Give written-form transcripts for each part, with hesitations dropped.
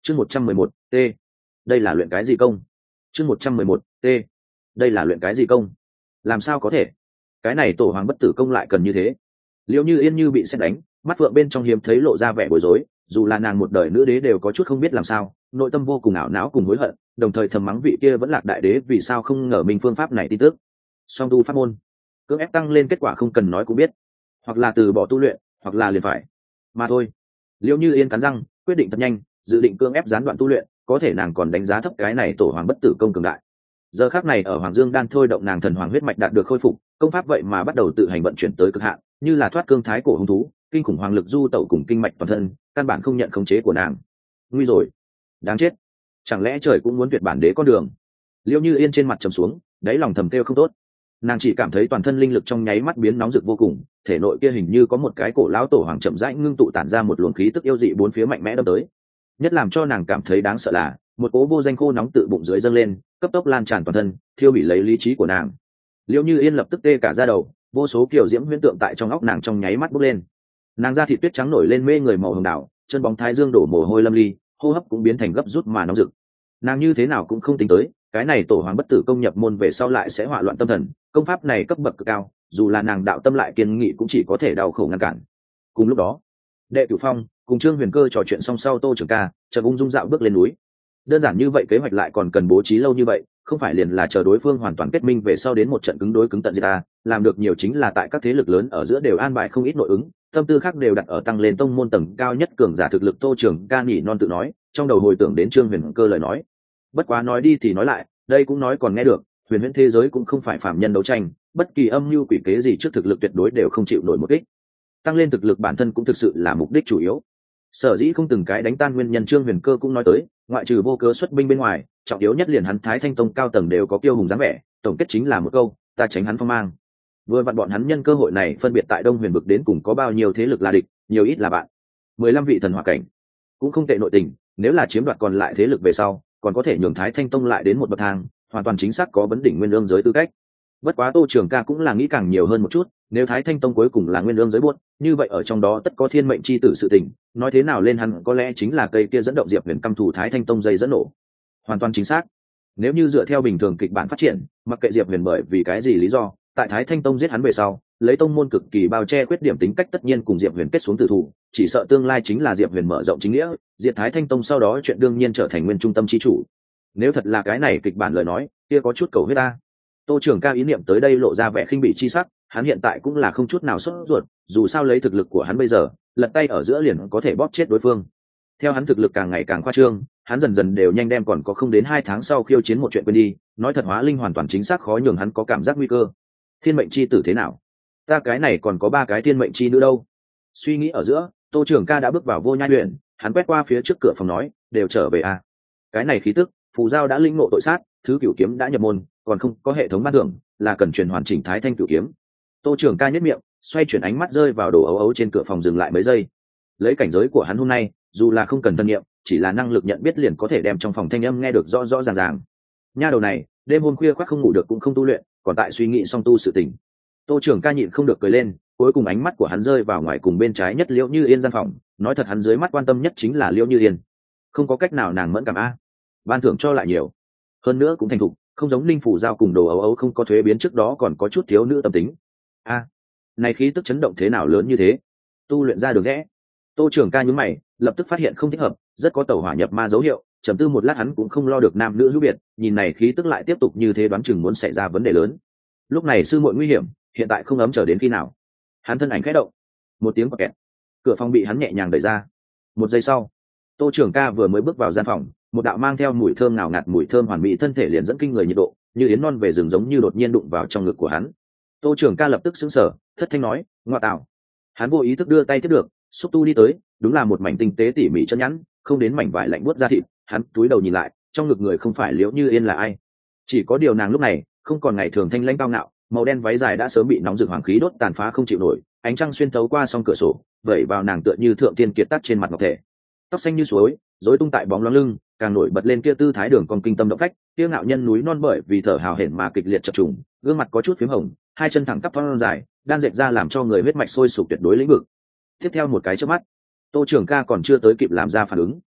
Chương 111, t. Đây là luyện cái gì công? Chương 111, t. Đây là luyện cái gì công? Làm sao có thể? Cái này tổ hoàng bất tử công lại cần như thế? Liễu Như Yên như bị sét đánh, mắt phượng bên trong hiếm thấy lộ ra vẻ bối rối, dù là nàng một đời nữ đế đều có chút không biết làm sao, nội tâm vô cùng ảo não cùng hối hận, đồng thời thầm mắng vị kia vẫn lạc đại đế vì sao không ngờ mình phương pháp này tin tức. Song tu pháp môn, cưỡng ép tăng lên kết quả không cần nói cũng biết, hoặc là từ bỏ tu luyện, hoặc là liền phải mà thôi. Liễu Như Yên cắn răng, quyết định thật nhanh, dự định cưỡng ép gián đoạn tu luyện, có thể nàng còn đánh giá thấp cái này tổ hoàng bất tử công cường đại. Giờ khắc này ở Hoàng Dương đan thôi động nàng thần hoàng huyết mạch đạt được khôi phục, công pháp vậy mà bắt đầu tự hành vận chuyển tới cực hạn, như là thoát cương thái cổ hung thú, kinh khủng hoàng lực du tẩu cùng kinh mạch toàn thân, căn bản không nhận khống chế của nàng. Nguy rồi, đáng chết, chẳng lẽ trời cũng muốn tuyệt bản đế con đường? Liễu Như Yên trên mặt trầm xuống, đáy lòng thầm kêu không tốt. Nàng chỉ cảm thấy toàn thân linh lực trong nháy mắt biến nóng rực vô cùng, thể nội kia hình như có một cái cổ lão tổ hoàng chậm rãi ngưng tụ tản ra một luồng khí tức yêu dị bốn phía mạnh mẽ đâm tới. Nhất làm cho nàng cảm thấy đáng sợ là một cỗ vô danh khô nóng tự bụng dưới dâng lên, cấp tốc lan tràn toàn thân, thiêu bị lấy lý trí của nàng. Liễu Như Yên lập tức tê cả da đầu, vô số kiểu diễm huyễn tượng tại trong óc nàng trong nháy mắt bốc lên. Nàng da thịt tuyết trắng nổi lên mê người màu hồng đảo, chân bóng thái dương đổ mồ hôi lâm ly, hô hấp cũng biến thành gấp rút mà nóng rực. Nàng như thế nào cũng không tính tới, cái này tổ hoàng bất tử công nhập môn về sau lại sẽ hỏa loạn tâm thần, công pháp này cấp bậc cực cao, dù là nàng đạo tâm lại kiên nghị cũng chỉ có thể đau khổ ngăn cản. Cùng lúc đó, Đệ Cửu Phong cùng Trương Huyền Cơ trò chuyện xong sau, Tô Trường Ca chợt ung dung dạo bước lên núi. Đơn giản như vậy kế hoạch lại còn cần bố trí lâu như vậy, không phải liền là chờ đối phương hoàn toàn kết minh về sau đến một trận cứng đối cứng tận diệt ta, làm được nhiều chính là tại các thế lực lớn ở giữa đều an bài không ít nội ứng, tâm tư khác đều đặt ở tăng lên tông môn tầng cao nhất cường giả thực lực. Tô Trường Ca nhỉ non tự nói, trong đầu hồi tưởng đến Trương Huyền Cơ lời nói. Bất quá nói đi thì nói lại, đây cũng nói còn nghe được, huyền huyễn thế giới cũng không phải phàm nhân đấu tranh, bất kỳ âm mưu quỷ kế gì trước thực lực tuyệt đối đều không chịu nổi một kích. Tăng lên thực lực bản thân cũng thực sự là mục đích chủ yếu. Sở dĩ không từng cái đánh tan nguyên nhân, Trương Huyền Cơ cũng nói tới, ngoại trừ vô cớ xuất binh bên ngoài, trọng yếu nhất liền hắn Thái Thanh Tông cao tầng đều có kiêu hùng dáng vẻ, tổng kết chính là một câu, ta tránh hắn phong mang. Vừa vặn bọn hắn nhân cơ hội này phân biệt tại Đông Huyền vực đến cùng có bao nhiêu thế lực là địch, nhiều ít là bạn. 15 vị thần hỏa cảnh, cũng không tệ nội tình, nếu là chiếm đoạt còn lại thế lực về sau, còn có thể nhường Thái Thanh Tông lại đến một bậc thang, hoàn toàn chính xác có vấn đỉnh nguyên lương giới tư cách. Bất quá Tô Trường Ca cũng là nghĩ càng nhiều hơn một chút, nếu Thái Thanh Tông cuối cùng là nguyên lương giới buốt, như vậy ở trong đó tất có thiên mệnh chi tử sự tình, nói thế nào lên hắn có lẽ chính là cây kia dẫn động Diệp Huyền căm thù Thái Thanh Tông dây dẫn nổ. Hoàn toàn chính xác. Nếu như dựa theo bình thường kịch bản phát triển, mặc kệ Diệp Huyền bởi vì cái gì lý do, tại Thái Thanh Tông giết hắn về sau, lấy tông môn cực kỳ bao che khuyết điểm tính cách tất nhiên cùng Diệp Huyền kết xuống tử thủ, chỉ sợ tương lai chính là Diệp Huyền mở rộng chính nghĩa, diệt Thái Thanh Tông sau đó chuyện đương nhiên trở thành nguyên trung tâm chi chủ. Nếu thật là cái này kịch bản lời nói, kia có chút cầu huyết ta. Tô Trường Ca ý niệm tới đây lộ ra vẻ khinh bỉ chi sắc, hắn hiện tại cũng là không chút nào sốt ruột, dù sao lấy thực lực của hắn bây giờ, lật tay ở giữa liền có thể bóp chết đối phương. Theo hắn thực lực càng ngày càng khoa trương, hắn dần dần đều nhanh đem còn có không đến 2 tháng sau khiêu chiến một chuyện quên đi, nói thật hóa linh hoàn toàn chính xác khó nhường hắn có cảm giác nguy cơ. Thiên mệnh chi tử thế nào? Ta cái này còn có 3 cái thiên mệnh chi nữ đâu? Suy nghĩ ở giữa, Tô Trường Ca đã bước vào Vô Nhai Huyền, hắn quét qua phía trước cửa phòng nói, đều trở về à? Cái này khí tức, phù giao đã linh ngộ tội sát, thứ cửu kiếm đã nhập môn, còn không có hệ thống ban thưởng, là cần truyền hoàn chỉnh Thái Thanh cửu kiếm. Tô Trường Ca nhếch miệng, xoay chuyển ánh mắt rơi vào đồ ấu ấu trên cửa phòng, dừng lại mấy giây. Lấy cảnh giới của hắn hôm nay, dù là không cần thân nghiệm, chỉ là năng lực nhận biết liền có thể đem trong phòng thanh âm nghe được rõ rõ ràng ràng. Nha đầu này, đêm hôm khuya khoác không ngủ được cũng không tu luyện, còn tại suy nghĩ song tu sự tình. Tô Trường Ca nhịn không được cười lên, cuối cùng ánh mắt của hắn rơi vào ngoài cùng bên trái nhất Liễu Như Yên gian phòng, nói thật hắn dưới mắt quan tâm nhất chính là Liễu Như Yên. Không có cách nào nàng mẫn cảm a, ban thưởng cho lại nhiều, hơn nữa cũng thành thục, không giống Linh Phủ Giao cùng đồ ấu ấu không có thuế biến trước đó còn có chút thiếu nữ tâm tính. A, này khí tức chấn động thế nào lớn như thế? Tu luyện ra được rẽ. Tô Trường Ca nhướng mày, lập tức phát hiện không thích hợp, rất có tẩu hỏa nhập ma dấu hiệu, trầm tư một lát hắn cũng không lo được nam nữ hữu biệt, nhìn này khí tức lại tiếp tục như thế đoán chừng muốn xảy ra vấn đề lớn. Lúc này sư muội nguy hiểm, hiện tại không ấm chờ đến khi nào? Hắn thân ảnh khẽ động, một tiếng quạt kẹt, cửa phòng bị hắn nhẹ nhàng đẩy ra. Một giây sau, Tô Trường Ca vừa mới bước vào gian phòng, một đạo mang theo mùi thơm ngào ngạt mùi thơm hoàn mỹ thân thể liền dẫn kinh người nhiệt độ, như yến non về rừng giống như đột nhiên đụng vào trong ngực của hắn. Tô Trường Ca lập tức sững sờ, thất thanh nói, "Ngoa tạo." Hắn vô ý thức đưa tay tiếp được, xúc tu đi tới, đúng là một mảnh tinh tế tỉ mỉ chân nhẵn, không đến mảnh vải lạnh buốt da thịt. Hắn cúi đầu nhìn lại, trong ngực người không phải Liễu Như Yên là ai? Chỉ có điều nàng lúc này không còn ngày thường thanh lãnh cao ngạo, màu đen váy dài đã sớm bị nóng rực hoàng khí đốt tàn phá không chịu nổi, ánh trăng xuyên thấu qua song cửa sổ, vẩy vào nàng tựa như thượng tiên kiệt tác trên mặt ngọc thể. Tóc xanh như suối, rối tung tại bóng loáng lưng, càng nổi bật lên kia tư thái đường cong kinh tâm động phách, kia ngạo nhân núi non bởi vì thở hào hển mà kịch liệt chập trùng, gương mặt có chút phím hồng, hai chân thẳng tắp thon dài, đang dệt ra làm cho người huyết mạch sôi sục tuyệt đối lĩnh vực. Tiếp theo một cái chớp mắt, Tô Trường Ca còn chưa tới kịp làm ra phản ứng,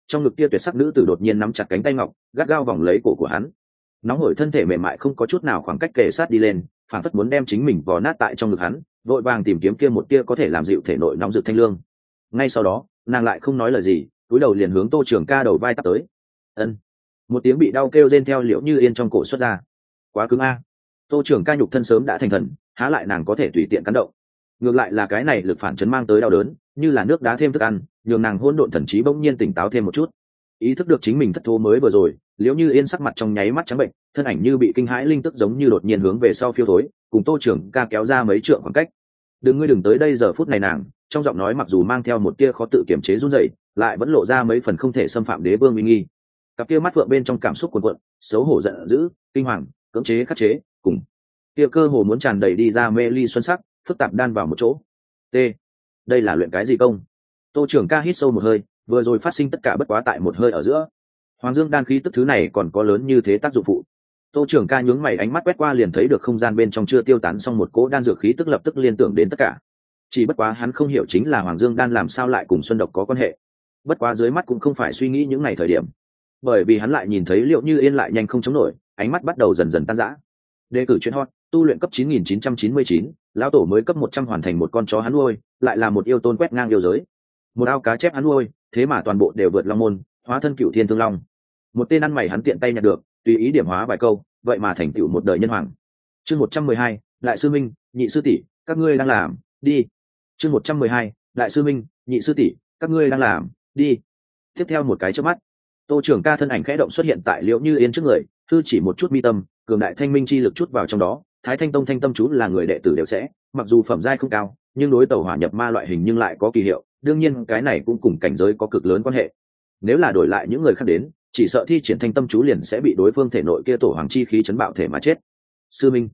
trong ngực kia tuyệt sắc nữ tử đột nhiên nắm chặt cánh tay ngọc, gắt gao vòng lấy cổ của hắn. Nóng hổi thân thể mềm mại không có chút nào khoảng cách kề sát đi lên, phản phất muốn đem chính mình vò nát tại trong ngực hắn, vội vàng tìm kiếm kia một tia có thể làm dịu thể nội nóng rực thanh lương. Ngay sau đó, nàng lại không nói lời gì, cúi đầu liền hướng Tô Trường Ca đầu vai tắp tới. Ân. Một tiếng bị đau kêu rên theo Liễu Như Yên trong cổ xuất ra. Quá cứng a. Tô Trường Ca nhục thân sớm đã thành thần, há lại nàng có thể tùy tiện cắn động. Ngược lại là cái này lực phản chấn mang tới đau đớn, như là nước đá thêm thức ăn, nhường nàng hỗn độn thần trí bỗng nhiên tỉnh táo thêm một chút. Ý thức được chính mình thất thố mới vừa rồi, Liễu Như Yên sắc mặt trong nháy mắt trắng bệnh, thân ảnh như bị kinh hãi linh tức giống như đột nhiên hướng về sau phiêu thối, cùng Tô Trường Ca kéo ra mấy trượng khoảng cách. Đừng tới đây. Giờ phút này nàng trong giọng nói mặc dù mang theo một tia khó tự kiềm chế run rẩy, lại vẫn lộ ra mấy phần không thể xâm phạm đế vương uy nghi. Cặp kia mắt phượng bên trong cảm xúc cuồn cuộn, xấu hổ giận dữ, kinh hoàng, cưỡng chế khắc chế, cùng kia cơ hồ muốn tràn đầy đi ra mê ly xuân sắc, phức tạp đan vào một chỗ. T. Đây là luyện cái gì công? Tô Trường Ca hít sâu một hơi, vừa rồi phát sinh tất cả bất quá tại một hơi ở giữa. Hoàng dương đan khí tức thứ này còn có lớn như thế tác dụng phụ. Tô Trường Ca nhướng mày, ánh mắt quét qua liền thấy được không gian bên trong chưa tiêu tán xong một cỗ đan dược khí tức, lập tức liên tưởng đến tất cả. Chỉ bất quá hắn không hiểu chính là Hoàng Dương đan làm sao lại cùng Xuân Độc có quan hệ. Bất quá dưới mắt cũng không phải suy nghĩ những ngày thời điểm, bởi vì hắn lại nhìn thấy Liễu Như Yên lại nhanh không chống nổi, ánh mắt bắt đầu dần dần tan rã. Đề cử chuyện hot, tu luyện cấp 9999, lão tổ mới cấp 100 hoàn thành một con chó hắn nuôi, lại là một yêu tôn quét ngang yêu giới. Một ao cá chép hắn nuôi, thế mà toàn bộ đều vượt long môn, hóa thân Cửu Thiên Thương Long. Một tên ăn mày hắn tiện tay nhặt được, tùy ý điểm hóa vài câu, vậy mà thành tựu một đời nhân hoàng. Chương 112, Đại sư Minh, nhị sư tỷ, các ngươi đang làm, đi. Chương 112, Đại sư Minh, nhị sư tỷ, các ngươi đang làm, đi. Tiếp theo một cái chớp mắt, Tô Trường Ca thân ảnh khẽ động xuất hiện tại Liễu Như Yên trước người, thư chỉ một chút mi tâm, cường đại thanh minh chi lực chút vào trong đó. Thái Thanh Tông Thanh Tâm chú là người đệ tử đều sẽ, mặc dù phẩm giai không cao, nhưng đối tẩu hỏa nhập ma loại hình nhưng lại có kỳ hiệu, đương nhiên cái này cũng cùng cảnh giới có cực lớn quan hệ. Nếu là đổi lại những người khác đến, chỉ sợ thi triển Thanh Tâm chú liền sẽ bị đối phương thể nội kia tổ hoàng chi khí chấn bạo thể mà chết. Sư Minh,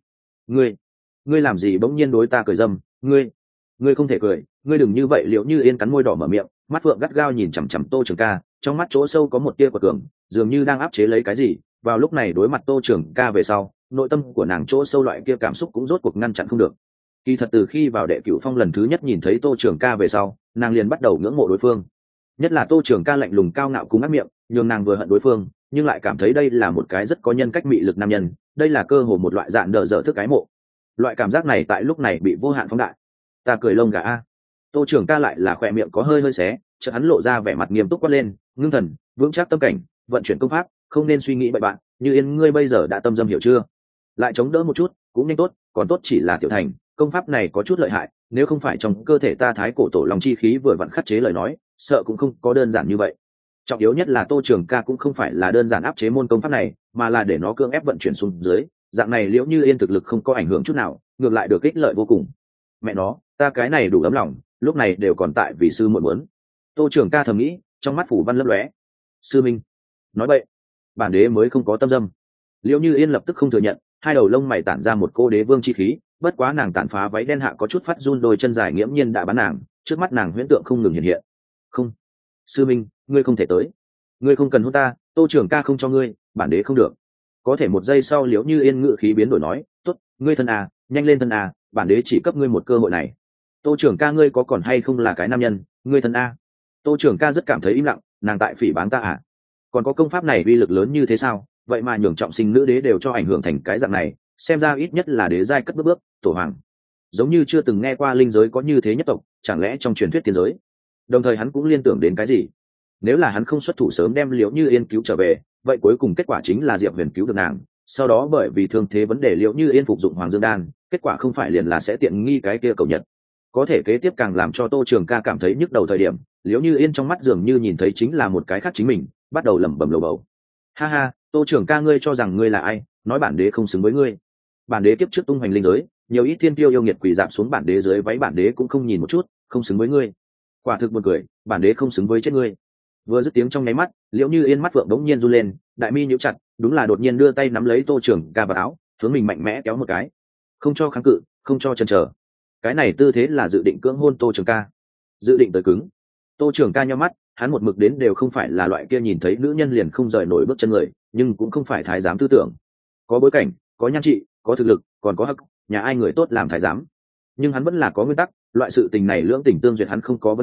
ngươi làm gì bỗng nhiên đối ta cười dâm? Ngươi không thể cười, ngươi đừng như vậy. Liễu Như Yên cắn môi đỏ mở miệng, mắt phượng gắt gao nhìn chằm chằm Tô Trường Ca, trong mắt chỗ sâu có một tia quật cường, dường như đang áp chế lấy cái gì. Vào lúc này đối mặt Tô Trường Ca về sau, nội tâm của nàng chỗ sâu loại kia cảm xúc cũng rốt cuộc ngăn chặn không được. Kỳ thật từ khi vào đệ cửu phong lần thứ nhất nhìn thấy Tô Trường Ca về sau, nàng liền bắt đầu ngưỡng mộ đối phương. Nhất là Tô Trường Ca lạnh lùng cao ngạo cùng ác miệng, nhường nàng vừa hận đối phương, nhưng lại cảm thấy đây là một cái rất có nhân cách mị lực nam nhân, đây là cơ hồ một loại dạn đờ dở thức ái mộ. Loại cảm giác này tại lúc này bị vô hạn phóng đại. Ta cười lông gà a. Tô Trường Ca lại là khỏe miệng có hơi xé, chợt hắn lộ ra vẻ mặt nghiêm túc quát lên, ngưng thần, vững chắc tâm cảnh, vận chuyển công pháp, không nên suy nghĩ bậy bạn. Như Yên ngươi bây giờ đã tâm dâm hiểu chưa? Lại chống đỡ một chút, cũng nhanh tốt, còn tốt chỉ là tiểu thành, công pháp này có chút lợi hại, nếu không phải trong cơ thể ta thái cổ tổ long chi khí vừa vặn khắc chế lời nói, sợ cũng không có đơn giản như vậy. Trọng yếu nhất là Tô Trường Ca cũng không phải là đơn giản áp chế môn công pháp này, mà là để nó cưỡng ép vận chuyển xuống dưới, dạng này Liễu Như Yên thực lực không có ảnh hưởng chút nào, ngược lại được ích lợi vô cùng. Mẹ nó, ta cái này đủ ấm lòng, lúc này đều còn tại vì sư muội muốn. Tô Trường Ca thầm nghĩ, trong mắt phủ văn lấp lóe. Sư Minh, nói vậy, bản đế mới không có tâm dâm. Liễu Như Yên lập tức không thừa nhận, hai đầu lông mày tản ra một cô đế vương chi khí, bất quá nàng tản phá váy đen hạ có chút phát run, đôi chân dài nghiễm nhiên đã bắn nàng, trước mắt nàng huyễn tượng không ngừng hiện hiện. Không, sư Minh, ngươi không thể tới, ngươi không cần hôn ta, Tô Trường Ca không cho ngươi, bản đế không được. Có thể một giây sau Liễu Như Yên ngự khí biến đổi nói, tốt, ngươi thân à, nhanh lên thân à, bản đế chỉ cấp ngươi một cơ hội này. Tô Trường Ca ngươi có còn hay không là cái nam nhân, ngươi thân a. Tô Trường Ca rất cảm thấy im lặng, nàng tại phỉ báng ta à? Còn có công pháp này uy lực lớn như thế sao? Vậy mà nhường trọng sinh nữ đế đều cho ảnh hưởng thành cái dạng này, xem ra ít nhất là đế giai cất bước tổ hoàng. Giống như chưa từng nghe qua linh giới có như thế nhất tộc, chẳng lẽ trong truyền thuyết tiên giới? Đồng thời hắn cũng liên tưởng đến cái gì? Nếu là hắn không xuất thủ sớm đem Liễu Như Yên cứu trở về, vậy cuối cùng kết quả chính là Diệp Huyền cứu được nàng, sau đó bởi vì thương thế vấn đề Liễu Như Yên phục dụng Hoàng Dương đan, kết quả không phải liền là sẽ tiện nghi cái kia cầu nhật. Có thể kế tiếp càng làm cho Tô Trường Ca cảm thấy nhức đầu thời điểm, Liễu Như Yên trong mắt dường như nhìn thấy chính là một cái khác chính mình, bắt đầu lẩm bẩm lầu bầu. Ha ha, Tô Trường Ca ngươi cho rằng ngươi là ai, nói bản đế không xứng với ngươi. Bản đế kiếp trước tung hoành linh giới, nhiều ít thiên tiêu yêu nghiệt quỳ dạp xuống bản đế dưới váy bản đế cũng không nhìn một chút, không xứng với ngươi. Quả thực buồn cười, bản đế không xứng với chết ngươi. Vừa dứt tiếng trong nháy mắt, Liễu Như Yên mắt phượng đống nhiên run lên, đại mi nhíu chặt, đúng là đột nhiên đưa tay nắm lấy Tô Trường Ca vào áo, hướng mình mạnh mẽ kéo một cái. Không cho kháng cự, không cho chần chờ. Cái này tư thế là dự định cưỡng hôn Tô Trường Ca, dự định tới cứng. Tô Trường Ca nhíu mắt, hắn một mực đến đều không phải là loại kia nhìn thấy nữ nhân liền không rời nổi bước chân người, nhưng cũng không phải thái giám tư tưởng. Có bối cảnh, có nhan trị, có thực lực, còn có hắc, nhà ai người tốt làm thái giám. Nhưng hắn vẫn là có nguyên tắc, loại sự tình này lưỡng tình tương duyệt hắn không có vấn đề,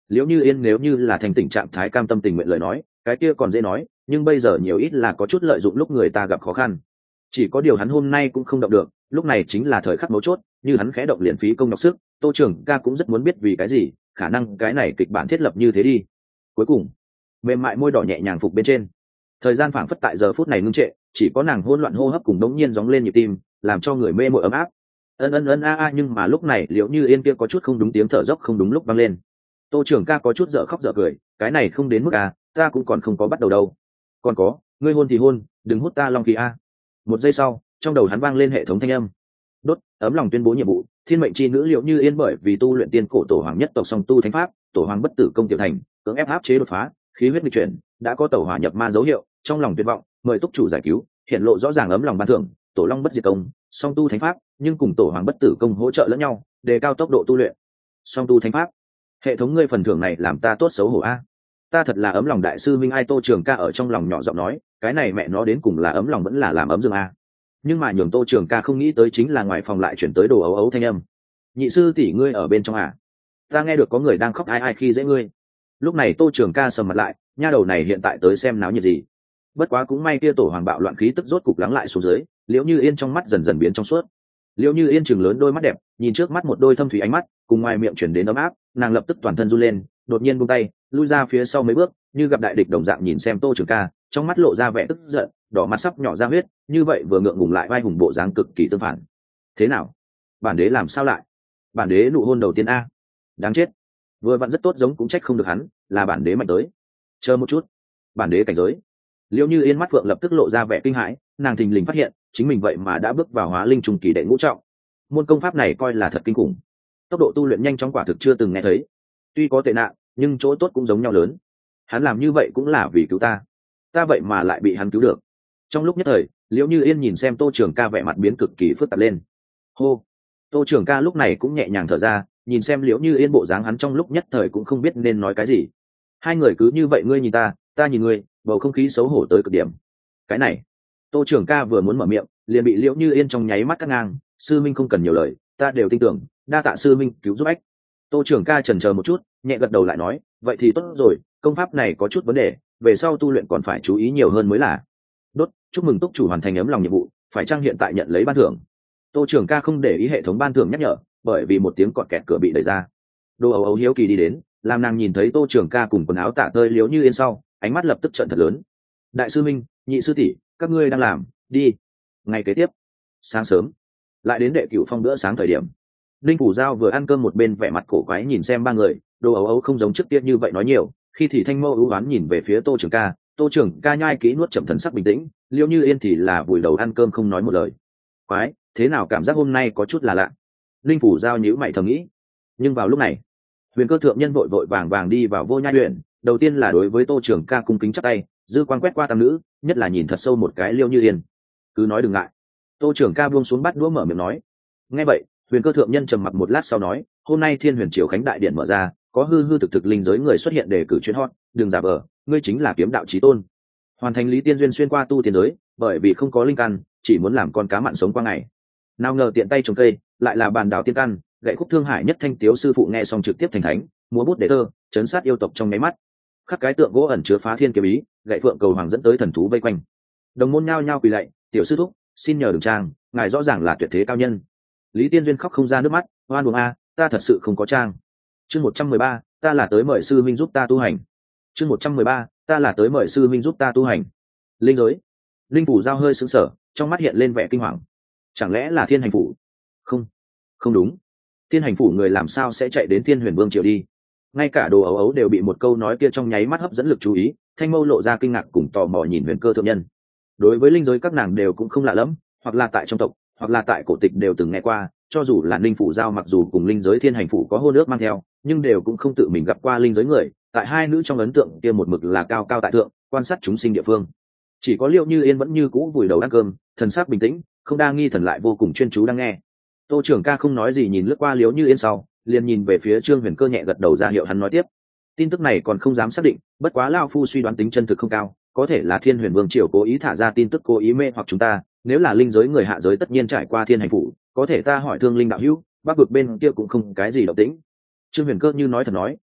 Liễu Như Yên nếu như là thành tình trạng thái cam tâm tình nguyện lời nói, cái kia còn dễ nói, nhưng bây giờ nhiều ít là có chút lợi dụng lúc người ta gặp khó khăn. Chỉ có điều hắn hôm nay cũng không động được, lúc này chính là thời khắc mấu chốt, như hắn khẽ động liền phí công nhọc sức, Tô Trường Ca cũng rất muốn biết vì cái gì, khả năng cái này kịch bản thiết lập như thế đi. Cuối cùng, mềm mại môi đỏ nhẹ nhàng phục bên trên. Thời gian phảng phất tại giờ phút này ngưng trệ, chỉ có nàng hỗn loạn hô hấp cùng đống nhiên gióng lên nhịp tim, làm cho người mê mội ấm áp. Ân ân ân a a, nhưng mà lúc này Liễu Như Yên kia có chút không đúng, tiếng thở dốc không đúng lúc vang lên. Tô Trường Ca có chút dở khóc dở cười, cái này không đến mức à, ta cũng còn không có bắt đầu đâu. Còn có, ngươi hôn thì hôn, đừng hút ta long khí a. Một giây sau, trong đầu hắn vang lên hệ thống thanh âm. Đốt, ấm lòng tuyên bố nhiệm vụ, thiên mệnh chi nữ Liễu Như Yên bởi vì tu luyện tiên cổ tổ hoàng nhất tộc song tu thánh pháp, tổ hoàng bất tử công tiểu thành, cưỡng ép áp chế đột phá, khí huyết nghịch chuyển, đã có tẩu hỏa nhập ma dấu hiệu, trong lòng tuyệt vọng, mời túc chủ giải cứu, hiện lộ rõ ràng ấm lòng ban thưởng, tổ long bất diệt công, song tu thánh pháp, nhưng cùng tổ hoàng bất tử công hỗ trợ lẫn nhau, đề cao tốc độ tu luyện. Song tu thánh pháp, hệ thống ngươi phần thưởng này làm ta tốt xấu hổ a. Ta thật là ấm lòng đại sư minh ai. Tô Trường Ca ở trong lòng nhỏ giọng nói, cái này mẹ nó đến cùng là ấm lòng vẫn là làm ấm dương a. Nhưng mà nhường Tô Trường Ca không nghĩ tới chính là ngoài phòng lại chuyển tới đồ ấu ấu thanh âm. Nhị sư tỷ ngươi ở bên trong à? Ta nghe được có người đang khóc ai ai khi dễ ngươi. Lúc này Tô Trường Ca sầm mặt lại, nha đầu này hiện tại tới xem náo nhiệt gì. Bất quá cũng may kia tổ hoàng bạo loạn khí tức rốt cục lắng lại xuống dưới, Liễu Như Yên trong mắt dần dần biến trong suốt. Liễu Như Yên chừng lớn đôi mắt đẹp, nhìn trước mắt một đôi thâm thủy ánh mắt, cùng ngoài miệng chuyển đến ấm áp, nàng lập tức toàn thân run lên, đột nhiên buông tay, lui ra phía sau mấy bước, như gặp đại địch đồng dạng nhìn xem Tô Trường Ca, trong mắt lộ ra vẻ tức giận, đỏ mặt sắp nhỏ ra huyết, như vậy vừa ngượng ngùng lại vai hùng bộ dáng cực kỳ tương phản. Thế nào? Bản đế làm sao lại? Bản đế nụ hôn đầu tiên a. Đáng chết. Vừa vặn rất tốt giống cũng trách không được hắn, là bản đế mạnh tới. Chờ một chút. Bản đế cảnh giới. Liễu Như Yên mắt phượng lập tức lộ ra vẻ kinh hãi, nàng thình lình phát hiện, chính mình vậy mà đã bước vào hóa linh trung kỳ đệ ngũ trọng. Môn công pháp này coi là thật kinh khủng. Tốc độ tu luyện nhanh chóng quả thực chưa từng nghe thấy. Tuy có tệ nạn, nhưng chỗ tốt cũng giống nhau lớn. Hắn làm như vậy cũng là vì cứu ta. Ta vậy mà lại bị hắn cứu được. Trong lúc nhất thời, Liễu Như Yên nhìn xem Tô Trường Ca vẻ mặt biến cực kỳ phức tạp lên. Hô. Tô Trường Ca lúc này cũng nhẹ nhàng thở ra, nhìn xem Liễu Như Yên bộ dáng, hắn trong lúc nhất thời cũng không biết nên nói cái gì. Hai người cứ như vậy ngươi nhìn ta nhìn ngươi, bầu không khí xấu hổ tới cực điểm. Cái này, Tô Trường Ca vừa muốn mở miệng, liền bị Liễu Như Yên trong nháy mắt cắt ngang. Sư minh không cần nhiều lời, ta đều tin tưởng, đa tạ sư minh cứu giúp ách. Tô Trường Ca chần chờ một chút, nhẹ gật đầu lại nói, vậy thì tốt rồi, công pháp này có chút vấn đề, về sau tu luyện còn phải chú ý nhiều hơn mới là. Đốt, chúc mừng túc chủ hoàn thành ấm lòng nhiệm vụ, phải chăng hiện tại nhận lấy ban thưởng? Tô Trường Ca không để ý hệ thống ban thưởng nhắc nhở, bởi vì một tiếng cọt kẹt cửa bị đẩy ra. Đồ ấu ấu hiếu kỳ đi đến, làm nàng nhìn thấy Tô Trường Ca cùng quần áo tả tơi Liễu Như Yên sau, ánh mắt lập tức trợn thật lớn. Đại sư minh, nhị sư tỷ, các ngươi đang làm, đi. Ngày kế tiếp, sáng sớm, lại đến đệ cửu phong bữa sáng thời điểm. Linh Phủ Giao vừa ăn cơm một bên vẻ mặt cổ quái nhìn xem ba người, Đồ ấu ấu không giống trước kia như vậy nói nhiều, khi thì thanh mâu ưu oán nhìn về phía Tô Trường Ca, Tô Trường Ca nhai kỹ nuốt chậm thần sắc bình tĩnh, Liễu Như Yên thì là vùi đầu ăn cơm không nói một lời. Quái, thế nào cảm giác hôm nay có chút là lạ. Linh Phủ Giao nhíu mày thầm nghĩ. Nhưng vào lúc này, Huyền Cơ thượng nhân vội vội vàng vàng đi vào Vô Nhai Huyền, đầu tiên là đối với Tô Trường Ca cung kính chắp tay, dư quan quét qua tam nữ, nhất là nhìn thật sâu một cái Liễu Như Yên. Cứ nói đừng ngại. Tô Trường Ca buông xuống bát đũa mở miệng nói. Nghe vậy, Huyền Cơ thượng nhân trầm mặc một lát sau nói, hôm nay Thiên Huyền Triều Khánh đại điện mở ra, có hư hư thực thực linh giới người xuất hiện để cử chuyến hot, đừng giả vờ, ngươi chính là kiếm đạo chí tôn. Hoàn thành lý tiên duyên xuyên qua tu tiên giới, bởi vì không có linh căn, chỉ muốn làm con cá mặn sống qua ngày. Nào ngờ tiện tay trồng cây, lại là bàn đào tiên căn, gậy khúc thương hải nhất thanh tiếu sư phụ nghe xong trực tiếp thành thánh, múa bút để thơ, chấn sát yêu tộc trong nháy mắt. Khắc cái tượng gỗ ẩn chứa phá thiên kiếm ý, gậy phượng cầu hoàng dẫn tới thần thú vây quanh. Đồng môn nhao nhao quỳ lạy, tiểu sư thúc, xin nhờ đừng trang, ngài rõ ràng là tuyệt thế cao nhân. Lý tiên duyên khóc không ra nước mắt, oan uổng a, ta thật sự không có trang. Chương 113, ta là tới mời sư minh giúp ta tu hành. Chương 113, ta là tới mời sư minh giúp ta tu hành. Linh giới. Linh Phủ Giao hơi sững sờ, trong mắt hiện lên vẻ kinh hoàng. Chẳng lẽ là Thiên Hành phủ? Không, không đúng. Thiên Hành phủ người làm sao sẽ chạy đến Thiên Huyền Vương triều đi? Ngay cả Đồ ấu ấu đều bị một câu nói kia trong nháy mắt hấp dẫn lực chú ý, thanh mâu lộ ra kinh ngạc cùng tò mò nhìn Huyền Cơ thượng nhân. Đối với linh giới các nàng đều cũng không lạ lẫm, hoặc là tại trong tộc, hoặc là tại cổ tịch đều từng nghe qua, cho dù là Linh Phủ Giao mặc dù cùng linh giới Thiên Hành phủ có hôn ước mang theo, nhưng đều cũng không tự mình gặp qua linh giới người, tại hai nữ trong ấn tượng kia một mực là cao cao tại thượng, quan sát chúng sinh địa phương. Chỉ có Liễu Như Yên vẫn như cũ vùi đầu ăn cơm, thần sắc bình tĩnh, không đa nghi thần lại vô cùng chuyên chú đang nghe. Tô Trường Ca không nói gì nhìn lướt qua Liễu Như Yên sau, liền nhìn về phía Trương Huyền Cơ nhẹ gật đầu ra hiệu hắn nói tiếp. Tin tức này còn không dám xác định, bất quá lão phu suy đoán tính chân thực không cao, có thể là Thiên Huyền Vương triều cố ý thả ra tin tức cố ý mê hoặc chúng ta, nếu là linh giới người hạ giới tất nhiên trải qua Thiên Hành phủ, có thể ta hỏi Thương Linh đạo hữu, Bắc vực bên kia cũng không cái gì động tĩnh. Trương Huyền Cơ như nói thật nói,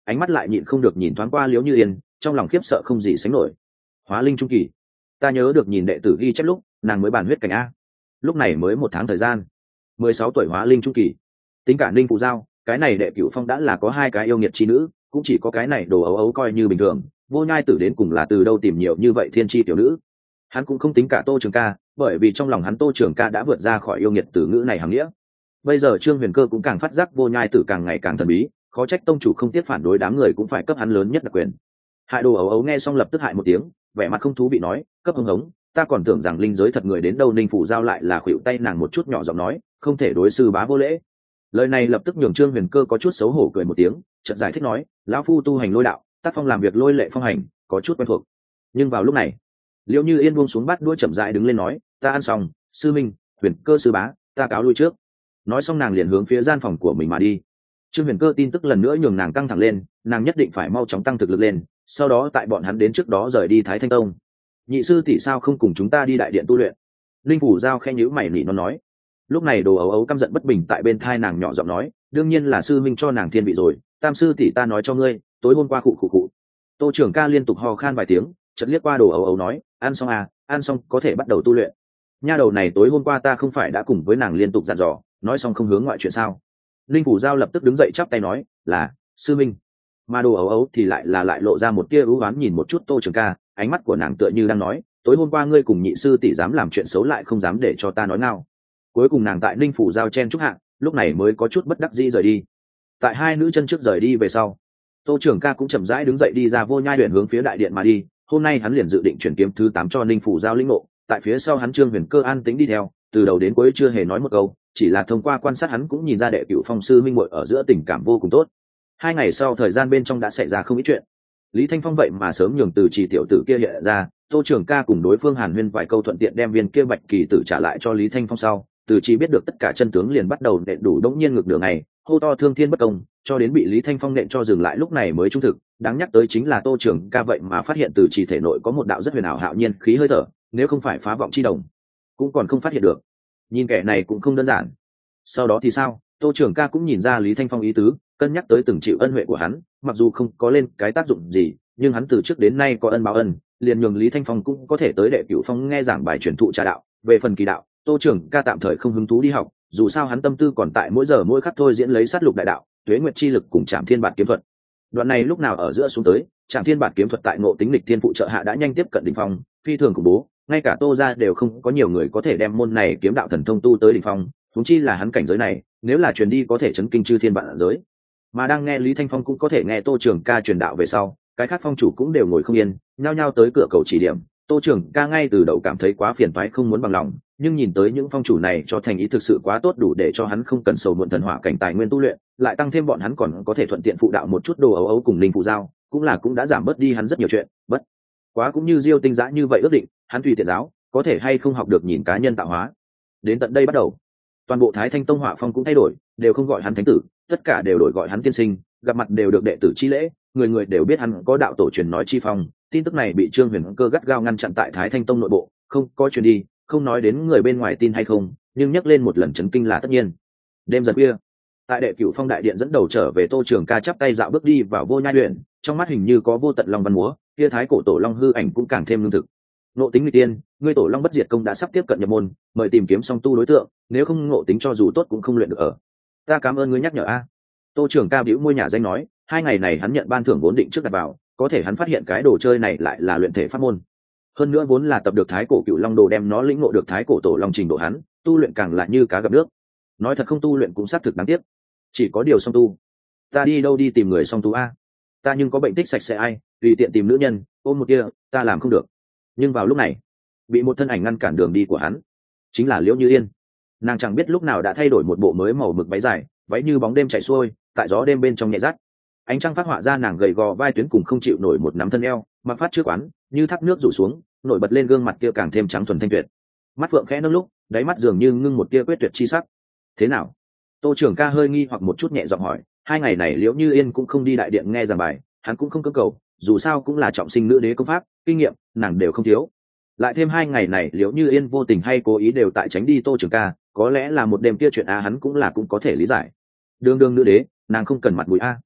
ánh mắt lại nhịn không được nhìn thoáng qua Liễu Như Yên, trong lòng khiếp sợ không gì sánh nổi. Hóa linh trung kỳ, ta nhớ được nhìn đệ tử ghi chép lúc nàng mới bàn huyết cảnh a, lúc này mới 1 tháng thời gian, 16 tuổi hóa linh trung kỳ. Tính cả Ninh Phụ Giao, cái này đệ cửu phong đã là có 2 cái yêu nghiệt chi nữ, cũng chỉ có cái này đồ ấu ấu coi như bình thường. Vô Nhai Tử đến cùng là từ đâu tìm nhiều như vậy thiên chi tiểu nữ? Hắn cũng không tính cả Tô Trường Ca, bởi vì trong lòng hắn Tô Trường Ca đã vượt ra khỏi yêu nghiệt tử ngữ này hàm nghĩa. Bây giờ Trương Huyền Cơ cũng càng phát giác Vô Nhai Tử càng ngày càng thần bí, khó trách tông chủ không tiếc phản đối đám người cũng phải cấp hắn lớn nhất đặc quyền. Hại đồ ấu ấu nghe xong lập tức hại một tiếng, vẻ mặt không thú vị nói, cấp hưng hống, ta còn tưởng rằng linh giới thật người đến đâu. Ninh Phủ Giao lại là khuỵu tay nàng một chút, nhỏ giọng nói, không thể đối sư bá vô lễ. Lời này lập tức nhường Trương Huyền Cơ có chút xấu hổ cười một tiếng, chợt giải thích nói, lão phu tu hành lôi đạo, tác phong làm việc lôi lệ phong hành, có chút quen thuộc. Nhưng vào lúc này, Liễu Như Yên buông xuống bát đũa chậm rãi đứng lên nói, ta ăn xong, sư minh, Huyền Cơ sư bá, ta cáo lui trước. Nói xong nàng liền hướng phía gian phòng của mình mà đi. Trương Huyền Cơ tin tức lần nữa nhường nàng căng thẳng lên, nàng nhất định phải mau chóng tăng thực lực lên, sau đó tại bọn hắn đến trước đó rời đi Thái Thanh Tông. Nhị sư tỷ sao không cùng chúng ta đi đại điện tu luyện? Linh Phủ Giao khẽ nhíu mày nỉ nó nói. Lúc này đồ ấu ấu căm giận bất bình tại bên thai nàng nhỏ giọng nói, đương nhiên là sư minh cho nàng thiên vị rồi, tam sư tỷ ta nói cho ngươi, tối hôm qua khụ khụ khụ. Tô Trưởng Ca liên tục ho khan vài tiếng, chợt liếc qua đồ ấu ấu nói, ăn xong à, ăn xong có thể bắt đầu tu luyện. Nha đầu này tối hôm qua ta không phải đã cùng với nàng liên tục dặn dò, nói xong không hướng ngoại chuyện sao? Linh Phủ Giao lập tức đứng dậy chắp tay nói, là sư minh. Mà đồ ấu ấu thì lại lộ ra một tia ưu oán nhìn một chút Tô Trường Ca, ánh mắt của nàng tựa như đang nói, tối hôm qua ngươi cùng nhị sư tỷ dám làm chuyện xấu lại không dám để cho ta nói nào. Cuối cùng nàng tại Ninh Phủ Giao chen chúc hạ, lúc này mới có chút bất đắc dĩ rời đi. Tại hai nữ chân trước rời đi về sau, Tô Trường Ca cũng chậm rãi đứng dậy đi ra Vô Nhai Luyện hướng phía đại điện mà đi. Hôm nay hắn liền dự định chuyển kiếm thứ 8 cho Ninh Phủ Giao lĩnh ngộ, tại phía sau hắn Trương Huyền Cơ an tính đi theo, từ đầu đến cuối chưa hề nói một câu, chỉ là thông qua quan sát hắn cũng nhìn ra đệ cửu phong sư minh muội ở giữa tình cảm vô cùng tốt. 2 ngày sau thời gian bên trong đã xảy ra không ít chuyện. Lý Thanh Phong vậy mà sớm nhường từ chỉ tiểu tử kia hiện ra, Tô Trường Ca cùng đối phương Hàn Huyên vài câu thuận tiện đem viên kia bạch kỳ tử trả lại cho Lý Thanh Phong sau, từ chỉ biết được tất cả chân tướng liền bắt đầu nện đủ đống nhiên ngược đường này, hô to thương thiên bất công, cho đến bị Lý Thanh Phong nện cho dừng lại lúc này mới trung thực. Đáng nhắc tới chính là Tô Trường Ca vậy mà phát hiện từ chỉ thể nội có một đạo rất huyền ảo hạo nhiên khí hơi thở, nếu không phải phá vọng chi đồng, cũng còn không phát hiện được. Nhìn kẻ này cũng không đơn giản. Sau đó thì sao? Tô Trường Ca cũng nhìn ra Lý Thanh Phong ý tứ, cân nhắc tới từng chịu ân huệ của hắn, mặc dù không có lên cái tác dụng gì, nhưng hắn từ trước đến nay có ân báo ân, liền nhường Lý Thanh Phong cũng có thể tới đệ cửu phong nghe giảng bài truyền thụ trà đạo. Về phần kỳ đạo, Tô Trường Ca tạm thời không hứng thú đi học, dù sao hắn tâm tư còn tại mỗi giờ mỗi khắc thôi diễn lấy sát lục đại đạo, tuế nguyệt chi lực cùng Trảm Thiên Bạt kiếm thuật. Đoạn này lúc nào ở giữa xuống tới, Trảm Thiên Bạt kiếm thuật tại Ngộ Tính Lịch Thiên phụ trợ hạ đã nhanh tiếp cận đỉnh phong, phi thường khủng bố, ngay cả Tô gia đều không có nhiều người có thể đem môn này kiếm đạo thần thông tu tới đỉnh phong, huống chi là hắn cảnh giới này, nếu là truyền đi có thể chấn kinh chư thiên vạn giới. Mà đang nghe Lý Thanh Phong cũng có thể nghe Tô Trường Ca truyền đạo về sau, cái khác phong chủ cũng đều ngồi không yên, nhao nhao tới cửa cầu chỉ điểm. Tô Trường Ca ngay từ đầu cảm thấy quá phiền toái không muốn bằng lòng, nhưng nhìn tới những phong chủ này cho thành ý thực sự quá tốt, đủ để cho hắn không cần sầu muộn thần hỏa cảnh tài nguyên tu luyện, lại tăng thêm bọn hắn còn có thể thuận tiện phụ đạo một chút đồ ấu ấu cùng Linh Phụ Giao, cũng đã giảm bớt đi hắn rất nhiều chuyện. Bất quá cũng như Diêu Tinh Dã như vậy ước định, hắn tùy tiện giáo, có thể hay không học được nhìn cá nhân tạo hóa. Đến tận đây bắt đầu, toàn bộ Thái Thanh Tông họa phong cũng thay đổi, đều không gọi hắn thánh tử, tất cả đều đổi gọi hắn tiên sinh, gặp mặt đều được đệ tử chi lễ, người người đều biết hắn có đạo tổ truyền nói chi phong. Tin tức này bị Trương Huyền Cơ gắt gao ngăn chặn tại Thái Thanh Tông nội bộ, không có truyền đi, không nói đến người bên ngoài tin hay không, nhưng nhắc lên một lần chấn kinh là tất nhiên. Đêm dần khuya, tại đệ cửu phong đại điện dẫn đầu trở về, Tô Trường Ca chắp tay dạo bước đi vào Vô Nhai Luyện, trong mắt hình như có vô tận long văn múa, kia thái cổ tổ long hư ảnh cũng càng thêm lương thực. Ngộ Tính Nghịch Tiên, ngươi tổ long bất diệt công đã sắp tiếp cận nhập môn, mời tìm kiếm song tu đối tượng, nếu không ngộ tính cho dù tốt cũng không luyện được ở. Ta cảm ơn ngươi nhắc nhở a. Tô Trường Ca bĩu môi nhà danh nói, 2 ngày này hắn nhận ban thưởng vốn định trước đặt vào, có thể hắn phát hiện cái đồ chơi này lại là luyện thể pháp môn. Hơn nữa vốn là tập được thái cổ cựu long đồ đem nó lĩnh ngộ được thái cổ tổ long trình độ hắn, tu luyện càng là như cá gặp nước. Nói thật không tu luyện cũng xác thực đáng tiếc. Chỉ có điều song tu. Ta đi đâu đi tìm người song tu a? Ta nhưng có bệnh tích sạch sẽ ai, tùy tiện tìm nữ nhân, ôm một kia, ta làm không được. Nhưng vào lúc này, bị một thân ảnh ngăn cản đường đi của hắn, chính là Liễu Như Yên. Nàng chẳng biết lúc nào đã thay đổi một bộ mới màu mực váy dài, váy như bóng đêm chạy xuôi, tại gió đêm bên trong nhẹ rát. Ánh trăng phát họa ra nàng gầy gò vai tuyến cùng không chịu nổi một nắm thân eo, mặc phát trước quán, như thác nước rủ xuống, nổi bật lên gương mặt kia càng thêm trắng thuần thanh tuyệt. Mắt phượng khẽ nâng lúc, đáy mắt dường như ngưng một tia quyết tuyệt chi sắc. Thế nào? Tô Trường Ca hơi nghi hoặc một chút nhẹ giọng hỏi. 2 ngày này Liễu Như Yên cũng không đi đại điện nghe giảng bài, hắn cũng không cưỡng cầu, dù sao cũng là trọng sinh nữ đế công pháp, kinh nghiệm nàng đều không thiếu. Lại thêm 2 ngày này Liễu Như Yên vô tình hay cố ý đều tại tránh đi Tô Trường Ca, có lẽ là một đêm kia chuyện hắn cũng có thể lý giải. Đương nữ đế, nàng không cần mặt mũi a.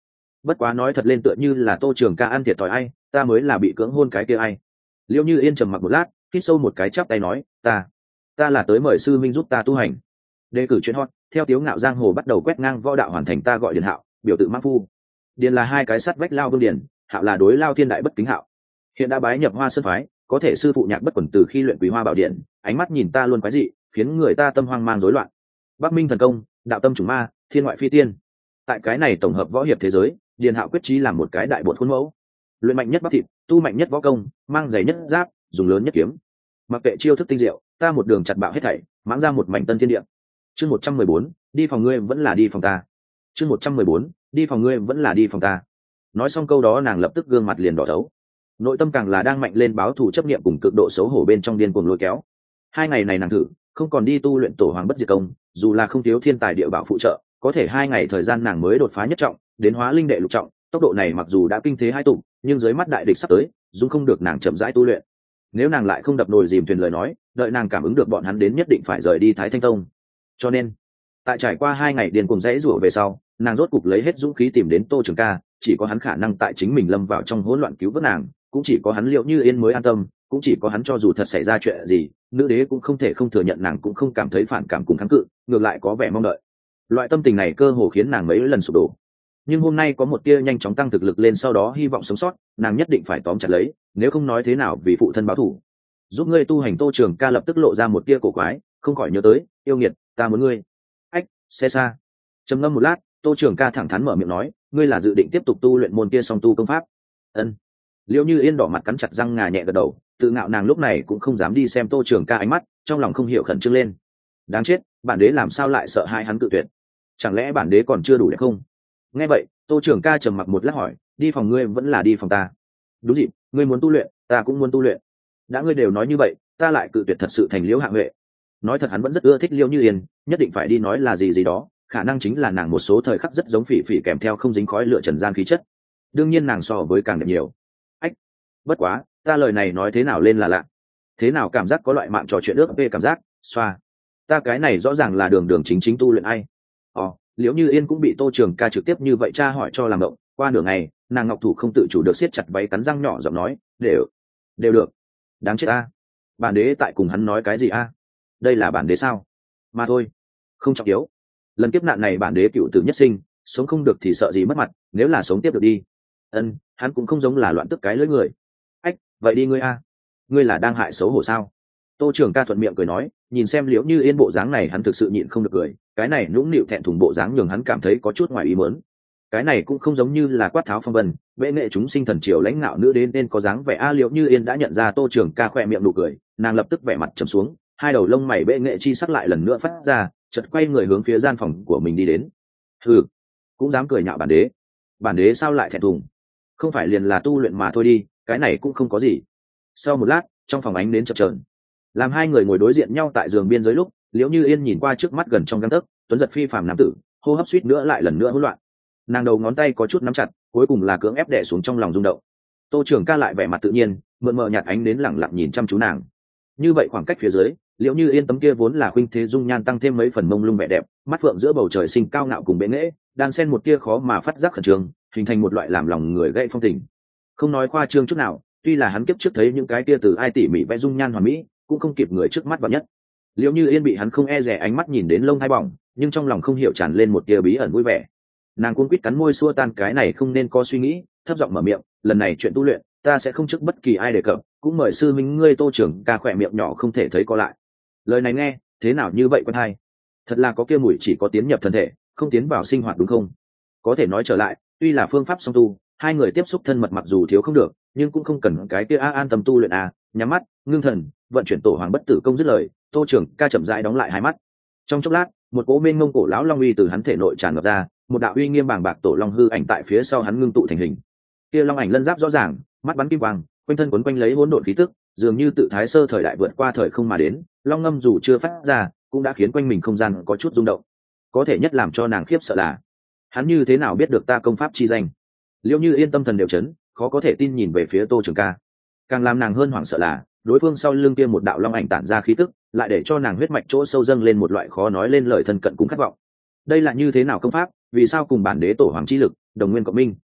bất quá nói thật lên tựa như là Tô Trường Ca ăn thiệt thòi ai, ta mới là bị cưỡng hôn cái kia ai. Liễu Như Yên trầm mặc một lát, hít sâu một cái, chắp tay nói, ta là tới mời sư minh giúp ta tu hành. Đề cử chuyện hot, theo Tiếu Ngạo giang hồ bắt đầu quét ngang võ đạo hoàn thành, ta gọi Điền Hạo, biểu tự mã phu. Điền là hai cái sắt vách lao vương điền, Hạo là đối lao thiên đại bất kính Hạo. Hiện đã bái nhập Hoa Sơn phái, có thể sư phụ nhạc bất quẩn từ khi luyện Quý Hoa Bảo Điện, ánh mắt nhìn ta luôn quái dị, khiến người ta tâm hoang mang rối loạn. Bắc Minh thần công, đạo tâm chủng ma, thiên ngoại phi tiên. Tại cái này tổng hợp võ hiệp thế giới, Điền Hạo quyết chí làm một cái đại bột khuôn mẫu. Luyện mạnh nhất bắp thịt, tu mạnh nhất võ công, mang giày nhất giáp, dùng lớn nhất kiếm. Mặc kệ chiêu thức tinh diệu, ta một đường chặt bạo hết thảy, mãng ra một mảnh tân thiên địa. Chương 114, đi phòng ngươi vẫn là đi phòng ta. Chương 114, đi phòng ngươi vẫn là đi phòng ta. Nói xong câu đó, nàng lập tức gương mặt liền đỏ thấu. Nội tâm càng là đang mạnh lên, báo thù chấp niệm cùng cực độ xấu hổ bên trong điên cuồng lôi kéo. Hai ngày này nàng thử, không còn đi tu luyện tổ hoàng bất diệt công, dù là không thiếu thiên tài địa bảo phụ trợ, có thể 2 ngày thời gian nàng mới đột phá nhất trọng, đến hóa linh đệ lục trọng, tốc độ này mặc dù đã kinh thế hai tụ, nhưng dưới mắt đại địch sắp tới, dung không được nàng chậm rãi tu luyện. Nếu nàng lại không đập nồi dìm thuyền lời nói, đợi nàng cảm ứng được bọn hắn đến nhất định phải rời đi Thái Thanh Tông. Cho nên, tại trải qua 2 ngày điên cuồng rẽ rủa về sau, nàng rốt cục lấy hết dũng khí tìm đến Tô Trường Ca, chỉ có hắn khả năng tại chính mình lâm vào trong hỗn loạn cứu vớt nàng, cũng chỉ có hắn Liễu Như Yên mới an tâm, cũng chỉ có hắn cho dù thật xảy ra chuyện gì, nữ đế cũng không thể không thừa nhận nàng cũng không cảm thấy phản cảm cùng kháng cự, ngược lại có vẻ mong đợi. Loại tâm tình này cơ hồ khiến nàng mấy lần sụp đổ. Nhưng hôm nay có một tia nhanh chóng tăng thực lực lên, sau đó hy vọng sống sót, nàng nhất định phải tóm chặt lấy, nếu không nói thế nào vì phụ thân báo thù. Giúp ngươi tu hành. Tô Trường Ca lập tức lộ ra một tia cổ quái, không khỏi nhớ tới, yêu nghiệt, ta muốn ngươi. Ách, xe xa. Trầm ngâm một lát, Tô Trường Ca thẳng thắn mở miệng nói, ngươi là dự định tiếp tục tu luyện môn kia song tu công pháp? Ân. Liễu Như Yên đỏ mặt cắn chặt răng ngà nhẹ gật đầu, tự ngạo nàng lúc này cũng không dám đi xem Tô Trường Ca ánh mắt, trong lòng không hiểu khẩn trương lên. Đáng chết, bản đế làm sao lại sợ hai hắn cự tuyệt? Chẳng lẽ bản đế còn chưa đủ đẹp không? Nghe vậy, Tô Trường Ca trầm mặc một lát hỏi, đi phòng ngươi vẫn là đi phòng ta? Đúng dịp, ngươi muốn tu luyện, ta cũng muốn tu luyện. Đã ngươi đều nói như vậy, ta lại cự tuyệt thật sự thành Liễu Hạ Huệ. Nói thật hắn vẫn rất ưa thích Liễu Như Yên, nhất định phải đi nói là gì đó, khả năng chính là nàng một số thời khắc rất giống Phỉ Phỉ, kèm theo không dính khói lửa trần gian khí chất. Đương nhiên nàng so với càng đẹp nhiều. Ách, bất quá, ta lời này nói thế nào lên là lạ. Thế nào cảm giác có loại mạng trò chuyện ước về cảm giác, xoa. Ta cái này rõ ràng là đường đường chính chính tu luyện ai. Liễu Như Yên cũng bị Tô Trường Ca trực tiếp như vậy tra hỏi cho làm động, qua nửa ngày, nàng ngọc thủ không tự chủ được siết chặt váy, cắn răng nhỏ giọng nói, đều được. Đáng chết a. Bản đế tại cùng hắn nói cái gì a? Đây là bản đế sao? Mà thôi, không trọng yếu. Lần kiếp nạn này bản đế cựu tử nhất sinh, sống không được thì sợ gì mất mặt, nếu là sống tiếp được đi. Hắn cũng không giống là loạn tức cái lưỡi người. Ách, vậy đi ngươi a. Ngươi là đang hại xấu hổ sao? Tô Trường Ca thuận miệng cười nói, nhìn xem Liễu Như Yên bộ dáng này hắn thực sự nhịn không được cười, cái này nũng nịu thẹn thùng bộ dáng nhường hắn cảm thấy có chút ngoài ý muốn. Cái này cũng không giống như là quát tháo phong vân, bệ nghệ chúng sinh thần triều lãnh ngạo nữ đến nên có dáng vẻ a. Liễu Như Yên đã nhận ra Tô Trường Ca khỏe miệng nụ cười, nàng lập tức vẻ mặt trầm xuống, hai đầu lông mày bệ nghệ chi sắc lại lần nữa phát ra, chợt quay người hướng phía gian phòng của mình đi đến. Hừ, cũng dám cười nhạo bản đế? Bản đế sao lại thẹn thùng? Không phải liền là tu luyện mà thôi đi, cái này cũng không có gì. Sau một lát, trong phòng ánh đến chập chờn, làm hai người ngồi đối diện nhau tại giường biên giới lúc, Liễu Như Yên nhìn qua trước mắt gần trong gang tấc tuấn giật phi phàm nam tử, hô hấp suýt nữa lại lần nữa hỗn loạn. Nàng đầu ngón tay có chút nắm chặt, cuối cùng là cưỡng ép đè xuống trong lòng rung động. Tô Trường Ca lại vẻ mặt tự nhiên, mượn mờ nhạt ánh đến lẳng lặng nhìn chăm chú nàng. Như vậy khoảng cách phía dưới, Liễu Như Yên tấm kia vốn là khuynh thế dung nhan tăng thêm mấy phần mông lung vẻ đẹp, mắt phượng giữa bầu trời sinh cao ngạo cùng bệ nghệ, đan xen một tia khó mà phát giác khẩn trương, hình thành một loại làm lòng người gây phong tình. Không nói khoa trương chút nào, tuy là hắn kiếp trước thấy những cái tia từ ai tỉ mỉ vẽ dung nhan hoàn mỹ, cũng không kịp người trước mắt vào nhất. Liễu Như Yên bị hắn không e dè ánh mắt nhìn đến lông thay bỏng, nhưng trong lòng không hiểu tràn lên một tia bí ẩn vui vẻ. Nàng cuống quýt cắn môi xua tan cái này không nên có suy nghĩ, thấp giọng mở miệng, lần này chuyện tu luyện ta sẽ không trước bất kỳ ai đề cập, cũng mời sư minh ngươi. Tô Trường Ca khỏe miệng nhỏ không thể thấy co lại. Lời này nghe thế nào như vậy quen hay, thật là có kia mùi chỉ có tiến nhập thân thể, không tiến vào sinh hoạt đúng không? Có thể nói trở lại, tuy là phương pháp song tu, hai người tiếp xúc thân mật mặc dù thiếu không được, nhưng cũng không cần cái kia an tâm tu luyện nhắm mắt ngưng thần vận chuyển tổ hoàng bất tử công. dứt lời, Tô Trường Ca chậm rãi đóng lại hai mắt. Trong chốc lát, một cỗ mênh mông cổ lão long uy từ hắn thể nội tràn ngập ra, một đạo uy nghiêm bàng bạc tổ long hư ảnh tại phía sau hắn ngưng tụ thành hình. Kia long ảnh lân giáp rõ ràng, mắt bắn kim quang, quanh thân quấn quanh lấy hỗn độn khí tức, dường như tự thái sơ thời đại vượt qua thời không mà đến. Long ngâm dù chưa phát ra, cũng đã khiến quanh mình không gian có chút rung động. Có thể nhất làm cho nàng khiếp sợ là, hắn như thế nào biết được ta công pháp chi danh? Liễu Như Yên tâm thần đều chấn, khó có thể tin nhìn về phía Tô Trường Ca. Càng làm nàng hơn hoảng sợ là, đối phương sau lưng kia một đạo long ảnh tản ra khí tức, lại để cho nàng huyết mạch chỗ sâu dâng lên một loại khó nói lên lời thân cận cũng khát vọng. Đây là như thế nào công pháp, vì sao cùng bản đế tổ hoàng chi lực đồng nguyên cộng minh?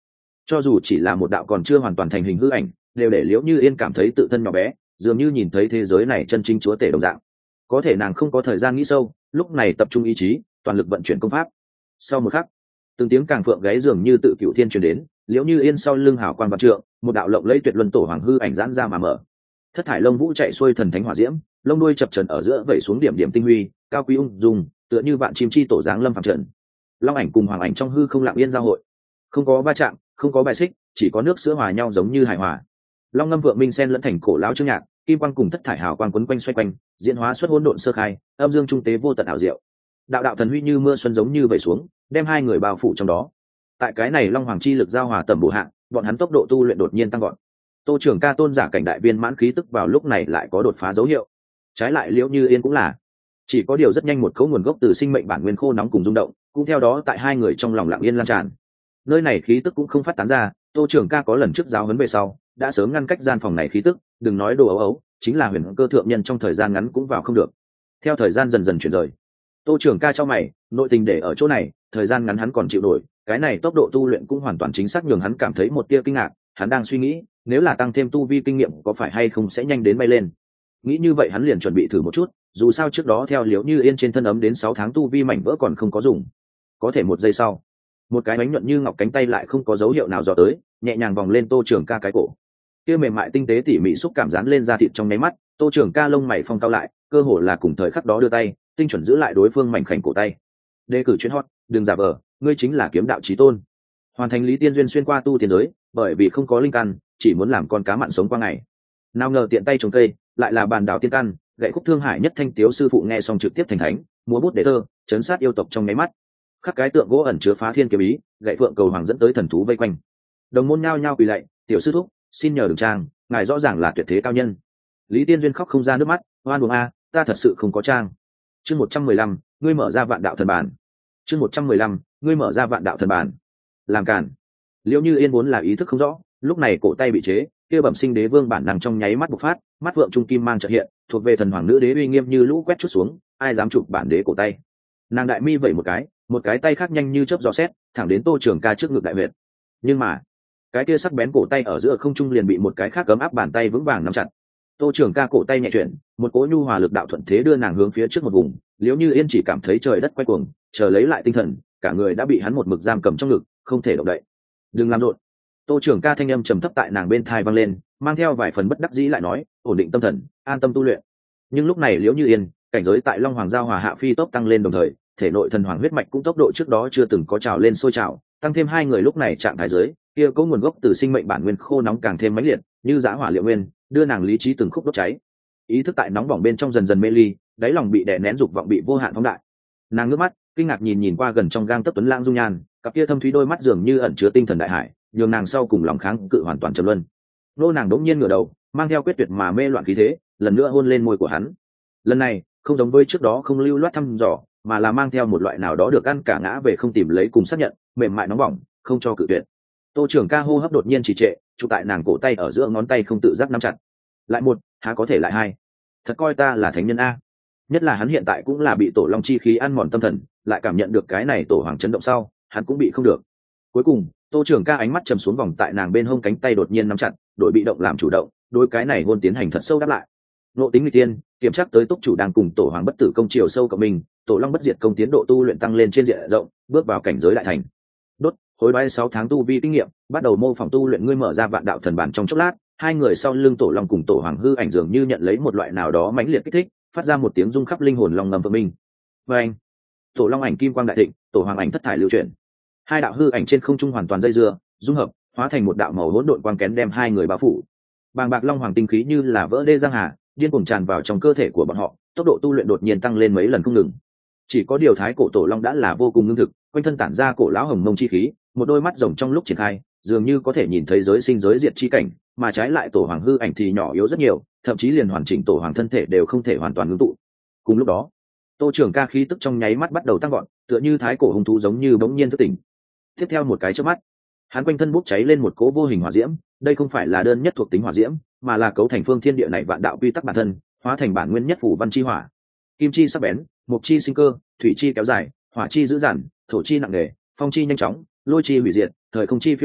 cho dù chỉ là một đạo còn chưa hoàn toàn thành hình hư ảnh đều để liễu như yên cảm thấy tự thân nhỏ bé, dường như nhìn thấy thế giới này chân chính chúa tể đồng dạng. Có thể nàng không có thời gian nghĩ sâu, lúc này tập trung ý chí toàn lực vận chuyển công pháp. Sau một khắc, từng tiếng càng phượng gáy dường như tự cựu thiên truyền đến, liễu như yên sau lưng hào quang vạn trượng, một đạo lộng lẫy tuyệt luân tổ hoàng hư ảnh giãn ra mà mở. Thất thải lông vũ chạy xuôi thần thánh hỏa diễm, lông đuôi chập trần ở giữa vẩy xuống điểm điểm tinh huy, cao quý ung dung, tựa như vạn chim chi tổ dáng lâm phàm trần. Long ảnh cùng hoàng ảnh trong hư không lặng yên giao hội, không có va chạm, không có bài xích, chỉ có nước sữa hòa nhau giống như hài hòa. Long ngâm vượng minh sen lẫn thành cổ lão chương nhạc, kim quang cùng thất thải hào quang quấn quanh xoay quanh, diễn hóa xuất hỗn độn sơ khai, âm dương trung tế vô tận ảo diệu. Đạo đạo thần huy như mưa xuân giống như vẩy xuống, đem hai người bao phủ trong đó. Tại cái này long hoàng chi lực giao hòa tầm bổ hạ, bọn hắn tốc độ tu luyện đột nhiên tăng gọn. Tô trưởng ca tôn giả cảnh đại viên mãn khí tức vào lúc này lại có đột phá dấu hiệu. Trái lại liễu như yên cũng là, chỉ có điều rất nhanh một cấu nguồn gốc từ sinh mệnh bản nguyên khô nóng cùng rung động, cũng theo đó tại hai người trong lòng lặng yên lan tràn. Nơi này khí tức cũng không phát tán ra, Tô trưởng ca có lần trước giáo huấn về sau đã sớm ngăn cách gian phòng này khí tức, đừng nói đồ ấu ấu, chính là huyền cơ thượng nhân trong thời gian ngắn cũng vào không được. Theo thời gian dần dần chuyển rời, Tô trưởng ca cho mày, nội tình để ở chỗ này, thời gian ngắn hắn còn chịu nổi, cái này tốc độ tu luyện cũng hoàn toàn chính xác nhường hắn cảm thấy một tia kinh ngạc. Hắn đang suy nghĩ, nếu là tăng thêm tu vi kinh nghiệm có phải hay không sẽ nhanh đến bay lên. Nghĩ như vậy hắn liền chuẩn bị thử một chút, dù sao trước đó theo liễu như yên trên thân ấm đến 6 tháng tu vi mảnh vỡ còn không có dùng. Có thể một giây sau, một cái bánh nhuận như ngọc cánh tay lại không có dấu hiệu nào dò tới, nhẹ nhàng vòng lên Tô trưởng ca cái cổ. Kia mềm mại tinh tế tỉ mỉ xúc cảm dán lên da thịt trong nháy mắt, Tô trưởng ca lông mày phong cao lại, cơ hồ là cùng thời khắc đó đưa tay tinh chuẩn giữ lại đối phương mảnh khảnh cổ tay. Đề cử chuyên hot, đừng giả vờ, ngươi chính là kiếm đạo chí tôn. Hoàn thành lý tiên duyên xuyên qua tu tiên giới, bởi vì không có linh căn, chỉ muốn làm con cá mặn sống qua ngày. Nào ngờ tiện tay trồng cây, lại là bàn đảo tiên căn, gậy khúc thương hải nhất thanh tiếu sư phụ nghe xong trực tiếp thành thánh, múa bút để thơ, chấn sát yêu tộc trong nháy mắt. Khắc cái tượng gỗ ẩn chứa phá thiên kiếm ý, gậy phượng cầu hoàng dẫn tới thần thú vây quanh. Đồng môn nhao nhao quỳ lạy, tiểu sư thúc, xin nhờ đừng trang, ngài rõ ràng là tuyệt thế cao nhân. Lý tiên duyên khóc không ra nước mắt, oan uổng a, ta thật sự không có trang. Chương 115, ngươi mở ra vạn đạo thần bản. Chương 115, ngươi mở ra vạn đạo thần bản. Làm cản. Liễu như yên muốn là ý thức không rõ, lúc này cổ tay bị chế, kia bẩm sinh đế vương bản năng trong nháy mắt bộc phát, mắt vượng trung kim mang chợt hiện, thuộc về thần hoàng nữ đế uy nghiêm như lũ quét chút xuống, ai dám chụp bản đế cổ tay. Nàng đại mi vẩy một cái tay khác nhanh như chớp gió xét, thẳng đến Tô trưởng ca trước ngực đại huyệt. Nhưng mà, cái kia sắc bén cổ tay ở giữa không trung liền bị một cái khác cấm áp bàn tay vững vàng nắm chặt. Tô trưởng ca cổ tay nhẹ chuyển, một cỗ nhu hòa lực đạo thuận thế đưa nàng hướng phía trước một vùng, liếu như yên chỉ cảm thấy trời đất quay cuồng, chờ lấy lại tinh thần, cả người đã bị hắn một mực giam cầm trong ngực, không thể động đậy. Đừng làm rộn. Tô trưởng ca thanh âm trầm thấp tại nàng bên tai vang lên, mang theo vài phần bất đắc dĩ lại nói, ổn định tâm thần, an tâm tu luyện. Nhưng lúc này liếu như yên, cảnh giới tại Long Hoàng giao hòa hạ phi tốc tăng lên đồng thời, thể nội thần hoàng huyết mạch cũng tốc độ trước đó chưa từng có trào lên sôi trào, tăng thêm hai người lúc này trạng thái giới, kia có nguồn gốc từ sinh mệnh bản nguyên khô nóng càng thêm mãnh liệt, như dã hỏa liệu nguyên, đưa nàng lý trí từng khúc đốt cháy. Ý thức tại nóng bỏng bên trong dần dần mê ly, đáy lòng bị đè nén dục vọng bị vô hạn phóng đại. Nàng ngước mắt, kinh ngạc nhìn qua gần trong gang tấc tuấn lãng dung nhan, cặp kia thâm thúy đôi mắt dường như ẩn chứa tinh thần đại hải, nhường nàng sau cùng lòng kháng cự hoàn toàn trầm luân. Nô nàng đống nhiên ngửa đầu, mang theo quyết tuyệt mà mê loạn khí thế, lần nữa hôn lên môi của hắn. Lần này, không giống với trước đó không lưu loát thăm dò, mà là mang theo một loại nào đó được ăn cả ngã về không tìm lấy cùng xác nhận, mềm mại nóng bỏng, không cho cự tuyệt. Tô trưởng ca hô hấp đột nhiên trì trệ, chụp tại nàng cổ tay ở giữa ngón tay không tự giác nắm chặt. Lại một, há có thể lại hai. Thật coi ta là thánh nhân a. Nhất là hắn hiện tại cũng là bị tổ long chi khí ăn mòn tâm thần, lại cảm nhận được cái này tổ hoàng chấn động sau, hắn cũng bị không được. Cuối cùng, Tô trưởng ca ánh mắt trầm xuống vòng tại nàng bên hông cánh tay đột nhiên nắm chặt, đổi bị động làm chủ động, đối cái này hôn tiến hành thật sâu đáp lại. Nộ tính nguy tiên, kiểm tra tới túc chủ đang cùng tổ hoàng bất tử công chiều sâu cộng mình, tổ long bất diệt công tiến độ tu luyện tăng lên trên diện rộng, bước vào cảnh giới đại thành. Đốt, hối đoái 6 tháng tu vi kinh nghiệm, bắt đầu mô phỏng tu luyện, ngươi mở ra vạn đạo thần bản trong chốc lát, hai người sau lưng tổ long cùng tổ hoàng hư ảnh dường như nhận lấy một loại nào đó mãnh liệt kích thích, phát ra một tiếng rung khắp linh hồn long ngầm vượng minh. Và anh, tổ long ảnh kim quang đại thịnh, tổ hoàng ảnh thất thải lưu chuyển. Hai đạo hư ảnh trên không trung hoàn toàn dây dưa, dung hợp, hóa thành một đạo màu hỗn độn quang kén đem hai người bao phủ. Bàng bạc long hoàng tinh khí như là vỡ đê giang hà, điên cuồng tràn vào trong cơ thể của bọn họ, tốc độ tu luyện đột nhiên tăng lên mấy lần không ngừng. Chỉ có điều thái cổ tổ long đã là vô cùng ngưng thực, quanh thân tản ra cổ lão hồng mông chi khí, một đôi mắt rồng trong lúc triển khai, dường như có thể nhìn thấy giới sinh giới diệt chi cảnh, mà trái lại tổ hoàng hư ảnh thì nhỏ yếu rất nhiều, thậm chí liền hoàn chỉnh tổ hoàng thân thể đều không thể hoàn toàn ngưng tụ. Cùng lúc đó, Tô trưởng ca khí tức trong nháy mắt bắt đầu tăng vọt, tựa như thái cổ hung thú giống như bỗng nhiên thức tỉnh. Tiếp theo một cái chớp mắt, hắn quanh thân bốc cháy lên một cỗ vô hình hỏa diễm, đây không phải là đơn nhất thuộc tính hỏa diễm, mà là cấu thành phương thiên địa này vạn đạo quy tắc bản thân, hóa thành bản nguyên nhất phủ văn chi hỏa. Kim chi sắc bén, mộc chi sinh cơ, thủy chi kéo dài, hỏa chi dữ dằn, thổ chi nặng nề, phong chi nhanh chóng, lôi chi hủy diệt, thời không chi phiêu miểu,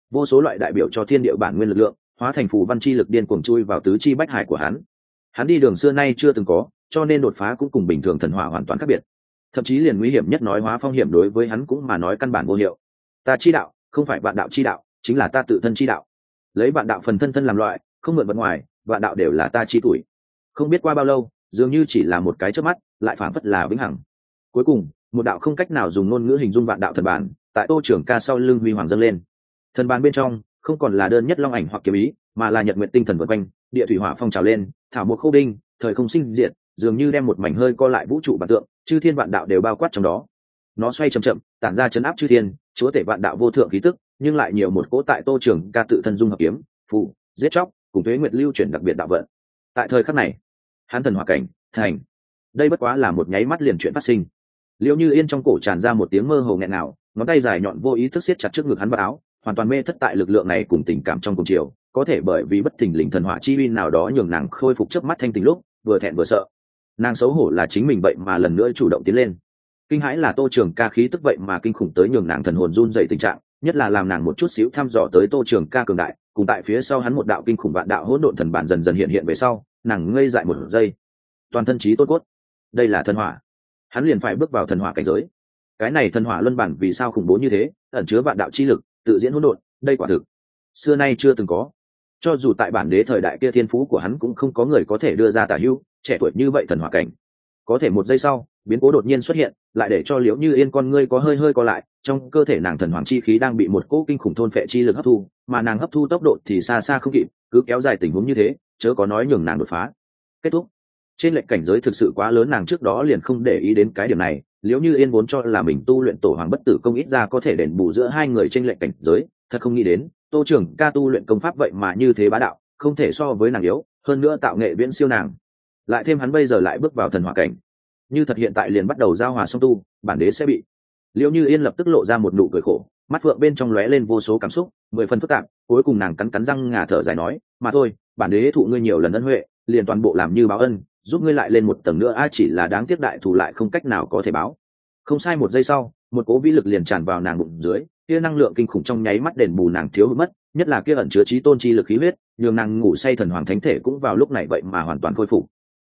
vô số loại đại biểu cho thiên địa bản nguyên lực lượng hóa thành phù văn chi lực điên cuồng chui vào tứ chi bách hải của hắn đi đường xưa nay chưa từng có, cho nên đột phá cũng cùng bình thường thần hỏa hoàn toàn khác biệt. Thậm chí liền nguy hiểm nhất nói hóa phong hiểm đối với hắn cũng mà nói căn bản vô hiệu. Ta chi đạo không phải vạn đạo chi đạo, chính là ta tự thân chi đạo. Lấy vạn đạo phần thân thân làm loại, không mượn vật ngoài, vạn đạo đều là ta chi tuổi. Không biết qua bao lâu, dường như chỉ là một cái chớp mắt, lại phảng phất là vĩnh hằng. Cuối cùng, một đạo không cách nào dùng ngôn ngữ hình dung vạn đạo thần bản, tại Tô Trường Ca sau lưng huy hoàng dâng lên. Thần bản bên trong không còn là đơn nhất long ảnh hoặc kiếm ý, mà là nhật nguyệt tinh thần vượt quanh, địa thủy hỏa phong trào lên, thảo mộc khô đinh, thời không sinh diệt, dường như đem một mảnh hơi co lại vũ trụ bản tượng, chư thiên vạn đạo đều bao quát trong đó. Nó xoay chậm chậm, tản ra chấn áp chư thiên, chúa tể vạn đạo vô thượng khí tức, nhưng lại nhiều một cỗ tại Tô Trường Ca tự thân dung hợp kiếm, phù, giết chóc, cùng tuế nguyệt lưu chuyển đặc biệt đạo vận. Tại thời khắc này, hắn thần hỏa cảnh thành. Đây bất quá là một nháy mắt liền chuyện phát sinh. Liễu Như Yên trong cổ tràn ra một tiếng mơ hồ nghẹn ngào, ngón tay dài nhọn vô ý thức siết chặt trước ngực hắn vào áo, hoàn toàn mê thất tại lực lượng này cùng tình cảm trong cùng chiều, có thể bởi vì bất thình lình thần hỏa chi uy nào đó nhường nàng khôi phục chớp mắt thanh tình lúc, vừa thẹn vừa sợ. Nàng xấu hổ là chính mình vậy mà lần nữa chủ động tiến lên. Kinh hãi là Tô Trường Ca khí tức vậy mà kinh khủng tới nhường nàng thần hồn run rẩy tình trạng, nhất là làm nàng một chút xíu thăm dò tới Tô Trường Ca cường đại, cùng tại phía sau hắn một đạo kinh khủng vạn đạo hỗn độn thần bản dần dần hiện hiện về sau, nàng ngây dại một giây. Toàn thân trí tốt cốt, đây là thần hỏa. Hắn liền phải bước vào thần hỏa cảnh giới. Cái này thần hỏa luân bản vì sao khủng bố như thế, ẩn chứa vạn đạo chi lực, tự diễn hỗn độn, đây quả thực xưa nay chưa từng có. Cho dù tại bản đế thời đại kia thiên phú của hắn cũng không có người có thể đưa ra tả hữu, trẻ tuổi như vậy thần hỏa cảnh. Có thể một giây sau, biến cố đột nhiên xuất hiện, lại để cho Liễu Như Yên con ngươi có hơi hơi co lại, trong cơ thể nàng thần hoàng chi khí đang bị một cỗ kinh khủng thôn phệ chi lực hấp thu, mà nàng hấp thu tốc độ thì xa xa không kịp, cứ kéo dài tình huống như thế, chớ có nói nhường nàng đột phá. Kết thúc. Trên lệnh cảnh giới thực sự quá lớn, nàng trước đó liền không để ý đến cái điểm này. Liễu Như Yên vốn cho là mình tu luyện tổ hoàng bất tử công ít ra có thể đền bù giữa hai người trên lệnh cảnh giới, thật không nghĩ đến Tô Trường Ca tu luyện công pháp vậy mà như thế bá đạo, không thể so với nàng yếu, hơn nữa tạo nghệ viễn siêu nàng, lại thêm hắn bây giờ lại bước vào thần hỏa cảnh, như thật hiện tại liền bắt đầu giao hòa song tu, bản đế sẽ bị. Liễu Như Yên lập tức lộ ra một nụ cười khổ, mắt phượng bên trong lóe lên vô số cảm xúc, 10 phần phức tạp, cuối cùng nàng cắn cắn răng ngà thở dài nói, mà thôi, bản đế thụ ngươi nhiều lần ân huệ, liền toàn bộ làm như báo ân, giúp ngươi lại lên một tầng nữa, chỉ là đáng tiếc đại thù lại không cách nào có thể báo. Không sai một giây sau, một cỗ vĩ lực liền tràn vào nàng bụng dưới, kia năng lượng kinh khủng trong nháy mắt đền bù nàng thiếu hụt mất, nhất là kia ẩn chứa chí tôn chi lực khí huyết, nhường nàng ngủ say thần hoàng thánh thể cũng vào lúc này vậy mà hoàn toàn khôi phục.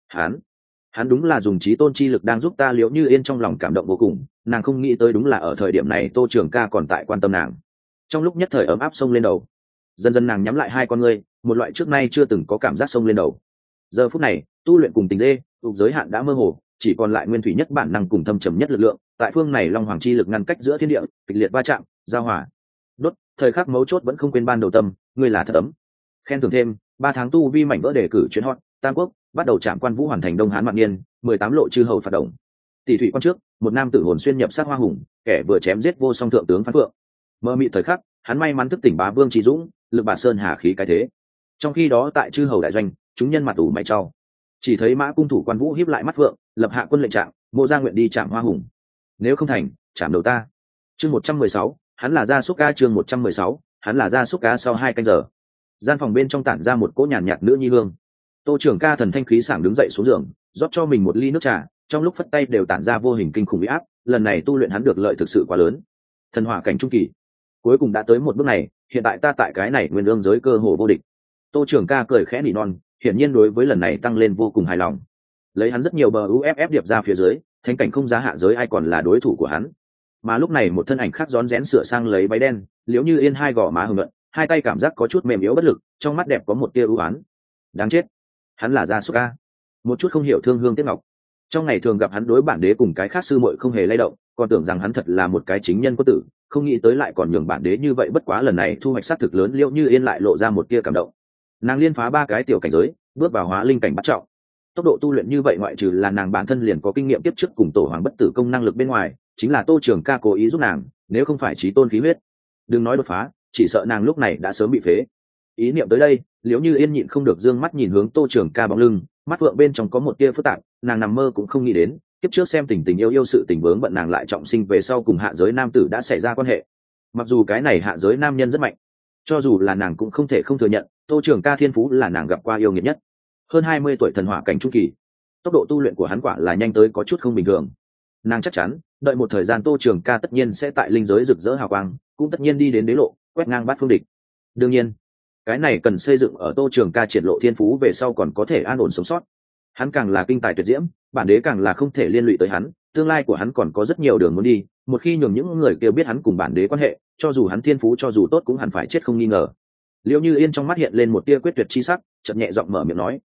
Hắn đúng là dùng chí tôn chi lực đang giúp ta. Liễu Như Yên trong lòng cảm động vô cùng, nàng không nghĩ tới đúng là ở thời điểm này Tô Trường Ca còn tại quan tâm nàng. Trong lúc nhất thời ấm áp xông lên đầu, dần dần nàng nhắm lại hai con ngươi, một loại trước nay chưa từng có cảm giác xông lên đầu. Giờ phút này, tu luyện cùng tình lê, tục giới hạn đã mơ hồ, chỉ còn lại nguyên thủy nhất bản năng cùng thâm trầm nhất lực lượng, tại phương này long hoàng chi lực ngăn cách giữa thiên địa, kịch liệt va chạm, giao hòa. Đốt, thời khắc mấu chốt vẫn không quên ban đầu tâm, ngươi là thật ấm. Khen thưởng thêm, 3 tháng tu vi mảnh vỡ đề cử chuyến hot, Tam Quốc, bắt đầu trạm quan vũ hoàn thành Đông Hán Mạn Niên, 18 lộ chư hầu phạt động. Tỷ thủy quan trước, một nam tử hồn xuyên nhập sát hoa hùng, kẻ vừa chém giết vô song thượng tướng Phan Phượng. Mơ mị thời khắc, hắn may mắn thức tỉnh bá vương Trí Dũng, lực bản sơn hà khí cái thế. Trong khi đó tại chư hầu đại doanh, chúng nhân mặt ủ mày trao. Chỉ thấy Mã cung thủ quan vũ híp lại mắt Phượng, lập hạ quân lệnh trạng, Mộ Gia nguyện đi chạm hoa hùng. Nếu không thành, chạm đầu ta. Chương 116, hắn là gia súc ca. Chương 116, hắn là gia súc ca. Sau 2 canh giờ, gian phòng bên trong tản ra một cỗ nhàn nhạt nữ nhi hương. Tô Trường Ca thần thanh khí sảng đứng dậy xuống giường, rót cho mình một ly nước trà, trong lúc phất tay đều tản ra vô hình kinh khủng uy áp, lần này tu luyện hắn được lợi thực sự quá lớn. Thần hỏa cảnh trung kỳ, cuối cùng đã tới một bước này, hiện tại ta tại cái này nguyên ương giới cơ hồ vô địch. Tô Trường Ca cười khẽ nỉ non, hiển nhiên đối với lần này tăng lên vô cùng hài lòng. Lấy hắn rất nhiều bờ UFF điệp ra phía dưới, thánh cảnh không giá hạ giới ai còn là đối thủ của hắn. Mà lúc này một thân ảnh khác rón rén sửa sang lấy váy đen, Liễu Như Yên hai gò má hồng nhuận, hai tay cảm giác có chút mềm yếu bất lực, trong mắt đẹp có một tia ưu ái. Đáng chết, hắn là gia súc ca. Một chút không hiểu thương hương tiếc ngọc. Trong ngày thường gặp hắn đối bản đế cùng cái khác sư muội không hề lay động, còn tưởng rằng hắn thật là một cái chính nhân quân tử, không nghĩ tới lại còn nhường bản đế như vậy. Bất quá lần này thu hoạch sát thực lớn, Liễu Như Yên lại lộ ra một tia cảm động. Nàng liên phá 3 cái tiểu cảnh giới, bước vào hóa linh cảnh bắt trọng. Tốc độ tu luyện như vậy ngoại trừ là nàng bản thân liền có kinh nghiệm tiếp trước cùng tổ hoàng bất tử công năng lực bên ngoài, chính là Tô Trường Ca cố ý giúp nàng, nếu không phải chí tôn khí huyết, đừng nói đột phá, chỉ sợ nàng lúc này đã sớm bị phế. Ý niệm tới đây, Liễu Như Yên nhịn không được dương mắt nhìn hướng Tô Trường Ca bóng lưng, mắt phượng bên trong có một tia phức tạp, nàng nằm mơ cũng không nghĩ đến, kiếp trước xem tình tình yêu sự tình vướng bận nàng lại trọng sinh về sau cùng hạ giới nam tử đã xảy ra quan hệ. Mặc dù cái này hạ giới nam nhân rất mạnh, cho dù là nàng cũng không thể không thừa nhận, Tô Trường Ca thiên phú là nàng gặp qua yêu nghiệt nhất. Hơn 20 tuổi thần hỏa cảnh trung kỳ, tốc độ tu luyện của hắn quả là nhanh tới có chút không bình thường. Nàng chắc chắn, đợi một thời gian Tô Trường Ca tất nhiên sẽ tại linh giới rực rỡ hào quang, cũng tất nhiên đi đến đế lộ, quét ngang bát phương địch. đương nhiên cái này cần xây dựng ở Tô Trường Ca triển lộ thiên phú về sau còn có thể an ổn sống sót. Hắn càng là kinh tài tuyệt diễm, bản đế càng là không thể liên lụy tới hắn, tương lai của hắn còn có rất nhiều đường muốn đi, một khi nhường những người kia biết hắn cùng bản đế quan hệ, cho dù hắn thiên phú cho dù tốt cũng hẳn phải chết không nghi ngờ. Liễu Như Yên trong mắt hiện lên một tia quyết tuyệt chi sắc, chợt nhẹ giọng mở miệng nói,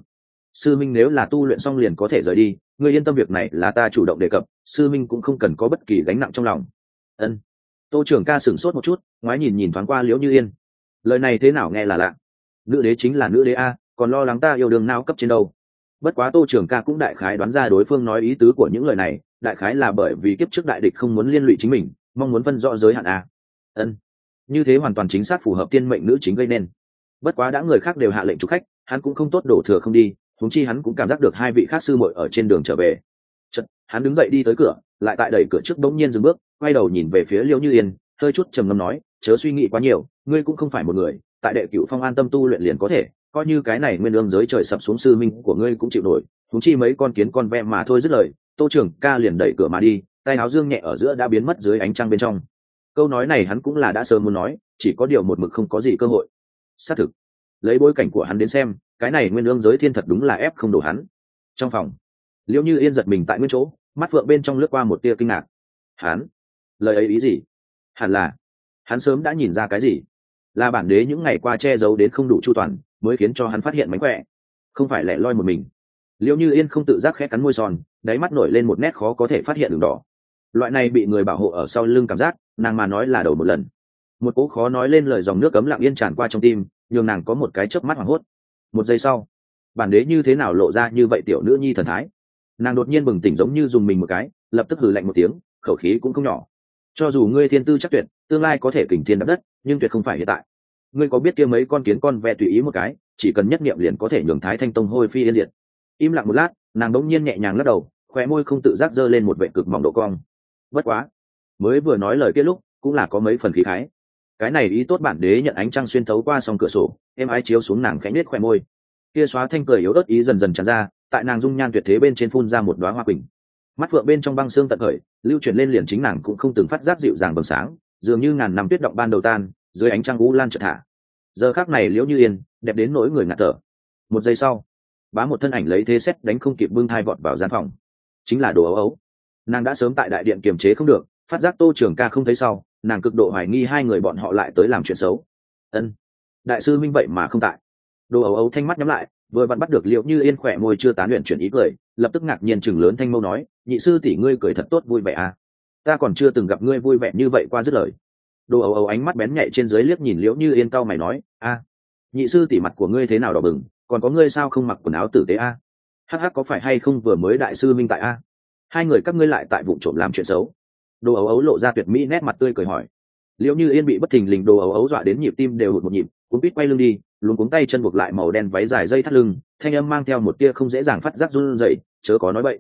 sư minh nếu là tu luyện xong liền có thể rời đi, ngươi yên tâm, việc này là ta chủ động đề cập, sư minh cũng không cần có bất kỳ gánh nặng trong lòng. Ân. Tô Trường Ca sửng sốt một chút, ngoái nhìn thoáng qua Liễu Như Yên. Lời này thế nào nghe là lạ. Nữ đế chính là nữ đế a, còn lo lắng ta yêu đương nào cấp trên đâu. Bất quá Tô Trường Ca cũng đại khái đoán ra đối phương nói ý tứ của những lời này, đại khái là bởi vì kiếp trước đại địch không muốn liên lụy chính mình, mong muốn phân rõ giới hạn a. Ân. Như thế hoàn toàn chính xác phù hợp tiên mệnh nữ chính gây nên. Bất quá đã người khác đều hạ lệnh chúc khách, hắn cũng không tốt đổ thừa không đi, huống chi hắn cũng cảm giác được hai vị khác sư muội ở trên đường trở về. Chợt, hắn đứng dậy đi tới cửa, lại tại đẩy cửa trước bỗng nhiên dừng bước, quay đầu nhìn về phía Liễu Như Yên, hơi chút trầm ngâm nói, chớ suy nghĩ quá nhiều, ngươi cũng không phải một người, tại Đệ Cửu Phong an tâm tu luyện liền có thể, coi như cái này nguyên ương giới trời sập xuống sư minh của ngươi cũng chịu nổi, huống chi mấy con kiến con ve mà thôi. Dứt lời, Tô Trường Ca liền đẩy cửa mà đi, tay áo dương nhẹ ở giữa đã biến mất dưới ánh trăng bên trong. Câu nói này hắn cũng là đã sớm muốn nói, chỉ có điều một mực không có gì cơ hội. Xác thực, lấy bối cảnh của hắn đến xem, cái này nguyên ương giới thiên thật đúng là ép không đổ hắn. Trong phòng, Liễu Như Yên giật mình tại nguyên chỗ, mắt phượng bên trong lướt qua một tia kinh ngạc. Hắn, lời ấy ý gì? Hẳn là hắn sớm đã nhìn ra cái gì, là bản đế những ngày qua che giấu đến không đủ chu toàn, mới khiến cho hắn phát hiện mánh khỏe, không phải lẻ loi một mình. Liễu Như Yên không tự giác khẽ cắn môi son, đáy mắt nổi lên một nét khó có thể phát hiện đường đỏ. Loại này bị người bảo hộ ở sau lưng cảm giác, nàng mà nói là đầu một lần. Một cỗ khó nói lên lời dòng nước cấm lặng yên tràn qua trong tim, nhường nàng có một cái chớp mắt hoảng hốt. Một giây sau, bản đế như thế nào lộ ra như vậy tiểu nữ nhi thần thái? Nàng đột nhiên bừng tỉnh giống như dùng mình một cái, lập tức hừ lạnh một tiếng, khẩu khí cũng không nhỏ. Cho dù ngươi thiên tư chắc tuyệt, tương lai có thể kình thiên đạp đất, nhưng tuyệt không phải hiện tại. Ngươi có biết kia mấy con kiến con ve tùy ý một cái, chỉ cần nhất niệm liền có thể nhường Thái Thanh Tông hôi phi yên diệt. Im lặng một lát, nàng đống nhiên nhẹ nhàng lắc đầu, khóe môi không tự giác giơ lên một vệt cực mỏng độ cong. Bất quá, mới vừa nói lời kia lúc, cũng là có mấy phần khí khái. Cái này ý tốt, bản đế nhận ánh trăng xuyên thấu qua song cửa sổ, êm ái chiếu xuống nàng khẽ nết khóe môi. Kia xóa thanh cười yếu ớt ý dần dần tràn ra, tại nàng dung nhan tuyệt thế bên trên phun ra một đóa hoa quỳnh. Mắt phượng bên trong băng xương tận khởi, lưu chuyển lên liền chính nàng cũng không từng phát giác dịu dàng bừng sáng, dường như ngàn năm tuyết động ban đầu tan, dưới ánh trăng u lan chợt thả. Giờ khắc này Liễu Như Yên đẹp đến nỗi người ngạt thở. Một giây sau, bá một thân ảnh lấy thế xét đánh không kịp bưng thai vọt vào gian phòng, chính là Đồ Ấu Ấu. Nàng đã sớm tại đại điện kiềm chế không được, phát giác Tô Trường Ca không thấy sau, nàng cực độ hoài nghi hai người bọn họ lại tới làm chuyện xấu. Ân, đại sư minh vậy mà không tại. Đồ Ấu Ấu thanh mắt nhắm lại, vừa vặn bắt được Liễu Như Yên khỏe môi chưa tán luyện chuyển ý cười, lập tức ngạc nhiên chừng lớn thanh mâu nói, nhị sư tỷ ngươi cười thật tốt vui vẻ à? Ta còn chưa từng gặp ngươi vui vẻ như vậy qua dứt lời. Đồ Ấu Ấu ánh mắt bén nhạy trên dưới liếc nhìn Liễu Như Yên cau mày nói, a, nhị sư tỷ mặt của ngươi thế nào đỏ bừng, còn có ngươi sao không mặc quần áo tử tế a? Hắc hắc, có phải hay không vừa mới đại sư minh tại a? Hai người các ngươi lại tại vụ trộm làm chuyện xấu. Đồ Ấu Ấu lộ ra tuyệt mỹ nét mặt tươi cười hỏi. Liễu Như Yên bị bất thình lình Đồ Ấu Ấu dọa đến nhịp tim đều hụt một nhịp, cuống quýt quay lưng đi, luống cuống tay chân buộc lại màu đen váy dài dây thắt lưng, thanh âm mang theo một tia không dễ dàng phát giác run rẩy, chớ có nói bậy,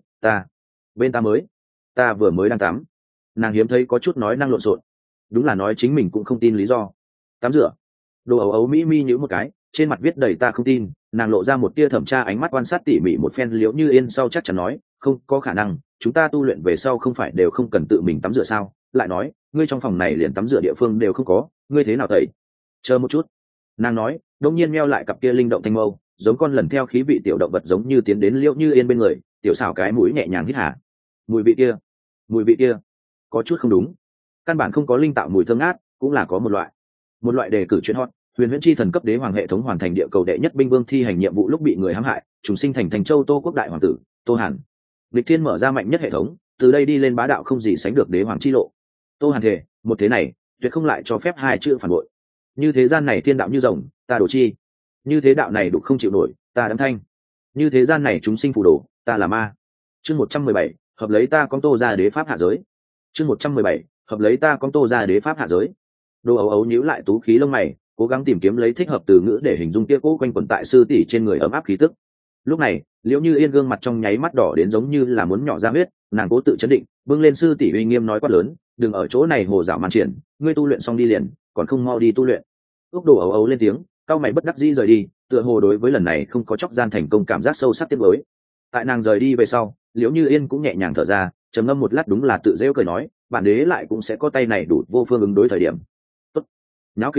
ta vừa mới đang tắm. Nàng hiếm thấy có chút nói năng lộn xộn, đúng là nói chính mình cũng không tin lý do. Tắm rửa. Đồ Ấu Ấu mỹ mi nhíu một cái, trên mặt viết đầy ta không tin, nàng lộ ra một tia thẩm tra ánh mắt quan sát tỉ mỉ một phen Liễu Như Yên sau chắc chắn nói, không có khả năng, chúng ta tu luyện về sau không phải đều không cần tự mình tắm rửa sao? Lại nói, ngươi trong phòng này liền tắm rửa địa phương đều không có, ngươi thế nào tẩy? Chờ một chút. Nàng nói, đột nhiên meo lại cặp kia linh động thanh mâu, giống con lần theo khí vị tiểu động vật giống như tiến đến Liễu Như Yên bên người, tiểu xảo cái mũi nhẹ nhàng hít hà. Mùi vị kia, có chút không đúng. Căn bản không có linh tạo mùi thơm ngát, cũng là có một loại đề cử chuyện hot. Huyền Huyễn Chi Thần cấp đế hoàng hệ thống hoàn thành địa cầu đệ nhất binh vương thi hành nhiệm vụ lúc bị người hãm hại, chúng sinh thành châu Tô quốc đại hoàng tử Tô Hàn. Lịch Thiên mở ra mạnh nhất hệ thống, từ đây đi lên bá đạo không gì sánh được đế hoàng chi lộ. Tô Hàn thề, một thế này tuyệt không lại cho phép hai chữ phản bội. Như thế gian này thiên đạo như rồng, ta đổ chi. Như thế đạo này đục không chịu nổi, ta đấm thanh. Như thế gian này chúng sinh phù đồ, ta là ma. Chương 117, hợp lấy ta con Tô ra đế pháp hạ giới. Chương 117, hợp lấy ta con Tô ra đế pháp hạ giới. Đồ Ấu Ấu nhíu lại tú khí lông mày, cố gắng tìm kiếm lấy thích hợp từ ngữ để hình dung kia cố quanh quẩn tại sư tỷ trên người ấm áp khí tức. Lúc này, Liễu Như Yên gương mặt trong nháy mắt đỏ đến giống như là muốn nhỏ ra huyết, nàng cố tự chấn định, bưng lên sư tỷ uy nghiêm nói quát lớn, đừng ở chỗ này hồ dạo màn triển, ngươi tu luyện xong đi liền, còn không mau đi tu luyện. Úc Đồ Ấu Ấu lên tiếng, cao mày bất đắc dĩ rời đi, tựa hồ đối với lần này không có chóc gian thành công cảm giác sâu sắc tiếc nuối. Tại nàng rời đi về sau, Liễu Như Yên cũng nhẹ nhàng thở ra, trầm ngâm một lát đúng là tự rêu cười nói, bản đế lại cũng sẽ có tay này đủ vô phương ứng đối thời điểm. Tốt. Náo kịch kết thúc,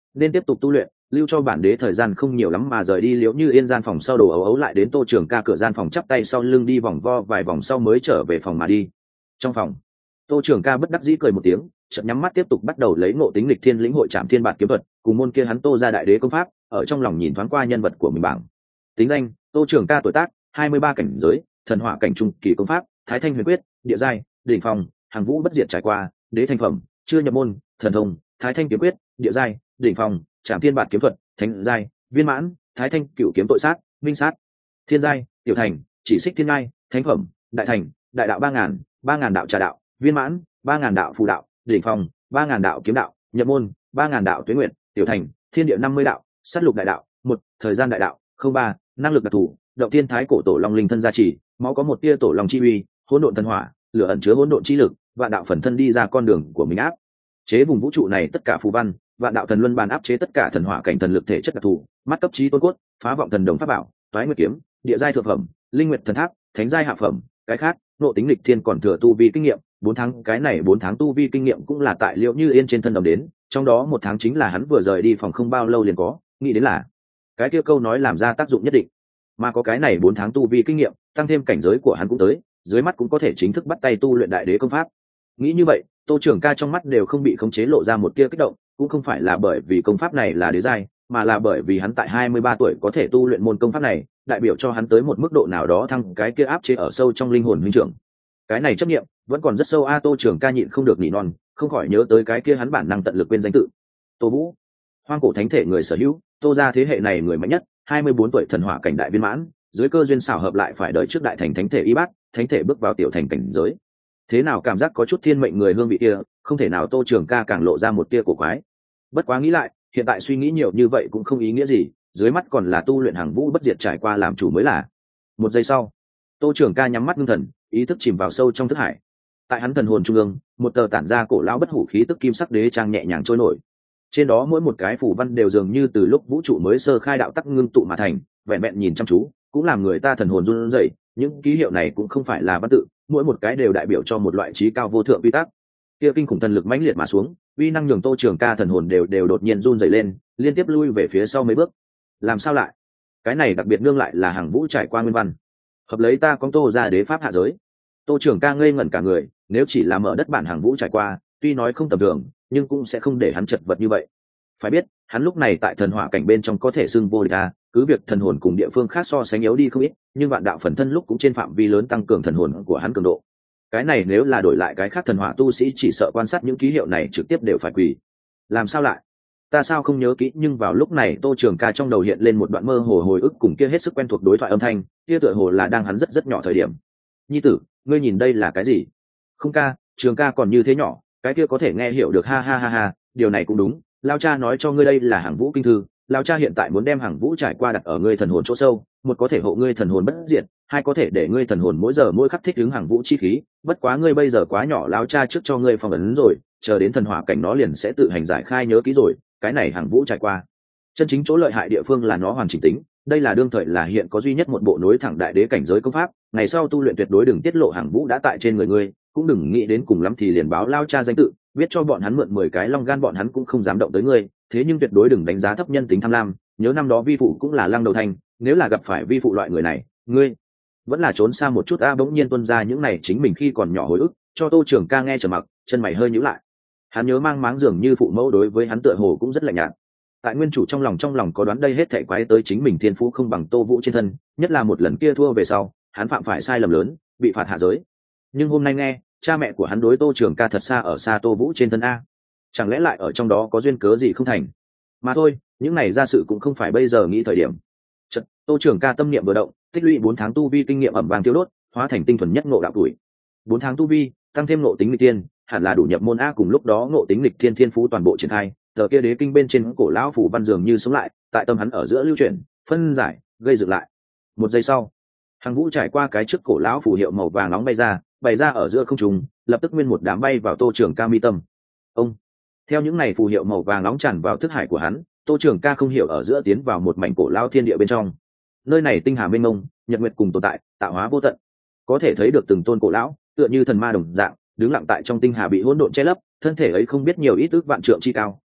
nên tiếp tục tu luyện, lưu cho bản đế thời gian không nhiều lắm mà rời đi. Liễu Như Yên gian phòng sau đồ ấu ấu lại đến Tô Trường Ca cửa gian phòng, chắp tay sau lưng đi vòng vo vài vòng sau mới trở về phòng mà đi. Trong phòng, Tô Trường Ca bất đắc dĩ cười một tiếng, chợt nhắm mắt tiếp tục bắt đầu lấy ngộ tính lịch thiên lĩnh hội trảm thiên bạt kiếm thuật, cùng môn kia hắn Tô ra đại đế công pháp, ở trong lòng nhìn thoáng qua nhân vật của mình bảng. Tính danh: Tô Trường Ca, tuổi tác 23, cảnh giới thần hỏa cảnh trung kỳ, công pháp Thái Thanh Huyền Quyết, địa giai đỉnh phong, hàng vũ bất diệt, trải qua đế thành phẩm, chưa nhập môn, thần thông Thái Thanh kiếm quyết, địa giai đỉnh phong, trảm thiên bạt kiếm thuật, thánh giai viên mãn, Thái Thanh cửu kiếm tội sát, minh sát, thiên giai tiểu thành, chỉ xích thiên ngai, thánh phẩm đại thành, đại đạo 3.000 đạo trà đạo, viên mãn 3.000 đạo phù đạo, đỉnh phong 3.000 đạo kiếm đạo, nhập môn 3.000 đạo tuế nguyện, tiểu thành thiên địa 50 đạo, sát lục đại đạo 1, thời gian đại đạo 03, năng lực đặc thù động thiên thái cổ tổ long linh thân gia trì, máu có một tia tổ long chi uy, hỗn độn thần hỏa, lửa ẩn chứa hỗn độn chi lực, vạn đạo phần thân đi ra con đường của mình áp chế vùng vũ trụ này tất cả phù văn, vạn đạo thần luân bàn áp chế tất cả thần hỏa cảnh thần lực thể chất đặc thù, mắt cấp trí tôn cốt, phá vọng thần đồng pháp bảo, toái nguyệt kiếm, địa giai thượng phẩm, linh nguyệt thần tháp, thánh giai hạ phẩm. Cái khác nộ tính lịch thiên còn thừa tu vi kinh nghiệm 4 tháng, cái này 4 tháng tu vi kinh nghiệm cũng là tại Liễu Như Yên trên thân đồng đến, trong đó 1 tháng chính là hắn vừa rời đi phòng không bao lâu liền có, nghĩ đến là cái kia câu nói làm ra tác dụng nhất định, mà có cái này 4 tháng tu vi kinh nghiệm, tăng thêm cảnh giới của hắn cũng tới, dưới mắt cũng có thể chính thức bắt tay tu luyện đại đế công pháp. Nghĩ như vậy, Tô Trường Ca trong mắt đều không bị khống chế lộ ra một tia kích động, cũng không phải là bởi vì công pháp này là đế giai, mà là bởi vì hắn tại 23 tuổi có thể tu luyện môn công pháp này, đại biểu cho hắn tới một mức độ nào đó thăng cái kia áp chế ở sâu trong linh hồn huynh trưởng. Cái này chấp niệm vẫn còn rất sâu a. Tô Trường Ca nhịn không được nỉ non, không khỏi nhớ tới cái kia hắn bản năng tận lực quên danh tự. Tô Vũ, hoang cổ thánh thể người sở hữu, Tô gia thế hệ này người mạnh nhất, 24 tuổi thần hỏa cảnh đại viên mãn, dưới cơ duyên xảo hợp lại phải đợi trước đại thành thánh thể y bát, thánh thể bước vào tiểu thành cảnh giới. Thế nào cảm giác có chút thiên mệnh người hương vị kia, không thể nào. Tô Trường Ca càng lộ ra một tia cổ quái. Bất quá nghĩ lại, hiện tại suy nghĩ nhiều như vậy cũng không ý nghĩa gì, dưới mắt còn là tu luyện hàng vũ bất diệt trải qua làm chủ mới là. Một giây sau, Tô Trường Ca nhắm mắt ngưng thần, ý thức chìm vào sâu trong thức hải. Tại hắn thần hồn trung ương, một tờ tản ra cổ lão bất hủ khí tức kim sắc đế trang nhẹ nhàng trôi nổi. Trên đó mỗi một cái phù văn đều dường như từ lúc vũ trụ mới sơ khai đạo tắc ngưng tụ mà thành, vẹn vẹn nhìn chăm chú cũng làm người ta thần hồn run rẩy. Những ký hiệu này cũng không phải là văn tự, mỗi một cái đều đại biểu cho một loại trí cao vô thượng quy tắc. Kia kinh khủng thần lực mãnh liệt mà xuống, uy năng nhường Tô Trường Ca thần hồn đều đột nhiên run rẩy lên, liên tiếp lui về phía sau mấy bước. Làm sao lại? Cái này đặc biệt nương lại là hàng vũ trải qua nguyên văn. Hợp lấy ta có Tô ra đế pháp hạ giới. Tô Trường Ca ngây ngẩn cả người, nếu chỉ là mở đất bản hàng vũ trải qua, tuy nói không tầm thường, nhưng cũng sẽ không để hắn chật vật như vậy. Phải biết, hắn lúc này tại thần hỏa cảnh bên trong có thể xưng vô địch a, cứ việc thần hồn cùng địa phương khác so sánh yếu đi không ít, nhưng vạn đạo phần thân lúc cũng trên phạm vi lớn tăng cường thần hồn của hắn cường độ. Cái này nếu là đổi lại cái khác thần hỏa tu sĩ chỉ sợ quan sát những ký hiệu này trực tiếp đều phải quỳ. Làm sao lại? Ta sao không nhớ kỹ, nhưng vào lúc này Tô Trường Ca trong đầu hiện lên một đoạn mơ hồ hồi ức cùng kia hết sức quen thuộc đối thoại âm thanh, kia tựa hồ là đang hắn rất nhỏ thời điểm. Nhi tử, ngươi nhìn đây là cái gì? Không ca, Trường Ca còn như thế nhỏ, cái kia có thể nghe hiểu được, ha ha ha ha, điều này cũng đúng, lao cha nói cho ngươi đây là hàng vũ kinh thư, lao cha hiện tại muốn đem hàng vũ trải qua đặt ở ngươi thần hồn chỗ sâu, một có thể hộ ngươi thần hồn bất diệt, hai có thể để ngươi thần hồn mỗi giờ mỗi khắc thích ứng hàng vũ chi khí, bất quá ngươi bây giờ quá nhỏ, lao cha trước cho ngươi phong ấn rồi, chờ đến thần hỏa cảnh nó liền sẽ tự hành giải khai nhớ kỹ rồi. Cái này hàng vũ trải qua chân chính chỗ lợi hại địa phương là nó hoàn chỉnh tính, đây là đương thời là hiện có duy nhất một bộ nối thẳng đại đế cảnh giới công pháp, ngày sau tu luyện tuyệt đối đừng tiết lộ hàng vũ đã tại trên người ngươi, cũng đừng nghĩ đến cùng lắm thì liền báo lao cha danh tự, biết cho bọn hắn mượn 10 cái long gan bọn hắn cũng không dám động tới ngươi, thế nhưng tuyệt đối đừng đánh giá thấp nhân tính tham lam, nhớ năm đó vi phụ cũng là lăng đầu thanh, nếu là gặp phải vi phụ loại người này, ngươi vẫn là trốn xa một chút a. Bỗng nhiên tuôn ra những này chính mình khi còn nhỏ hồi ức, cho Tô Trường Ca nghe trầm mặc, chân mày hơi nhíu lại. Hắn nhớ mang máng dường như phụ mẫu đối với hắn tựa hồ cũng rất lạnh nhạt. Tại nguyên chủ trong lòng có đoán đây hết thảy quái tới chính mình thiên phú không bằng Tô Vũ trên thân, nhất là một lần kia thua về sau, hắn phạm phải sai lầm lớn, bị phạt hạ giới. Nhưng hôm nay nghe, cha mẹ của hắn đối Tô Trường Ca thật xa ở xa Tô Vũ trên thân a. Chẳng lẽ lại ở trong đó có duyên cớ gì không thành? Mà thôi, những này ra sự cũng không phải bây giờ nghĩ thời điểm. Chợt, Tô Trường Ca tâm niệm vừa động, tích lũy 4 tháng tu vi kinh nghiệm ẩm vàng tiêu đốt, hóa thành tinh thuần nhất ngộ đạo tuổi. 4 tháng tu vi, tăng thêm ngộ tính nghịch tiên, hẳn là đủ nhập môn a. Cùng lúc đó ngộ tính nghịch thiên thiên phú toàn bộ triển khai, tờ kia đế kinh bên trên cổ lão phủ văn dường như sống lại, tại tâm hắn ở giữa lưu chuyển, phân giải, gây dựng lại. Một giây sau, hàng vũ trải qua cái trước cổ lão phù hiệu màu vàng nóng bay ra, bày ra ở giữa không trung, lập tức nguyên một đám bay vào Tô Trường Ca mi tâm. Ông, theo những này phù hiệu màu vàng nóng tràn vào thức hải của hắn, Tô Trường Ca không hiểu ở giữa tiến vào một mảnh cổ lao thiên địa bên trong. Nơi này tinh hà mênh mông, nhật nguyệt cùng tồn tại, tạo hóa vô tận, có thể thấy được từng tôn cổ lão tựa như thần ma đồng dạng đứng lặng tại trong tinh hà bị hỗn độn che lấp, thân thể ấy không biết nhiều ít ước vạn trượng chi cao,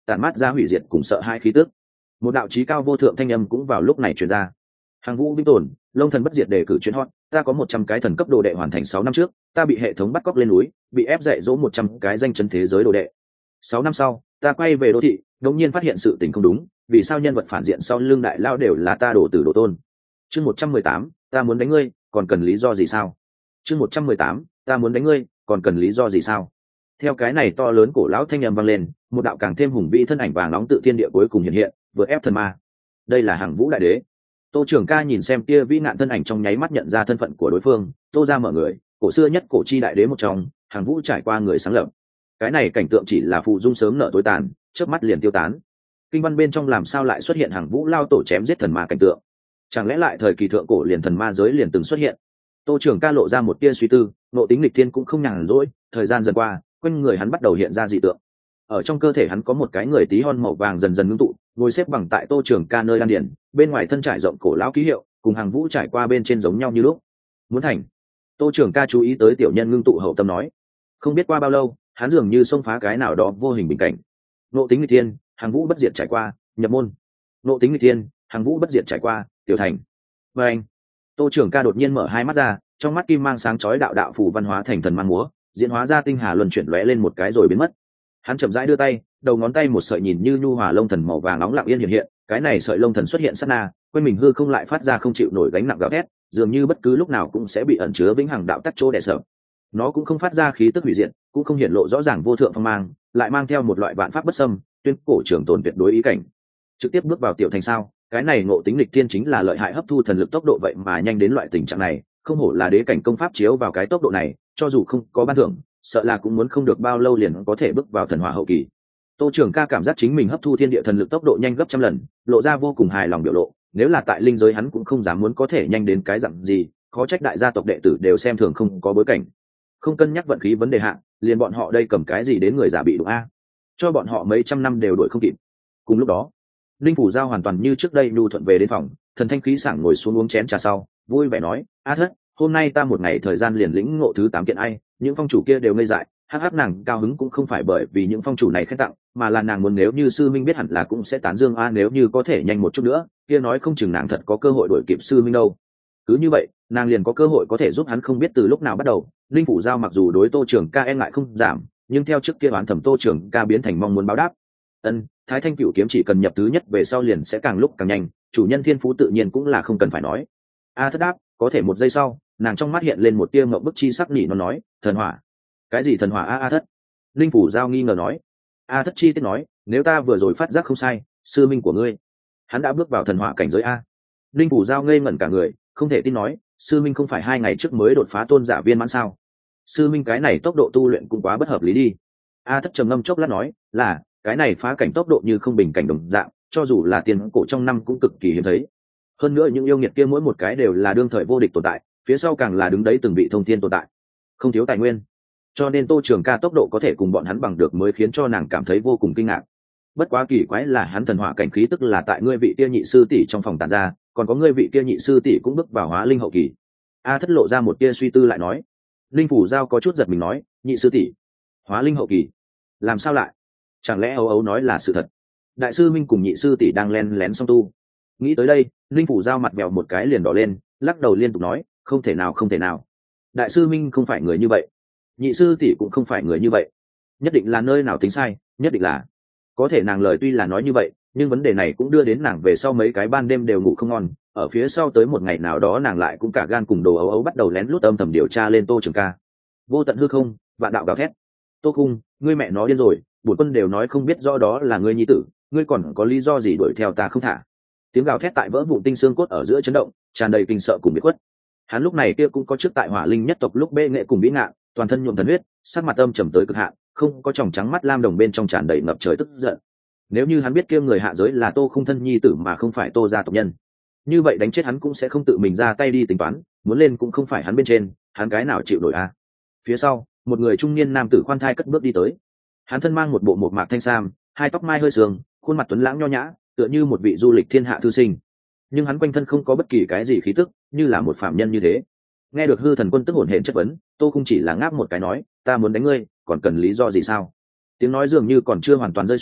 tản mát ra hủy diệt cùng sợ hai khí tức. Một đạo chí cao vô thượng thanh âm cũng vào lúc này truyền ra. Hàng Vũ vĩnh tồn, Long thần bất diệt đề cử chuyến hot, ta có 100 cái thần cấp đồ đệ hoàn thành 6 năm trước, ta bị hệ thống bắt cóc lên núi, bị ép dạy dỗ 100 cái danh chấn thế giới đồ đệ. 6 năm sau, ta quay về đô thị, đột nhiên phát hiện sự tình không đúng, vì sao nhân vật phản diện sau lưng đại lao đều là ta đổ tử đồ tôn. Chương 118, ta muốn đánh ngươi, còn cần lý do gì sao? Chương 118, ta muốn đánh ngươi, còn cần lý do gì sao? Theo cái này to lớn cổ lão thanh âm vang lên, một đạo càng thêm hùng vĩ thân ảnh vàng nóng tự thiên địa cuối cùng hiện hiện, vừa ép thần ma. Đây là Hàng Vũ đại đế. Tô Trường Ca nhìn xem kia vĩ nạn thân ảnh trong nháy mắt nhận ra thân phận của đối phương, Tô ra mở người, cổ xưa nhất cổ chi đại đế một trong, Hàng Vũ trải qua người sáng lập. Cái này cảnh tượng chỉ là phụ dung sớm nợ tối tàn, chớp mắt liền tiêu tán. Kinh văn bên trong làm sao lại xuất hiện Hàng Vũ lao tổ chém giết thần ma cảnh tượng? Chẳng lẽ lại thời kỳ thượng cổ liền thần ma giới liền từng xuất hiện? Tô Trường Ca lộ ra một tia suy tư, nộ tính lịch thiên cũng không nhàn rỗi, thời gian dần qua, quanh người hắn bắt đầu hiện ra dị tượng. Ở trong cơ thể hắn có một cái người tí hon màu vàng dần dần ngưng tụ, ngồi xếp bằng tại Tô Trường Ca nơi đan điển, bên ngoài thân trải rộng cổ lão ký hiệu, cùng Hàng Vũ trải qua bên trên giống nhau như lúc. Muốn thành. Tô Trường Ca chú ý tới tiểu nhân ngưng tụ hậu tâm nói. Không biết qua bao lâu, hắn dường như xông phá cái nào đó vô hình bình cảnh. Nộ tính nghịch thiên, Hàng Vũ bất diệt trải qua, nhập môn. Nộ tính nghịch thiên, Hàng Vũ bất diệt trải qua, tiểu thành. Và anh. Tô Trường Ca đột nhiên mở hai mắt ra, trong mắt kim mang sáng chói đạo đạo phù văn hóa thành thần mang múa, diễn hóa ra tinh hà luân chuyển lóe lên một cái rồi biến mất. Hắn chậm rãi đưa tay, đầu ngón tay một sợi nhìn như nhu hòa lông thần màu vàng nóng lặng yên hiện hiện, cái này sợi lông thần xuất hiện sát na, quanh mình hư không lại phát ra không chịu nổi gánh nặng gào thét, dường như bất cứ lúc nào cũng sẽ bị ẩn chứa vĩnh hằng đạo tắc chỗ đè sợ. Nó cũng không phát ra khí tức hủy diệt, cũng không hiện lộ rõ ràng vô thượng phong mang, lại mang theo một loại vạn pháp bất xâm, tuyên cổ trường tồn tuyệt đối ý cảnh. Trực tiếp bước vào tiểu thành sao? Cái này ngộ tính lịch thiên chính là lợi hại hấp thu thần lực tốc độ vậy mà nhanh đến loại tình trạng này, không hổ là đế cảnh công pháp chiếu vào cái tốc độ này, cho dù không có ban thưởng, sợ là cũng muốn không được bao lâu liền có thể bước vào thần hỏa hậu kỳ. Tô Trường Ca cảm giác chính mình hấp thu thiên địa thần lực tốc độ nhanh gấp trăm lần, lộ ra vô cùng hài lòng biểu lộ, nếu là tại linh giới hắn cũng không dám muốn có thể nhanh đến cái dặn gì, khó trách đại gia tộc đệ tử đều xem thường không có bối cảnh. Không cân nhắc vận khí vấn đề hạ, liền bọn họ đây cầm cái gì đến người giả bị đụng a? Cho bọn họ mấy trăm năm đều đuổi không kịp. Cùng lúc đó, Linh Phủ Giao hoàn toàn như trước đây nhu thuận về đến phòng, thần thanh khí sảng ngồi xuống uống chén trà sau, vui vẻ nói, "A Thất, hôm nay ta một ngày thời gian liền lĩnh ngộ thứ 8 kiện ai, những phong chủ kia đều ngây dại." Hắc hắc, nàng cao hứng cũng không phải bởi vì những phong chủ này khen tặng, mà là nàng muốn nếu như sư minh biết hẳn là cũng sẽ tán dương a, nếu như có thể nhanh một chút nữa, kia nói không chừng nàng thật có cơ hội đuổi kịp sư minh đâu. Cứ như vậy, nàng liền có cơ hội có thể giúp hắn không biết từ lúc nào bắt đầu. Linh Phủ Giao mặc dù đối Tô Trường Ca e ngại không giảm, nhưng theo trước kia đoán thẩm Tô Trường Ca biến thành mong muốn báo đáp. Thái Thanh Cửu kiếm chỉ cần nhập thứ nhất về sau liền sẽ càng lúc càng nhanh, chủ nhân thiên phú tự nhiên cũng là không cần phải nói. A Thất đáp, có thể một giây sau, nàng trong mắt hiện lên một tia ngậm bức chi sắc nỉ nó nói, thần hỏa. Cái gì thần hỏa a? Thất. Linh Phủ Giao nghi ngờ nói. A Thất chi tiết nói, nếu ta vừa rồi phát giác không sai, sư minh của ngươi, hắn đã bước vào thần hỏa cảnh giới a. Linh Phủ Giao ngây ngẩn cả người, không thể tin nói, sư minh không phải 2 ngày trước mới đột phá tôn giả viên mãn sao? Sư minh cái này tốc độ tu luyện cũng quá bất hợp lý đi. A Thất trầm ngâm chốc lát nói, là cái này phá cảnh tốc độ như không bình cảnh đồng dạng, cho dù là tiền cổ trong năm cũng cực kỳ hiếm thấy. Hơn nữa những yêu nghiệt kia mỗi một cái đều là đương thời vô địch tồn tại, phía sau càng là đứng đấy từng vị thông thiên tồn tại, không thiếu tài nguyên, cho nên Tô Trường Ca tốc độ có thể cùng bọn hắn bằng được mới khiến cho nàng cảm thấy vô cùng kinh ngạc. Bất quá kỳ quái là hắn thần hỏa cảnh khí tức là tại ngươi vị kia nhị sư tỷ trong phòng tản ra, còn có ngươi vị kia nhị sư tỷ cũng bước vào hóa linh hậu kỳ. A Thất lộ ra một tia suy tư lại nói. Linh Phủ Giao có chút giật mình nói, nhị sư tỷ hóa linh hậu kỳ, làm sao lại? Chẳng lẽ ấu ấu nói là sự thật? Đại sư minh cùng nhị sư tỷ đang len lén song tu. Nghĩ tới đây, Linh Phủ Giao mặt bèo một cái liền đỏ lên, lắc đầu liên tục nói, không thể nào, không thể nào. Đại sư minh không phải người như vậy, nhị sư tỷ cũng không phải người như vậy, nhất định là nơi nào tính sai, nhất định là. Có thể nàng lời tuy là nói như vậy, nhưng vấn đề này cũng đưa đến nàng về sau mấy cái ban đêm đều ngủ không ngon, ở phía sau tới một ngày nào đó nàng lại cũng cả gan cùng đồ ấu ấu bắt đầu lén lút âm thầm điều tra lên Tô Trường Ca. Vô tận hư không, vạn đạo gào thét. Tô Khung, ngươi mẹ nó điên rồi, bổn quân đều nói không biết rõ đó là ngươi nhi tử, ngươi còn có lý do gì đuổi theo ta không thả? Tiếng gào thét tại vỡ vụn tinh xương cốt ở giữa chấn động, tràn đầy kinh sợ cùng biệt khuất. Hắn lúc này kia cũng có trước tại Hỏa Linh nhất tộc lúc bê nghệ cùng vĩ ngạn, toàn thân nhuộm thần huyết, sắc mặt âm trầm tới cực hạn, không có tròng trắng mắt lam đồng bên trong tràn đầy ngập trời tức giận. Nếu như hắn biết kia người hạ giới là Tô Khung thân nhi tử mà không phải Tô gia tộc nhân, như vậy đánh chết hắn cũng sẽ không tự mình ra tay đi tính toán, muốn lên cũng không phải hắn bên trên, hắn cái nào chịu nổi a? Phía sau, một người trung niên nam tử khoan thai cất bước đi tới. Hắn thân mang một bộ mộc mạc thanh sam, hai tóc mai hơi sương, khuôn mặt tuấn lãng nho nhã, tựa như một vị du lịch thiên hạ thư sinh. Nhưng hắn quanh thân không có bất kỳ cái gì khí tức, như là một phạm nhân như thế. Nghe được Hư Thần Quân tức hổn hển chất vấn, Tô Khung chỉ là ngáp một cái nói, ta muốn đánh ngươi, còn cần lý do gì sao? Tiếng nói dường như còn chưa hoàn toàn rơi xuống,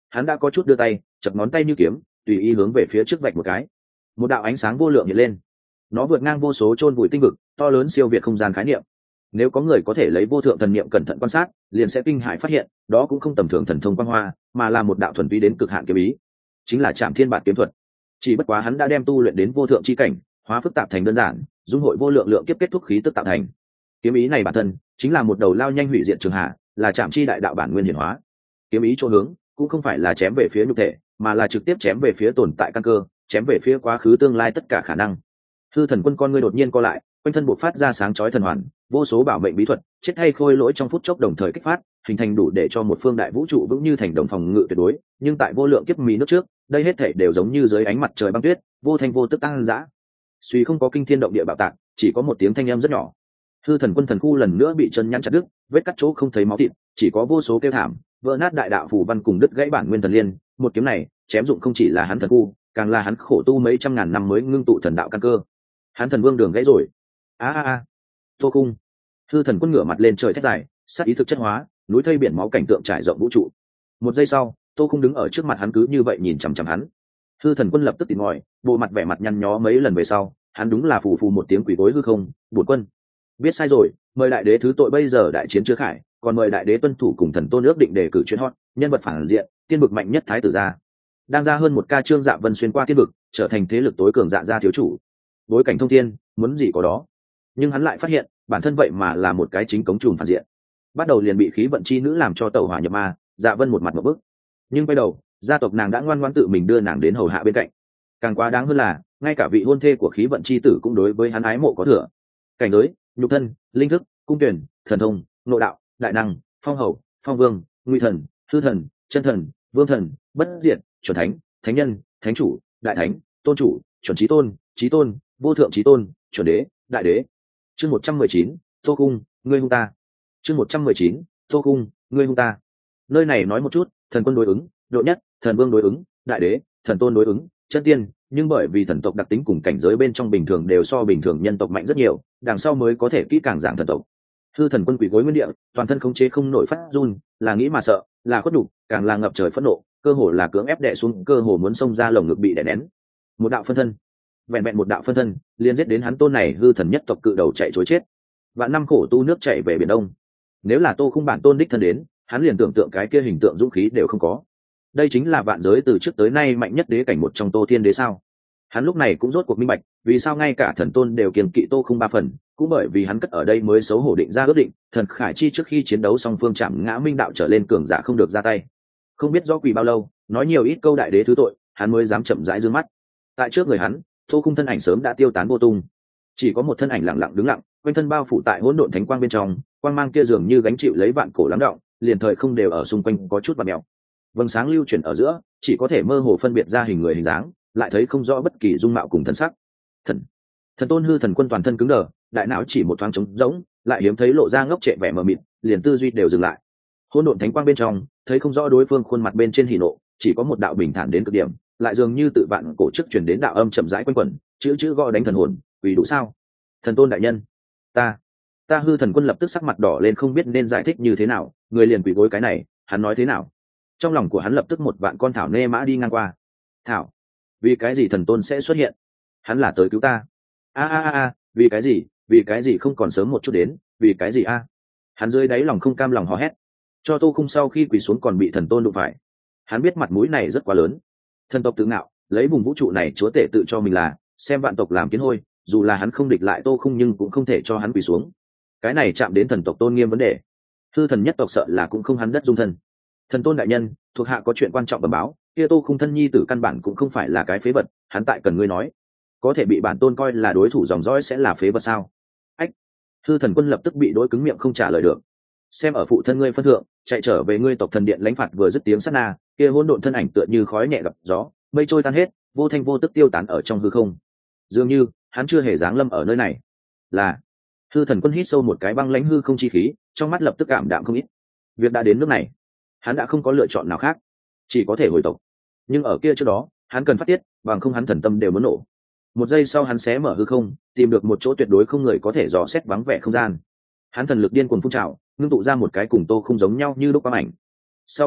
hắn đã có chút đưa tay chập ngón tay như kiếm, tùy ý hướng về phía trước vạch một cái. Một đạo ánh sáng vô lượng hiện lên, nó vượt ngang vô số chôn vùi tinh vực, to lớn siêu việt không gian khái niệm. Nếu có người có thể lấy vô thượng thần niệm cẩn thận quan sát, liền sẽ kinh hãi phát hiện đó cũng không tầm thường thần thông quang hoa, mà là một đạo thuần túy đến cực hạn kiếm ý, chính là Trảm Thiên Bản kiếm thuật. Chỉ bất quá hắn đã đem tu luyện đến vô thượng chi cảnh, hóa phức tạp thành đơn giản, dung hội vô lượng lượng kiếp kết thúc khí tức tạo thành. Kiếm ý này bản thân chính là một đầu lao nhanh hủy diệt trường hạ, là Trảm Chi đại đạo bản nguyên hiển hóa. Kiếm ý chỗ hướng cũng không phải là chém về phía nhục thể, mà là trực tiếp chém về phía tồn tại căn cơ, chém về phía quá khứ tương lai tất cả khả năng. Hư Thần Quân con ngươi đột nhiên co lại, quanh thân bộc phát ra sáng chói thần hoàn, vô số bảo mệnh bí thuật, chết hay khôi lỗi trong phút chốc đồng thời kích phát, hình thành đủ để cho một phương đại vũ trụ vững như thành đồng phòng ngự tuyệt đối. Nhưng tại vô lượng kiếp mí nước trước, đây hết thảy đều giống như dưới ánh mặt trời băng tuyết, vô thanh vô tức tăng dã. Suy không có kinh thiên động địa bạo tạc, chỉ có một tiếng thanh âm rất nhỏ. Hư Thần Quân thần khu lần nữa bị chân nhăn chặt đứt, vết cắt chỗ không thấy máu thịt, chỉ có vô số kêu thảm, vỡ nát đại đạo phù văn cùng đứt gãy bản nguyên thần liên. Một kiếm này chém dụng không chỉ là hắn thần khu, càng là hắn khổ tu mấy trăm ngàn năm mới ngưng tụ thần đạo căn cơ. Hắn thần vương đường gãy rồi. Tô Khung. Hư Thần Quân ngửa mặt lên trời thét dài, sát ý thực chất hóa, núi thây biển máu cảnh tượng trải rộng vũ trụ. Một giây sau, Tô Khung đứng ở trước mặt hắn cứ như vậy nhìn chằm chằm hắn. Hư Thần Quân lập tức tỉnh ngòi, bộ mặt vẻ mặt nhăn nhó mấy lần về sau, hắn đúng là phù phù một tiếng quỷ gối hư không. Bổn quân biết sai rồi, mời đại đế thứ tội, bây giờ đại chiến chưa khải, còn mời đại đế tuân thủ cùng thần tôn ước định đề cử chuyến hot, nhân vật phản diện, tiên vực mạnh nhất thái tử gia. Đang ra hơn một ca Trương Dạ Vân xuyên qua tiên vực, trở thành thế lực tối cường Dạ gia thiếu chủ. Bối cảnh thông thiên, muốn gì có đó. Nhưng hắn lại phát hiện, bản thân vậy mà là một cái chính cống trùm phản diện. Bắt đầu liền bị khí vận chi nữ làm cho tẩu hỏa nhập ma, Dạ Vân một mặt một bức. Nhưng quay đầu, gia tộc nàng đã ngoan ngoãn tự mình đưa nàng đến hầu hạ bên cạnh. Càng quá đáng hơn là, ngay cả vị hôn thê của khí vận chi tử cũng đối với hắn ái mộ có thừa. Cảnh giới, nhục thân, linh thức, cung tuyển, thần thông, nội đạo, đại năng, phong hầu, phong vương, nguy thần, hư thần, chân thần, vương thần, bất diệt, chuẩn thánh, thánh nhân, thánh chủ, đại thánh, tôn chủ, chuẩn chí tôn, vô thượng chí tôn, chuẩn đế, đại đế. Chương 119, Tô Khung, ngươi hung ta. Chương 119, Tô Khung, ngươi hung ta. Nơi này nói một chút, thần quân đối ứng, độ nhất, thần vương đối ứng, đại đế, thần tôn đối ứng, chân tiên, nhưng bởi vì thần tộc đặc tính cùng cảnh giới bên trong bình thường đều so bình thường nhân tộc mạnh rất nhiều, đằng sau mới có thể kỹ càng giảng thần tộc. Hư Thần Quân quỳ gối nguyên địa, toàn thân khống chế không nổi phát run, là nghĩ mà sợ, là khuất nhục, càng là ngập trời phẫn nộ, cơ hồ là cưỡng ép đè xuống, cơ hồ muốn xông ra lồng ngực bị đè nén. Một đạo phân thân, vẹn vẹn một đạo phân thân, liền giết đến hắn tôn này hư thần nhất tộc cự đầu chạy trối chết. Vạn năm khổ tu nước chảy về biển đông. Nếu là Tô Khung bản tôn đích thân đến, hắn liền tưởng tượng cái kia hình tượng dũng khí đều không có. Đây chính là vạn giới từ trước tới nay mạnh nhất đế cảnh một trong Tô Thiên Đế sao? Hắn lúc này cũng rốt cuộc minh bạch, vì sao ngay cả thần tôn đều kiêng kỵ Tô Khung ba phần, cũng bởi vì hắn cất ở đây mới xấu hổ định ra ước định, thần khải chi trước khi chiến đấu song phương chạm ngã minh đạo trở lên cường giả không được ra tay. Không biết do quỳ bao lâu, nói nhiều ít câu đại đế thứ tội, hắn mới dám chậm rãi dương mắt. Tại trước người hắn, Tô Khung thân ảnh sớm đã tiêu tán vô tung, chỉ có một thân ảnh lặng lặng đứng lặng, quanh thân bao phủ tại hỗn độn thánh quang bên trong, quang mang kia dường như gánh chịu lấy vạn cổ lắng đọng, liền thời không đều ở xung quanh có chút bạt mèo. Vầng sáng lưu chuyển ở giữa, chỉ có thể mơ hồ phân biệt ra hình người hình dáng, lại thấy không rõ bất kỳ dung mạo cùng thân sắc. Thần tôn Hư Thần Quân toàn thân cứng đờ, đại não chỉ một thoáng trống rỗng, lại hiếm thấy lộ ra ngốc trệ vẻ mờ mịt, liền tư duy đều dừng lại. Hỗn độn thánh quang bên trong, thấy không rõ đối phương khuôn mặt bên trên hỉ nộ, chỉ có một đạo bình thản đến cực điểm, lại dường như tự vạn cổ trước truyền đến đạo âm chậm rãi quanh quẩn, chữ gõ đánh thần hồn, vì đủ sao? Thần tôn đại nhân, ta Hư Thần Quân lập tức sắc mặt đỏ lên, không biết nên giải thích như thế nào, người liền quỳ gối cái này, hắn nói thế nào? Trong lòng của hắn lập tức một vạn con thảo nê mã đi ngang qua. Thảo, vì cái gì thần tôn sẽ xuất hiện? Hắn là tới cứu ta. Vì cái gì không còn sớm một chút đến, vì cái gì a? Hắn dưới đáy lòng không cam lòng hò hét. Cho Tô Khung sau khi quỳ xuống còn bị thần tôn đụng phải. Hắn biết mặt mũi này rất quá lớn. Thần tộc tự ngạo, lấy vùng vũ trụ này chúa tể tự cho mình là, xem vạn tộc làm kiến hôi, dù là hắn không địch lại Tô Khung nhưng cũng không thể cho hắn quỳ xuống. Cái này chạm đến thần tộc tôn nghiêm vấn đề. Hư thần nhất tộc sợ là cũng không hắn đất dung thân. Thần tôn đại nhân, thuộc hạ có chuyện quan trọng bẩm báo, kia Tô Khung thân nhi tử căn bản cũng không phải là cái phế vật, hắn tại cần ngươi nói. Có thể bị bản tôn coi là đối thủ dòng dõi sẽ là phế vật sao? Ách! Hư Thần Quân lập tức bị đối cứng miệng không trả lời được. Xem ở phụ thân ngươi phân thượng, chạy trở về ngươi tộc thần điện lãnh phạt vừa dứt tiếng sát na, kia hỗn độn thân ảnh tựa như khói nhẹ gặp gió, mây trôi tan hết, vô thanh vô tức tiêu tán ở trong hư không. Dường như hắn chưa hề giáng lâm ở nơi này. Là Hư Thần Quân hít sâu một cái băng lãnh hư không chi khí, trong mắt lập tức cảm đạm không ít. Việc đã đến nước này, hắn đã không có lựa chọn nào khác, chỉ có thể hồi tộc. Nhưng ở kia trước đó, hắn cần phát tiết, bằng không hắn thần tâm đều muốn nổ. Một giây sau hắn xé mở hư không, tìm được một chỗ tuyệt đối không người có thể dò xét vắng vẻ không gian. Hắn thần lực điên cuồng phun trào, ngưng tụ ra một cái cùng Tô không giống nhau như lúc quang ảnh. Sau một khắc,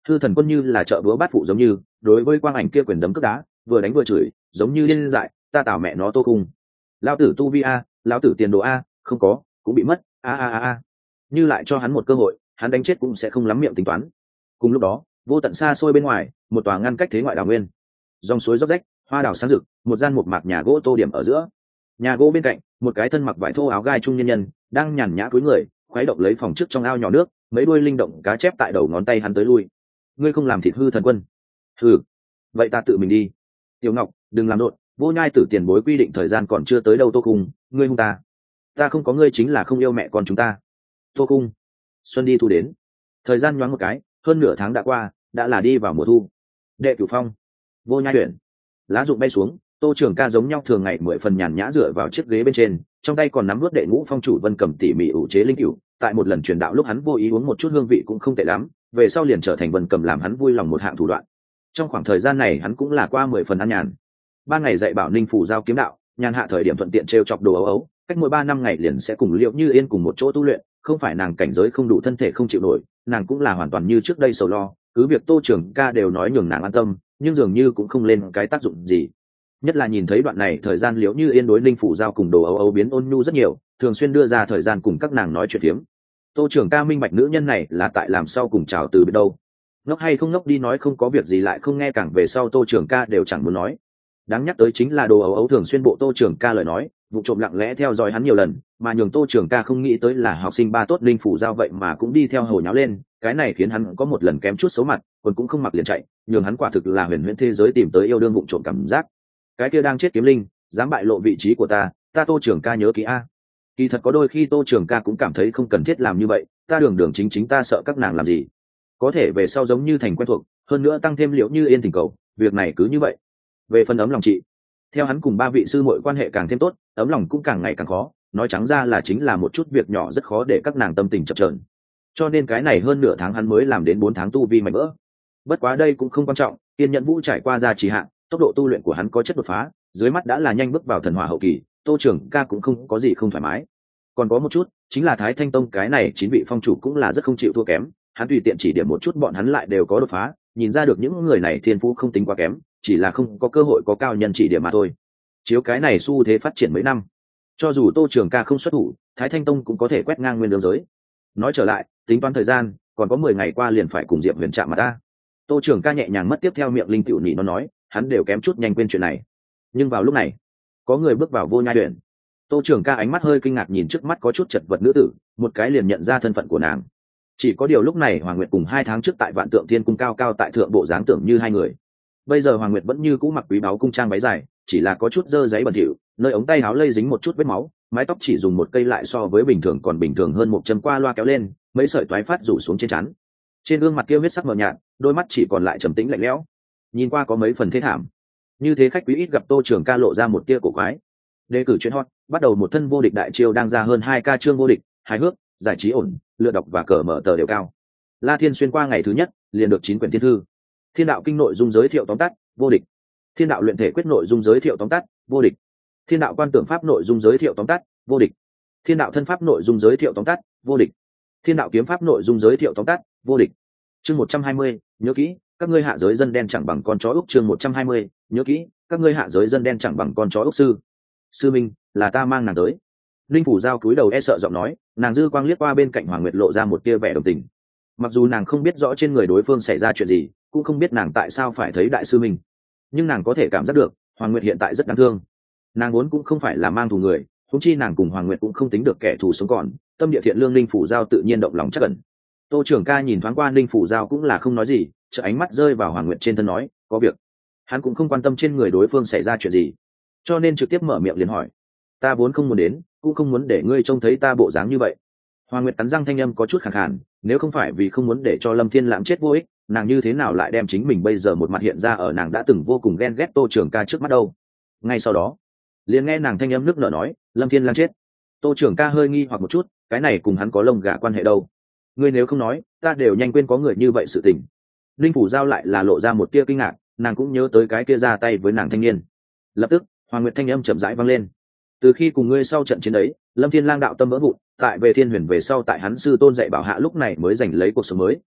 Hư Thần Quân như là trợ búa bát phụ giống như đối với quang ảnh kia quyền đấm cước đá, vừa đánh vừa chửi, giống như điên dại, ta tảo mẹ nó Tô Khung, lão tử tu vi a, lão tử tiền đồ a, không có cũng bị mất a. Như lại cho hắn một cơ hội, hắn đánh chết cũng sẽ không lắm miệng tính toán. Cùng lúc đó, vô tận xa xôi bên ngoài, một tòa ngăn cách thế ngoại đảo nguyên, dòng suối róc rách, hoa đào sáng rực, một gian một mạc nhà gỗ tô điểm ở giữa. Nhà gỗ bên cạnh, một cái thân mặc vải thô áo gai trung nhân nhân đang nhàn nhã cúi người, khuấy động lấy phòng trước trong ao nhỏ nước, mấy đuôi linh động cá chép tại đầu ngón tay hắn tới lui. Ngươi không làm thịt Hư Thần Quân? Hừ, vậy ta tự mình đi. Tiểu Ngọc, đừng làm rộn, Vô Nhai Tử tiền bối quy định thời gian còn chưa tới đâu. Tô Khung, ngươi hung ta không có ngươi chính là không yêu mẹ con chúng ta. Tô Khung, xuân đi thu đến, thời gian nhoáng một cái, hơn nửa tháng đã qua, đã là đi vào mùa thu. Đệ Cửu Phong, Vô Nhai Tuyển, lá rụng bay xuống. Tô Trường Ca giống nhau thường ngày 10 phần nhàn nhã dựa vào chiếc ghế bên trên, trong tay còn nắm vớt Đệ Ngũ Phong chủ Vân Cầm tỉ mỉ ủ chế linh cửu. Tại một lần truyền đạo lúc hắn vô ý uống một chút hương vị cũng không tệ lắm, về sau liền trở thành Vân Cầm làm hắn vui lòng một hạng thủ đoạn. Trong khoảng thời gian này hắn cũng là qua 10 phần ăn nhàn. Ban ngày dạy bảo Ninh Phủ giao kiếm đạo, nhàn hạ thời điểm thuận tiện trêu chọc Đồ Ấu Ấu, cách mỗi 3 năm ngày liền sẽ cùng Liễu Như Yên cùng một chỗ tu luyện. Không phải nàng cảnh giới không đủ, thân thể không chịu nổi, nàng cũng là hoàn toàn như trước đây sầu lo, cứ việc Tô Trường Ca đều nói nhường nàng an tâm, nhưng dường như cũng không lên cái tác dụng gì. Nhất là nhìn thấy đoạn này thời gian Liễu Như Yên đối Ninh Phủ giao cùng Đồ Ấu Ấu biến ôn nhu rất nhiều, thường xuyên đưa ra thời gian cùng các nàng nói chuyện phiếm. Tô Trường Ca minh bạch nữ nhân này là tại làm sao cùng chào từ biết đâu. Ngốc hay không ngốc đi nói không có việc gì lại không nghe, càng về sau Tô Trường Ca đều chẳng muốn nói. Đáng nhắc tới chính là Đồ Ấu Ấu thường xuyên bộ Tô Trường Ca lời nói, vụ trộm lặng lẽ theo dõi hắn nhiều lần, mà nhường Tô Trường Ca không nghĩ tới là học sinh ba tốt Linh Phủ giao vậy mà cũng đi theo hồ nháo lên, cái này khiến hắn có một lần kém chút xấu mặt, còn cũng không mặc liền chạy, nhường hắn quả thực là huyền huyễn thế giới tìm tới yêu đương vụ trộm cảm giác. Cái kia đang chết kiếm linh, dám bại lộ vị trí của ta Tô Trường Ca nhớ kỹ a. Kỳ thật có đôi khi Tô Trường Ca cũng cảm thấy không cần thiết làm như vậy, ta đường đường chính chính ta sợ các nàng làm gì, có thể về sau giống như thành quen thuộc, hơn nữa tăng thêm Liễu Như Yên tình cầu, việc này cứ như vậy. Về phần ấm lòng chị, theo hắn cùng ba vị sư muội quan hệ càng thêm tốt, ấm lòng cũng càng ngày càng khó, nói trắng ra là chính là một chút việc nhỏ rất khó để các nàng tâm tình chập chờn. Cho nên cái này hơn nửa tháng hắn mới làm đến 4 tháng tu vi mạnh vỡ. Bất quá đây cũng không quan trọng, Kiên Nhẫn Vũ trải qua gia trì hạn, tốc độ tu luyện của hắn có chất đột phá, dưới mắt đã là nhanh bước vào thần hỏa hậu kỳ, Tô Trường Ca cũng không có gì không thoải mái. Còn có một chút, chính là Thái Thanh Tông cái này 9 vị phong chủ cũng là rất không chịu thua kém, hắn tùy tiện chỉ điểm một chút bọn hắn lại đều có đột phá, nhìn ra được những người này thiên phú không tính quá kém, chỉ là không có cơ hội có cao nhân chỉ điểm mà thôi. Chiếu cái này xu thế phát triển mấy năm, cho dù Tô Trường Ca không xuất thủ, Thái Thanh Tông cũng có thể quét ngang nguyên đường giới. Nói trở lại, tính toán thời gian, còn có 10 ngày qua liền phải cùng Diệp Huyền chạm mặt ta. Tô Trường Ca nhẹ nhàng mất tiếp theo miệng linh tiểu nhị nó nói, hắn đều kém chút nhanh quên chuyện này. Nhưng vào lúc này, có người bước vào Vô Nhai Tuyển. Tô Trường Ca ánh mắt hơi kinh ngạc nhìn trước mắt có chút chật vật nữ tử, một cái liền nhận ra thân phận của nàng. Chỉ có điều lúc này Hoàng Nguyệt cùng 2 tháng trước tại Vạn Tượng Thiên cung cao cao tại thượng bộ dáng tưởng như hai người. Bây giờ Hoàng Nguyệt vẫn như cũ mặc quý báu cung trang váy dài, chỉ là có chút dơ giấy bẩn thỉu, nơi ống tay áo lây dính một chút vết máu, mái tóc chỉ dùng một cây lại so với bình thường còn bình thường hơn một châm qua loa kéo lên, mấy sợi toái phát rủ xuống trên trán. Trên gương mặt kia huyết sắc mờ nhạt, đôi mắt chỉ còn lại trầm tĩnh lạnh lẽo, nhìn qua có mấy phần thê thảm. Như thế khách quý ít gặp, Tô Trường Ca lộ ra một tia cổ quái. Đề cử chuyện hot, bắt đầu một thân vô địch đại chiêu đang ra hơn 2K chương vô địch, hài hước, giải trí ổn, lựa đọc và cờ mở tờ đều cao. La Thiên xuyên qua ngày thứ nhất, liền được 9 quyển thiên thư. Thiên đạo kinh nội dung giới thiệu tóm tắt, vô địch. Thiên đạo luyện thể quyết nội dung giới thiệu tóm tắt, vô địch. Thiên đạo quan tưởng pháp nội dung giới thiệu tóm tắt, vô địch. Thiên đạo thân pháp nội dung giới thiệu tóm tắt, vô địch. Thiên đạo kiếm pháp nội dung giới thiệu tóm tắt, vô địch. Chương 120, nhớ kỹ, các ngươi hạ giới dân đen chẳng bằng con chó úc. Chương 120, nhớ kỹ, các ngươi hạ giới dân đen chẳng bằng con chó úc. Sư minh, là ta mang nàng tới. Linh Phủ giao cúi đầu e sợ giọng nói, nàng dư quang liếc qua bên cạnh Hoàng Nguyệt lộ ra một tia vẻ đồng tình. Mặc dù nàng không biết rõ trên người đối phương xảy ra chuyện gì, cũng không biết nàng tại sao phải thấy đại sư mình, nhưng nàng có thể cảm giác được Hoàng Nguyệt hiện tại rất đáng thương. Nàng vốn cũng không phải là mang thù người, huống chi nàng cùng Hoàng Nguyệt cũng không tính được kẻ thù sống còn, tâm địa thiện lương. Linh Phủ giao tự nhiên động lòng chắc ẩn. Tô Trường Ca nhìn thoáng qua Linh Phủ giao cũng là không nói gì, chợ ánh mắt rơi vào Hoàng Nguyệt trên thân nói, có việc. Hắn cũng không quan tâm trên người đối phương xảy ra chuyện gì, cho nên trực tiếp mở miệng liền hỏi, ta vốn không muốn đến, cũng không muốn để ngươi trông thấy ta bộ dáng như vậy. Hoàng Nguyệt cắn răng, thanh âm có chút khàn khàn, nếu không phải vì không muốn để cho Lâm Thiên Lãm chết vô ích, nàng như thế nào lại đem chính mình bây giờ một mặt hiện ra ở nàng đã từng vô cùng ghen ghét Tô Trường Ca trước mắt đâu. Ngay sau đó liền nghe nàng thanh âm nước nở nói, Lâm Thiên Lãm chết. Tô Trường Ca hơi nghi hoặc một chút, cái này cùng hắn có lông gà quan hệ đâu? Ngươi nếu không nói, ta đều nhanh quên có người như vậy sự tình. Linh Phủ giao lại là lộ ra một tia kinh ngạc, nàng cũng nhớ tới cái kia ra tay với nàng thanh niên. Lập tức Hoàng Nguyệt thanh âm chậm rãi vang lên, từ khi cùng ngươi sau trận chiến đấy, Lâm Thiên Lang đạo tâm vỡ vụn, tại về Thiên Huyền về sau tại hắn sư tôn dạy bảo hạ lúc này mới giành lấy cuộc sống mới,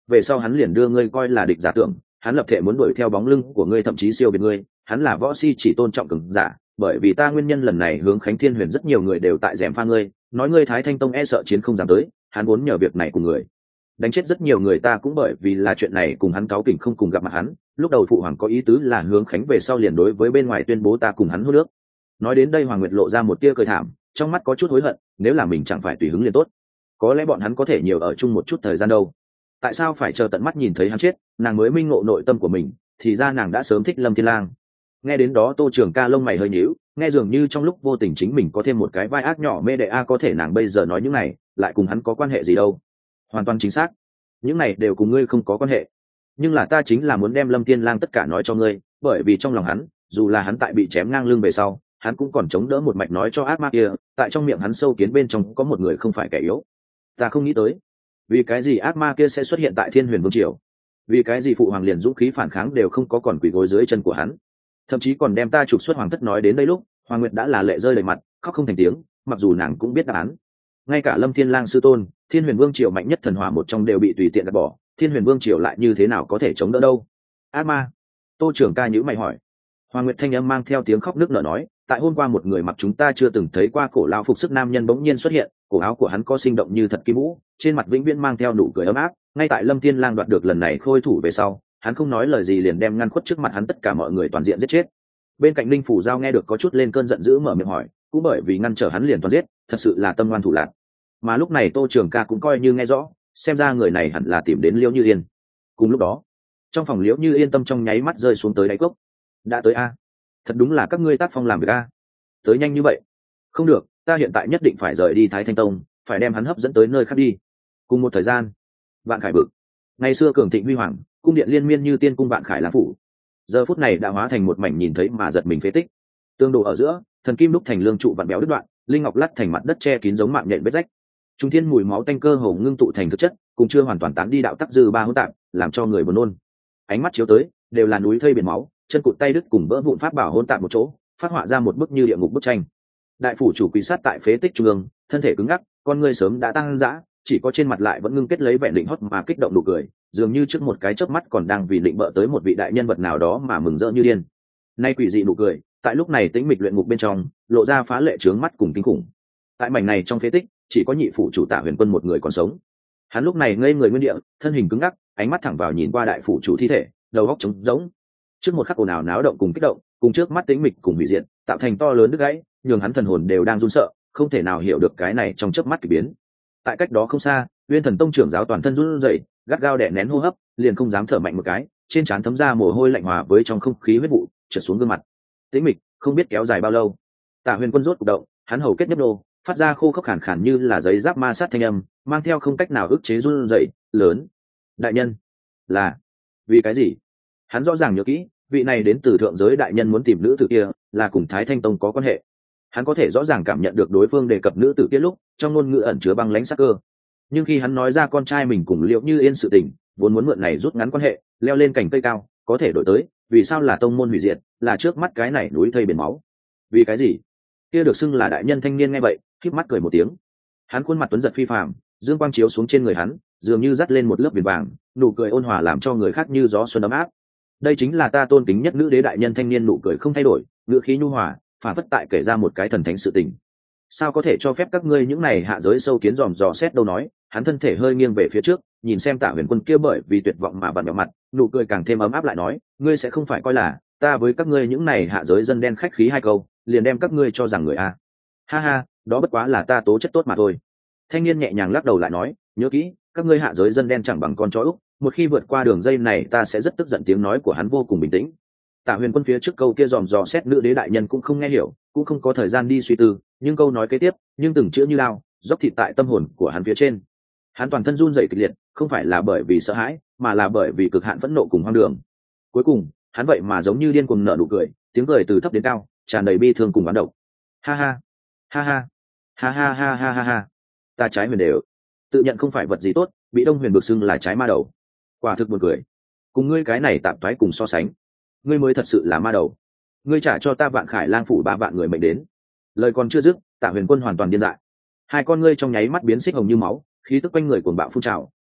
về sau hắn liền đưa ngươi coi là địch giả tưởng, hắn lập thể muốn đuổi theo bóng lưng của ngươi, thậm chí siêu việt ngươi. Hắn là võ si chỉ tôn trọng cường giả, bởi vì ta nguyên nhân lần này hướng Khánh Thiên Huyền rất nhiều người đều tại dèm pha ngươi, nói ngươi Thái Thanh Tông e sợ chiến không dám tới, hắn muốn nhờ việc này cùng người đánh chết rất nhiều người, ta cũng bởi vì là chuyện này cùng hắn cáu kỉnh không cùng gặp mặt hắn. Lúc đầu phụ hoàng có ý tứ là hướng Khánh về sau liền đối với bên ngoài tuyên bố ta cùng hắn hút nước. Nói đến đây Hoàng Nguyệt lộ ra một tia cười thảm, trong mắt có chút hối hận, nếu là mình chẳng phải tùy hứng liền tốt, có lẽ bọn hắn có thể nhiều ở chung một chút thời gian đâu. Tại sao phải chờ tận mắt nhìn thấy hắn chết, nàng mới minh ngộ nội tâm của mình, thì ra nàng đã sớm thích Lâm Thiên Lang. Nghe đến đó Tô Trường Ca lông mày hơi nhíu, nghe dường như trong lúc vô tình chính mình có thêm một cái vai ác nhỏ mê đệ a, có thể nàng bây giờ nói những này lại cùng hắn có quan hệ gì đâu. Hoàn toàn chính xác, những này đều cùng ngươi không có quan hệ, nhưng là ta chính là muốn đem Lâm Thiên Lang tất cả nói cho ngươi, bởi vì trong lòng hắn, dù là hắn tại bị chém ngang lưng về sau, hắn cũng còn chống đỡ một mạch nói cho ác ma kia, tại trong miệng hắn sâu kiến bên trong có một người không phải kẻ yếu. Ta không nghĩ tới, vì cái gì ác ma kia sẽ xuất hiện tại Thiên Huyền Vương triều, vì cái gì phụ hoàng liền dũng khí phản kháng đều không có, còn quỳ gối dưới chân của hắn, thậm chí còn đem ta trục xuất hoàng thất. Nói đến đây lúc Hoàng Nguyệt đã là lệ rơi đầy mặt, khóc không thành tiếng, mặc dù nàng cũng biết đáp án. Ngay cả Lâm Thiên Lang sư tôn, Thiên Huyền Vương triều mạnh nhất thần hỏa một trong đều bị tùy tiện gạt bỏ, Thiên Huyền Vương triều lại như thế nào có thể chống đỡ đâu. Ác ma? Tô Trường Ca nhíu mày hỏi. Hoàng Nguyệt thanh âm mang theo tiếng khóc nức nở nói, tại hôm qua một người mặc chúng ta chưa từng thấy qua cổ lao phục sức nam nhân bỗng nhiên xuất hiện, cổ áo của hắn có sinh động như thật kim vũ, trên mặt vĩnh viễn mang theo nụ cười ấm áp. Ngay tại Lâm Thiên Lang đoạt được lần này khôi thủ về sau, hắn không nói lời gì liền đem ngăn khuất trước mặt hắn tất cả mọi người toàn diện giết chết. Bên cạnh Linh Phủ Giao nghe được có chút lên cơn giận dữ, mở miệng hỏi, cũng bởi vì ngăn trở hắn liền toàn giết, thật sự là tâm ngoan thủ lạn. Mà lúc này Tô Trường Ca cũng coi như nghe rõ, xem ra người này hẳn là tìm đến Liễu Như Yên. Cùng lúc đó, trong phòng Liễu Như Yên tâm trong nháy mắt rơi xuống tới đáy cốc. Đã tới a? Thật đúng là các ngươi tác phong làm việc a. Tới nhanh như vậy? Không được, ta hiện tại nhất định phải rời đi Thái Thanh Tông, phải đem hắn hấp dẫn tới nơi khác đi. Cùng một thời gian, Vạn Khải vực. Ngày xưa cường thịnh huy hoàng, cung điện liên miên như tiên cung Vạn Khải Lang phủ, giờ phút này đã hóa thành một mảnh nhìn thấy mà giật mình phế tích. Tương đồ ở giữa, thần kim đúc thành lương trụ vặn béo đứt đoạn, linh ngọc lắt thành mặt đất che kín giống mạng nhện vết rách. Trung thiên mùi máu tanh cơ hồ ngưng tụ thành thực chất, cùng chưa hoàn toàn tán đi đạo tắc dư ba hỗn tạp, làm cho người buồn nôn. Ánh mắt chiếu tới, đều là núi thây biển máu, chân cụt tay đứt cùng vỡ vụn pháp bảo hỗn tạp một chỗ, phát họa ra một bức như địa ngục bức tranh. Đại phủ chủ quỳ sát tại phế tích trung ương, thân thể cứng ngắc, con ngươi sớm đã tăng dã, chỉ có trên mặt lại vẫn ngưng kết lấy vẻ định hót mà kích động nụ cười, dường như trước một cái chớp mắt còn đang vì định bợ tới một vị đại nhân vật nào đó mà mừng rỡ như điên. Nay quỷ dị nụ cười, tại lúc này tĩnh mịch luyện ngục bên trong, lộ ra phá lệ trướng mắt cùng kinh khủng. Tại mảnh này trong phế tích, chỉ có nhị phủ chủ Tạ Huyền Quân một người còn sống. Hắn lúc này ngây người nguyên địa, thân hình cứng ngắc, ánh mắt thẳng vào nhìn qua đại phủ chủ thi thể, đầu óc trống rỗng. Trước một khắc ồn ào náo động cùng kích động, cùng trước mắt tĩnh mịch cùng hủy diệt, tạo thành to lớn đứt gãy, nhường hắn thần hồn đều đang run sợ, không thể nào hiểu được cái này trong chớp mắt kỳ biến. Tại cách đó không xa, Uyên Thần Tông trưởng giáo toàn thân run rẩy, gắt gao đè nén hô hấp, liền không dám thở mạnh một cái, trên trán thấm ra mồ hôi lạnh hòa với trong không khí huyết vụ trượt xuống gương mặt. Tĩnh mịch không biết kéo dài bao lâu. Tạ Huyền Quân rốt cục động, hắn hầu kết nhấp nô, phát ra khô khốc khàn khàn như là giấy giáp ma sát thanh âm, mang theo không cách nào ức chế run rẩy lớn. Đại nhân, là vì cái gì? Hắn rõ ràng nhớ kỹ, vị này đến từ thượng giới đại nhân muốn tìm nữ tử kia, là cùng Thái Thanh Tông có quan hệ. Hắn có thể rõ ràng cảm nhận được đối phương đề cập nữ tử kia lúc, trong ngôn ngữ ẩn chứa băng lãnh sắc cơ. Nhưng khi hắn nói ra con trai mình cùng Liễu Như Yên sự tình, vốn muốn mượn này rút ngắn quan hệ, leo lên cành cây cao, có thể đổi tới, vì sao là tông môn hủy diệt, là trước mắt cái này núi thây biển máu? Vì cái gì? Kia được xưng là đại nhân thanh niên nghe vậy, khép mắt cười một tiếng. Hắn khuôn mặt tuấn giật phi phàm, dương quang chiếu xuống trên người hắn, dường như dắt lên một lớp viền vàng, nụ cười ôn hòa làm cho người khác như gió xuân ấm áp. Đây chính là ta tôn kính nhất nữ đế đại nhân. Thanh niên nụ cười không thay đổi, ngữ khí nhu hòa, phản phất tại kể ra một cái thần thánh sự tình. Sao có thể cho phép các ngươi những này hạ giới sâu kiến dòm dò xét đâu? Nói, hắn thân thể hơi nghiêng về phía trước, nhìn xem Tạ Huyền Quân kia bởi vì tuyệt vọng mà vặn vẹo mặt, nụ cười càng thêm ấm áp lại nói, ngươi sẽ không phải coi là ta với các ngươi những này hạ giới dân đen khách khí hai câu, liền đem các ngươi cho rằng người a? Ha ha, đó bất quá là ta tố chất tốt mà thôi. Thanh niên nhẹ nhàng lắc đầu lại nói, nhớ kỹ, các ngươi hạ giới dân đen chẳng bằng con chó úc, một khi vượt qua đường dây này ta sẽ rất tức giận. Tiếng nói của hắn vô cùng bình tĩnh. Tạ Huyền Quân phía trước câu kia dòm dò xét nữ đế đại nhân cũng không nghe hiểu, cũng không có thời gian đi suy tư, nhưng câu nói kế tiếp, nhưng từng chữ như lao, dốc thịt tại tâm hồn của hắn phía trên. Hắn toàn thân run rẩy kịch liệt, không phải là bởi vì sợ hãi, mà là bởi vì cực hạn phẫn nộ cùng hoang đường. Cuối cùng, hắn vậy mà giống như điên cuồng nở nụ cười, tiếng cười từ thấp đến cao, tràn đầy bi thương cùng oán độc. Ha ha, ha ha, ha ha ha ha ha ha. Ta trái huyền đều, tự nhận không phải vật gì tốt, bị Đông Huyền bực xưng là trái ma đầu. Quả thực buồn cười. Cùng ngươi cái này tạm toái cùng so sánh, ngươi mới thật sự là ma đầu. Ngươi trả cho ta Vạn Khải Lang phủ 3 vạn người mệnh đến. Lời còn chưa dứt, Tạ Huyền Quân hoàn toàn điên dại. Hai con ngươi trong nháy mắt biến xích hồng như máu, khí tức quanh người cuồng bạo phun trào,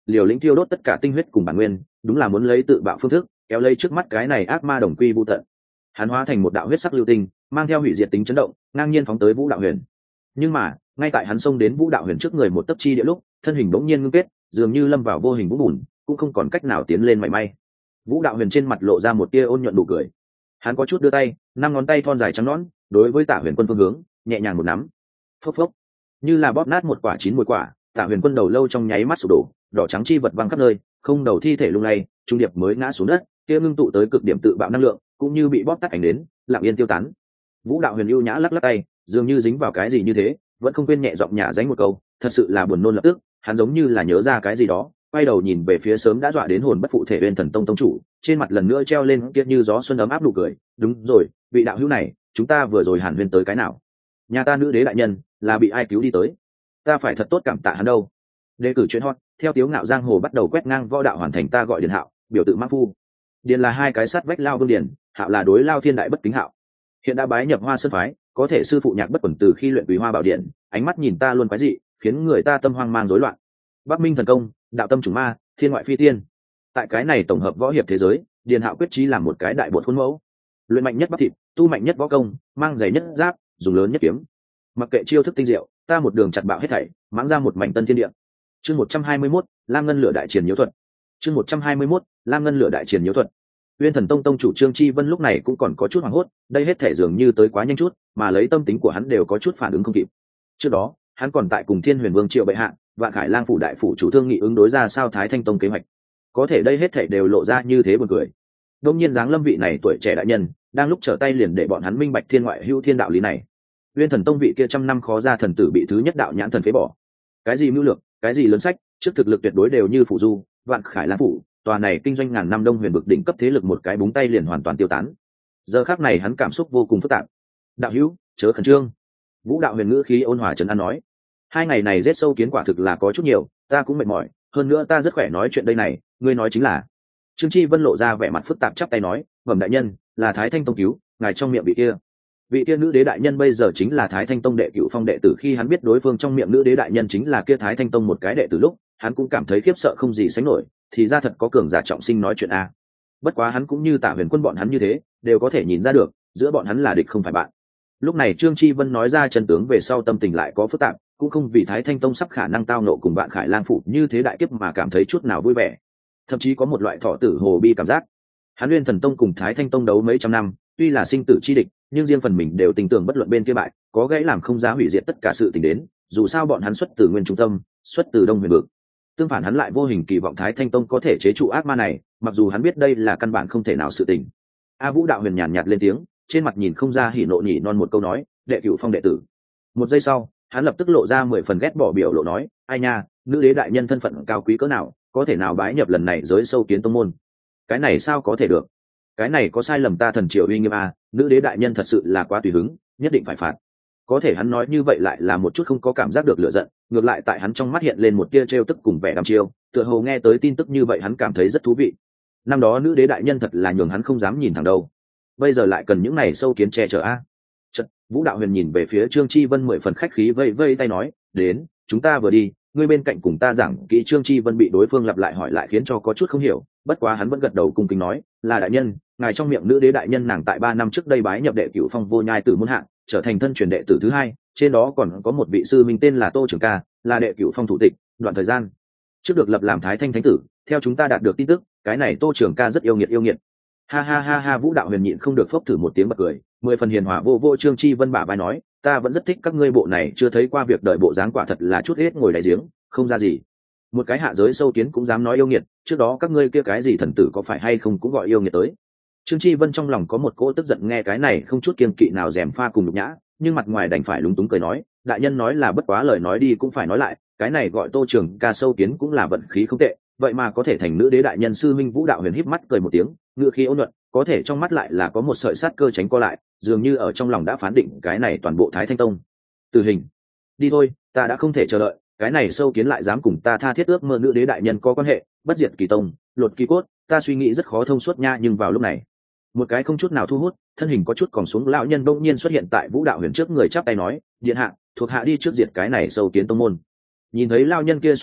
liều lĩnh tiêu đốt tất cả tinh huyết cùng bản nguyên, đúng là muốn lấy tự bạo phương thức kéo lấy trước mắt cái này ác ma đồng quy vu tận. Hắn hóa thành một đạo huyết sắc lưu tinh, mang theo hủy diệt tính chấn động, ngang nhiên phóng tới Vũ Đạo Huyền. Nhưng mà ngay tại hắn xông đến Vũ Đạo Huyền trước người một tấc chi địa lúc, thân hình bỗng nhiên ngưng kết, dường như lâm vào vô hình vũng bùn, cũng không còn cách nào tiến lên mảy may. Vũ Đạo Huyền trên mặt lộ ra một tia ôn nhuận nụ cười. Hắn có chút đưa tay, năm ngón tay thon dài trắng nõn, đối với Tả Huyền Quân phương hướng nhẹ nhàng một nắm. Phốc phốc, như là bóp nát một quả chín mùi quả, Tả Huyền Quân đầu lâu trong nháy mắt sụp đổ, đỏ trắng chi vật văng khắp nơi, không đầu thi thể lung lay, trung điệp mới ngã xuống đất, kia ngưng tụ tới cực điểm tự bạo năng lượng, cũng như bị bóp tắt ảnh đến, lặng yên tiêu tán. Vũ Đạo Huyền ưu nhã lắc lắc tay, dường như dính vào cái gì như thế, vẫn không quên nhẹ giọng nhả dánh một câu, thật sự là buồn nôn lập tức, hắn giống như là nhớ ra cái gì đó, quay đầu nhìn về phía sớm đã dọa đến hồn bất phụ thể Uyên Thần Tông tông chủ, trên mặt lần nữa treo lên kia như gió xuân ấm áp nụ cười. Đúng rồi, vị đạo hữu này, chúng ta vừa rồi hàn huyên tới cái nào? Nhà ta nữ đế đại nhân là bị ai cứu đi tới? Ta phải thật tốt cảm tạ hắn đâu. Đề cử chuyện hot, theo Tiếu Ngạo giang hồ bắt đầu quét ngang võ đạo hoàn thành, ta gọi Điền Hạo, biểu tự mã phu. Điền là hai cái sắt vách lao vương điền, Hạo là đối lao thiên đại bất kính Hạo. Hiện đã bái nhập Hoa Sơn phái, có thể sư phụ nhạc bất quẩn từ khi luyện Quý Hoa Bảo Điện, ánh mắt nhìn ta luôn quái dị, khiến người ta tâm hoang mang rối loạn. Bắc Minh thần công, đạo tâm chủng ma, thiên ngoại phi tiên. Tại cái này tổng hợp võ hiệp thế giới, Điền Hạo quyết chí làm một cái đại bột khuôn mẫu. Luyện mạnh nhất bắp thịt, tu mạnh nhất võ công, mang giày nhất giáp, dùng lớn nhất kiếm. Mặc kệ chiêu thức tinh diệu, ta một đường chặt bạo hết thảy, mãng ra một mảnh tân thiên địa. Chương 121, Lam Ngân Lửa Đại Triền Nhiễu Thuật. Chương 121, Lam Ngân Lửa Đại Triền Nhiễu Thuật. Uyên Thần Tông tông chủ Trương Chi Vân lúc này cũng còn có chút hoảng hốt, đây hết thể dường như tới quá nhanh chút, mà lấy tâm tính của hắn đều có chút phản ứng không kịp. Trước đó, hắn còn tại cùng Thiên Huyền Vương Triệu bệ hạ, Vạn Khải Lang phủ đại phủ chủ thương nghị ứng đối ra sao Thái Thanh Tông kế hoạch. Có thể đây hết thể đều lộ ra như thế buồn cười. Đông nhiên dáng lâm vị này tuổi trẻ đại nhân, đang lúc trở tay liền để bọn hắn minh bạch thiên ngoại hữu thiên đạo lý này. Uyên Thần Tông vị kia trăm năm khó ra thần tử bị thứ nhất đạo nhãn thần phế bỏ. Cái gì mưu lược, cái gì lớn sách, trước thực lực tuyệt đối đều như phủ du, Vạn Khải Lang phủ, tòa này kinh doanh ngàn năm Đông Huyền vực đỉnh cấp thế lực một cái búng tay liền hoàn toàn tiêu tán. Giờ khắc này hắn cảm xúc vô cùng phức tạp. Đạo hữu, chớ khẩn trương. Vũ Đạo Huyền ngữ khí ôn hòa trấn an nói, hai ngày này giết sâu kiến quả thực là có chút nhiều, ta cũng mệt mỏi, hơn nữa ta rất khỏe nói chuyện đây này, ngươi nói chính là. Trương Chi Vân lộ ra vẻ mặt phức tạp chắp tay nói, bẩm đại nhân, là Thái Thanh Tông cứu, ngài trong miệng vị kia nữ đế đại nhân bây giờ chính là Thái Thanh Tông đệ cửu phong đệ tử, khi hắn biết đối phương trong miệng nữ đế đại nhân chính là kia Thái Thanh Tông một cái đệ tử lúc, hắn cũng cảm thấy khiếp sợ không gì sánh nổi, thì ra thật có cường giả trọng sinh nói chuyện a. Bất quá hắn cũng như Tả Huyền Quân bọn hắn như thế, đều có thể nhìn ra được, giữa bọn hắn là địch không phải bạn. Lúc này Trương Chi Vân nói ra chân tướng về sau tâm tình lại có phức tạp, cũng không vì Thái Thanh Tông sắp khả năng tao nộ cùng Vạn Khải Lang phủ như thế đại kiếp mà cảm thấy chút nào vui vẻ, thậm chí có một loại thọ tử hồ bi cảm giác. Hắn Uyên Thần Tông cùng Thái Thanh Tông đấu mấy trăm năm, tuy là sinh tử chi địch, nhưng riêng phần mình đều tình tưởng bất luận bên kia bại, có gãy làm không giá hủy diệt tất cả sự tình đến, dù sao bọn hắn xuất từ nguyên trung tâm, xuất từ Đông Huyền vực. Tương phản hắn lại vô hình kỳ vọng Thái Thanh Tông có thể chế trụ ác ma này, mặc dù hắn biết đây là căn bản không thể nào sự tình. A Vũ Đạo Huyền nhàn nhạt lên tiếng, trên mặt nhìn không ra hỉ nộ nhỉ non một câu nói, đệ cửu phong đệ tử. Một giây sau, hắn lập tức lộ ra 10 phần ghét bỏ biểu lộ nói, ai nha, nữ đế đại nhân thân phận cao quý cỡ nào, có thể nào bái nhập lần này giới sâu kiến tông môn? Cái này sao có thể được? Cái này có sai lầm ta thần triều uy nghiêm a, nữ đế đại nhân thật sự là quá tùy hứng, nhất định phải phạt. Có thể hắn nói như vậy lại là một chút không có cảm giác được lửa giận, ngược lại tại hắn trong mắt hiện lên một tia trêu tức cùng vẻ đăm chiêu, tựa hồ nghe tới tin tức như vậy hắn cảm thấy rất thú vị. Năm đó nữ đế đại nhân thật là nhường hắn không dám nhìn thẳng đâu, bây giờ lại cần những này sâu kiến che chở a. Chợt, Vũ Đạo Huyền nhìn về phía Trương Chi Vân 10 phần khách khí vây vây tay nói, đến, chúng ta vừa đi, ngươi bên cạnh cùng ta giảng kỹ. Trương Chi Vân bị đối phương lặp lại hỏi lại khiến cho có chút không hiểu, bất quá hắn vẫn gật đầu cung kính nói, là đại nhân, ngài trong miệng nữ đế đại nhân nàng tại 3 năm trước đây bái nhập đệ cửu phong vô nhai tử môn hạng, trở thành thân truyền đệ tử thứ hai, trên đó còn có một vị sư minh tên là Tô Trường Ca, là đệ cửu phong thủ tịch, đoạn thời gian trước được lập làm Thái Thanh thánh tử, theo chúng ta đạt được tin tức, cái này Tô Trường Ca rất yêu nghiệt. Ha ha ha ha, Vũ Đạo Huyền nhịn không được phốc thử một tiếng bật cười, 10 phần hiền hòa vô Trương Chi Vân bả vai nói, ta vẫn rất thích các ngươi bộ này chưa thấy qua việc đợi bộ dáng, quả thật là chút hết ngồi đáy giếng, không ra gì. Một cái hạ giới sâu kiến cũng dám nói yêu nghiệt, trước đó các ngươi kia cái gì thần tử có phải hay không cũng gọi yêu nghiệt tới. Trương Chi Vân trong lòng có một cỗ tức giận nghe cái này không chút kiêng kỵ nào dèm pha cùng nhục nhã, nhưng mặt ngoài đành phải lúng túng cười nói, đại nhân nói là bất quá lời nói đi cũng phải nói lại, cái này gọi Tô Trường Ca sâu kiến cũng là vận khí không tệ, vậy mà có thể thành nữ đế đại nhân sư minh. Vũ Đạo Huyền híp mắt cười một tiếng, ngựa khí ôn nhuận, có thể trong mắt lại là có một sợi sát cơ tránh co lại, dường như ở trong lòng đã phán định cái này toàn bộ Thái Thanh Tông tử hình. Đi thôi, ta đã không thể chờ đợi, cái này sâu kiến lại dám cùng ta tha thiết ước mơ nữ đế đại nhân có quan hệ, bất diệt kỳ tông, lột kỳ cốt, ta suy nghĩ rất khó thông suốt nha. Nhưng vào lúc này, một cái không chút nào thu hút, thân hình có chút còn xuống lão nhân bỗng nhiên xuất hiện tại Vũ Đạo Huyền trước người, chắp tay nói, điện hạ, thuộc hạ đi trước diệt cái này sâu kiến tông môn. Nhìn thấy lão nhân kia xuất hiện lúc,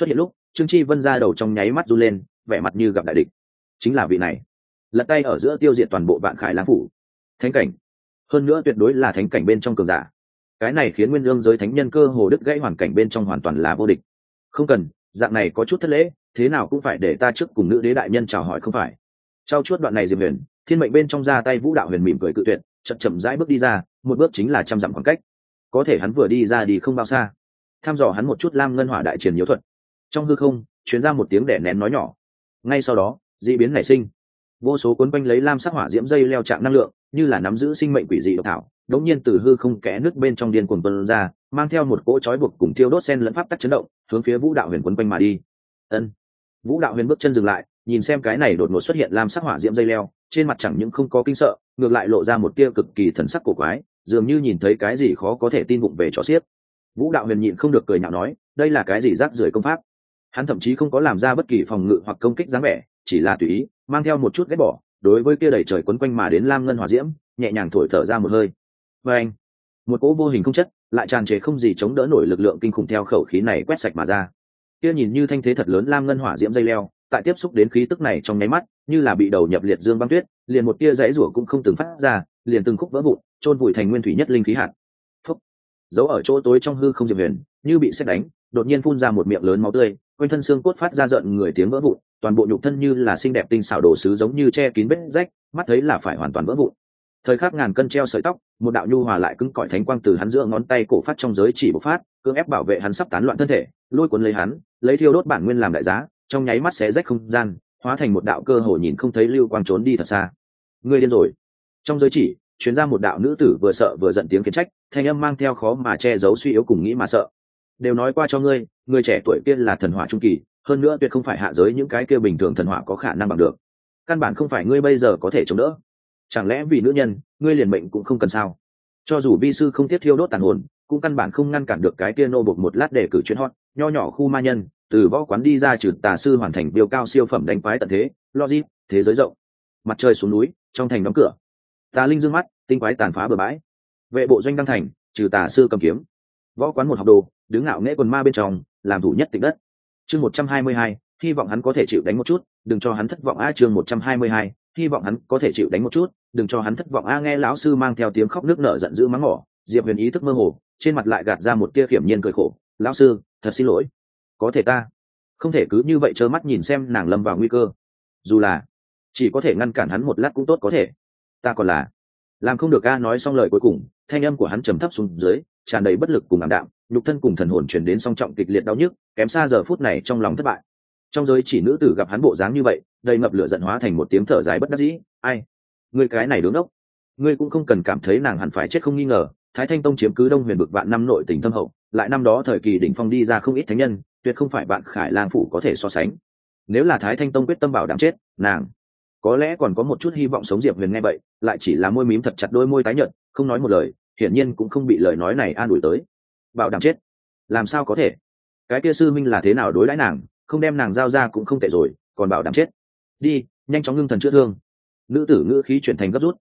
Trương Chi Vân ra đầu trong nháy mắt run lên, vẻ mặt như gặp đại địch. Chính là vị này, lật tay ở giữa tiêu diệt toàn bộ Vạn Khải Lang phủ. Thánh cảnh, hơn nữa tuyệt đối là thánh cảnh bên trong cường giả. Cái này khiến nguyên lương giới thánh nhân cơ hồ đứt gãy hoàn cảnh bên trong hoàn toàn là vô địch. Không cần, dạng này có chút thất lễ, thế nào cũng phải để ta trước cùng nữ đế đại nhân chào hỏi không phải. Trao chuốt đoạn này Diệp Huyền, thiên mệnh bên trong ra tay Vũ Đạo Huyền mỉm cười cự tuyệt, chậm chậm rãi bước đi ra, một bước chính là trăm dặm khoảng cách. Có thể hắn vừa đi ra đi không bao xa, tham dò hắn một chút Lam Ngân Hỏa đại triển nhiễu thuật. Trong hư không truyền ra một tiếng đẻ nén nói nhỏ. Ngay sau đó dị biến nảy sinh, vô số cuốn quanh lấy lam sắc hỏa diễm dây leo trạng năng lượng như là nắm giữ sinh mệnh quỷ dị độc thảo đống nhiên từ hư không kẽ nước bên trong điên cuồng tuôn ra, mang theo một cỗ trói buộc cùng tiêu đốt sen lẫn pháp tắc chấn động, hướng phía Vũ Đạo Huyền quấn quanh mà đi. Ân. Vũ Đạo Huyền bước chân dừng lại, nhìn xem cái này đột ngột xuất hiện lam sắc hỏa diễm dây leo, trên mặt chẳng những không có kinh sợ, ngược lại lộ ra một tia cực kỳ thần sắc cổ quái, dường như nhìn thấy cái gì khó có thể tin vụng về trò xiếc. Vũ Đạo Huyền nhịn không được cười nhạo nói, đây là cái gì rác rưởi công pháp? Hắn thậm chí không có làm ra bất kỳ phòng ngự hoặc công kích dáng vẻ, chỉ là tùy ý mang theo một chút ghét bỏ, đối với kia đầy trời quấn quanh mà đến lam ngân hỏa diễm nhẹ nhàng thổi thở ra một hơi. Và anh, một cỗ vô hình không chất lại tràn trề không gì chống đỡ nổi lực lượng kinh khủng theo khẩu khí này quét sạch mà ra. Kia nhìn như thanh thế thật lớn lam ngân hỏa diễm dây leo, tại tiếp xúc đến khí tức này trong nháy mắt, như là bị đầu nhập liệt dương băng tuyết, liền một tia rãy rủa cũng không từng phát ra, liền từng khúc vỡ vụn, trôn vùi thành nguyên thủy nhất linh khí hạt. Phúc. Giấu ở chỗ tối trong hư không Diệp Huyền, như bị sét đánh, đột nhiên phun ra một miệng lớn máu tươi, quanh thân xương cốt phát ra rợn người tiếng vỡ vụn, toàn bộ nhục thân như là xinh đẹp tinh xảo đồ sứ giống như che kín vết rách, mắt thấy là phải hoàn toàn vỡ vụn. Thời khắc ngàn cân treo sợi tóc, một đạo nhu hòa lại cứng cỏi thánh quang từ hắn giữa ngón tay cổ phát trong giới chỉ bộc phát, cưỡng ép bảo vệ hắn sắp tán loạn thân thể, lôi cuốn lấy hắn, lấy thiêu đốt bản nguyên làm đại giá, trong nháy mắt xé rách không gian, hóa thành một đạo cơ hồ nhìn không thấy lưu quang trốn đi thật xa. Ngươi điên rồi! Trong giới chỉ truyền ra một đạo nữ tử vừa sợ vừa giận tiếng khiển trách, thanh âm mang theo khó mà che giấu suy yếu cùng nghĩ mà sợ. Đều nói qua cho ngươi, người trẻ tuổi kia là thần hỏa trung kỳ, hơn nữa tuyệt không phải hạ giới những cái kia bình thường thần hỏa có khả năng bằng được. Căn bản không phải ngươi bây giờ có thể chống đỡ. Chẳng lẽ vì nữ nhân, ngươi liền mệnh cũng không cần sao? Cho dù vi sư không tiết thiêu đốt tàn hồn, cũng căn bản không ngăn cản được cái kia nô bộc một lát để cử chuyến hot, nho nhỏ khu ma nhân, từ võ quán đi ra trừ tà sư hoàn thành biêu cao siêu phẩm đánh quái tận thế, logic, thế giới rộng. Mặt trời xuống núi, trong thành đóng cửa. Tà linh dương mắt, tinh quái tàn phá bờ bãi. Vệ bộ doanh đăng thành, trừ tà sư cầm kiếm. Võ quán một học đồ, đứng ngạo nghễ quần ma bên trong, làm thủ nhất tịch đất. Chương 122, hy vọng hắn có thể chịu đánh một chút, đừng cho hắn thất vọng a. Chương 122, hy vọng hắn có thể chịu đánh một chút, đừng cho hắn thất vọng a. Nghe lão sư mang theo tiếng khóc nước nở giận dữ mắng mỏ, Diệp Huyền ý thức mơ hồ, trên mặt lại gạt ra một tia khiểm nhiên cười khổ. Lão sư, thật xin lỗi, có thể ta không thể cứ như vậy trơ mắt nhìn xem nàng lâm vào nguy cơ, dù là chỉ có thể ngăn cản hắn một lát cũng tốt, có thể ta còn là làm không được a. Nói xong lời cuối cùng, thanh âm của hắn trầm thấp xuống dưới, tràn đầy bất lực cùng ảm đạm, nhục thân cùng thần hồn chuyển đến song trọng kịch liệt đau nhức, kém xa giờ phút này trong lòng thất bại. Trong giới chỉ nữ tử gặp hắn bộ dáng như vậy, đầy ngập lửa giận hóa thành một tiếng thở dài bất đắc dĩ. Ai, ngươi cái này đứng ốc, ngươi cũng không cần cảm thấy nàng hẳn phải chết không nghi ngờ. Thái Thanh Tông chiếm cứ Đông Huyền vực vạn năm nội tình thâm hậu, lại năm đó thời kỳ đỉnh phong đi ra không ít thánh nhân, tuyệt không phải Vạn Khải Lang phủ có thể so sánh. Nếu là Thái Thanh Tông quyết tâm bảo đảm chết, nàng có lẽ còn có một chút hy vọng sống. Diệp Huyền nghe vậy, lại chỉ là môi mím thật chặt đôi môi tái nhợt, không nói một lời, hiển nhiên cũng không bị lời nói này an ủi tới. Bảo đảm chết? Làm sao có thể? Cái kia sư minh là thế nào đối đãi nàng, không đem nàng giao ra cũng không tệ rồi, còn bảo đảm chết? Đi, nhanh chóng ngưng thần chữa thương. Nữ tử ngữ khí chuyển thành gấp rút,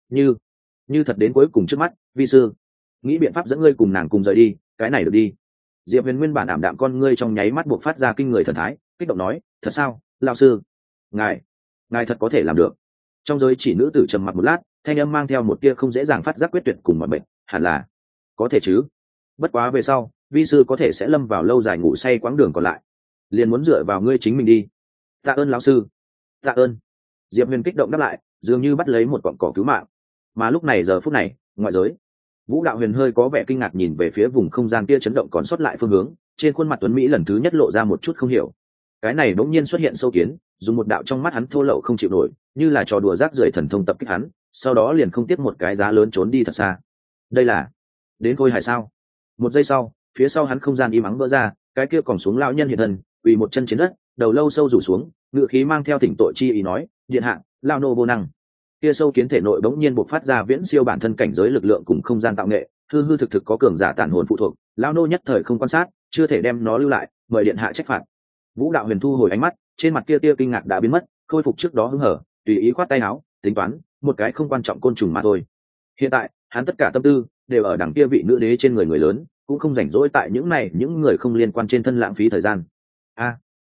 như thật đến cuối cùng trước mắt. Vi sư nghĩ biện pháp dẫn ngươi cùng nàng cùng rời đi, cái này được đi. Diệp Huyền nguyên bản ảm đạm con ngươi trong nháy mắt buộc phát ra kinh người thần thái, kích động nói, thật sao, lão sư, ngài thật có thể làm được. Trong giới chỉ nữ tử trầm mặc một lát, thanh âm mang theo một tia không dễ dàng phát giác quyết tuyệt cùng mọi bệnh, hẳn là có thể chứ. Bất quá về sau, vi sư có thể sẽ lâm vào lâu dài ngủ say quãng đường còn lại, liền muốn dựa vào ngươi chính mình đi. Tạ ơn lão sư. Tạ ơn. Diệp Huyền kích động đáp lại, dường như bắt lấy một cọng cỏ cứu mạng. Mà lúc này giờ phút này, ngoại giới, Vũ Đạo Huyền hơi có vẻ kinh ngạc nhìn về phía vùng không gian kia chấn động còn sót lại phương hướng, trên khuôn mặt tuấn mỹ lần thứ nhất lộ ra một chút không hiểu. Cái này bỗng nhiên xuất hiện sâu kiến, dùng một đạo trong mắt hắn thô lậu không chịu nổi, như là trò đùa rác rưởi thần thông tập kích hắn, sau đó liền không tiếc một cái giá lớn trốn đi thật xa. Đây là đến Khôi Hải sao? Một giây sau, phía sau hắn không gian im ắng vỡ ra, cái kia còn xuống lão nhân hiện thân, quỳ một chân trên đất, đầu lâu sâu rủ xuống, ngựa khí mang theo thỉnh tội chi ý nói, điện hạ, lão nô vô năng. Kia sâu kiến thể nội bỗng nhiên bộc phát ra viễn siêu bản thân cảnh giới lực lượng cùng không gian tạo nghệ, hư hư thực thực có cường giả tản hồn phụ thuộc, lão nô nhất thời không quan sát, chưa thể đem nó lưu lại, mời điện hạ trách phạt. Vũ Đạo Huyền thu hồi ánh mắt, trên mặt kia tia kinh ngạc đã biến mất, khôi phục trước đó hứng hở, tùy ý khoát tay áo, tính toán, một cái không quan trọng côn trùng mà thôi. Hiện tại, hắn tất cả tâm tư đều ở đằng kia vị nữ đế trên người người lớn, cũng không rảnh rỗi tại những người không liên quan trên thân lãng phí thời gian. A,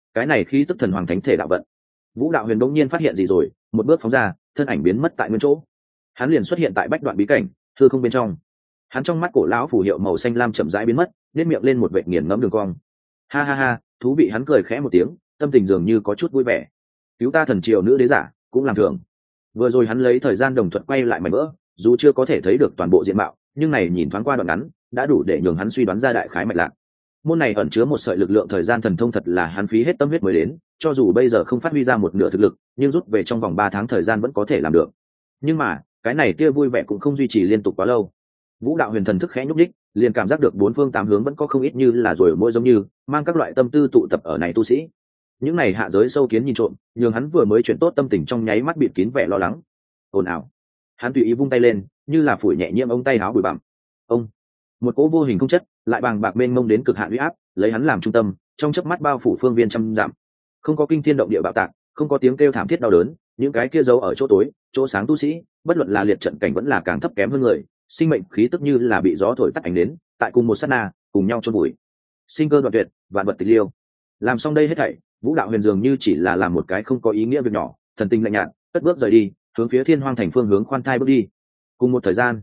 cái này khí tức thần hoàng thánh thể đạo vận. Vũ đạo huyền đống nhiên phát hiện gì rồi, một bước phóng ra, thân ảnh biến mất tại nguyên chỗ. Hắn liền xuất hiện tại bách đoạn bí cảnh, hư không bên trong. Hắn trong mắt cổ lão phù hiệu màu xanh lam chậm rãi biến mất, nét miệng lên một vệt nghiền ngẫm đường cong. Ha ha ha, thú vị, hắn cười khẽ một tiếng, tâm tình dường như có chút vui vẻ. Cứu ta thần triều nữ đế giả, cũng làm thường. Vừa rồi hắn lấy thời gian đồng thuận quay lại mảnh vỡ, dù chưa có thể thấy được toàn bộ diện mạo, nhưng này nhìn thoáng qua đoạn ngắn, đã đủ để nhường hắn suy đoán ra đại khái mạch lạc. Môn này ẩn chứa một sợi lực lượng thời gian thần thông thật là hắn phí hết tâm huyết mới đến, cho dù bây giờ không phát huy ra một nửa thực lực, nhưng rút về trong vòng 3 tháng thời gian vẫn có thể làm được. Nhưng mà, cái này tia vui vẻ cũng không duy trì liên tục quá lâu. Vũ đạo huyền thần thức khẽ nhúc nhích, liền cảm giác được bốn phương tám hướng vẫn có không ít như là rồi mỗi giống như mang các loại tâm tư tụ tập ở này tu sĩ. Những này hạ giới sâu kiến nhìn trộm, nhường hắn vừa mới chuyển tốt tâm tình trong nháy mắt bịt kín vẻ lo lắng. Ồn ào. Hắn tùy ý vung tay lên, như là phủi nhẹ nhiễm ống tay áo bụi bặm. Ông, một cỗ vô hình không chất, lại bàng bạc mênh mông đến cực hạn uy áp, lấy hắn làm trung tâm, trong chớp mắt bao phủ phương viên trăm dặm. Không có kinh thiên động địa bạo tạc, không có tiếng kêu thảm thiết đau đớn, những cái kia giấu ở chỗ tối, chỗ sáng tu sĩ, bất luận là liệt trận cảnh vẫn là càng thấp kém hơn người, sinh mệnh khí tức như là bị gió thổi tắt ánh đến, tại cùng một sát na, cùng nhau chôn bụi. Sinh cơ đoạn tuyệt, vạn vật tịch liêu. Làm xong đây hết thảy, Vũ đạo huyền dường như chỉ là làm một cái không có ý nghĩa việc nhỏ, thần tinh lạnh nhạt, cất bước rời đi, hướng phía Thiên Hoang thành phương hướng khoan thai bước đi. Cùng một thời gian,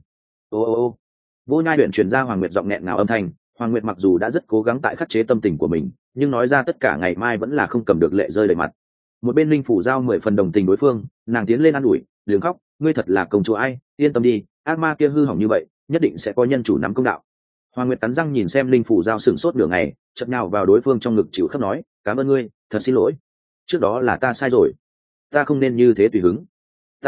ô, Vô Nhai Huyền truyền ra Hoàng Nguyệt giọng nghẹn ngào âm thanh. Hoàng Nguyệt mặc dù đã rất cố gắng tại khắc chế tâm tình của mình, nhưng nói ra tất cả ngày mai vẫn là không cầm được lệ rơi đầy mặt. Một bên linh phủ giao 10 phần đồng tình đối phương, nàng tiến lên an ủi, đừng khóc, ngươi thật là công chúa ai, yên tâm đi, ác ma kia hư hỏng như vậy, nhất định sẽ có nhân chủ nắm công đạo. Hoàng Nguyệt cắn răng nhìn xem linh phủ giao sửng sốt nửa ngày, chợt nhào vào đối phương trong ngực chịu khóc nói, cảm ơn ngươi, thật xin lỗi, trước đó là ta sai rồi, ta không nên như thế tùy hứng. Tạ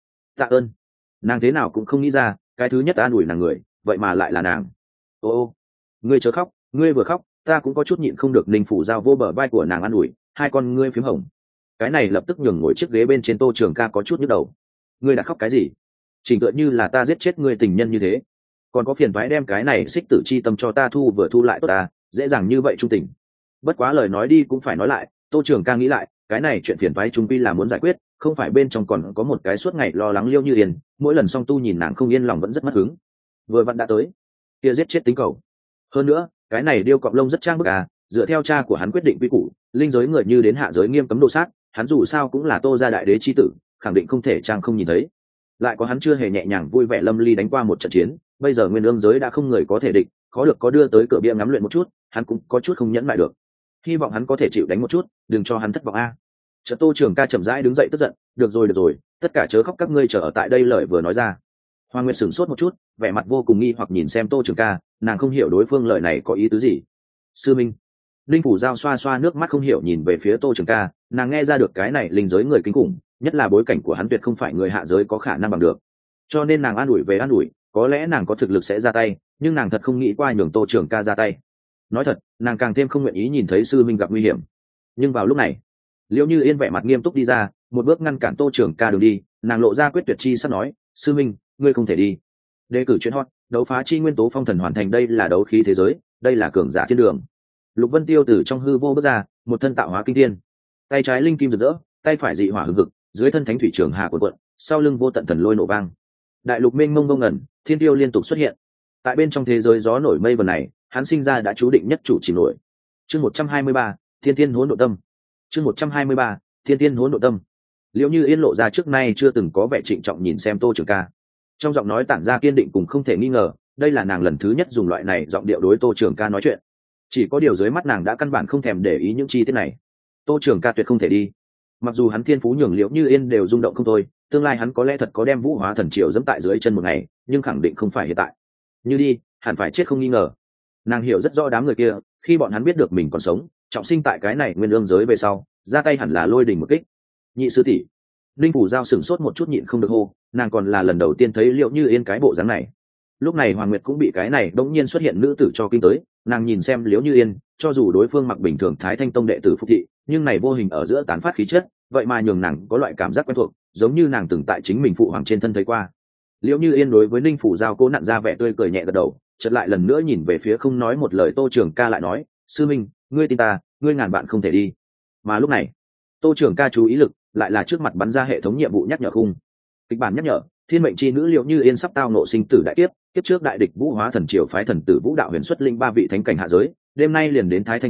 ơn. Nàng thế nào cũng không nghĩ ra, cái thứ nhất an ủi nàng người, vậy mà lại là nàng. Ô, ngươi chớ khóc, ngươi vừa khóc, ta cũng có chút nhịn không được. Linh phủ giao vô bờ vai của nàng an ủi, hai con ngươi phím hồng. Cái này lập tức nhường ngồi chiếc ghế bên trên Tô Trường Ca có chút nhức đầu. Ngươi đã khóc cái gì? Chỉnh tựa như là ta giết chết ngươi tình nhân như thế, còn có phiền toái đem cái này xích tử chi tâm cho ta thu vừa thu lại tốt ta, dễ dàng như vậy trung tình. Bất quá lời nói đi cũng phải nói lại, Tô Trường Ca nghĩ lại, cái này chuyện phiền toái trung quy là muốn giải quyết, không phải bên trong còn có một cái suốt ngày lo lắng Liêu Như Yên, mỗi lần song tu nhìn nàng không yên lòng vẫn rất mất hứng. Vừa vặn đã tới, kia giết chết tính cầu. Hơn nữa, cái này điêu cọp lông rất trang bức à, dựa theo cha của hắn quyết định quy củ, linh giới người như đến hạ giới nghiêm cấm đồ sát, hắn dù sao cũng là Tô gia đại đế chi tử, khẳng định không thể trang không nhìn thấy. Lại có hắn chưa hề nhẹ nhàng vui vẻ lâm ly đánh qua một trận chiến, bây giờ nguyên ương giới đã không người có thể địch, khó được có đưa tới cửa bia ngắm luyện một chút, hắn cũng có chút không nhẫn lại được. Hy vọng hắn có thể chịu đánh một chút, đừng cho hắn thất vọng a. Chợt Tô Trường Ca chậm rãi đứng dậy tức giận, được rồi, tất cả chớ khóc, các ngươi chờ ở tại đây. Lời vừa nói ra, Hoàng Nguyệt sửng sốt một chút, vẻ mặt vô cùng nghi hoặc nhìn xem Tô Trường Ca, nàng không hiểu đối phương lời này có ý tứ gì. Sư minh. Linh phủ giao xoa xoa nước mắt không hiểu nhìn về phía Tô Trường Ca, nàng nghe ra được cái này linh giới người kinh khủng, nhất là bối cảnh của hắn tuyệt không phải người hạ giới có khả năng bằng được, cho nên nàng an ủi về an ủi, có lẽ nàng có thực lực sẽ ra tay, nhưng nàng thật không nghĩ qua nhường Tô Trường Ca ra tay. Nói thật, nàng càng thêm không nguyện ý nhìn thấy sư minh gặp nguy hiểm. Nhưng vào lúc này, Liễu Như Yên vẻ mặt nghiêm túc đi ra, một bước ngăn cản Tô Trường Ca đường đi, nàng lộ ra quyết tuyệt chi sắp nói, sư minh, ngươi không thể đi. Đề cử chuyện hot, đấu phá chi nguyên tố phong thần hoàn thành, đây là đấu khí thế giới, đây là cường giả thiên đường. Lục Vân Tiêu từ trong hư vô bước ra, một thân tạo hóa kinh thiên, tay trái linh kim rực rỡ, tay phải dị hỏa hừng hực, dưới thân thánh thủy trường hà cuộn cuộn, sau lưng vô tận thần lôi nổ vang. Đại lục mênh mông ngông ngẩn, thiên tiêu liên tục xuất hiện. Tại bên trong thế giới gió nổi mây vần này, hắn sinh ra đã chú định nhất chủ chỉ nổi. Chương 123, Thiên Thiên Hỗn Độn Tâm. Chương 123, Thiên Thiên Hỗn Độn Tâm. Liễu Như Yên lộ ra trước nay chưa từng có vẻ trịnh trọng nhìn xem Tô Trường Ca. Trong giọng nói tản ra kiên định cùng không thể nghi ngờ, đây là nàng lần thứ nhất dùng loại này giọng điệu đối Tô Trường Ca nói chuyện. Chỉ có điều dưới mắt nàng đã căn bản không thèm để ý những chi tiết này. Tô Trường Ca tuyệt không thể đi. Mặc dù hắn thiên phú nhường Liễu Như Yên đều rung động không thôi, tương lai hắn có lẽ thật có đem Vũ Hóa Thần Triều dẫm tại dưới chân một ngày, nhưng khẳng định không phải hiện tại. Như đi, hẳn phải chết không nghi ngờ. Nàng hiểu rất rõ đám người kia, khi bọn hắn biết được mình còn sống, trọng sinh tại cái này nguyên ương giới về sau, ra tay hẳn là lôi đình một kích. Nhị sư tỷ. Linh phủ giao sửng sốt một chút nhịn không được hô, nàng còn là lần đầu tiên thấy Liễu Như Yên cái bộ dáng này. Lúc này Hoàng Nguyệt cũng bị cái này đống nhiên xuất hiện nữ tử cho kinh tới, nàng nhìn xem Liễu Như Yên, cho dù đối phương mặc bình thường Thái Thanh Tông đệ tử phục thị, nhưng này vô hình ở giữa tán phát khí chất, vậy mà nhường nàng có loại cảm giác quen thuộc, giống như nàng từng tại chính mình phụ hoàng trên thân thấy qua. Liễu Như Yên đối với Ninh phủ giao cố nặn ra vẻ tươi cười nhẹ gật đầu, chợt lại lần nữa nhìn về phía không nói một lời Tô Trường Ca lại nói, sư minh, ngươi tin ta, ngươi ngàn bạn không thể đi. Mà lúc này, Tô Trường Ca chú ý lực lại là trước mặt bắn ra hệ thống nhiệm vụ nhắc nhở khung. Kịch bản nhắc nhở, thiên mệnh chi nữ Liễu Như Yên sắp tao ngộ sinh tử đại kiếp, kiếp trước đại địch Vũ Hóa Thần Triều phái thần tử Vũ Đạo Huyền xuất linh 3 vị thánh cảnh hạ giới, đêm nay liền đến Thái Thanh Tông,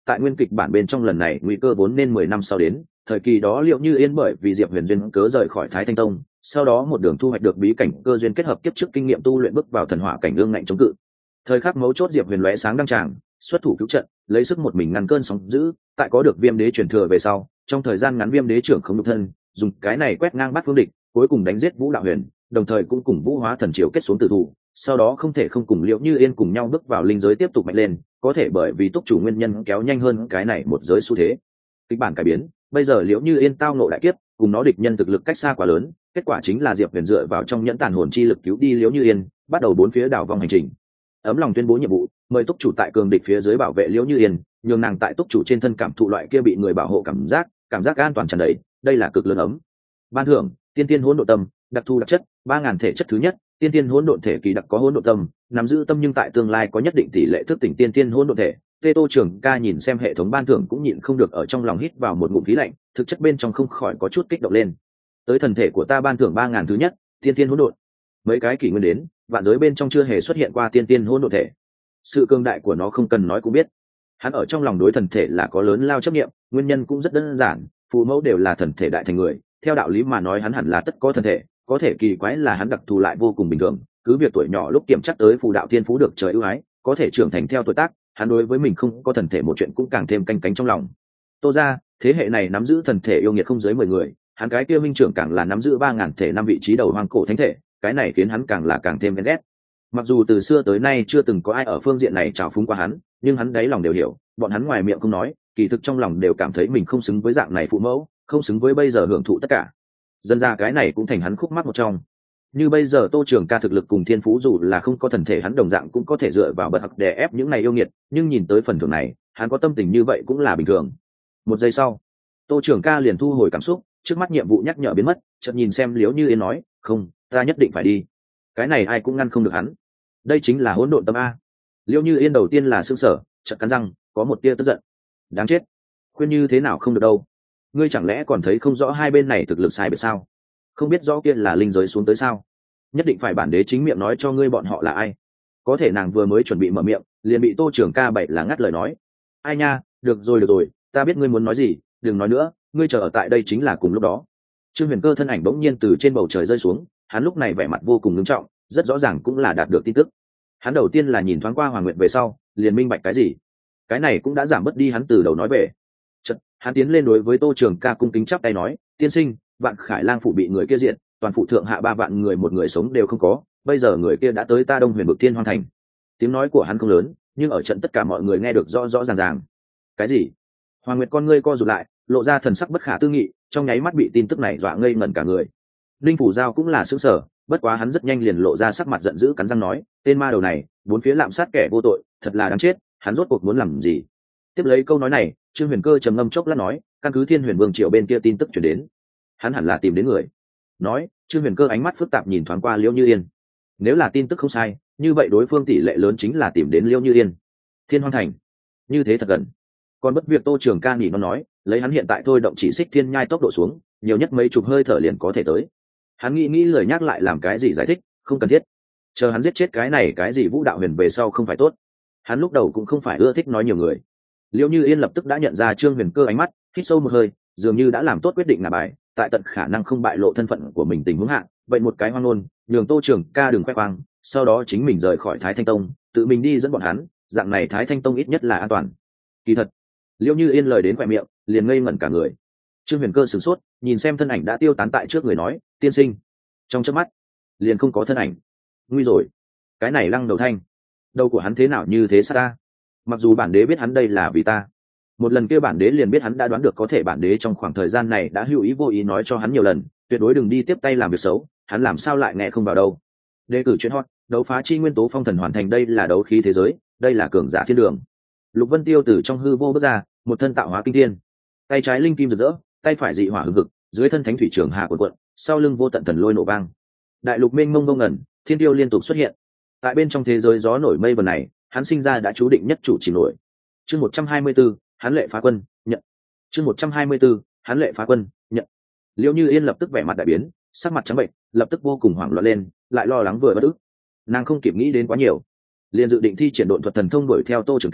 tại nguyên kịch bản bên trong lần này nguy cơ vốn nên 10 năm sau đến, thời kỳ đó Liễu Như Yên bởi vì Diệp Huyền duyên cớ rời khỏi Thái Thanh Tông, sau đó một đường thu hoạch được bí cảnh cơ duyên kết hợp kiếp trước kinh nghiệm tu luyện bước vào thần hỏa cảnh ương ngạnh chống cự. Thời khắc mấu chốt Diệp Huyền lóe sáng đăng tràng, xuất thủ cứu trận, lấy sức một mình ngăn cơn sóng dữ, tại có được Viêm Đế truyền thừa về sau, trong thời gian ngắn Viêm Đế trưởng không nhục thân, dùng cái này quét ngang bắt phương địch, cuối cùng đánh giết Vũ Đạo Huyền, đồng thời cũng cùng Vũ Hóa Thần Triều kết xuống tử thủ, sau đó không thể không cùng Liễu Như Yên cùng nhau bước vào linh giới tiếp tục mạnh lên, có thể bởi vì túc chủ nguyên nhân kéo nhanh hơn cái này một giới xu thế. Kịch bản cải biến, bây giờ Liễu Như Yên tao ngộ đại kiếp, cùng nó địch nhân thực lực cách xa quá lớn, kết quả chính là Diệp Huyền dựa vào trong nhẫn tàn hồn chi lực cứu đi Liễu Như Yên, bắt đầu bốn phía đảo vòng hành trình. Ấm lòng tuyên bố nhiệm vụ, mời túc chủ tại cường địch phía dưới bảo vệ Liễu Như Yên, nhường nàng tại túc chủ trên thân cảm thụ loại kia bị người bảo hộ cảm giác an toàn tràn đầy, đây là cực lớn ấm. Ban thưởng, tiên tiên hỗn độn tâm, đặc thù đặc chất, 3000 thể chất thứ nhất, tiên tiên hỗn độn thể kỳ đặc có hỗn độn tâm, nắm giữ tâm nhưng tại tương lai có nhất định tỷ lệ thức tỉnh tiên tiên hỗn độn thể. Tê Tô Trường Ca nhìn xem hệ thống ban thưởng cũng nhịn không được ở trong lòng hít vào một ngụm khí lạnh, thực chất bên trong không khỏi có chút kích động lên. Tới thần thể của ta ban thưởng 3000 thứ nhất, tiên tiên hỗn độn. Mấy cái kỷ nguyên đến, vạn giới bên trong chưa hề xuất hiện qua tiên tiên hỗn độn thể. Sự cường đại của nó không cần nói cũng biết. Hắn ở trong lòng đối thần thể là có lớn lao chấp niệm, nguyên nhân cũng rất đơn giản, phụ mẫu đều là thần thể đại thành người, theo đạo lý mà nói hắn hẳn là tất có thần thể, có thể kỳ quái là hắn đặc thù lại vô cùng bình thường, cứ việc tuổi nhỏ lúc kiểm chắc tới phù đạo thiên phú được trời ưu ái, có thể trưởng thành theo tuổi tác, hắn đối với mình không có thần thể một chuyện cũng càng thêm canh cánh trong lòng. Tô ra, thế hệ này nắm giữ thần thể yêu nghiệt không dưới 10 người, hắn cái kia minh trưởng càng là nắm giữ 3000 thể 5 vị trí đầu hoang cổ thánh thể, cái này khiến hắn càng thêm ghen ghét. Mặc dù từ xưa tới nay chưa từng có ai ở phương diện này trào phúng qua hắn, nhưng hắn đáy lòng đều hiểu, bọn hắn ngoài miệng không nói, kỳ thực trong lòng đều cảm thấy mình không xứng với dạng này phụ mẫu, không xứng với bây giờ hưởng thụ tất cả. Dân ra cái này cũng thành hắn khúc mắc một trong. Như bây giờ Tô Trường Ca thực lực cùng thiên phú dù là không có thần thể hắn đồng dạng cũng có thể dựa vào bật học đè ép những này yêu nghiệt, nhưng nhìn tới phần thưởng này, hắn có tâm tình như vậy cũng là bình thường. Một giây sau, Tô Trường Ca liền thu hồi cảm xúc, trước mắt nhiệm vụ nhắc nhở biến mất, chợt nhìn xem Liễu Như Yên nói, "Không, ta nhất định phải đi." Cái này ai cũng ngăn không được hắn. Đây chính là hỗn độn tâm a. Liễu Như Yên đầu tiên là sững sờ, chợt cắn răng, có một tia tức giận. Đáng chết, khuyên như thế nào không được đâu. Ngươi chẳng lẽ còn thấy không rõ hai bên này thực lực sai biệt sao? Không biết rõ kia là linh giới xuống tới sao? Nhất định phải bản đế chính miệng nói cho ngươi bọn họ là ai. Có thể nàng vừa mới chuẩn bị mở miệng, liền bị Tô Trường Ca bậy là ngắt lời nói. Ai nha, được rồi, ta biết ngươi muốn nói gì, đừng nói nữa, ngươi chờ ở tại đây chính là cùng lúc đó. Trương Huyền Cơ thân ảnh bỗng nhiên từ trên bầu trời rơi xuống, hắn lúc này vẻ mặt vô cùng nghiêm trọng, rất rõ ràng cũng là đạt được tin tức. Hắn đầu tiên là nhìn thoáng qua Hoàng Nguyệt về sau, liền minh bạch cái gì. Cái này cũng đã giảm bớt đi hắn từ đầu nói về. Chợt, hắn tiến lên đối với Tô Trường Ca cung kính chắp tay nói, tiên sinh, Vạn Khải Lang phủ bị người kia diện, toàn phụ thượng hạ 3 vạn người một người sống đều không có, bây giờ người kia đã tới ta Đông Huyền Vực Thiên Hoang thành. Tiếng nói của hắn không lớn, nhưng ở trận tất cả mọi người nghe được rõ rõ ràng. Cái gì? Hoàng Nguyệt con ngươi co rụt lại, lộ ra thần sắc bất khả tư nghị, trong nháy mắt bị tin tức này dọa ngây ngẩn cả người. Linh Phủ Giao cũng là sững sờ, bất quá hắn rất nhanh liền lộ ra sắc mặt giận dữ cắn răng nói, tên ma đầu này, bốn phía lạm sát kẻ vô tội, thật là đáng chết, hắn rốt cuộc muốn làm gì? Tiếp lấy câu nói này, Trương Huyền Cơ trầm ngâm chốc lát nói, căn cứ Thiên Huyền Vương triều bên kia tin tức truyền đến, hắn hẳn là tìm đến người. Nói, Trương Huyền Cơ ánh mắt phức tạp nhìn thoáng qua Liễu Như Yên. Nếu là tin tức không sai, như vậy đối phương tỷ lệ lớn chính là tìm đến Liễu Như Yên. Thiên Hoang thành, như thế thật gần. Còn bất việc Tô Trường Ca nghỉ nó nói, lấy hắn hiện tại thôi động chỉ xích thiên nhai tốc độ xuống, nhiều nhất mấy chục hơi thở liền có thể tới. Hắn nghĩ lời nhắc lại làm cái gì giải thích, không cần thiết. Chờ hắn giết chết cái gì Vũ Đạo Huyền về sau không phải tốt. Hắn lúc đầu cũng không phải ưa thích nói nhiều người. Liễu Như Yên lập tức đã nhận ra Trương Huyền Cơ ánh mắt, hít sâu một hơi, dường như đã làm tốt quyết định ngả bài, tại tận khả năng không bại lộ thân phận của mình tình huống hạ, vậy một cái hoang ngôn, nhường Tô Trường Ca đừng khoe khoang, sau đó chính mình rời khỏi Thái Thanh Tông, tự mình đi dẫn bọn hắn, dạng này Thái Thanh Tông ít nhất là an toàn. Kỳ thật, Liễu Như Yên lời đến khoe miệng, liền ngây ngẩn cả người. Trương Huyền Cơ sửng sốt, nhìn xem thân ảnh đã tiêu tán tại trước người nói, tiên sinh. Trong chớp mắt, liền không có thân ảnh. Nguy rồi, cái này Lăng Đầu Thanh, đầu của hắn thế nào như thế ta? Mặc dù bản đế biết hắn đây là vì ta, một lần kia bản đế liền biết hắn đã đoán được, có thể bản đế trong khoảng thời gian này đã hữu ý vô ý nói cho hắn nhiều lần, tuyệt đối đừng đi tiếp tay làm việc xấu, hắn làm sao lại nghe không vào đâu. Đề cử chuyện hot, đấu phá chi nguyên tố phong thần hoàn thành, đây là đấu khí thế giới, đây là cường giả thiên đường. Lục Vân Tiêu từ trong hư vô bước ra, một thân tạo hóa kinh thiên, tay trái linh kim rực rỡ, tay phải dị hỏa hừng hực, dưới thân thánh thủy trường hà cuộn cuộn, sau lưng vô tận thần lôi nổ vang. Đại lục mênh mông ngông ngẩn, thiên tiêu liên tục xuất hiện. Tại bên trong thế giới gió nổi mây vần này, hắn sinh ra đã chú định nhất chủ chỉ nổi. Chương 124, hắn lệ phá quân, nhận. Chương 124, hắn lệ phá quân, nhận. Liễu Như Yên lập tức vẻ mặt đại biến, sắc mặt trắng bệnh, lập tức vô cùng hoảng loạn lên, lại lo lắng vừa bất ức. Nàng không kịp nghĩ đến quá nhiều, liền dự định thi triển độn thuật thần thông đuổi theo Tô Trường Ca,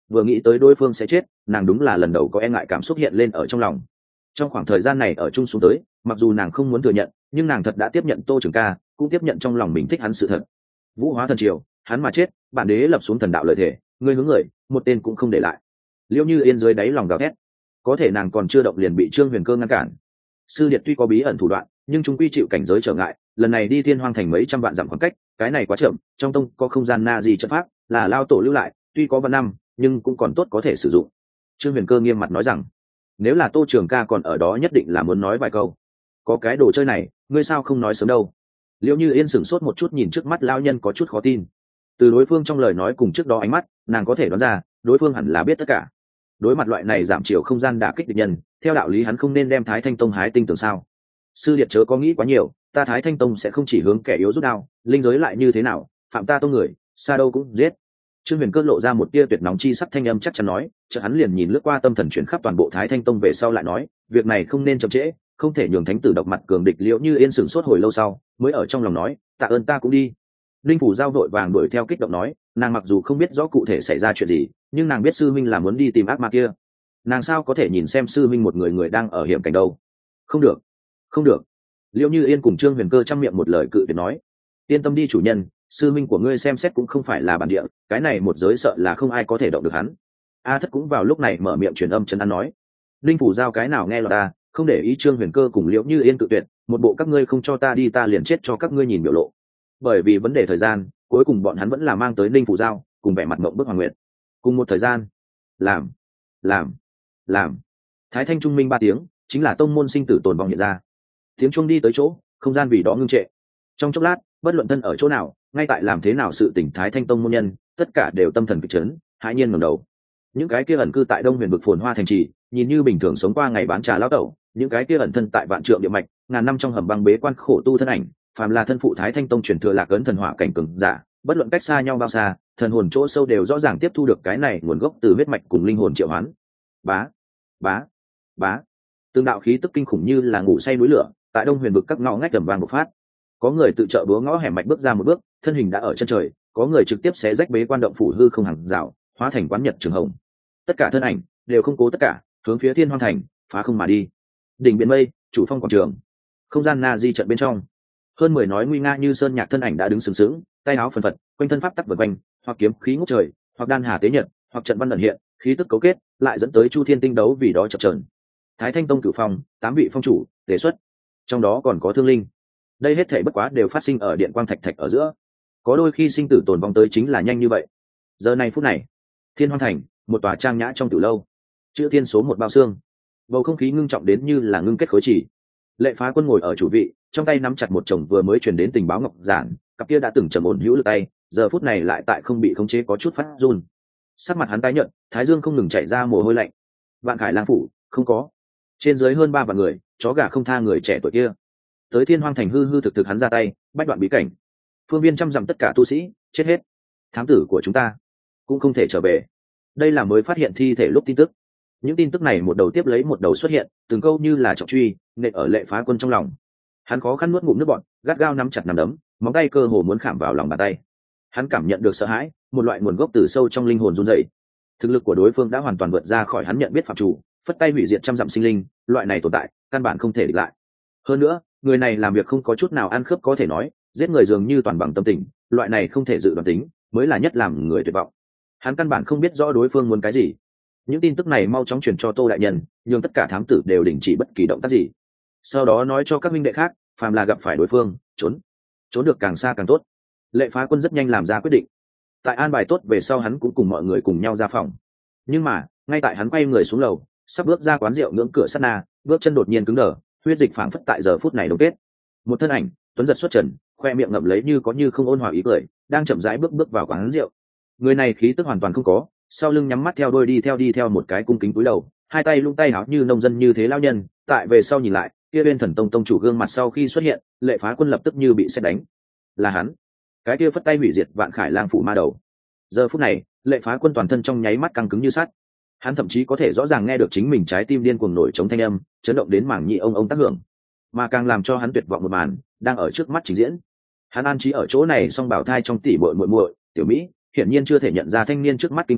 vừa nghĩ tới đối phương sẽ chết, nàng đúng là lần đầu có e ngại cảm xúc hiện lên ở trong lòng. Trong khoảng thời gian này ở chung xuống tới, mặc dù nàng không muốn thừa nhận, nhưng nàng thật đã tiếp nhận Tô Trường Ca, cũng tiếp nhận trong lòng mình thích hắn sự thật. Vũ hóa thần triều, hắn mà chết, bản đế lập xuống thần đạo lợi thể, người hướng người, một tên cũng không để lại. Liễu Như Yên dưới đáy lòng gào thét, có thể nàng còn chưa động liền bị Trương Huyền Cơ ngăn cản. Sư điệt tuy có bí ẩn thủ đoạn, nhưng chúng quy chịu cảnh giới trở ngại, lần này đi Thiên Hoang thành mấy trăm vạn dặm khoảng cách, cái này quá chậm, trong tông có không gian na gì trận pháp, là lao tổ lưu lại, tuy có vạn năm, nhưng cũng còn tốt có thể sử dụng. Trương Huyền Cơ nghiêm mặt nói rằng, nếu là Tô Trường Ca còn ở đó nhất định là muốn nói vài câu. Có cái đồ chơi này, ngươi sao không nói sớm đâu? Liễu Như Yên sửng sốt một chút nhìn trước mắt lão nhân có chút khó tin. Từ đối phương trong lời nói cùng trước đó ánh mắt, nàng có thể đoán ra, đối phương hẳn là biết tất cả. Đối mặt loại này giảm chiều không gian đả kích địch nhân, theo đạo lý hắn không nên đem Thái Thanh Tông hái tinh tường sao? Sư điệt chớ có nghĩ quá nhiều, ta Thái Thanh Tông sẽ không chỉ hướng kẻ yếu rút đao, linh giới lại như thế nào, phạm ta tông người, xa đâu cũng giết. Trương Huyền Cơ lộ ra một tia tuyệt nóng chi sắc thanh âm chắc chắn nói, chợt hắn liền nhìn lướt qua tâm thần chuyển khắp toàn bộ Thái Thanh Tông về sau lại nói, việc này không nên chậm trễ, không thể nhường thánh tử độc mặt cường địch. Liễu Như Yên sửng sốt hồi lâu sau, mới ở trong lòng nói, tạ ơn ta cũng đi. Linh Phủ Giao vội vàng đuổi theo kích động nói, nàng mặc dù không biết rõ cụ thể xảy ra chuyện gì, nhưng nàng biết sư minh là muốn đi tìm ác ma kia. Nàng sao có thể nhìn xem sư minh một người đang ở hiểm cảnh đâu? Không được, không được. Liễu Như Yên cùng Trương Huyền Cơ trăm miệng một lời cự tuyệt nói, yên tâm đi chủ nhân, sư minh của ngươi xem xét cũng không phải là bản địa, cái này một giới sợ là không ai có thể động được hắn. A Thất cũng vào lúc này mở miệng truyền âm trấn an nói, Linh Phủ Giao cái nào nghe lọt ta, không để ý. Trương Huyền Cơ cùng Liễu Như Yên cự tuyệt, một bộ các ngươi không cho ta đi ta liền chết cho các ngươi nhìn biểu lộ. Bởi vì vấn đề thời gian, cuối cùng bọn hắn vẫn là mang tới Linh Phủ Giao cùng vẻ mặt mộng bức Hoàng Nguyệt. Cùng một thời gian, làm Thái Thanh trung minh 3 tiếng, chính là tông môn sinh tử tồn vong hiện ra. Tiếng chuông đi tới chỗ, không gian vì đó ngưng trệ. Trong chốc lát, bất luận thân ở chỗ nào, ngay tại làm thế nào sự tỉnh Thái Thanh tông môn nhân, tất cả đều tâm thần kịch chấn, hãi nhiên ngẩng đầu. Những cái kia ẩn cư tại Đông Huyền vực phồn hoa thành trì, nhìn như bình thường sống qua ngày bán trà lão tẩu, những cái kia ẩn thân tại vạn trượng địa mạch, ngàn năm trong hầm băng bế quan khổ tu thân ảnh, phàm là thân phụ Thái Thanh tông truyền thừa lạc ấn thần hỏa cảnh cường giả, bất luận cách xa nhau bao xa, thần hồn chỗ sâu đều rõ ràng tiếp thu được cái này nguồn gốc từ huyết mạch cùng linh hồn triệu hoán. Bá, bá, bá. Từng đạo khí tức kinh khủng như là ngủ say núi lửa, tại Đông Huyền vực các ngõ ngách tầm vang một phát. Có người tự trợ búa ngõ hẻm mạch bước ra một bước, thân hình đã ở chân trời, có người trực tiếp xé rách bế quan động phủ hư không hàng rào, hóa thành quán nhật trường hồng. Tất cả thân ảnh đều không cố tất cả, hướng phía Thiên Hoang thành phá không mà đi. Đỉnh biển mây, chủ phong quảng trường, không gian na di trận bên trong, hơn 10 nói nguy nga như sơn nhạc thân ảnh đã đứng sừng sững, tay áo phần phật, quanh thân pháp tắc vần quanh, hoặc kiếm khí ngút trời, hoặc đan hà tế nhật, hoặc trận văn ẩn hiện, khí tức cấu kết, lại dẫn tới Chu Thiên tinh đấu vì đó chập chờn. Thái Thanh tông cửu phong, 8 vị phong chủ đề xuất, trong đó còn có Thương Linh. Đây hết thảy bất quá đều phát sinh ở điện quang thạch thạch ở giữa. Có đôi khi sinh tử tồn vong tới chính là nhanh như vậy. Giờ này phút này, Thiên Hoang thành, một tòa trang nhã trong tử lâu, chữ thiên số 1 bao xương, bầu không khí ngưng trọng đến như là ngưng kết khối chỉ. Lệ Phá Quân ngồi ở chủ vị, trong tay nắm chặt một chồng vừa mới truyền đến tình báo ngọc giản, cặp kia đã từng trầm ổn hữu lực tay, giờ phút này lại tại không bị khống chế có chút phát run. Sắc mặt hắn tái nhợt, thái dương không ngừng chảy ra mồ hôi lạnh. Vạn Khải lang phủ không có, trên dưới hơn 3 vạn người, chó gà không tha người trẻ tuổi kia. Tới Thiên Hoang thành hư hư thực thực hắn ra tay, bách đoạn bí cảnh, phương viên trăm dặm tất cả tu sĩ chết hết. Thám tử của chúng ta cũng không thể trở về. Đây là mới phát hiện thi thể lúc tin tức. Những tin tức này một đầu tiếp lấy một đầu xuất hiện, từng câu như là trọng truy nện ở Lệ Phá Quân trong lòng. Hắn khó khăn nuốt ngụm nước bọt, gắt gao nắm chặt nắm đấm, móng tay cơ hồ muốn khảm vào lòng bàn tay. Hắn cảm nhận được sợ hãi, một loại nguồn gốc từ sâu trong linh hồn run rẩy. Thực lực của đối phương đã hoàn toàn vượt ra khỏi hắn nhận biết phạm chủ, phất tay hủy diệt trăm dặm sinh linh, loại này tồn tại căn bản không thể địch lại. Hơn nữa, người này làm việc không có chút nào ăn khớp, có thể nói giết người dường như toàn bằng tâm tình, loại này không thể dự đoán tính mới là nhất làm người tuyệt vọng. Hắn căn bản không biết rõ đối phương muốn cái gì. Những tin tức này mau chóng truyền cho Tô đại nhân, nhưng tất cả thám tử đều đình chỉ bất kỳ động tác gì. Sau đó nói cho các minh đệ khác, phàm là gặp phải đối phương, trốn được càng xa càng tốt. Lệ Phá Quân rất nhanh làm ra quyết định. Tại an bài tốt về sau, hắn cũng cùng mọi người cùng nhau ra phòng. Nhưng mà ngay tại hắn quay người xuống lầu, sắp bước ra quán rượu ngưỡng cửa sát na, bước chân đột nhiên cứng đờ, huyết dịch phảng phất tại giờ phút này đông kết. Một thân ảnh tuấn giật xuất trần, khoe miệng ngậm lấy như có như không ôn hòa ý cười, đang chậm rãi bước vào quán rượu. Người này khí tức hoàn toàn không có, sau lưng nhắm mắt theo đôi đi theo một cái cung kính cúi đầu, hai tay lung tay áo như nông dân như thế lao nhân. Tại về sau nhìn lại, kia bên Thần Tông tông chủ gương mặt sau khi xuất hiện, Lệ Phá Quân lập tức như bị sét đánh. Là hắn, cái kia phất tay hủy diệt Vạn Khải lang phủ ma đầu. Giờ phút này, Lệ Phá Quân toàn thân trong nháy mắt căng cứng như sắt. Hắn thậm chí có thể rõ ràng nghe được chính mình trái tim điên cuồng nổi trống thanh âm, chấn động đến mảng nhĩ ông tác hưởng. Mà càng làm cho hắn tuyệt vọng một màn đang ở trước mắt trình diễn. Hắn an trí ở chỗ này song bảo thai trong tỷ muội muội Tiểu Mỹ, hiển nhiên chưa thể nhận ra thanh niên trước mắt kinh khủng,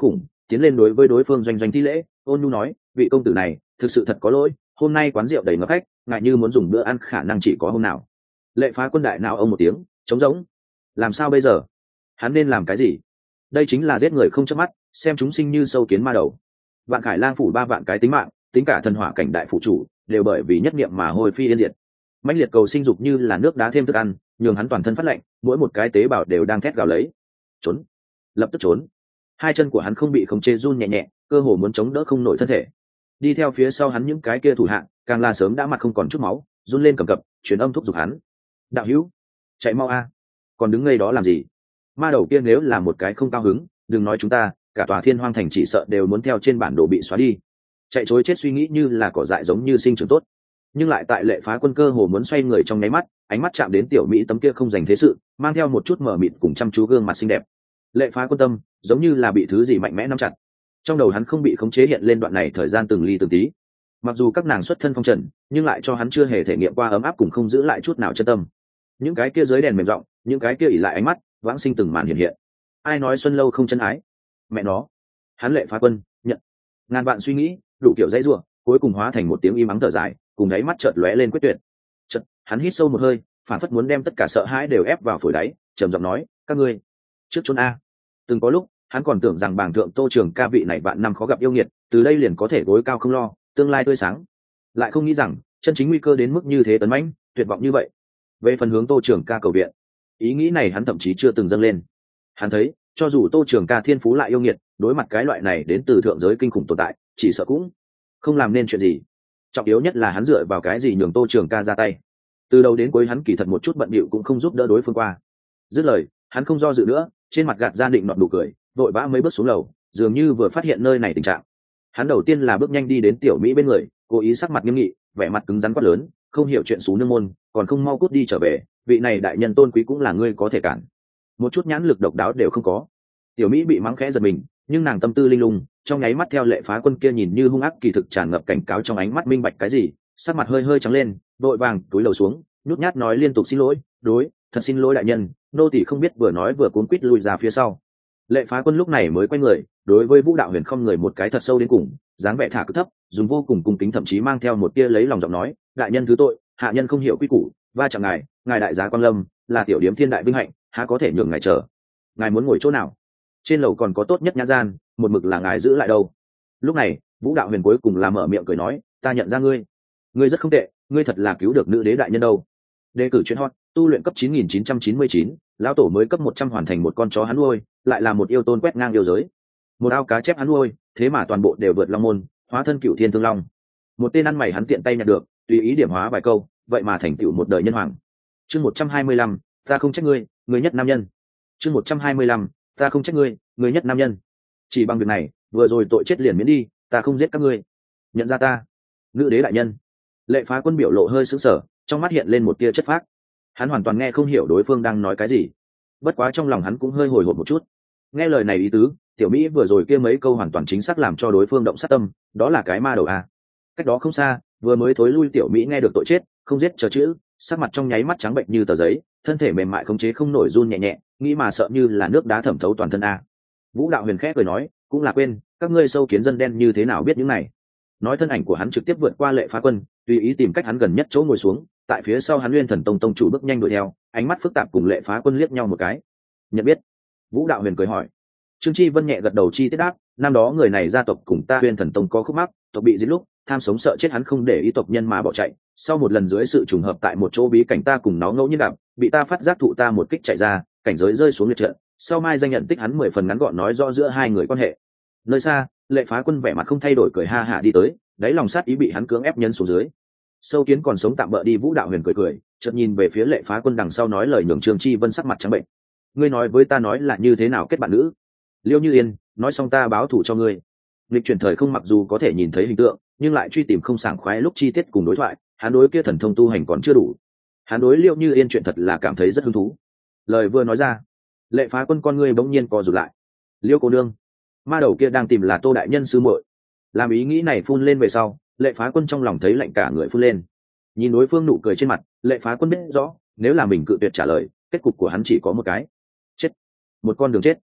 tiến lên đối với đối phương doanh doanh thi lễ, ôn nhu nói, vị công tử này thực sự thật có lỗi, hôm nay quán rượu đầy ngập khách, ngại như muốn dùng bữa ăn khả năng chỉ có hôm nào. Lệ Phá Quân đại nào ông một tiếng trống rỗng. Làm sao bây giờ? Hắn nên làm cái gì? Đây chính là giết người không chớp mắt, xem chúng sinh như sâu kiến ma đầu. Vạn Khải Lang phủ 3 vạn cái tính mạng, tính cả thần hỏa cảnh đại phụ chủ, đều bởi vì nhất niệm mà hồi phi yên diệt. Mãnh liệt cầu sinh dục như là nước đá thêm thức ăn, nhường hắn toàn thân phát lạnh, mỗi một cái tế bào đều đang thét gào lấy. Trốn, lập tức trốn. Hai chân của hắn không bị khống chế run nhẹ nhẹ, cơ hồ muốn chống đỡ không nổi thân thể. Đi theo phía sau hắn những cái kia thủ hạ, càng là sớm đã mặt không còn chút máu, run lên cầm cập, truyền âm thúc giục hắn. Đạo hữu, chạy mau a, còn đứng ngây đó làm gì? Ma đầu kia nếu là một cái không cao hứng, đừng nói chúng ta, cả tòa Thiên Hoang thành chỉ sợ đều muốn theo trên bản đồ bị xóa đi. Chạy trối chết suy nghĩ như là cỏ dại giống như sinh trưởng tốt, nhưng lại tại Lệ Phá Quân cơ hồ muốn xoay người trong nháy mắt, ánh mắt chạm đến tiểu mỹ tấm kia không dành thế sự, mang theo một chút mờ mịt cùng chăm chú gương mặt xinh đẹp. Lệ Phá Quân tâm giống như là bị thứ gì mạnh mẽ nắm chặt, trong đầu hắn không bị khống chế hiện lên đoạn này thời gian từng ly từng tí. Mặc dù các nàng xuất thân phong trần, nhưng lại cho hắn chưa hề thể nghiệm qua ấm áp cùng không giữ lại chút nào chân tâm. Những cái kia dưới đèn mềm rộng, những cái kia ỉ lại ánh mắt vãng sinh từng màn hiện hiện. Ai nói xuân lâu không chân ái? Mẹ nó, hắn Lệ Phá Quân nhận. Ngàn vạn suy nghĩ đủ kiểu dãy rủa, cuối cùng hóa thành một tiếng im ắng thở dài, cùng đáy mắt chợt lóe lên quyết tuyệt. Chợt, hắn hít sâu một hơi, phản phất muốn đem tất cả sợ hãi đều ép vào phổi đáy, trầm giọng nói, các ngươi trước trốn a. Từng có lúc hắn còn tưởng rằng bảng thượng Tô Trường Ca vị này vạn năm khó gặp yêu nghiệt, từ đây liền có thể gối cao không lo, tương lai tươi sáng. Lại không nghĩ rằng chân chính nguy cơ đến mức như thế tấn mãnh, tuyệt vọng như vậy. Về phần hướng Tô Trường Ca cầu viện, ý nghĩ này hắn thậm chí chưa từng dâng lên. Hắn thấy cho dù Tô Trường Ca thiên phú lại yêu nghiệt, đối mặt cái loại này đến từ thượng giới kinh khủng tồn tại, chỉ sợ cũng không làm nên chuyện gì. Trọng yếu nhất là hắn dựa vào cái gì nhường Tô Trường Ca ra tay. Từ đầu đến cuối hắn kỳ thật một chút bận bịu cũng không giúp đỡ đối phương qua. Dứt lời, hắn không do dự nữa, trên mặt gạt ra định nọt nụ cười, vội vã mấy bước xuống lầu, dường như vừa phát hiện nơi này tình trạng. Hắn đầu tiên là bước nhanh đi đến tiểu mỹ bên người, cố ý sắc mặt nghiêm nghị, vẻ mặt cứng rắn quát lớn, không hiểu chuyện xú nương môn, còn không mau cút đi trở về, vị này đại nhân tôn quý cũng là ngươi có thể cản. Một chút nhãn lực độc đáo đều không có. Tiểu mỹ bị mắng khẽ giật mình, nhưng nàng tâm tư linh lung, trong nháy mắt theo Lệ Phá Quân kia nhìn như hung ác kỳ thực tràn ngập cảnh cáo trong ánh mắt minh bạch cái gì, sắc mặt hơi hơi trắng lên, vội vàng túi lầu xuống, nhút nhát nói liên tục xin lỗi, thật xin lỗi đại nhân, nô tỳ không biết vừa nói vừa cuốn quýt lùi ra phía sau. Lệ Phá Quân lúc này mới quay người, đối với Vũ Đạo Huyền không người một cái thật sâu đến cùng, dáng vẻ thả cực thấp, dùng vô cùng cung kính thậm chí mang theo một tia lấy lòng giọng nói, đại nhân thứ tội, hạ nhân không hiểu quy củ, va chạm ngài đại giá quan lâm, là tiểu điếm thiên đại vinh hạnh, há có thể nhường ngài chờ. Ngài muốn ngồi chỗ nào? Trên lầu còn có tốt nhất nhã gian, một mực là ngài giữ lại đâu. Lúc này Vũ Đạo Huyền cuối cùng là mở miệng cười nói, ta nhận ra ngươi rất không tệ, ngươi thật là cứu được nữ đế đại nhân đâu. Đề cử chuyên hot, tu luyện cấp 9999, lão tổ mới cấp 100 hoàn thành một con chó hắn nuôi, lại là một yêu tôn quét ngang yêu giới. Một ao cá chép hắn nuôi, thế mà toàn bộ đều vượt long môn, hóa thân cựu thiên thương long. Một tên ăn mày hắn tiện tay nhặt được, tùy ý điểm hóa vài câu, vậy mà thành tựu một đời nhân hoàng. Chương 125, ta không trách ngươi, ngươi nhất nam nhân. Chương 125, ta không trách ngươi nhất nam nhân. Chỉ bằng việc này, vừa rồi tội chết liền miễn đi, ta không giết các ngươi. Nhận ra ta, nữ đế đại nhân. Lệ Phá Quân biểu lộ hơi sững sờ, trong mắt hiện lên một tia chất phác. Hắn hoàn toàn nghe không hiểu đối phương đang nói cái gì, bất quá trong lòng hắn cũng hơi hồi hộp một chút. Nghe lời này ý tứ, tiểu mỹ vừa rồi kia mấy câu hoàn toàn chính xác làm cho đối phương động sát tâm, đó là cái ma đầu à. Cách đó không xa, vừa mới thối lui tiểu mỹ nghe được tội chết không giết chờ chữ, sắc mặt trong nháy mắt trắng bệnh như tờ giấy, thân thể mềm mại khống chế không nổi run nhẹ nhẹ, nghĩ mà sợ như là nước đá thẩm thấu toàn thân a. Vũ Đạo Huyền khẽ cười nói, cũng là quên, các ngươi sâu kiến dân đen như thế nào biết những này. Nói thân ảnh của hắn trực tiếp vượt qua Lệ Phá Quân, tùy ý tìm cách hắn gần nhất chỗ ngồi xuống, tại phía sau hắn Nguyên Thần Tông tông chủ bước nhanh đuổi theo, ánh mắt phức tạp cùng Lệ Phá Quân liếc nhau một cái. Nhận biết? Vũ Đạo Huyền cười hỏi. Trương Chi Vân nhẹ gật đầu chi tiết đáp, năm đó người này gia tộc cùng ta Nguyên Thần Tông có khúc mắc, tộc bị giết lúc, tham sống sợ chết hắn không để ý tộc nhân mà bỏ chạy, sau một lần dưới sự trùng hợp tại một chỗ bí cảnh ta cùng nó ngẫu nhiên gặp, bị ta phát giác thụ ta một kích chạy ra, cảnh giới rơi xuống liệt trận, sau mai danh nhận tích hắn 10 phần ngắn gọn nói rõ giữa hai người quan hệ. Nơi xa, Lệ Phá Quân vẻ mặt không thay đổi cười ha hả đi tới, đáy lòng sát ý bị hắn cưỡng ép nhấn xuống dưới. Sâu kiến còn sống tạm bỡ đi. Vũ Đạo Huyền cười, chợt nhìn về phía Lệ Phá Quân đằng sau nói lời nhường Trương Chi Vân sắc mặt trắng bệnh. Ngươi nói với ta nói là như thế nào kết bạn nữ? Liêu Như Yên, nói xong ta báo thù cho ngươi. Lịch chuyển thời không mặc dù có thể nhìn thấy hình tượng, nhưng lại truy tìm không sảng khoái lúc chi tiết cùng đối thoại, hắn đối kia thần thông tu hành còn chưa đủ. Hắn đối Liêu Như Yên chuyện thật là cảm thấy rất hứng thú. Lời vừa nói ra, Lệ Phá Quân con ngươi bỗng nhiên co rụt lại. Liêu cô nương, ma đầu kia đang tìm là Tô đại nhân sư muội. Làm ý nghĩ này phun lên về sau, Lệ Phá Quân trong lòng thấy lạnh cả người phun lên. Nhìn đối phương nụ cười trên mặt, Lệ Phá Quân biết rõ, nếu là mình cự tuyệt trả lời, kết cục của hắn chỉ có một cái, chết. Một con đường chết.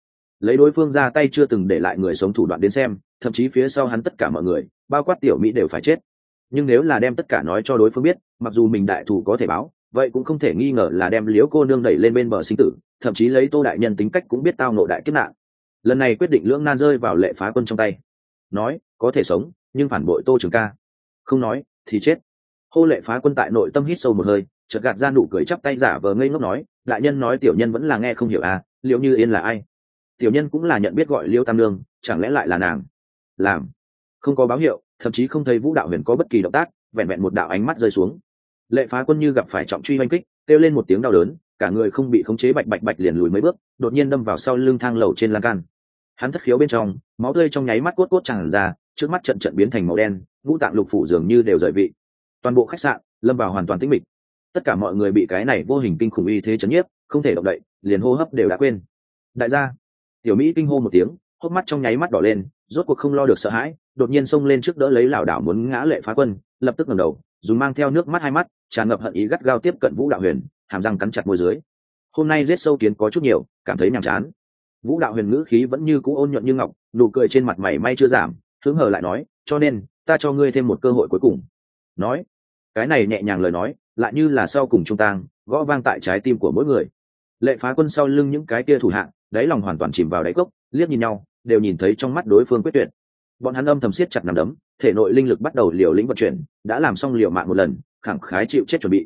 lấy đối phương ra tay chưa từng để lại người sống thủ đoạn đến xem, thậm chí phía sau hắn tất cả mọi người bao quát tiểu mỹ đều phải chết. Nhưng nếu là đem tất cả nói cho đối phương biết, mặc dù mình đại thù có thể báo, vậy cũng không thể nghi ngờ là đem Liễu cô nương đẩy lên bên bờ sinh tử, thậm chí lấy Tô đại nhân tính cách cũng biết tao ngộ đại kiếp nạn. Lần này quyết định lưỡng nan rơi vào Lệ Phá Quân trong tay. Nói có thể sống, nhưng phản bội Tô Trường ca; không nói thì chết. Hô Lệ Phá Quân tại nội tâm hít sâu một hơi, chợt gạt ra nụ cười, chắp tay giả vờ ngây ngốc nói: đại nhân nói tiểu nhân vẫn là nghe không hiểu à? Liễu Như Yên là ai? Tiểu nhân cũng là nhận biết gọi Liễu Tam Nương, chẳng lẽ lại là nàng? Làm không có báo hiệu, thậm chí không thấy Vũ Đạo Huyền có bất kỳ động tác, vẹn vẹn một đạo ánh mắt rơi xuống. Lệ Phá Quân như gặp phải trọng truy oanh kích, kêu lên một tiếng đau đớn, cả người không bị khống chế bạch bạch bạch liền lùi mấy bước, đột nhiên đâm vào sau lưng thang lầu trên lan can. Hắn thất khiếu bên trong, máu tươi trong nháy mắt cốt cốt tràn ra, trước mắt trận trận biến thành màu đen, ngũ tạng lục phủ dường như đều rời vị. Toàn bộ khách sạn lâm vào hoàn toàn tĩnh mịch. Tất cả mọi người bị cái này vô hình kinh khủng uy thế chấn nhiếp, không thể động đậy, liền hô hấp đều đã quên. Đại gia, tiểu mỹ kinh hô một tiếng, hốc mắt trong nháy mắt đỏ lên, rốt cuộc không lo được sợ hãi, đột nhiên xông lên trước đỡ lấy lảo đảo muốn ngã Lệ Phá Quân, lập tức ngẩng đầu, dùng mang theo nước mắt hai mắt tràn ngập hận ý gắt gao tiếp cận Vũ Đạo Huyền, hàm răng cắn chặt môi dưới. Hôm nay giết sâu kiến có chút nhiều, cảm thấy nhàm chán. Vũ Đạo Huyền ngữ khí vẫn như cũ ôn nhuận như ngọc, nụ cười trên mặt mày may chưa giảm, hứng hờ lại nói: cho nên ta cho ngươi thêm một cơ hội cuối cùng. Nói cái này nhẹ nhàng lời nói, lại như là sau cùng trung tang gõ vang tại trái tim của mỗi người. Lệ Phá Quân sau lưng những cái kia thủ hạ, đáy lòng hoàn toàn chìm vào đáy cốc, liếc nhìn nhau, đều nhìn thấy trong mắt đối phương quyết tuyệt. Bọn hắn âm thầm siết chặt nắm đấm, thể nội linh lực bắt đầu liều lĩnh vận chuyển, đã làm xong liều mạng một lần, khẳng khái chịu chết chuẩn bị.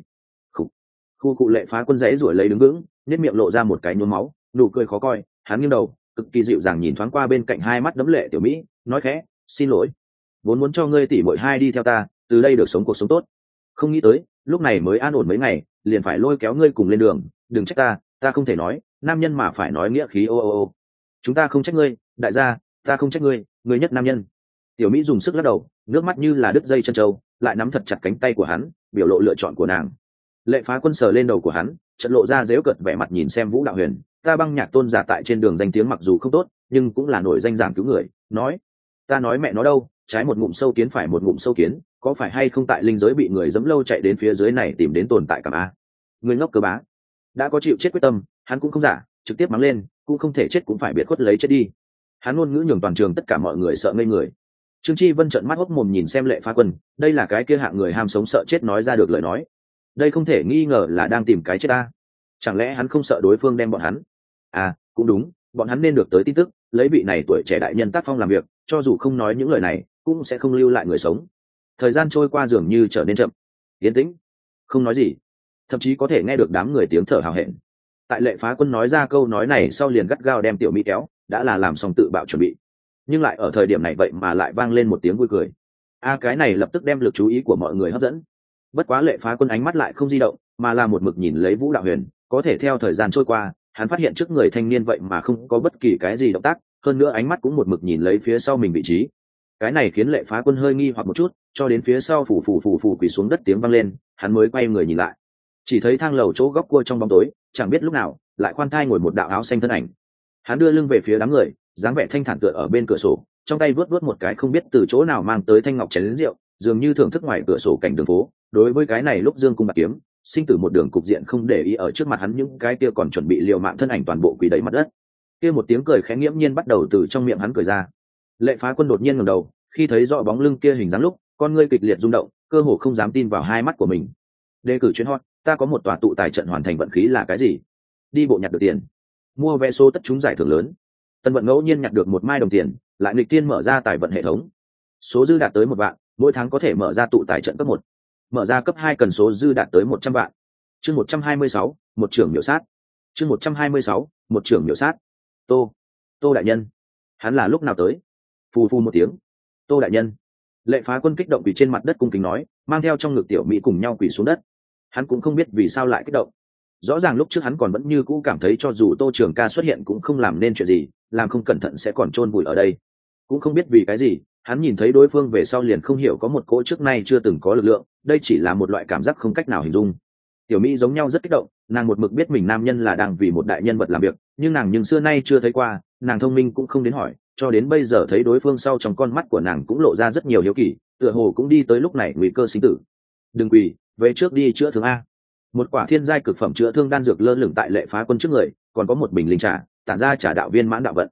Khu cụ Lệ Phá Quân rẽ rủi lấy đứng vững, nét miệng lộ ra một cái nhuốm máu, nụ cười khó coi. Hắn nghiêng đầu, cực kỳ dịu dàng nhìn thoáng qua bên cạnh hai mắt đẫm lệ tiểu mỹ, nói khẽ: xin lỗi, vốn muốn cho ngươi tỷ muội hai đi theo ta, từ đây được sống cuộc sống tốt, không nghĩ tới lúc này mới an ổn mấy ngày, liền phải lôi kéo ngươi cùng lên đường. Đừng trách ta, ta không thể nói, nam nhân mà phải nói nghĩa khí. Ô. Chúng ta không trách ngươi, đại gia, ta không trách ngươi, ngươi nhất nam nhân. Tiểu mỹ dùng sức lắc đầu, nước mắt như là đứt dây chân trâu, lại nắm thật chặt cánh tay của hắn, biểu lộ lựa chọn của nàng. Lệ Phá Quân sờ lên đầu của hắn, chợt lộ ra dễu cợt vẻ mặt nhìn xem Vũ Đạo Huyền: ta Băng Nhạc Tôn giả tại trên đường danh tiếng mặc dù không tốt, nhưng cũng là nổi danh giảng cứu người. Nói ta nói mẹ nó đâu, trái một ngụm sâu kiến phải một ngụm sâu kiến, có phải hay không tại linh giới bị người dẫm lâu chạy đến phía dưới này tìm đến tồn tại cảm a? Người ngốc cơ bá, đã có chịu chết quyết tâm, hắn cũng không giả, trực tiếp mắng lên, cũng không thể chết cũng phải biệt khuất lấy chết đi. Hắn ngôn ngữ nhường toàn trường tất cả mọi người sợ ngây người. Trương Chi Vân trợn mắt hốc mồm nhìn xem Lệ Phá Quân, đây là cái kia hạng người ham sống sợ chết nói ra được lời nói, đây không thể nghi ngờ là đang tìm cái chết ta. Chẳng lẽ hắn không sợ đối phương đem bọn hắn? À, cũng đúng, bọn hắn nên được tới tin tức, lấy vị này tuổi trẻ đại nhân tác phong làm việc, cho dù không nói những lời này, cũng sẽ không lưu lại người sống. Thời gian trôi qua dường như trở nên chậm, yên tĩnh, không nói gì, thậm chí có thể nghe được đám người tiếng thở hào hẹn. Tại Lệ Phá Quân nói ra câu nói này sau liền gắt gao đem tiểu mỹ kéo, đã là làm xong tự bạo chuẩn bị, nhưng lại ở thời điểm này vậy mà lại vang lên một tiếng vui cười. Cái này lập tức đem lực chú ý của mọi người hấp dẫn. Bất quá Lệ Phá Quân ánh mắt lại không di động, mà là một mực nhìn lấy Vũ Đạo Huyền. Có thể theo thời gian trôi qua, hắn phát hiện trước người thanh niên vậy mà không có bất kỳ cái gì động tác, hơn nữa ánh mắt cũng một mực nhìn lấy phía sau mình vị trí. Cái này khiến Lệ Phá Quân hơi nghi hoặc một chút, cho đến phía sau phủ quỳ xuống đất tiếng vang lên, hắn mới quay người nhìn lại. Chỉ thấy thang lầu chỗ góc cua trong bóng tối, chẳng biết lúc nào lại khoan thai ngồi một đạo áo xanh thân ảnh. Hắn đưa lưng về phía đám người, dáng vẻ thanh thản tựa ở bên cửa sổ, trong tay vớt một cái không biết từ chỗ nào mang tới thanh ngọc chén rượu, dường như thưởng thức ngoài cửa sổ cảnh đường phố. Đối với cái này lúc dương cung bạc kiếm, sinh tử một đường cục diện không để ý, ở trước mặt hắn những cái kia còn chuẩn bị liều mạng thân ảnh toàn bộ quỳ đầy mặt đất. Kia một tiếng cười khẽ nghiễm nhiên bắt đầu từ trong miệng hắn cười ra. Lệ Phá Quân đột nhiên ngẩng đầu, khi thấy rõ bóng lưng kia hình dáng lúc, con ngươi kịch liệt rung động, cơ hồ không dám tin vào hai mắt của mình. Đề cử chuyến hot, ta có một tòa tụ tài trận hoàn thành vận khí là cái gì? Đi bộ nhặt được tiền, mua vé số tất trúng giải thưởng lớn. Tân Vận ngẫu nhiên nhặt được một mai đồng tiền, lại nghịch tiên mở ra tài vận hệ thống, số dư đạt tới 1 vạn, mỗi tháng có thể mở ra tụ tài trận cấp 1. Mở ra cấp 2 cần số dư đạt tới 100 vạn. Chương 126, một trưởng miểu sát. Chương 126, một trưởng miểu sát. Tô đại nhân, hắn là lúc nào tới? Phù phù một tiếng. Tô đại nhân. Lệ Phá Quân kích động quỳ trên mặt đất cung kính nói, mang theo trong ngực tiểu mỹ cùng nhau quỳ xuống đất. Hắn cũng không biết vì sao lại kích động. Rõ ràng lúc trước hắn còn vẫn như cũ cảm thấy cho dù Tô Trường Ca xuất hiện cũng không làm nên chuyện gì, làm không cẩn thận sẽ còn chôn vùi ở đây. Cũng không biết vì cái gì, hắn nhìn thấy đối phương về sau liền không hiểu có một cỗ trước nay chưa từng có lực lượng, đây chỉ là một loại cảm giác không cách nào hình dung. Tiểu mỹ giống nhau rất kích động, nàng một mực biết mình nam nhân là đang vì một đại nhân vật làm việc, nhưng nàng xưa nay chưa thấy qua, nàng thông minh cũng không đến hỏi, cho đến bây giờ thấy đối phương sau trong con mắt của nàng cũng lộ ra rất nhiều hiếu kỳ, tựa hồ cũng đi tới lúc này nguy cơ sinh tử. Đừng quỳ, về trước đi chữa thương a. Một quả thiên giai cực phẩm chữa thương đan dược lơ lửng tại Lệ Phá Quân trước người, còn có một bình linh trà, tản ra trà đạo viên mãn đạo vận.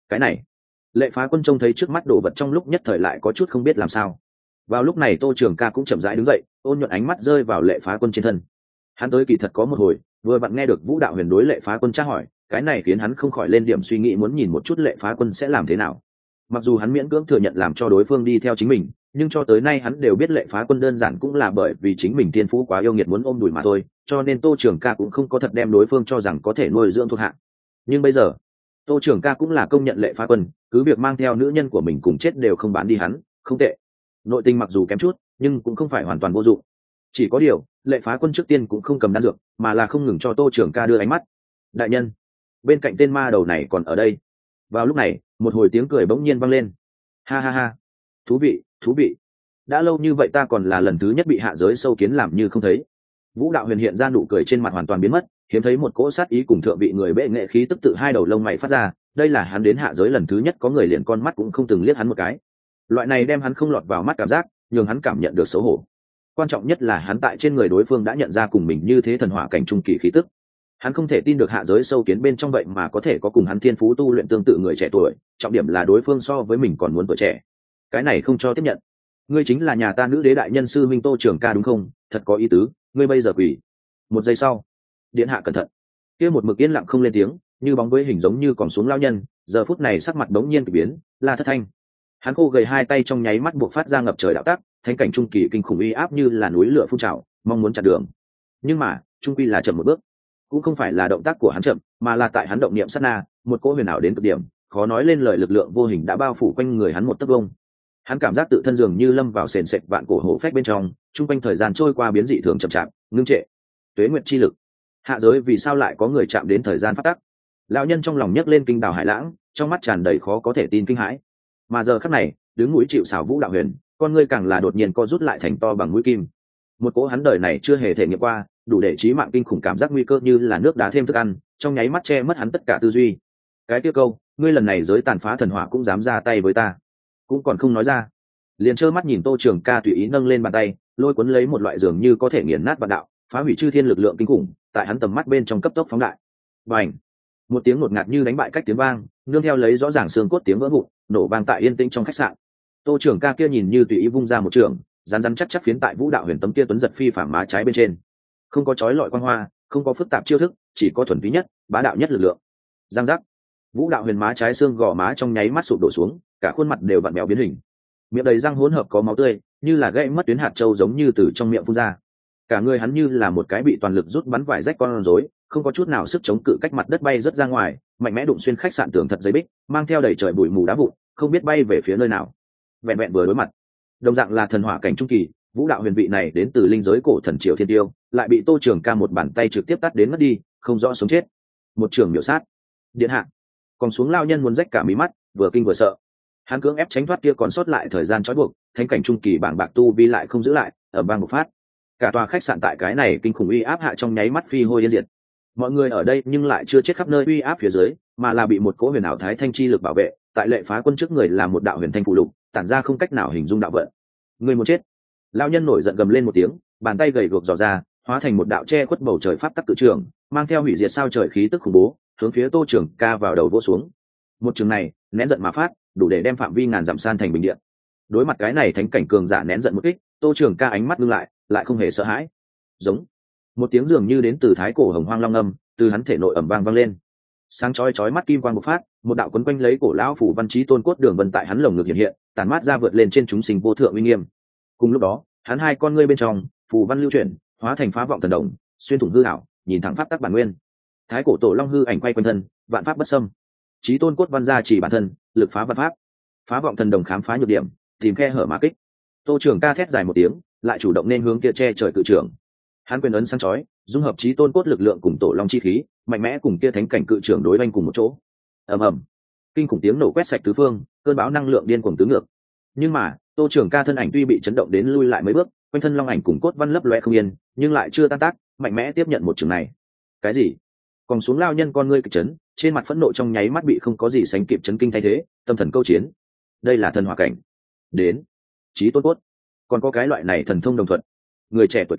Cái này, Lệ Phá Quân trông thấy trước mắt đồ vật trong lúc nhất thời lại có chút không biết làm sao. Vào lúc này Tô Trường Ca cũng chậm rãi đứng dậy, ôn nhuận ánh mắt rơi vào Lệ Phá Quân trên thân. Hắn tới kỳ thật có một hồi, vừa vặn nghe được Vũ Đạo Huyền đối Lệ Phá Quân tra hỏi, cái này khiến hắn không khỏi lên điểm suy nghĩ muốn nhìn một chút Lệ Phá Quân sẽ làm thế nào. Mặc dù hắn miễn cưỡng thừa nhận làm cho đối phương đi theo chính mình, nhưng cho tới nay hắn đều biết Lệ Phá Quân đơn giản cũng là bởi vì chính mình thiên phú quá yêu nghiệt muốn ôm đùi mà thôi, cho nên Tô Trường Ca cũng không có thật đem đối phương cho rằng có thể nuôi dưỡng thuộc hạ. Nhưng bây giờ, Tô Trường Ca cũng là công nhận Lệ Phá Quân, cứ việc mang theo nữ nhân của mình cùng chết đều không bán đi hắn, không tệ. Nội tình mặc dù kém chút, nhưng cũng không phải hoàn toàn vô dụng. Chỉ có điều, Lệ Phá Quân trước tiên cũng không cầm đan dược, mà là không ngừng cho Tô Trường Ca đưa ánh mắt. Đại nhân, bên cạnh tên ma đầu này còn ở đây. Vào lúc này, một hồi tiếng cười bỗng nhiên vang lên. Ha ha ha, thú vị, thú vị. Đã lâu như vậy ta còn là lần thứ nhất bị hạ giới sâu kiến làm như không thấy. Vũ Đạo Huyền hiện ra nụ cười trên mặt hoàn toàn biến mất, hiếm thấy một cỗ sát ý cùng thượng vị người bệ nghệ khí tức tự hai đầu lông mày phát ra. Đây là hắn đến hạ giới lần thứ nhất có người liền con mắt cũng không từng liếc hắn một cái. Loại này đem hắn không lọt vào mắt cảm giác, nhường hắn cảm nhận được xấu hổ. Quan trọng nhất là hắn tại trên người đối phương đã nhận ra cùng mình như thế thần hỏa cảnh trung kỳ khí tức. Hắn không thể tin được hạ giới sâu kiến bên trong vậy mà có thể có cùng hắn thiên phú tu luyện tương tự người trẻ tuổi, trọng điểm là đối phương so với mình còn muốn tuổi trẻ. Cái này không cho tiếp nhận. Ngươi chính là nhà ta nữ đế đại nhân sư minh Tô Trường Ca đúng không? Thật có ý tứ, ngươi bây giờ quỳ. Một giây sau, điện hạ cẩn thận. Kia một mực yên lặng không lên tiếng, như bóng với hình giống như còn xuống lao nhân, giờ phút này sắc mặt đống nhiên kỳ biến, La Thất Thanh. Hắn khô gầy hai tay trong nháy mắt buộc phát ra ngập trời đạo tác, thánh cảnh trung kỳ kinh khủng uy áp như là núi lửa phun trào, mong muốn chặn đường. Nhưng mà, trung quy là chậm một bước. Cũng không phải là động tác của hắn chậm, mà là tại hắn động niệm sát na, một cỗ huyền ảo đến cực điểm, khó nói lên lời lực lượng vô hình đã bao phủ quanh người hắn một tấc vông. Hắn cảm giác tự thân dường như lâm vào sền sệt vạn cổ hổ phách bên trong, trung quanh thời gian trôi qua biến dị thường chậm chạp, ngưng trệ. Tuế nguyệt chi lực. Hạ giới vì sao lại có người chạm đến thời gian phát tắc? Lão nhân trong lòng nhấc lên kinh đào hải lãng, trong mắt tràn đầy khó có thể tin kinh hãi. Mà giờ khắc này, đứng mũi chịu sào Vũ Đạo Huyền, con ngươi càng là đột nhiên co rút lại thành to bằng mũi kim. Một cỗ hắn đời này chưa hề thể nghiệm qua, đủ để chí mạng kinh khủng cảm giác nguy cơ như là nước đá thêm thức ăn, trong nháy mắt che mất hắn tất cả tư duy. Cái tiêu câu, ngươi lần này giới tàn phá thần hỏa cũng dám ra tay với ta, cũng còn không nói ra. Liền trơ mắt nhìn Tô Trường Ca tùy ý nâng lên bàn tay, lôi cuốn lấy một loại dường như có thể nghiền nát vạn đạo, phá hủy chư thiên lực lượng kinh khủng, tại hắn tầm mắt bên trong cấp tốc phóng đại. Bành! Một tiếng ngột ngạt như đánh bại cách tiếng vang, nương theo lấy rõ ràng xương cốt tiếng vỡ vụn, nổ vang tại yên tĩnh trong khách sạn. Tô Trường Ca kia nhìn như tùy ý vung ra một trường, rắn rắn chắc chắc phiến tại Vũ Đạo Huyền tấm kia tuấn giật phi phàm má trái bên trên. Không có chói lọi quang hoa, không có phức tạp chiêu thức, chỉ có thuần túy nhất, bá đạo nhất lực lượng. Giang giác. Vũ Đạo Huyền má trái xương gò má trong nháy mắt sụp đổ xuống, cả khuôn mặt đều vặn vẹo biến hình. Miệng đầy răng hỗn hợp có máu tươi, như là gãy mất tuyến hạt châu giống như từ trong miệng phun ra. Cả người hắn như là một cái bị toàn lực rút bắn vải rách con rối, không có chút nào sức chống cự, cách mặt đất bay rất ra ngoài, mạnh mẽ đụng xuyên khách sạn tường thật giấy bích, mang theo đầy trời bụi mù đá vụn, không biết bay về phía nơi nào. Vẹn vẹn vừa đối mặt, đồng dạng là thần hỏa cảnh trung kỳ, Vũ Đạo Huyền vị này đến từ linh giới cổ thần triều thiên tiêu, lại bị Tô Trường Ca một bàn tay trực tiếp tát đến mất đi, không rõ sống chết. Một trường miểu sát. Điện hạ. Còn xuống lao nhân muốn rách cả mí mắt, vừa kinh vừa sợ. Hắn cưỡng ép tránh thoát kia còn sót lại thời gian trói buộc, thánh cảnh trung kỳ bảng bạc tu vi lại không giữ lại, ở bang một phát. Cả tòa khách sạn tại cái này kinh khủng uy áp hạ trong nháy mắt phi hôi yên diệt. Mọi người ở đây nhưng lại chưa chết khắp nơi uy áp phía dưới, mà là bị một cỗ huyền ảo thái thanh chi lực bảo vệ, tại Lệ Phá Quân trước người là một đạo huyền thanh phụ lục, tản ra không cách nào hình dung đạo vận. Người muốn chết. Lão nhân nổi giận gầm lên một tiếng, bàn tay gầy guộc dò ra, hóa thành một đạo che khuất bầu trời pháp tắc cự trường, mang theo hủy diệt sao trời khí tức khủng bố, hướng phía Tô Trường Ca vào đầu vỗ xuống. Một trường này, nén giận mà phát, đủ để đem phạm vi ngàn dặm san thành bình địa. Đối mặt cái này thánh cảnh cường giả nén giận một kích, Tô Trường Ca ánh mắt ngưng lại không hề sợ hãi. Giống. Một tiếng dường như đến từ thái cổ hồng hoang long âm, từ hắn thể nội ầm vang vang lên. Sáng chói mắt kim quang bộc phát, một đạo quấn quanh lấy cổ lão phủ văn chí tôn cốt đường vân tại hắn lồng ngực hiện hiện, tàn mát ra vượt lên trên chúng sinh vô thượng uy nghiêm. Cùng lúc đó, hắn hai con ngươi bên trong, phù văn lưu chuyển, hóa thành phá vọng thần đồng, xuyên thủng hư ảo, nhìn thẳng pháp tắc bản nguyên. Thái cổ tổ long hư ảnh quay quanh thân, vạn pháp bất xâm. Chí tôn cốt văn gia chỉ bản thân, lực phá vạn pháp. Phá vọng thần đồng khám phá nhược điểm, tìm khe hở mà kích. Tô Trường Ca thét dài một tiếng, lại chủ động nên hướng kia che trời cự trưởng. Hắn quyền ấn sáng chói, dung hợp chí tôn cốt lực lượng cùng tổ long chi khí, mạnh mẽ cùng kia thánh cảnh cự trưởng đối oanh cùng một chỗ. Ầm ầm, kinh khủng tiếng nổ quét sạch tứ phương, cơn bão năng lượng điên cuồng tứ ngược. Nhưng mà, Tô Trường Ca thân ảnh tuy bị chấn động đến lui lại mấy bước, quanh thân long ảnh cùng cốt văn lấp loé không yên, nhưng lại chưa tan tác, mạnh mẽ tiếp nhận một trường này. Cái gì? Còn xuống lao nhân con ngươi kịch chấn, trên mặt phẫn nộ trong nháy mắt bị không có gì sánh kịp chấn kinh thay thế, tâm thần câu chiến. Đây là thần hỏa cảnh. Đến, chí tôn cốt. Còn có cái loại này thần thông đồng thuận. Người trẻ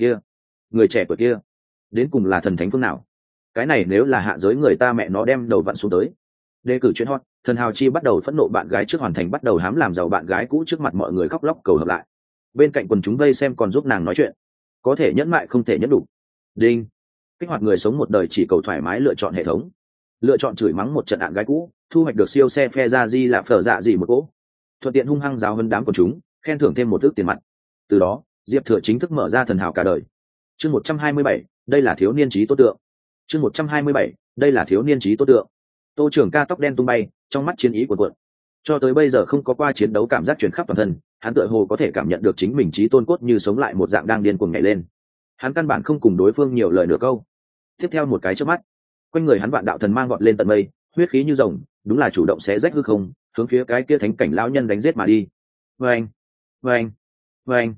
tuổi kia, đến cùng là thần thánh phương nào? Cái này nếu là hạ giới người ta mẹ nó đem đầu vặn xuống tới. Đề cử chuyện hot, thần hào chi bắt đầu phẫn nộ bạn gái trước hoàn thành bắt đầu hám làm giàu bạn gái cũ trước mặt mọi người khóc lóc cầu hợp lại. Bên cạnh quần chúng vây xem còn giúp nàng nói chuyện. Có thể nhẫn mại không thể nhẫn đủ. Đinh. Kích hoạt người sống một đời chỉ cầu thoải mái lựa chọn hệ thống. Lựa chọn chửi mắng một trận bạn gái cũ, thu hoạch được siêu xe phe ra di là phở dạ gì một cỗ. Thuận tiện hung hăng giáo hơn đám quần chúng, khen thưởng thêm một ức tiền mặt. Từ đó, Diệp Thừa chính thức mở ra thần hào cả đời. Chương 127, đây là thiếu niên trí tốt tượng. Chương 127, đây là thiếu niên trí tốt tượng. Tô Trường Ca tóc đen tung bay, trong mắt chiến ý cuồn cuộn. Cho tới bây giờ không có qua chiến đấu cảm giác truyền khắp toàn thân, hắn tựa hồ có thể cảm nhận được chính mình trí tôn cốt như sống lại một dạng đang điên cuồng nhảy lên. Hắn căn bản không cùng đối phương nhiều lời nửa câu. Tiếp theo một cái chớp mắt, quanh người hắn vạn đạo thần mang vọt lên tận mây, huyết khí như rồng, đúng là chủ động xé rách hư không, hướng phía cái kia thánh cảnh lão nhân đánh giết mà đi. Vâng, vâng, vâng.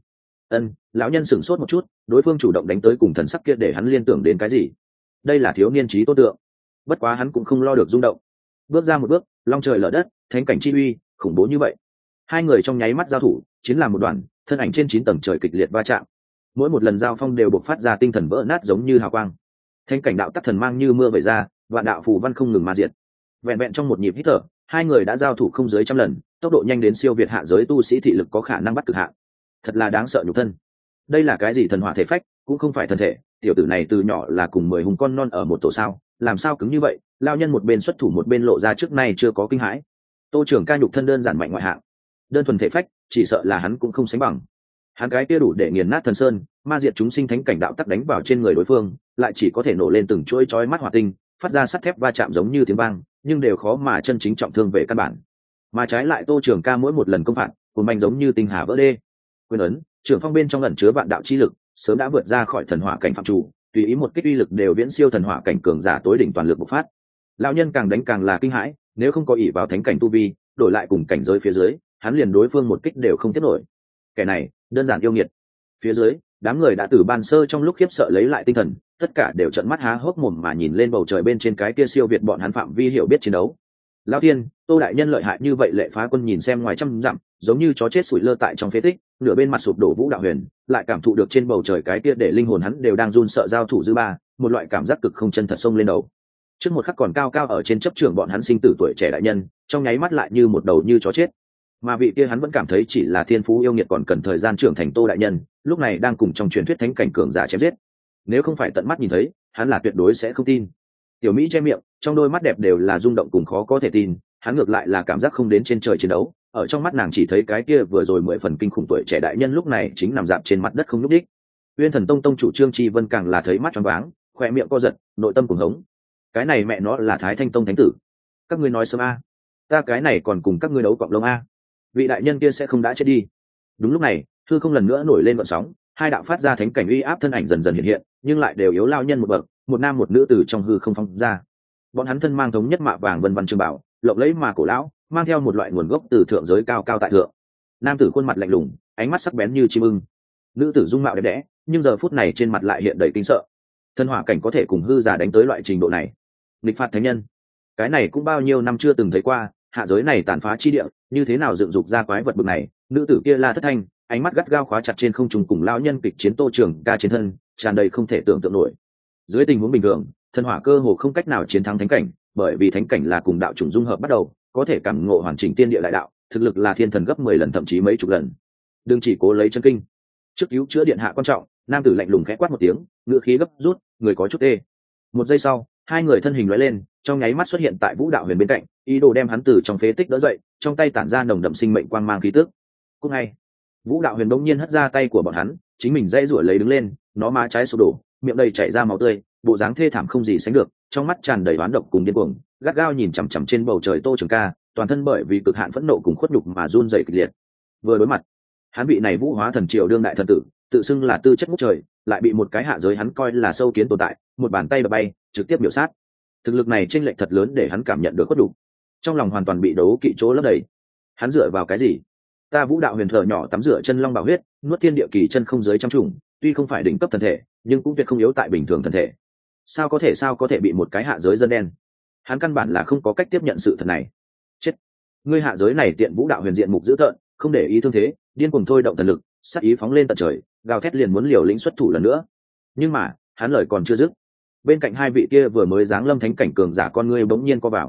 Lão nhân sửng sốt một chút, đối phương chủ động đánh tới cùng thần sắc kia để hắn liên tưởng đến cái gì? Đây là thiếu niên trí tốt tượng. Bất quá hắn cũng không lo được rung động. Bước ra một bước, long trời lở đất, thánh cảnh chi uy, khủng bố như vậy. Hai người trong nháy mắt giao thủ, chiến làm một đoàn, thân ảnh trên 9 tầng trời kịch liệt va chạm. Mỗi một lần giao phong đều bộc phát ra tinh thần vỡ nát giống như hào quang. Thánh cảnh đạo tắc thần mang như mưa vẩy ra, vạn đạo phù văn không ngừng mà diệt. Vẹn vẹn trong một nhịp hít thở, hai người đã giao thủ không dưới 100 lần, tốc độ nhanh đến siêu việt hạ giới tu sĩ thị lực có khả năng bắt cực hạn. Thật là đáng sợ nhục thân. Đây là cái gì thần hỏa thể phách, cũng không phải thần thể, tiểu tử này từ nhỏ là cùng 10 hùng con non ở một tổ sao, làm sao cứng như vậy? Lao nhân một bên xuất thủ một bên lộ ra trước nay chưa có kinh hãi. Tô Trường Ca nhục thân đơn giản mạnh ngoại hạng, đơn thuần thể phách, chỉ sợ là hắn cũng không sánh bằng. Hắn cái kia đủ để nghiền nát thần sơn, ma diệt chúng sinh thánh cảnh đạo tắc đánh vào trên người đối phương, lại chỉ có thể nổ lên từng chuỗi chói mắt hỏa tinh, phát ra sắt thép va chạm giống như tiếng vang, nhưng đều khó mà chân chính trọng thương về căn bản. Mà trái lại Tô Trường Ca mỗi một lần công phạt, cuồn manh giống như tinh hà vỡ đê. Quyền ấn, trưởng phong bên trong ẩn chứa vạn đạo chi lực, sớm đã vượt ra khỏi thần hỏa cảnh phạm chủ, tùy ý một kích uy lực đều viễn siêu thần hỏa cảnh cường giả tối đỉnh toàn lực bộc phát. Lão nhân càng đánh càng là kinh hãi, nếu không có ỷ vào thánh cảnh tu vi, đổi lại cùng cảnh giới phía dưới, hắn liền đối phương một kích đều không tiếp nổi. Kẻ này, đơn giản yêu nghiệt. Phía dưới, đám người đã từ ban sơ trong lúc khiếp sợ lấy lại tinh thần, tất cả đều trợn mắt há hốc mồm mà nhìn lên bầu trời bên trên cái kia siêu việt bọn hắn phạm vi hiểu biết chiến đấu. Lão tiên, Tô đại nhân lợi hại như vậy, Lệ Phá Quân nhìn xem ngoài trăm dặm, giống như chó chết sủi lơ tại trong phế tích, nửa bên mặt sụp đổ Vũ Đạo Huyền, lại cảm thụ được trên bầu trời cái kia để linh hồn hắn đều đang run sợ giao thủ dư ba, một loại cảm giác cực không chân thật xông lên đầu. Trước một khắc còn cao cao ở trên chấp trường bọn hắn sinh tử tuổi trẻ đại nhân, trong nháy mắt lại như một đầu như chó chết. Mà vị kia hắn vẫn cảm thấy chỉ là thiên phú yêu nghiệt còn cần thời gian trưởng thành Tô đại nhân, lúc này đang cùng trong truyền thuyết thánh cảnh cường giả chém giết. Nếu không phải tận mắt nhìn thấy, hắn là tuyệt đối sẽ không tin. Tiểu Mỹ che miệng, trong đôi mắt đẹp đều là rung động cùng khó có thể tin, hắn ngược lại là cảm giác không đến trên trời chiến đấu, ở trong mắt nàng chỉ thấy cái kia vừa rồi 10 phần kinh khủng tuổi trẻ đại nhân lúc này chính nằm dạp trên mặt đất không nhúc nhích. Uyên Thần Tông tông chủ Trương Chi Vân càng là thấy mắt choáng váng, khóe miệng co giật, nội tâm cuồng hống. Cái này mẹ nó là Thái Thanh Tông thánh tử. Các ngươi nói sớm a, ta cái này còn cùng các ngươi đấu cọp lông a. Vị đại nhân kia sẽ không đã chết đi. Đúng lúc này, hư không lần nữa nổi lên gợn sóng, hai đạo phát ra thánh cảnh uy áp thân ảnh dần dần hiện hiện, nhưng lại đều yếu lao nhân một bậc, một nam một nữ từ trong hư không phóng ra. Bọn hắn thân mang thống nhất mạ vàng vân vân trường bảo, lộng lẫy mà cổ lão, mang theo một loại nguồn gốc từ thượng giới cao cao tại thượng. Nam tử khuôn mặt lạnh lùng, ánh mắt sắc bén như chim ưng. Nữ tử dung mạo đẹp đẽ, nhưng giờ phút này trên mặt lại hiện đầy kinh sợ. Thân hỏa cảnh có thể cùng hư giả đánh tới loại trình độ này. Nghịch phạt thánh nhân, cái này cũng bao nhiêu năm chưa từng thấy qua, hạ giới này tàn phá chi địa, như thế nào dựng dục ra quái vật bực này. Nữ tử kia la thất thanh, ánh mắt gắt gao khóa chặt trên không trung cùng lão nhân kịch chiến Tô Trường Ca trên thân, tràn đầy không thể tưởng tượng nổi. Dưới tình huống bình thường, thân hỏa cơ hồ không cách nào chiến thắng thánh cảnh, bởi vì thánh cảnh là cùng đạo chủng dung hợp bắt đầu, có thể cảm ngộ hoàn chỉnh tiên địa đại đạo, thực lực là thiên thần gấp 10 lần thậm chí mấy chục lần. Đừng chỉ cố lấy chân kinh. Trước cứu chữa điện hạ quan trọng, nam tử lạnh lùng khẽ quát một tiếng, ngữ khí gấp rút, người có chút tê. Một giây sau, hai người thân hình lóe lên, trong nháy mắt xuất hiện tại Vũ Đạo Huyền bên cạnh, ý đồ đem hắn từ trong phế tích đỡ dậy, trong tay tản ra nồng đậm sinh mệnh quang mang khí tức. Cũng ngay, Vũ Đạo Huyền bỗng nhiên hất ra tay của bọn hắn, chính mình dãy rủa lấy đứng lên, nó má trái sụp đổ, miệng đầy chảy ra máu tươi, bộ dáng thê thảm không gì sánh được, trong mắt tràn đầy oán độc cùng điên cuồng, gắt gao nhìn chằm chằm trên bầu trời Tô Trường Ca, toàn thân bởi vì cực hạn phẫn nộ cùng khuất nhục mà run rẩy kịch liệt. Vừa đối mặt, hắn vị này Vũ Hóa Thần Triều đương đại thần tử, tự xưng là tư chất ngút trời, lại bị một cái hạ giới hắn coi là sâu kiến tồn tại, một bàn tay đập bay, trực tiếp miểu sát. Thực lực này chênh lệch thật lớn để hắn cảm nhận được khuất nhục, trong lòng hoàn toàn bị đấu kỵ chỗ lấp đầy. Hắn dựa vào cái gì? Ta Vũ Đạo Huyền thở nhỏ tắm rửa chân long bảo huyết, nuốt thiên địa kỳ chân không giới trăm trùng, tuy không phải đỉnh cấp thần thể, nhưng cũng tuyệt không yếu tại bình thường thần thể. Sao có thể bị một cái hạ giới dân đen? Hắn căn bản là không có cách tiếp nhận sự thật này. Chết! Ngươi hạ giới này tiện Vũ Đạo Huyền diện mục dữ tợn, không để ý thương thế, điên cuồng thôi động thần lực, sát ý phóng lên tận trời, gào thét liền muốn liều lĩnh xuất thủ lần nữa. Nhưng mà, hắn lời còn chưa dứt, bên cạnh hai vị kia vừa mới giáng lâm thánh cảnh cường giả con ngươi bỗng nhiên co vào.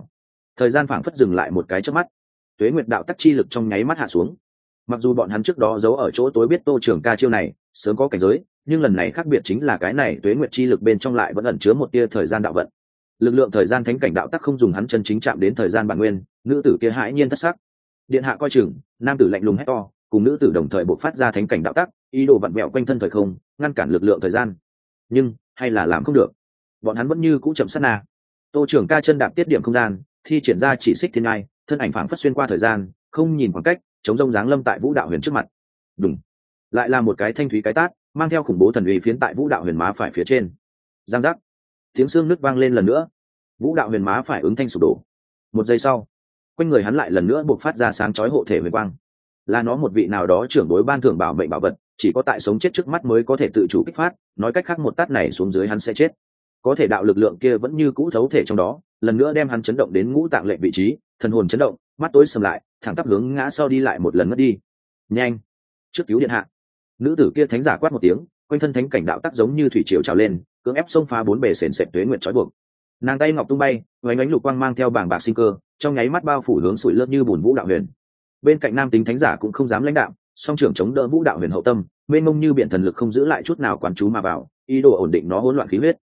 thời gian phảng phất dừng lại một cái chớp mắt, tuế nguyệt đạo tắc chi lực trong nháy mắt hạ xuống. Mặc dù bọn hắn trước đó giấu ở chỗ tối biết Tô Trường Ca chiêu này sớm có cảnh giới, nhưng lần này khác biệt chính là cái này tuế nguyệt chi lực bên trong lại vẫn ẩn chứa một tia thời gian đạo vận. Lực lượng thời gian thánh cảnh đạo tắc không dùng hắn chân chính chạm đến thời gian bản nguyên, nữ tử kia hãi nhiên thất sắc. Điện hạ coi chừng, nam tử lạnh lùng hét to, cùng nữ tử đồng thời bộc phát ra thánh cảnh đạo tắc, ý đồ vặn vẹo quanh thân thời không, ngăn cản lực lượng thời gian. Nhưng hay là làm không được, bọn hắn vẫn như cũ chậm sát na. Tô Trường Ca chân đạp tiết điểm không gian, thi triển ra chỉ xích thiên ngai, thân ảnh phảng phất xuyên qua thời gian, không nhìn khoảng cách, chống rông dáng lâm tại Vũ Đạo Huyền trước mặt. Đùng, lại là một cái thanh thúy cái tát, mang theo khủng bố thần uy phiến tại Vũ Đạo Huyền má phải phía trên. Giang giác, tiếng xương nứt vang lên lần nữa. Vũ Đạo Huyền má phải ứng thanh sụp đổ. Một giây sau, quanh người hắn lại lần nữa bộc phát ra sáng chói hộ thể huyền quang. Là nó một vị nào đó trưởng bối ban thưởng bảo mệnh bảo vật, chỉ có tại sống chết trước mắt mới có thể tự chủ kích phát, nói cách khác một tát này xuống dưới hắn sẽ chết. Có thể đạo lực lượng kia vẫn như cũ thấu thể trong đó, lần nữa đem hắn chấn động đến ngũ tạng lệnh vị trí, thần hồn chấn động, mắt tối sầm lại, thẳng tắp hướng ngã sau đi lại một lần mất đi. Nhanh, trước cứu điện hạ! Nữ tử kia thánh giả quát một tiếng, quanh thân thánh cảnh đạo tắc giống như thủy triều trào lên, cưỡng ép xông phá bốn bề sền sệt tuế nguyệt trói buộc. Nàng tay ngọc tung bay, vánh ánh lục quang mang theo bảng bạc sinh cơ, trong nháy mắt bao phủ hướng sủi lớp như bùn Vũ Đạo Huyền. Bên cạnh nam tính thánh giả cũng không dám lãnh đạo, song trưởng chống đỡ Vũ Đạo Huyền hậu tâm, mênh mông như biển thần lực không giữ lại chút nào quán chú mà vào, ý đồ ổn định nó hỗn loạn khí huyết.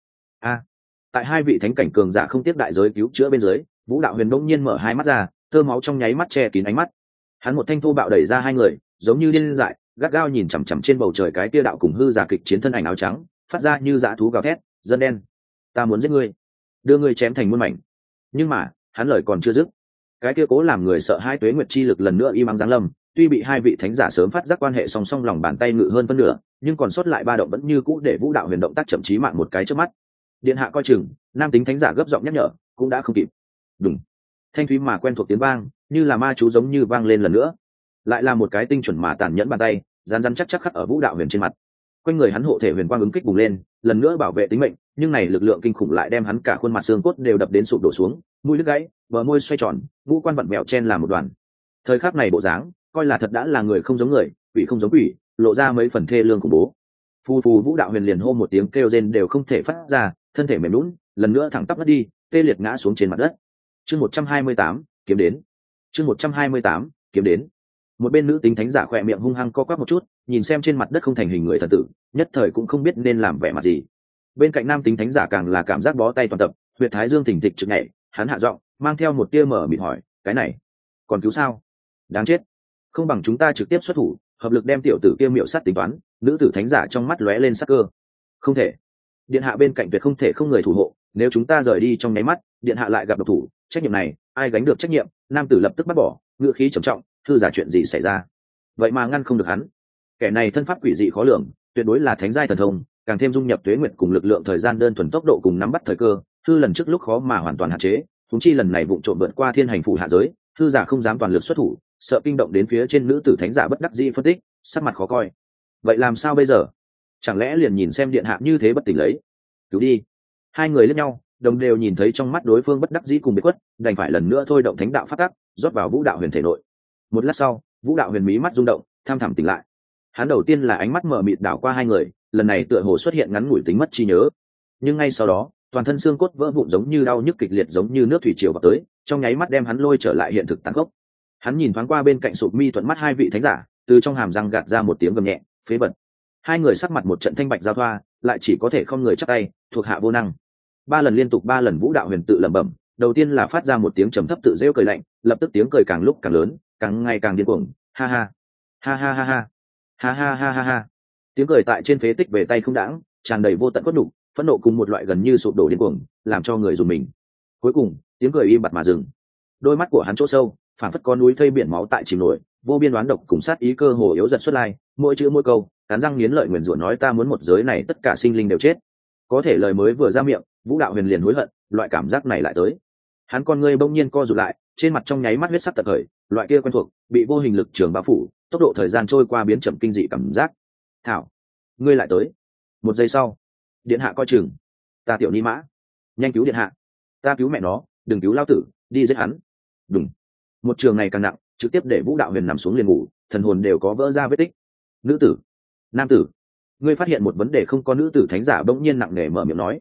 Tại hai vị thánh cảnh cường giả không tiếc đại giới cứu chữa bên dưới, Vũ Đạo Huyền bỗng nhiên mở hai mắt ra, tơ máu trong nháy mắt che kín ánh mắt. Hắn một thanh thô bạo đẩy ra hai người, giống như điên dại, gắt gao nhìn chằm chằm trên bầu trời cái kia đạo cùng hư giả kịch chiến thân ảnh áo trắng, phát ra như dã thú gào thét, "Dân đen, ta muốn giết ngươi, đưa ngươi chém thành muôn mảnh." Nhưng mà, hắn lời còn chưa dứt, cái kia cố làm người sợ hai tuế nguyệt chi lực lần nữa im ắng giáng lâm, tuy bị hai vị thánh giả sớm phát giác quan hệ song song lòng bàn tay ngự hơn phân nửa, nhưng còn sót lại ba động vẫn như cũ để Vũ Đạo Huyền động tác chậm chí mạng một cái trước mắt. Điện hạ coi chừng, nam tính thánh giả gấp giọng nhắc nhở, cũng đã không kịp. Đùng, thanh thúy mà quen thuộc tiếng vang, như là ma chú giống như vang lên lần nữa. Lại là một cái tinh chuẩn mà tàn nhẫn bàn tay, rán rán chắc chắc khắc ở Vũ Đạo Huyền trên mặt. Quanh người hắn hộ thể huyền quang ứng kích bùng lên, lần nữa bảo vệ tính mệnh, nhưng này lực lượng kinh khủng lại đem hắn cả khuôn mặt xương cốt đều đập đến sụp đổ xuống, mũi đứt gãy, bờ môi xoay tròn, ngũ quan vặn vẹo chen làm một đoàn. Thời khắc này bộ dáng, coi là thật đã là người không giống người, quỷ không giống quỷ, lộ ra mấy phần thê lương khủng bố. Phù phù Vũ Đạo Huyền liền hô một tiếng kêu rên đều không thể phát ra, thân thể mềm nhũn, lần nữa thẳng tắp ngất đi, tê liệt ngã xuống trên mặt đất. Chương 128, kiếm đến. Chương 128, kiếm đến. Một bên nữ tính thánh giả khỏe miệng hung hăng co quắp một chút, nhìn xem trên mặt đất không thành hình người thần tử, nhất thời cũng không biết nên làm vẻ mặt gì. Bên cạnh nam tính thánh giả càng là cảm giác bó tay toàn tập, huyệt thái dương thình thịch trực nhảy, hắn hạ giọng, mang theo một tia mở mịt hỏi, "Cái này, còn cứu sao? Đáng chết, không bằng chúng ta trực tiếp xuất thủ, hợp lực đem tiểu tử kia miệu sát tính toán." Nữ tử thánh giả trong mắt lóe lên sắc cơ. "Không thể, điện hạ bên cạnh tuyệt không thể không người thủ hộ, nếu chúng ta rời đi trong nháy mắt, điện hạ lại gặp độc thủ, trách nhiệm này ai gánh được trách nhiệm?" Nam tử lập tức bắt bỏ, ngựa khí trầm trọng, "Thư giả chuyện gì xảy ra? Vậy mà ngăn không được hắn. Kẻ này thân pháp quỷ dị khó lường, tuyệt đối là thánh giai thần thông, càng thêm dung nhập tuế nguyệt cùng lực lượng thời gian đơn thuần tốc độ cùng nắm bắt thời cơ, thư lần trước lúc khó mà hoàn toàn hạn chế, chúng chi lần này vụng trộm vượt qua thiên hành phủ hạ giới, thư giả không dám toàn lực xuất thủ, sợ kinh động đến phía trên nữ tử thánh giả bất đắc dĩ phân tích, sắc mặt khó coi. Vậy làm sao bây giờ? Chẳng lẽ liền nhìn xem điện hạ như thế bất tỉnh lấy? Cứu đi." Hai người liếc nhau, đồng đều nhìn thấy trong mắt đối phương bất đắc dĩ cùng biệt khuất, đành phải lần nữa thôi động thánh đạo phát tắc, rót vào Vũ Đạo Huyền thể nội. Một lát sau, Vũ Đạo Huyền mí mắt rung động, tham thẳm tỉnh lại. Hắn đầu tiên là ánh mắt mở mịt đảo qua hai người, lần này tựa hồ xuất hiện ngắn ngủi tính mất trí nhớ, nhưng ngay sau đó, toàn thân xương cốt vỡ vụn giống như đau nhức kịch liệt giống như nước thủy triều vào tới, trong nháy mắt đem hắn lôi trở lại hiện thực tàn khốc. Hắn nhìn thoáng qua bên cạnh sụp mi thuận mắt hai vị thánh giả, từ trong hàm răng gạt ra một tiếng gầm nhẹ, "Phế vật." Hai người sắc mặt một trận thanh bạch giao thoa, lại chỉ có thể không người chắp tay, thuộc hạ vô năng. Ba lần liên tục ba lần Vũ Đạo Huyền tự lẩm bẩm, đầu tiên là phát ra một tiếng trầm thấp tự rêu cười lạnh, lập tức tiếng cười càng lúc càng lớn, càng ngày càng điên cuồng, "Ha ha, ha ha ha ha, ha ha ha ha ha." Tiếng cười tại trên phế tích về tay không đãng, tràn đầy vô tận cốt đục, phẫn nộ cùng một loại gần như sụp đổ điên cuồng, làm cho người rùng mình. Cuối cùng, tiếng cười im bặt mà dừng. Đôi mắt của hắn chỗ sâu, phản phất có núi thây biển máu tại chìm nổi, vô biên đoán độc cùng sát ý cơ hồ yếu dần xuất lai, mỗi chữ mỗi câu, cắn răng nghiến lợi nguyền rủa nói, "Ta muốn một giới này tất cả sinh linh đều chết." Có thể lời mới vừa ra miệng, Vũ Đạo Huyền liền hối hận, loại cảm giác này lại tới. Hắn con ngươi bỗng nhiên co rụt lại, trên mặt trong nháy mắt huyết sắc tận khởi, loại kia quen thuộc, bị vô hình lực trường bao phủ, tốc độ thời gian trôi qua biến chậm kinh dị cảm giác. "Thảo, ngươi lại tới." Một giây sau, "Điện hạ coi chừng, ta tiểu ni mã, nhanh cứu điện hạ." "Ta cứu mẹ nó, đừng cứu lao tử, đi giết hắn." Đùng, một trường này càng nặng, trực tiếp để Vũ Đạo Huyền nằm xuống liền ngủ, thần hồn đều có vỡ ra vết tích. "Nữ tử, nam tử, ngươi phát hiện một vấn đề không?" Có nữ tử thánh giả bỗng nhiên nặng nề mở miệng nói.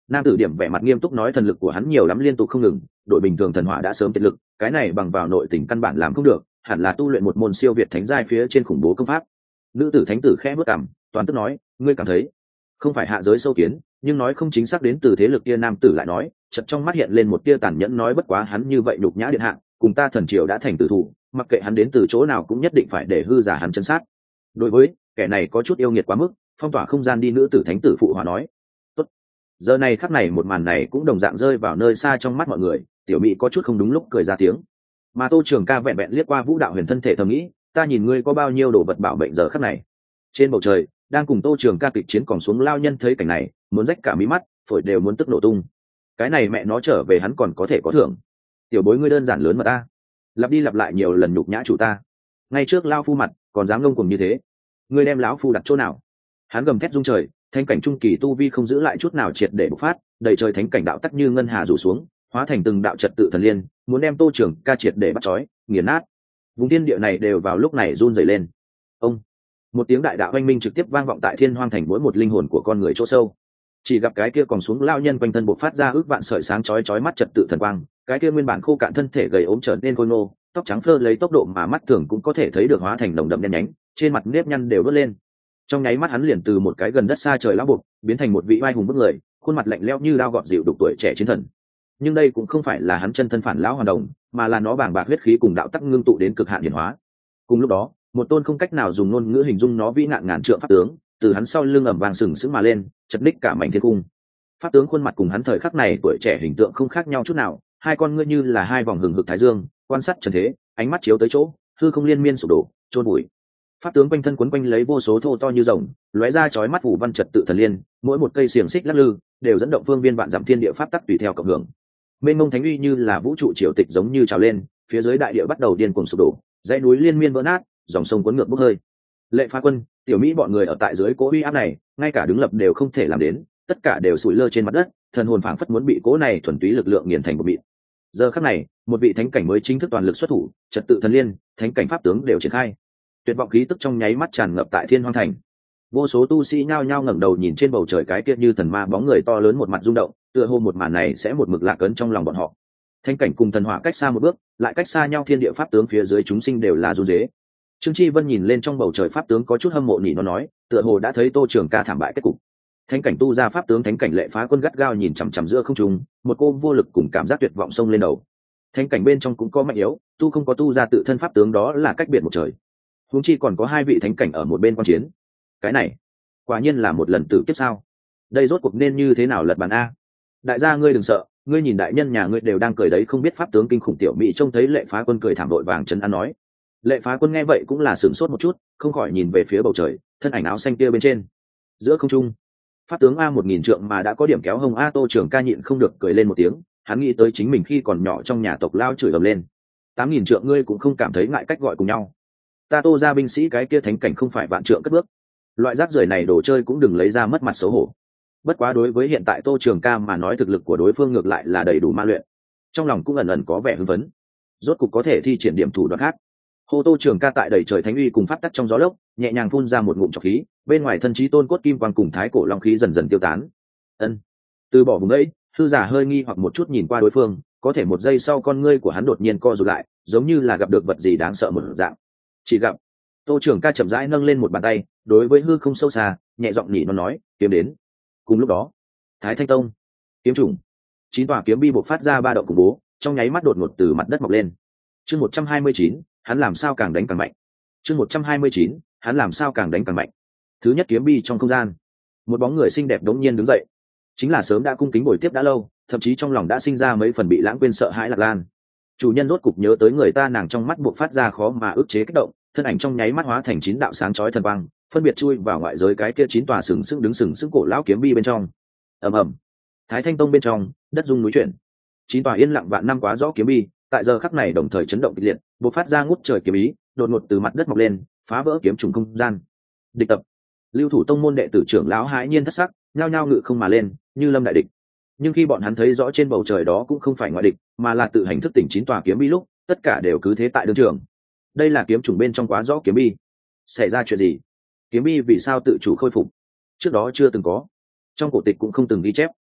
Nam tử điểm vẻ mặt nghiêm túc nói thần lực của hắn nhiều lắm liên tục không ngừng, đội bình thường thần hỏa đã sớm kiệt lực, cái này bằng vào nội tình căn bản làm không được, hẳn là tu luyện một môn siêu việt thánh giai phía trên khủng bố công pháp. Nữ tử thánh tử khẽ bước cằm, toàn tức nói, ngươi cảm thấy không phải hạ giới sâu kiến, nhưng nói không chính xác đến từ thế lực kia. Nam tử lại nói, chợt trong mắt hiện lên một tia tàn nhẫn nói bất quá hắn như vậy nhục nhã điện hạ, cùng ta thần triều đã thành tử thủ, mặc kệ hắn đến từ chỗ nào cũng nhất định phải để hư giả hắn chân sát. Đối với kẻ này có chút yêu nghiệt quá mức, phong tỏa không gian đi. Nữ tử thánh tử phụ hòa nói. Tốt. Giờ này khắc này một màn này cũng đồng dạng rơi vào nơi xa trong mắt mọi người, tiểu mỹ có chút không đúng lúc cười ra tiếng, mà Tô Trường Ca vẹn vẹn liếc qua Vũ Đạo Huyền thân thể thầm nghĩ, ta nhìn ngươi có bao nhiêu đồ vật bảo mệnh giờ khắc này. Trên bầu trời đang cùng Tô Trường Ca kịch chiến còn xuống lao nhân thấy cảnh này, muốn rách cả mí mắt, phổi đều muốn tức nổ tung. Cái này mẹ nó trở về hắn còn có thể có thưởng. Tiểu bối ngươi đơn giản lớn mà ta, lặp đi lặp lại nhiều lần nhục nhã chủ ta, ngay trước lao phu mặt còn dám ngông cuồng như thế, ngươi đem lão phu đặt chỗ nào? Hắn gầm thét rung trời, thánh cảnh trung kỳ tu vi không giữ lại chút nào triệt để bộc phát, đầy trời thánh cảnh đạo tắc như ngân hà rủ xuống, hóa thành từng đạo trật tự thần liên, muốn đem Tô Trường Ca triệt để bắt chói, nghiền nát. Vùng thiên địa này đều vào lúc này run rẩy lên. Ông, một tiếng đại đạo oanh minh trực tiếp vang vọng tại Thiên Hoang thành mỗi một linh hồn của con người chỗ sâu. Chỉ gặp cái kia còn xuống lao nhân quanh thân bộc phát ra ước vạn sợi sáng chói chói mắt trật tự thần quang, cái kia nguyên bản khô cạn thân thể gầy ốm trở nên khôi ngô, tóc trắng phơ lấy tốc độ mà mắt thường cũng có thể thấy được hóa thành nồng đậm đen nhánh, trên mặt nếp nhăn đều bớt lên. Trong nháy mắt hắn liền từ một cái gần đất xa trời lão buộc biến thành một vị oai hùng bức người, khuôn mặt lạnh lẽo như dao gọt dịu đục tuổi trẻ chiến thần. Nhưng đây cũng không phải là hắn chân thân phản lão hoàn đồng, mà là nó bàng bạc huyết khí cùng đạo tắc ngưng tụ đến cực hạn hiển hóa. Cùng lúc đó, một tôn không cách nào dùng ngôn ngữ hình dung nó vĩ nạn ngàn trượng pháp tướng, từ hắn sau lưng ầm vang sừng sững mà lên, chật ních cả mảnh thiên cung. Pháp tướng khuôn mặt cùng hắn thời khắc này tuổi trẻ hình tượng không khác nhau chút nào, hai con ngươi như là hai vòng hừng hực thái dương, quan sát trần thế, ánh mắt chiếu tới chỗ, hư không liên miên sụp đổ, chôn bụi. Pháp tướng quanh thân quấn quanh lấy vô số thô to như rồng, lóe ra chói mắt phủ văn trật tự thần liên, mỗi một cây xiềng xích lắc lư, đều dẫn động phương viên vạn dặm thiên địa pháp tắc tùy theo cộng hưởng. Mênh mông thánh uy như là vũ trụ triều tịch giống như trào lên, phía dưới đại địa bắt đầu điên cuồng sụp đổ, dãy núi liên miên vỡ nát, dòng sông cuốn ngược bốc hơi. Lệ Phá Quân, Tiểu Mỹ bọn người ở tại dưới cỗ uy áp này, ngay cả đứng lập đều không thể làm đến, tất cả đều sủi lơ trên mặt đất, thần hồn phảng phất muốn bị cỗ này thuần túy lực lượng nghiền thành một mịn. Giờ khắc này, một vị thánh cảnh mới chính thức toàn lực xuất thủ, trật tự thần liên, thánh cảnh pháp tướng đều triển khai. Tuyệt vọng khí tức trong nháy mắt tràn ngập tại Thiên Hoang thành. Vô số tu sĩ nhao nhao ngẩng đầu nhìn trên bầu trời cái kia như thần ma bóng người to lớn một mặt rung động, tựa hồ một màn này sẽ một mực lạc ấn trong lòng bọn họ. Thánh cảnh cùng thần hỏa cách xa một bước, lại cách xa nhau thiên địa pháp tướng phía dưới chúng sinh đều là run rế. Trương Chi Vân nhìn lên trong bầu trời pháp tướng có chút hâm mộ nhỉ nó nói, tựa hồ đã thấy Tô Trường Ca thảm bại kết cục. Thánh cảnh tu ra pháp tướng thánh cảnh Lệ Phá Quân gắt gao nhìn chằm chằm giữa không trung, một cô vô lực cùng cảm giác tuyệt vọng xông lên đầu. Thánh cảnh bên trong cũng có mạnh yếu, tu không có tu ra tự thân pháp tướng đó là cách biệt một trời. Huống chi còn có hai vị thánh cảnh ở một bên quan chiến. Cái này, quả nhiên là một lần tử kiếp sao? Đây rốt cuộc nên như thế nào lật bàn a? Đại gia ngươi đừng sợ, ngươi nhìn đại nhân nhà ngươi đều đang cười đấy, không biết pháp tướng kinh khủng. Tiểu Mỹ trông thấy Lệ Phá Quân cười thảm đội vàng chân ăn nói. Lệ Phá Quân nghe vậy cũng là sửng sốt một chút, không khỏi nhìn về phía bầu trời, thân ảnh áo xanh kia bên trên. Giữa không trung, pháp tướng A 1000 trượng mà đã có điểm kéo hông. A Tô Trường Ca nhịn không được cười lên một tiếng, hắn nghĩ tới chính mình khi còn nhỏ trong nhà tộc lao chửi ầm lên. 8000 trượng ngươi cũng không cảm thấy ngại cách gọi cùng nhau. Ta Tô ra binh sĩ cái kia thánh cảnh không phải vạn trượng cất bước. Loại rác rưởi này đồ chơi cũng đừng lấy ra mất mặt xấu hổ. Bất quá đối với hiện tại Tô Trường Ca mà nói thực lực của đối phương ngược lại là đầy đủ ma luyện. Trong lòng cũng ẩn ẩn có vẻ hưng phấn. Rốt cục có thể thi triển điểm thủ đoạn khác. Hồ Tô Trường Ca tại đầy trời thánh uy cùng pháp tắc trong gió lốc, nhẹ nhàng phun ra một ngụm trọc khí, bên ngoài thân trí tôn cốt kim quang cùng thái cổ long khí dần dần tiêu tán. Ân. Từ bỏ vùng ấy, hư giả hơi nghi hoặc một chút nhìn qua đối phương, có thể một giây sau con ngươi của hắn đột nhiên co rụt lại, giống như là gặp được vật gì đáng sợ một dạng. Chỉ gặp Tô Trường Ca chậm rãi nâng lên một bàn tay, đối với hư không sâu xa, nhẹ giọng nhỉ nó nói, kiếm đến. Cùng lúc đó, Thái Thanh Tông, kiếm trùng, 9 tòa kiếm bi bộc phát ra ba động khủng bố, trong nháy mắt đột ngột từ mặt đất mọc lên. Chương 129, hắn làm sao càng đánh càng mạnh. Chương 129, hắn làm sao càng đánh càng mạnh. Thứ nhất kiếm bi trong không gian, một bóng người xinh đẹp đống nhiên đứng dậy, chính là sớm đã cung kính bồi tiếp đã lâu, thậm chí trong lòng đã sinh ra mấy phần bị lãng quên sợ hãi Lạc Lan. Chủ nhân rốt cục nhớ tới người ta, nàng trong mắt buộc phát ra khó mà ức chế kích động, thân ảnh trong nháy mắt hóa thành 9 đạo sáng chói thần quang, phân biệt chui vào ngoại giới cái kia 9 tòa sừng sững cổ lão kiếm bi bên trong. Ầm ầm. Thái Thanh Tông bên trong, đất rung núi chuyển. 9 tòa yên lặng vạn năm quá rõ kiếm bi, tại giờ khắc này đồng thời chấn động kịch liệt, bộc phát ra ngút trời kiếm ý, đột ngột từ mặt đất mọc lên, phá vỡ kiếm trùng không gian. Địch tập. Lưu Thủ Tông môn đệ tử trưởng lão hãi nhiên thất sắc, nhao nhao ngự không mà lên, như lâm đại địch. Nhưng khi bọn hắn thấy rõ trên bầu trời đó cũng không phải ngoại địch, mà là tự hành thức tỉnh 9 tòa kiếm bi lúc, tất cả đều cứ thế tại đương trường. Đây là kiếm trùng bên trong quá rõ kiếm bi. Xảy ra chuyện gì? Kiếm bi vì sao tự chủ khôi phục? Trước đó chưa từng có, trong cổ tịch cũng không từng ghi chép.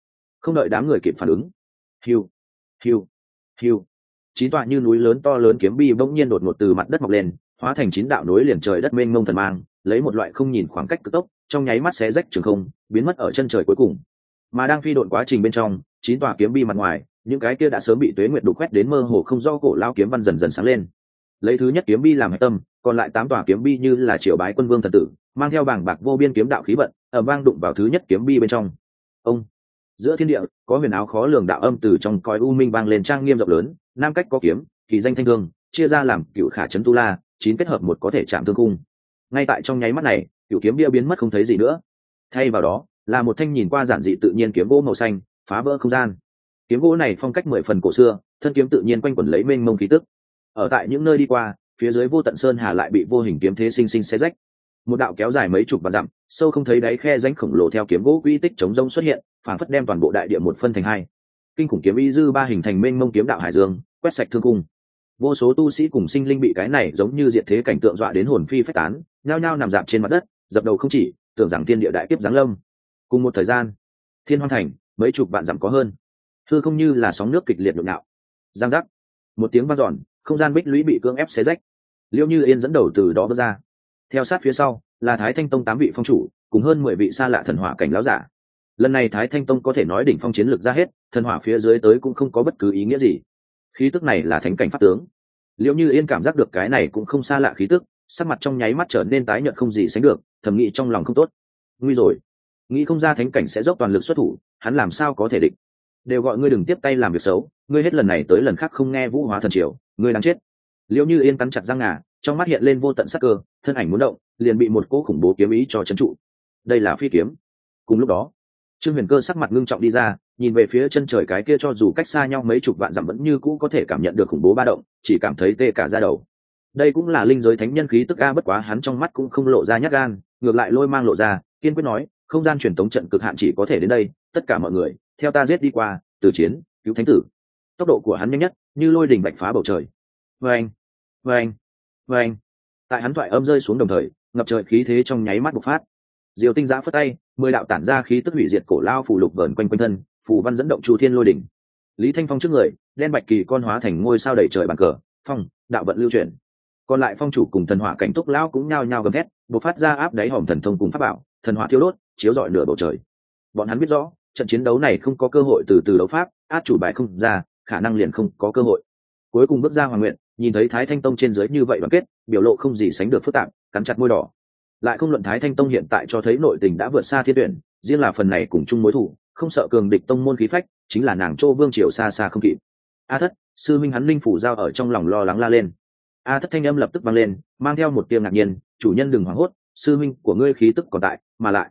Không đợi đám người kịp phản ứng, hiu hiu hiu, 9 tọa như núi lớn to lớn kiếm bi bỗng nhiên đột ngột từ mặt đất mọc lên, hóa thành 9 đạo nối liền trời đất mênh mông thần mang, lấy một loại không nhìn khoảng cách cực tốc, trong nháy mắt xé rách trường không, biến mất ở chân trời cuối cùng. Mà đang phi độn quá trình bên trong, 9 tòa kiếm bi mặt ngoài, những cái kia đã sớm bị tuế nguyệt đục khoét đến mơ hồ không do cổ lao kiếm văn dần dần sáng lên. Lấy thứ nhất kiếm bi làm hệ tâm, còn lại 8 tòa kiếm bi như là triều bái quân vương thần tử, mang theo bảng bạc vô biên kiếm đạo khí vận, ở vang đụng vào thứ nhất kiếm bi bên trong. Ông giữa thiên địa có huyền áo khó lường đạo âm từ trong cõi u minh vang lên trang nghiêm rộng lớn, nam cách có kiếm, kỳ danh thanh thương, chia ra làm cựu khả chấn tu la, 9 kết hợp một có thể chạm thương cung. Ngay tại trong nháy mắt này, cựu kiếm bia biến mất không thấy gì nữa. Thay vào đó là một thanh nhìn qua giản dị tự nhiên kiếm gỗ màu xanh, phá vỡ không gian. Kiếm gỗ này phong cách 10 phần cổ xưa, thân kiếm tự nhiên quanh quẩn lấy mênh mông khí tức. Ở tại những nơi đi qua, phía dưới vô tận sơn hà lại bị vô hình kiếm thế sinh sinh xé rách. Một đạo kéo dài mấy chục vạn dặm, sâu không thấy đáy khe rãnh khổng lồ theo kiếm gỗ quy tích chống rông xuất hiện, phản phất đem toàn bộ đại địa một phân thành hai. Kinh khủng kiếm y dư ba hình thành mênh mông kiếm đạo hải dương, quét sạch thương cung. Vô số tu sĩ cùng sinh linh bị cái này giống như diệt thế cảnh tượng dọa đến hồn phi phách tán, nhao nhao nằm dạp trên mặt đất, dập đầu không chỉ, tưởng rằng thiên địa đại kiếp giáng lâm. Cùng một thời gian, Thiên Hoang thành mấy chục vạn dặm có hơn, hư không như là sóng nước kịch liệt nhộn nhạo. Giang giác, một tiếng vang dọn, không gian bích lũy bị cưỡng ép xé rách. Liễu Như Yên dẫn đầu từ đó bước ra, theo sát phía sau là Thái Thanh Tông 8 vị phong chủ, cùng hơn 10 vị xa lạ thần hỏa cảnh lão giả. Lần này Thái Thanh Tông có thể nói đỉnh phong chiến lược ra hết, thần hỏa phía dưới tới cũng không có bất cứ ý nghĩa gì. Khí tức này là thánh cảnh pháp tướng. Liễu Như Yên cảm giác được cái này cũng không xa lạ khí tức, sắc mặt trong nháy mắt trở nên tái nhợt không gì sánh được, thầm nghĩ trong lòng không tốt. Nguy rồi, nghĩ không ra thánh cảnh sẽ dốc toàn lực xuất thủ, hắn làm sao có thể địch. Đều gọi ngươi đừng tiếp tay làm việc xấu, ngươi hết lần này tới lần khác không nghe Vũ Hóa thần triều, ngươi đáng chết. Liễu Như Yên cắn chặt răng ngà, trong mắt hiện lên vô tận sắc cơ, thân ảnh muốn động, liền bị một cỗ khủng bố kiếm ý cho trấn trụ. Đây là phi kiếm. Cùng lúc đó, Trương Huyền Cơ sắc mặt ngưng trọng đi ra, nhìn về phía chân trời cái kia cho dù cách xa nhau mấy chục vạn dặm vẫn như cũ có thể cảm nhận được khủng bố ba động, chỉ cảm thấy tê cả da đầu. Đây cũng là linh giới thánh nhân khí tức a, bất quá hắn trong mắt cũng không lộ ra nhát gan, ngược lại lôi mang lộ ra, kiên quyết nói, không gian truyền tống trận cực hạn chỉ có thể đến đây, tất cả mọi người, theo ta giết đi qua, từ chiến, cứu thánh tử. Tốc độ của hắn nhanh nhất, như lôi đình bạch phá bầu trời. Vâng, vâng, vâng. Tại hắn thoại âm rơi xuống đồng thời, ngập trời khí thế trong nháy mắt bộc phát. Diều Tinh Giã phất tay, 10 đạo tản ra khí tức hủy diệt cổ lao phù lục vờn quanh quanh thân, phù văn dẫn động chu thiên lôi đỉnh. Lý Thanh Phong trước người, đen bạch kỳ con hóa thành ngôi sao đầy trời bàn cờ, phong, đạo vận lưu chuyển. Còn lại phong chủ cùng thần hỏa cảnh túc lão cũng nhao nhao gầm thét, bộc phát ra áp đáy hòm thần thông cùng pháp bảo, thần hỏa thiêu đốt, chiếu rọi nửa bầu trời. Bọn hắn biết rõ, trận chiến đấu này không có cơ hội từ từ đấu pháp, át chủ bài không ra, khả năng liền không có cơ hội. Cuối cùng bước ra Hoàng Nguyện, nhìn thấy Thái Thanh Tông trên dưới như vậy đoàn kết, biểu lộ không gì sánh được phức tạp, cắn chặt môi đỏ. Lại không luận Thái Thanh Tông hiện tại cho thấy nội tình đã vượt xa Thiên Tuyển, riêng là phần này cùng chung mối thủ, không sợ cường địch tông môn khí phách, chính là nàng Châu Vương triều xa xa không kịp. A Thất, sư minh hắn linh phủ giao ở trong lòng lo lắng la lên. A Thất thanh âm lập tức vang lên, mang theo một tiếng ngạc nhiên, chủ nhân đừng hoảng hốt, sư minh của ngươi khí tức còn tại, mà lại,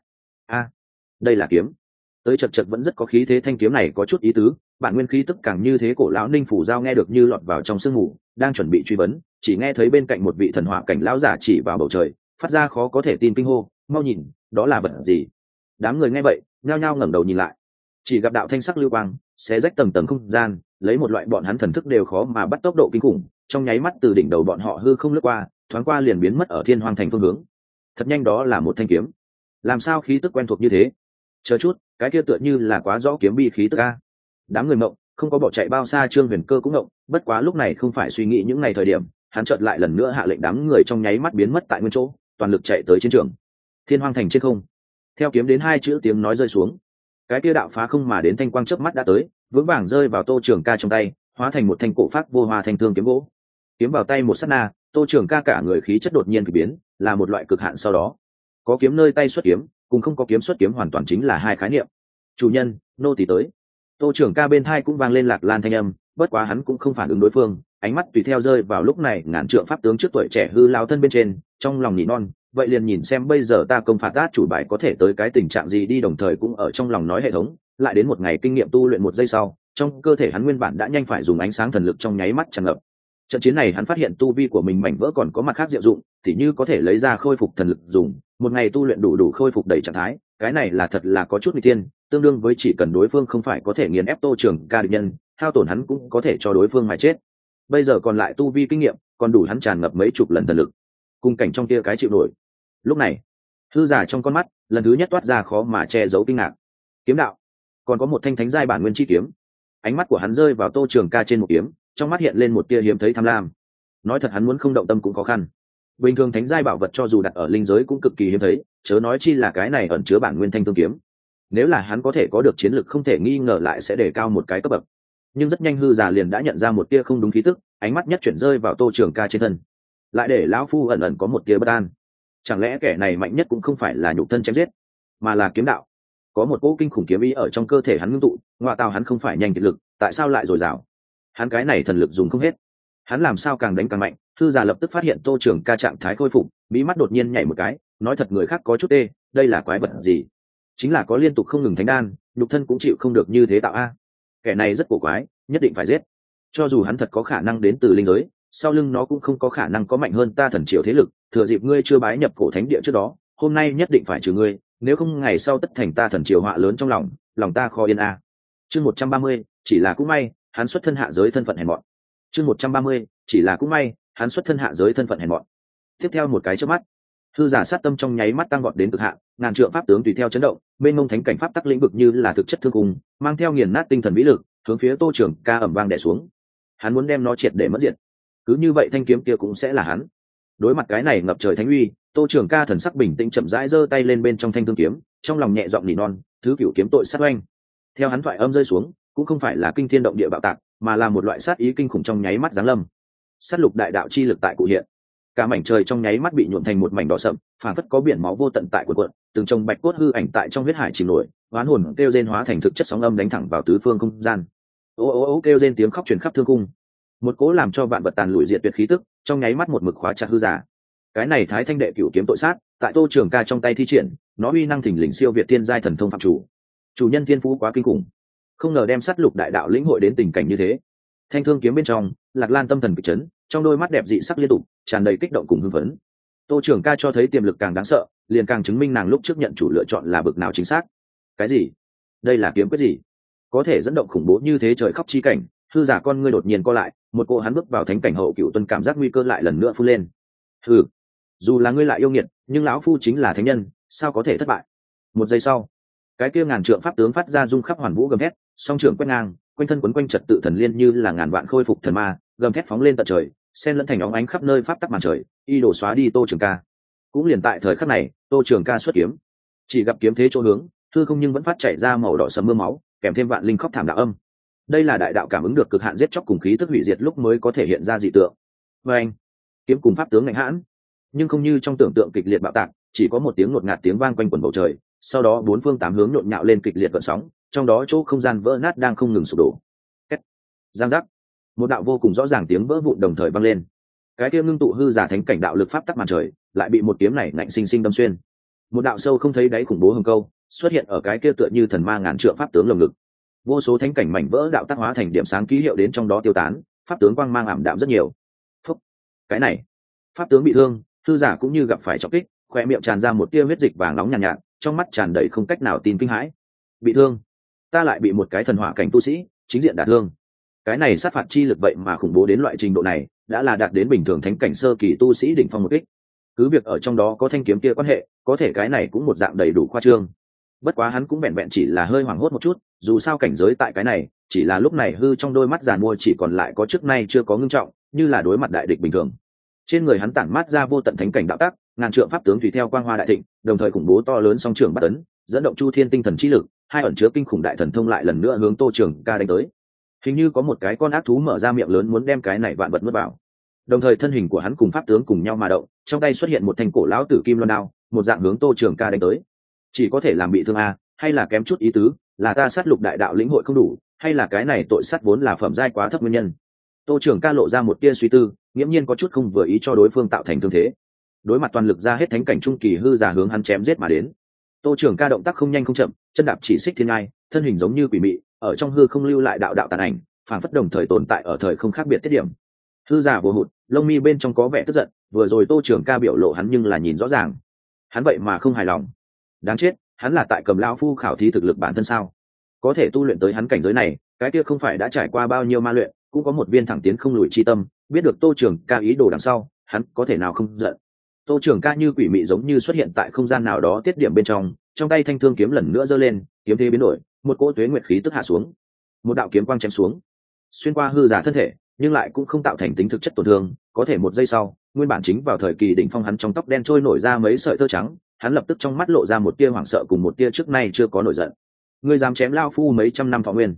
đây là kiếm. Tới chật chật vẫn rất có khí thế, thanh kiếm này có chút ý tứ, bản nguyên khí tức càng như thế. Cổ lão ninh phủ giao nghe được như lọt vào trong sương mù, đang chuẩn bị truy vấn, chỉ nghe thấy bên cạnh một vị thần hỏa cảnh lão giả chỉ vào bầu trời, phát ra khó có thể tin kinh hô, mau nhìn, đó là vật gì. Đám người nghe vậy nhao nhao ngẩng đầu nhìn lại, chỉ gặp đạo thanh sắc lưu quang xé rách tầng tầng không gian, lấy một loại bọn hắn thần thức đều khó mà bắt tốc độ kinh khủng, trong nháy mắt từ đỉnh đầu bọn họ hư không lướt qua, thoáng qua liền biến mất ở Thiên Hoang thành phương hướng. Thật nhanh, đó là một thanh kiếm. Làm sao khí tức quen thuộc như thế? Chờ chút, cái kia tựa như là quá rõ kiếm bi khí tức a. Đám người mộng, không có bỏ chạy bao xa. Trương Huyền Cơ cũng mộng, bất quá lúc này không phải suy nghĩ những ngày thời điểm, hắn chợt lại lần nữa hạ lệnh đám người trong nháy mắt biến mất tại nguyên chỗ, toàn lực chạy tới chiến trường. Thiên Hoang thành trên không, theo kiếm đến 2 chữ tiếng nói rơi xuống, cái kia đạo phá không mà đến thanh quang chớp mắt đã tới, vững vàng rơi vào Tô Trường Ca trong tay, hóa thành một thanh cổ pháp vô hoa thanh thương kiếm gỗ. Kiếm vào tay một sát na, Tô Trường Ca cả người khí chất đột nhiên kỳ biến, là một loại cực hạn. Sau đó, có kiếm nơi tay xuất kiếm, cùng không có kiếm xuất kiếm hoàn toàn chính là hai khái niệm. Chủ nhân, nô tỳ tới. Tô Trường Ca bên thai cũng vang lên lạc lan thanh âm, bất quá hắn cũng không phản ứng đối phương, ánh mắt tùy theo rơi vào lúc này ngàn trượng pháp tướng trước tuổi trẻ hư lao thân bên trên, trong lòng nỉ non, vậy liền nhìn xem bây giờ ta công phạt át chủ bài có thể tới cái tình trạng gì đi. Đồng thời cũng ở trong lòng nói hệ thống, lại đến một ngày kinh nghiệm tu luyện 1 giây sau, trong cơ thể hắn nguyên bản đã nhanh phải dùng ánh sáng thần lực trong nháy mắt tràn ngập. Trận chiến này hắn phát hiện tu vi của mình mảnh vỡ còn có mặt khác diệu dụng, tỉ như có thể lấy ra khôi phục thần lực dùng, 1 ngày tu luyện đủ khôi phục đầy trạng thái. Cái này là thật là có chút nguy tiên, tương đương với chỉ cần đối phương không phải có thể nghiền ép Tô Trường Ca địch nhân, hao tổn hắn cũng có thể cho đối phương mà chết. Bây giờ còn lại tu vi kinh nghiệm còn đủ hắn tràn ngập mấy chục lần thần lực, cùng cảnh trong kia cái chịu nổi. Lúc này hư giả trong con mắt lần thứ nhất toát ra khó mà che giấu kinh ngạc. Kiếm đạo, còn có một thanh thánh giai bản nguyên chi kiếm. Ánh mắt của hắn rơi vào Tô Trường Ca trên một kiếm, trong mắt hiện lên một tia hiếm thấy tham lam. Nói thật hắn muốn không động tâm cũng khó khăn. Bình thường thánh giai bảo vật cho dù đặt ở linh giới cũng cực kỳ hiếm thấy, chớ nói chi là cái này ẩn chứa bản nguyên thanh thương kiếm. Nếu là hắn có thể có được chiến lực không thể nghi ngờ lại sẽ đề cao một cái cấp bậc. Nhưng rất nhanh hư giả liền đã nhận ra một tia không đúng khí tức, ánh mắt nhất chuyển rơi vào Tô Trường Ca trên thân, lại để lão phu ẩn ẩn có một tia bất an. Chẳng lẽ kẻ này mạnh nhất cũng không phải là nhục thân chém giết, mà là kiếm đạo? Có một cỗ kinh khủng kiếm ý ở trong cơ thể hắn ngưng tụ, ngoại tào hắn không phải nhanh kiệt lực, tại sao lại dồi dào? Hắn cái này thần lực dùng không hết, hắn làm sao càng đánh càng mạnh? Thư giả lập tức phát hiện Tô Trường Ca trạng thái khôi phục, bí mắt đột nhiên nhảy một cái, nói thật người khác có chút tê, đây là quái vật gì? Chính là có liên tục không ngừng thánh đan, nhục thân cũng chịu không được như thế tạo a. Kẻ này rất cổ quái, nhất định phải giết. Cho dù hắn thật có khả năng đến từ linh giới, sau lưng nó cũng không có khả năng có mạnh hơn ta thần triều thế lực. Thừa dịp ngươi chưa bái nhập cổ thánh địa trước đó, hôm nay nhất định phải trừ ngươi, nếu không ngày sau tất thành ta thần triều họa lớn trong lòng ta khó yên a. Chương 130, chỉ là cũng may, hắn xuất thân hạ giới thân phận hèn mọn. Chương 130, chỉ là cũng may, hắn xuất thân hạ giới thân phận hèn mọn. Tiếp theo một cái chớp mắt, thư giả sát tâm trong nháy mắt tăng vọt đến cực hạn, ngàn trượng pháp tướng tùy theo chấn động, bên mông thánh cảnh pháp tắc lĩnh vực như là thực chất thương cùng, mang theo nghiền nát tinh thần vĩ lực, hướng phía Tô Trường Ca ầm vang đè xuống. Hắn muốn đem nó triệt để mất diệt. Cứ như vậy thanh kiếm kia cũng sẽ là hắn. Đối mặt cái này ngập trời thánh uy, Tô Trường Ca thần sắc bình tĩnh chậm rãi giơ tay lên bên trong thanh thương kiếm, trong lòng nhẹ giọng nỉ non, thứ cửu kiếm tội sát oanh. Theo hắn thoại âm rơi xuống, cũng không phải là kinh thiên động địa bạo tạc, mà là một loại sát ý kinh khủng trong nháy mắt giáng lâm. Sát lục đại đạo chi lực tại cụ hiện, cả mảnh trời trong nháy mắt bị nhuộm thành một mảnh đỏ sậm, phản phất có biển máu vô tận tại cuộn cuộn, từng chồng bạch cốt hư ảnh tại trong huyết hải chìm nổi, oán hồn kêu rên hóa thành thực chất sóng âm đánh thẳng vào tứ phương không gian. Ô ô ô kêu rên tiếng khóc truyền khắp thương cung, một cố làm cho vạn vật tàn lụi diệt tuyệt khí tức, trong nháy mắt một mực khóa chặt hư giả. Cái này Thái Thanh đệ cửu kiếm tội sát, tại Tô Trường Ca trong tay thi triển, nó uy năng thình lình siêu việt thiên giai thần thông phạm chủ nhân thiên phú quá kinh khủng, không ngờ đem sát lục đại đạo lĩnh hội đến tình cảnh như thế. Thanh thương kiếm bên trong, Lạc Lan tâm thần kịch chấn, trong đôi mắt đẹp dị sắc liên tục, tràn đầy kích động cùng hưng phấn. Tô Trường Ca cho thấy tiềm lực càng đáng sợ, liền càng chứng minh nàng lúc trước nhận chủ lựa chọn là bực nào chính xác. Cái gì? Đây là kiếm quyết gì? Có thể dẫn động khủng bố như thế trời khóc chi cảnh? Hư giả con ngươi đột nhiên co lại, một cô hắn bước vào thánh cảnh hậu cựu tuân cảm giác nguy cơ lại lần nữa phun lên. Hừ, dù là ngươi lại yêu nghiệt, nhưng lão phu chính là thánh nhân, sao có thể thất bại? Một giây sau, cái kia ngàn trượng pháp tướng phát ra rung khắp hoàn vũ gầm thét, song trưởng quét ngang, quanh thân quấn quanh trật tự thần liên như là ngàn vạn khôi phục thần ma, gầm thét phóng lên tận trời, xen lẫn thành óng ánh khắp nơi pháp tắc màn trời, y đổ xóa đi Tô Trường Ca. Cũng liền tại thời khắc này, Tô Trường Ca xuất kiếm, chỉ gặp kiếm thế chỗ hướng, hư không nhưng vẫn phát chảy ra màu đỏ sẫm mưa máu, kèm thêm vạn linh khóc thảm đạo âm. Đây là đại đạo cảm ứng được cực hạn giết chóc cùng khí tức hủy diệt lúc mới có thể hiện ra dị tượng. Và anh, kiếm cùng pháp tướng ngạnh hãn, nhưng không như trong tưởng tượng kịch liệt bạo tạc, chỉ có một tiếng ngột ngạt tiếng vang quanh quần bầu trời, sau đó bốn phương tám hướng nhộn nhạo lên kịch liệt gợn sóng, trong đó chỗ không gian vỡ nát đang không ngừng sụp đổ. Két, giang giác, một đạo vô cùng rõ ràng tiếng vỡ vụn đồng thời vang lên. Cái kia ngưng tụ hư giả thánh cảnh đạo lực pháp tắc màn trời, lại bị một kiếm này ngạnh sinh sinh đâm xuyên. Một đạo sâu không thấy đáy khủng bố hừng câu xuất hiện ở cái kia tựa như thần ma ngàn trượng pháp tướng lồng ngực. Vô số thánh cảnh mảnh vỡ đạo tác hóa thành điểm sáng ký hiệu đến trong đó tiêu tán, pháp tướng quang mang ảm đạm rất nhiều. Phúc, cái này, pháp tướng bị thương, hư giả cũng như gặp phải trọng kích, khoe miệng tràn ra một tia huyết dịch vàng nóng nhàn nhạt, trong mắt tràn đầy không cách nào tin kinh hãi. Bị thương? Ta lại bị một cái thần hỏa cảnh tu sĩ chính diện đả thương. Cái này sát phạt chi lực vậy mà khủng bố đến loại trình độ này, đã là đạt đến bình thường thánh cảnh sơ kỳ tu sĩ đỉnh phong một kích. Cứ việc ở trong đó có thanh kiếm kia quan hệ, có thể cái này cũng một dạng đầy đủ khoa trương. Bất quá hắn cũng vẹn vẹn chỉ là hơi hoảng hốt một chút, dù sao cảnh giới tại cái này, chỉ là lúc này hư trong đôi mắt giàn mua chỉ còn lại có trước nay chưa có ngưng trọng, như là đối mặt đại địch bình thường. Trên người hắn tản mát ra vô tận thánh cảnh đạo tác, ngàn trượng pháp tướng tùy theo quang hoa đại thịnh, đồng thời khủng bố to lớn song trường bắt ấn, dẫn động chu thiên tinh thần chi lực, hai ẩn chứa kinh khủng đại thần thông lại lần nữa hướng Tô Trường Ca đánh tới. Hình như có một cái con ác thú mở ra miệng lớn muốn đem cái này vạn vật nuốt vào. Đồng thời thân hình của hắn cùng pháp tướng cùng nhau mà động, trong tay xuất hiện một thanh cổ lão tử kim loan đao, một dạng hướng Tô Trường Ca đánh tới. Chỉ có thể làm bị thương a, hay là kém chút ý tứ, là ta sát lục đại đạo lĩnh hội không đủ, hay là cái này tội sát vốn là phẩm giai quá thấp nguyên nhân. Tô Trường Ca lộ ra một tia suy tư, nghiễm nhiên có chút không vừa ý cho đối phương tạo thành thương thế. Đối mặt toàn lực ra hết thánh cảnh trung kỳ hư giả hướng hắn chém giết mà đến. Tô Trường Ca động tác không nhanh không chậm, chân đạp chỉ xích thiên ngai, thân hình giống như quỷ mị, ở trong hư không lưu lại đạo đạo tàn ảnh, phản phất đồng thời tồn tại ở thời không khác biệt tiết điểm. Hư giả vô hụt, lông mi bên trong có vẻ tức giận, vừa rồi Tô Trường Ca biểu lộ hắn nhưng là nhìn rõ ràng. Hắn vậy mà không hài lòng. Đáng chết, hắn là tại cầm lão phu khảo thí thực lực bản thân sao? Có thể tu luyện tới hắn cảnh giới này, cái kia không phải đã trải qua bao nhiêu ma luyện, cũng có một viên thẳng tiến không lùi chi tâm, biết được Tô Trường Ca ý đồ đằng sau, hắn có thể nào không giận. Tô Trường Ca như quỷ mị giống như xuất hiện tại không gian nào đó tiết điểm bên trong tay thanh thương kiếm lần nữa giơ lên, kiếm thế biến đổi, một cỗ tuế nguyệt khí tức hạ xuống, một đạo kiếm quang chém xuống, xuyên qua hư giả thân thể, nhưng lại cũng không tạo thành tính thực chất tổn thương. Có thể một giây sau, nguyên bản chính vào thời kỳ đỉnh phong hắn trong tóc đen trôi nổi ra mấy sợi tơ trắng, hắn lập tức trong mắt lộ ra một tia hoảng sợ cùng một tia trước nay chưa có nổi giận. Ngươi dám chém lao phu mấy trăm năm thọ nguyên?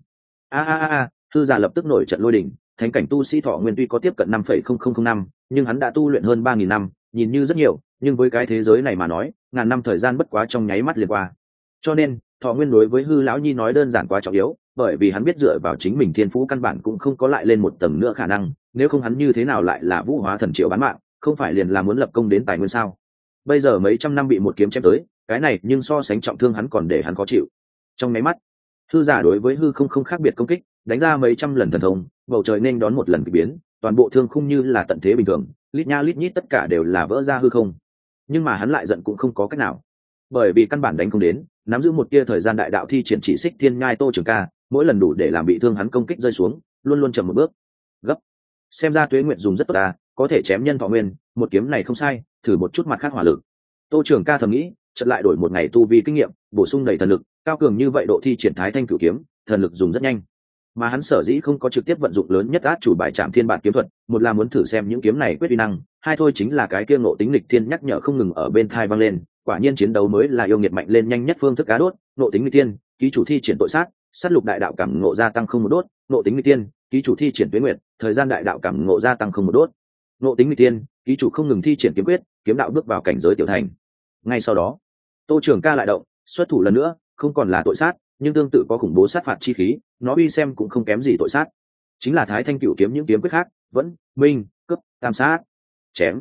A, hư giả lập tức nổi trận lôi đỉnh. Thánh cảnh tu sĩ thọ nguyên tuy có tiếp cận 5,0005, nhưng hắn đã tu luyện hơn 3000 năm, nhìn như rất nhiều, nhưng với cái thế giới này mà nói, ngàn năm thời gian bất quá trong nháy mắt liền qua. Cho nên, thọ nguyên đối với hư lão nhi nói đơn giản quá trọng yếu, bởi vì hắn biết dựa vào chính mình thiên phú căn bản cũng không có lại lên một tầng nữa khả năng, nếu không hắn như thế nào lại là vũ hóa thần triệu bán mạng, không phải liền là muốn lập công đến tài nguyên sao? Bây giờ mấy trăm năm bị một kiếm chém tới, cái này nhưng so sánh trọng thương hắn còn để hắn khó chịu. Trong mấy mắt, hư giả đối với hư không khác biệt công kích, đánh ra mấy trăm lần thần thông, bầu trời nên đón một lần kỳ biến, toàn bộ thương khung như là tận thế bình thường, lít nha lít nhít tất cả đều là vỡ ra hư không. Nhưng mà hắn lại giận cũng không có cách nào, bởi vì căn bản đánh không đến, nắm giữ một tia thời gian đại đạo thi triển chỉ xích thiên nhai Tô Trường Ca, mỗi lần đủ để làm bị thương hắn công kích rơi xuống, luôn luôn chậm một bước. Gấp. Xem ra Tuế Nguyệt dùng rất tốt ta, có thể chém nhân thọ nguyên, một kiếm này không sai, thử một chút mặt khác hỏa lực. Tô Trường Ca thầm nghĩ, chợt lại đổi một ngày tu vi kinh nghiệm, bổ sung đầy thần lực, cao cường như vậy độ thi triển Thái Thanh Cửu kiếm, thần lực dùng rất nhanh. Mà hắn sở dĩ không có trực tiếp vận dụng lớn nhất át chủ bài Trảm Thiên Bản kiếm thuật, một là muốn thử xem những kiếm này quyết uy năng, hai thôi chính là cái kia ngộ tính nghịch thiên nhắc nhở không ngừng ở bên tai vang lên, quả nhiên chiến đấu mới là yêu nghiệt mạnh lên nhanh nhất phương thức cá đốt. Ngộ tính nghịch thiên, ký chủ thi triển tội sát, sát lục đại đạo cảm ngộ gia tăng không một đốt. Ngộ tính nghịch thiên, ký chủ thi triển Tuế Nguyệt, thời gian đại đạo cảm ngộ gia tăng không một đốt. Ngộ tính nghịch thiên, ký chủ không ngừng thi triển kiếm quyết, kiếm đạo bước vào cảnh giới tiểu thành. Ngay sau đó, Tô Trường Ca lại động, xuất thủ lần nữa, không còn là tội sát, nhưng tương tự có khủng bố sát phạt chi khí, nó uy xem cũng không kém gì tội sát, chính là Thái Thanh Cửu kiếm những kiếm quyết khác, vẫn minh cấp tam sát chém.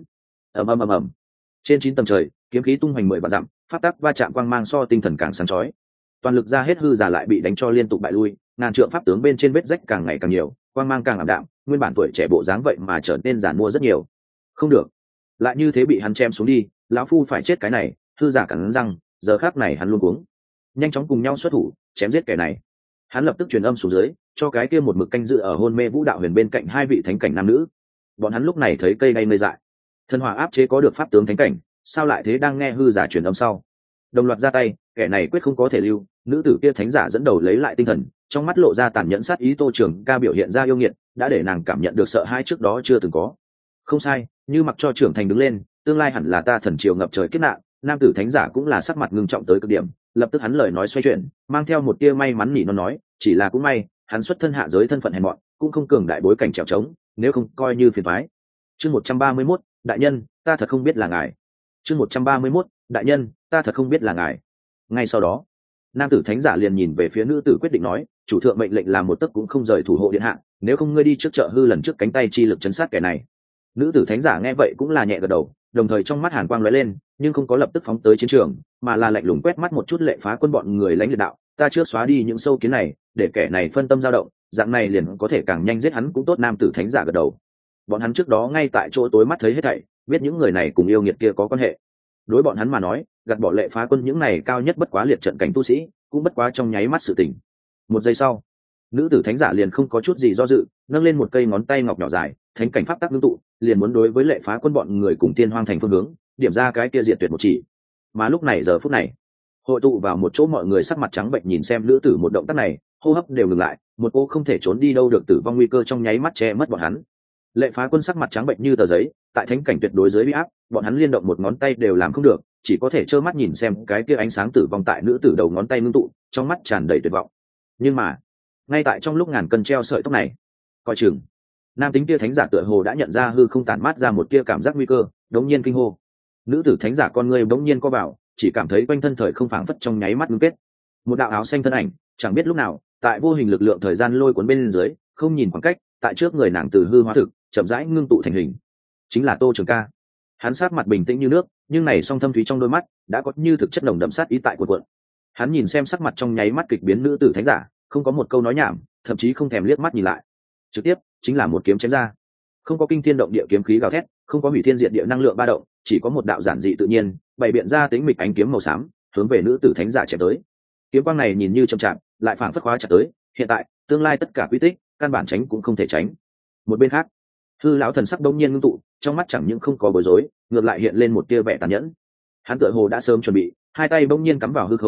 Ầm. Trên 9 tầng trời, kiếm khí tung hoành 10 vạn dặm, pháp tắc va chạm quang mang so tinh thần càng sáng chói, toàn lực ra hết hư giả lại bị đánh cho liên tục bại lui, ngàn trượng pháp tướng bên trên vết rách càng ngày càng nhiều, quang mang càng ảm đạm, nguyên bản tuổi trẻ bộ dáng vậy mà trở nên giản mua rất nhiều. Không được, lại như thế bị hắn chém xuống đi, lão phu phải chết cái này. Hư giả cắn răng, giờ khắc này hắn luôn cuống, nhanh chóng cùng nhau xuất thủ chém giết kẻ này. Hắn lập tức truyền âm xuống dưới, cho cái kia một mực canh dự ở hôn mê vũ đạo huyền bên cạnh hai vị thánh cảnh nam nữ. Bọn hắn lúc này thấy cây ngay mây dại, thần hỏa áp chế có được pháp tướng thánh cảnh, sao lại thế? Đang nghe hư giả truyền âm sau, đồng loạt ra tay, kẻ này quyết không có thể lưu. Nữ tử kia thánh giả dẫn đầu lấy lại tinh thần, trong mắt lộ ra tàn nhẫn sát ý. Tô Trường Ca biểu hiện ra yêu nghiệt, đã để nàng cảm nhận được sợ hãi trước đó chưa từng có. Không sai, như mặc cho trưởng thành đứng lên, tương lai hẳn là ta thần triều ngập trời kết nạn. Nam tử thánh giả cũng là sắc mặt ngưng trọng tới cực điểm, lập tức hắn lời nói xoay chuyển, mang theo một tia may mắn nhỉ nó nói, chỉ là cũng may hắn xuất thân hạ giới, thân phận hèn mọn, cũng không cường đại bối cảnh trèo trống, nếu không coi như phiền toái. Chương 131, đại nhân, ta thật không biết là ngài. Chương 131, đại nhân, ta thật không biết là ngài. Ngay sau đó, nam tử thánh giả liền nhìn về phía nữ tử quyết định nói, chủ thượng mệnh lệnh làm một tấc cũng không rời thủ hộ điện hạ, nếu không ngươi đi trước chợ hư lần trước cánh tay chi lực chấn sát kẻ này. Nữ tử thánh giả nghe vậy cũng là nhẹ gật đầu, đồng thời trong mắt hàn quang lóe lên, nhưng không có lập tức phóng tới chiến trường, mà là lạnh lùng quét mắt một chút Lệ Phá Quân bọn người lãnh liệt đạo, ta trước xóa đi những sâu kiến này, để kẻ này phân tâm dao động, dạng này liền có thể càng nhanh giết hắn cũng tốt. Nam tử thánh giả gật đầu, bọn hắn trước đó ngay tại chỗ tối mắt thấy hết thảy, biết những người này cùng yêu nghiệt kia có quan hệ. Đối bọn hắn mà nói, gạt bỏ Lệ Phá Quân những này cao nhất bất quá liệt trận cảnh tu sĩ, cũng bất quá trong nháy mắt sự tỉnh. Một giây sau, nữ tử thánh giả liền không có chút gì do dự, nâng lên một cây ngón tay ngọc nhỏ dài, thánh cảnh pháp tắc ngưng tụ, liền muốn đối với Lệ Phá Quân bọn người cùng Tiên Hoang thành phương hướng điểm ra cái kia diệt tuyệt một chỉ. Mà lúc này giờ phút này, hội tụ vào một chỗ mọi người sắc mặt trắng bệnh nhìn xem nữ tử một động tác này, hô hấp đều ngừng lại, một cô không thể trốn đi đâu được tử vong nguy cơ trong nháy mắt che mất bọn hắn. Lệ Phá Quân sắc mặt trắng bệnh như tờ giấy, tại thánh cảnh tuyệt đối dưới uy áp, bọn hắn liên động một ngón tay đều làm không được, chỉ có thể trơ mắt nhìn xem cái kia ánh sáng tử vong tại nữ tử đầu ngón tay ngưng tụ, trong mắt tràn đầy tuyệt vọng. Nhưng mà, ngay tại trong lúc ngàn cân treo sợi tóc này, coi chừng, nam tính kia thánh giả tựa hồ đã nhận ra hư không tản mát ra một tia cảm giác nguy cơ, đống nhiên kinh hô. Nữ tử thánh giả con ngươi đống nhiên co vào, chỉ cảm thấy quanh thân thời không phảng phất trong nháy mắt ngưng kết, một đạo áo xanh thân ảnh chẳng biết lúc nào tại vô hình lực lượng thời gian lôi cuốn bên dưới, không nhìn khoảng cách, tại trước người nàng từ hư hóa thực chậm rãi ngưng tụ thành hình, chính là Tô Trường Ca. Hắn sát mặt bình tĩnh như nước, nhưng này song thâm thúy trong đôi mắt đã có như thực chất nồng đậm sát ý tại cuộn cuộn. Hắn nhìn xem sắc mặt trong nháy mắt kịch biến nữ tử thánh giả, không có một câu nói nhảm, thậm chí không thèm liếc mắt nhìn lại, trực tiếp chính là một kiếm chém ra. Không có kinh thiên động địa kiếm khí gào thét, không có hủy thiên diệt địa năng lượng ba động, chỉ có một đạo giản dị tự nhiên bày biện ra tính mịch ánh kiếm màu xám, hướng về nữ tử thánh giả chém tới. Kiếm quang này nhìn như chậm chạp, lại phảng phất khóa chặt tới, hiện tại, tương lai tất cả quy tích, căn bản tránh cũng không thể tránh. Một bên khác, hư lão thần sắc đông nhiên ngưng tụ, trong mắt chẳng những không có bối rối, ngược lại hiện lên một tia vẻ tàn nhẫn. Hắn tựa hồ đã sớm chuẩn bị, hai tay bỗng nhiên cắm vào hư không,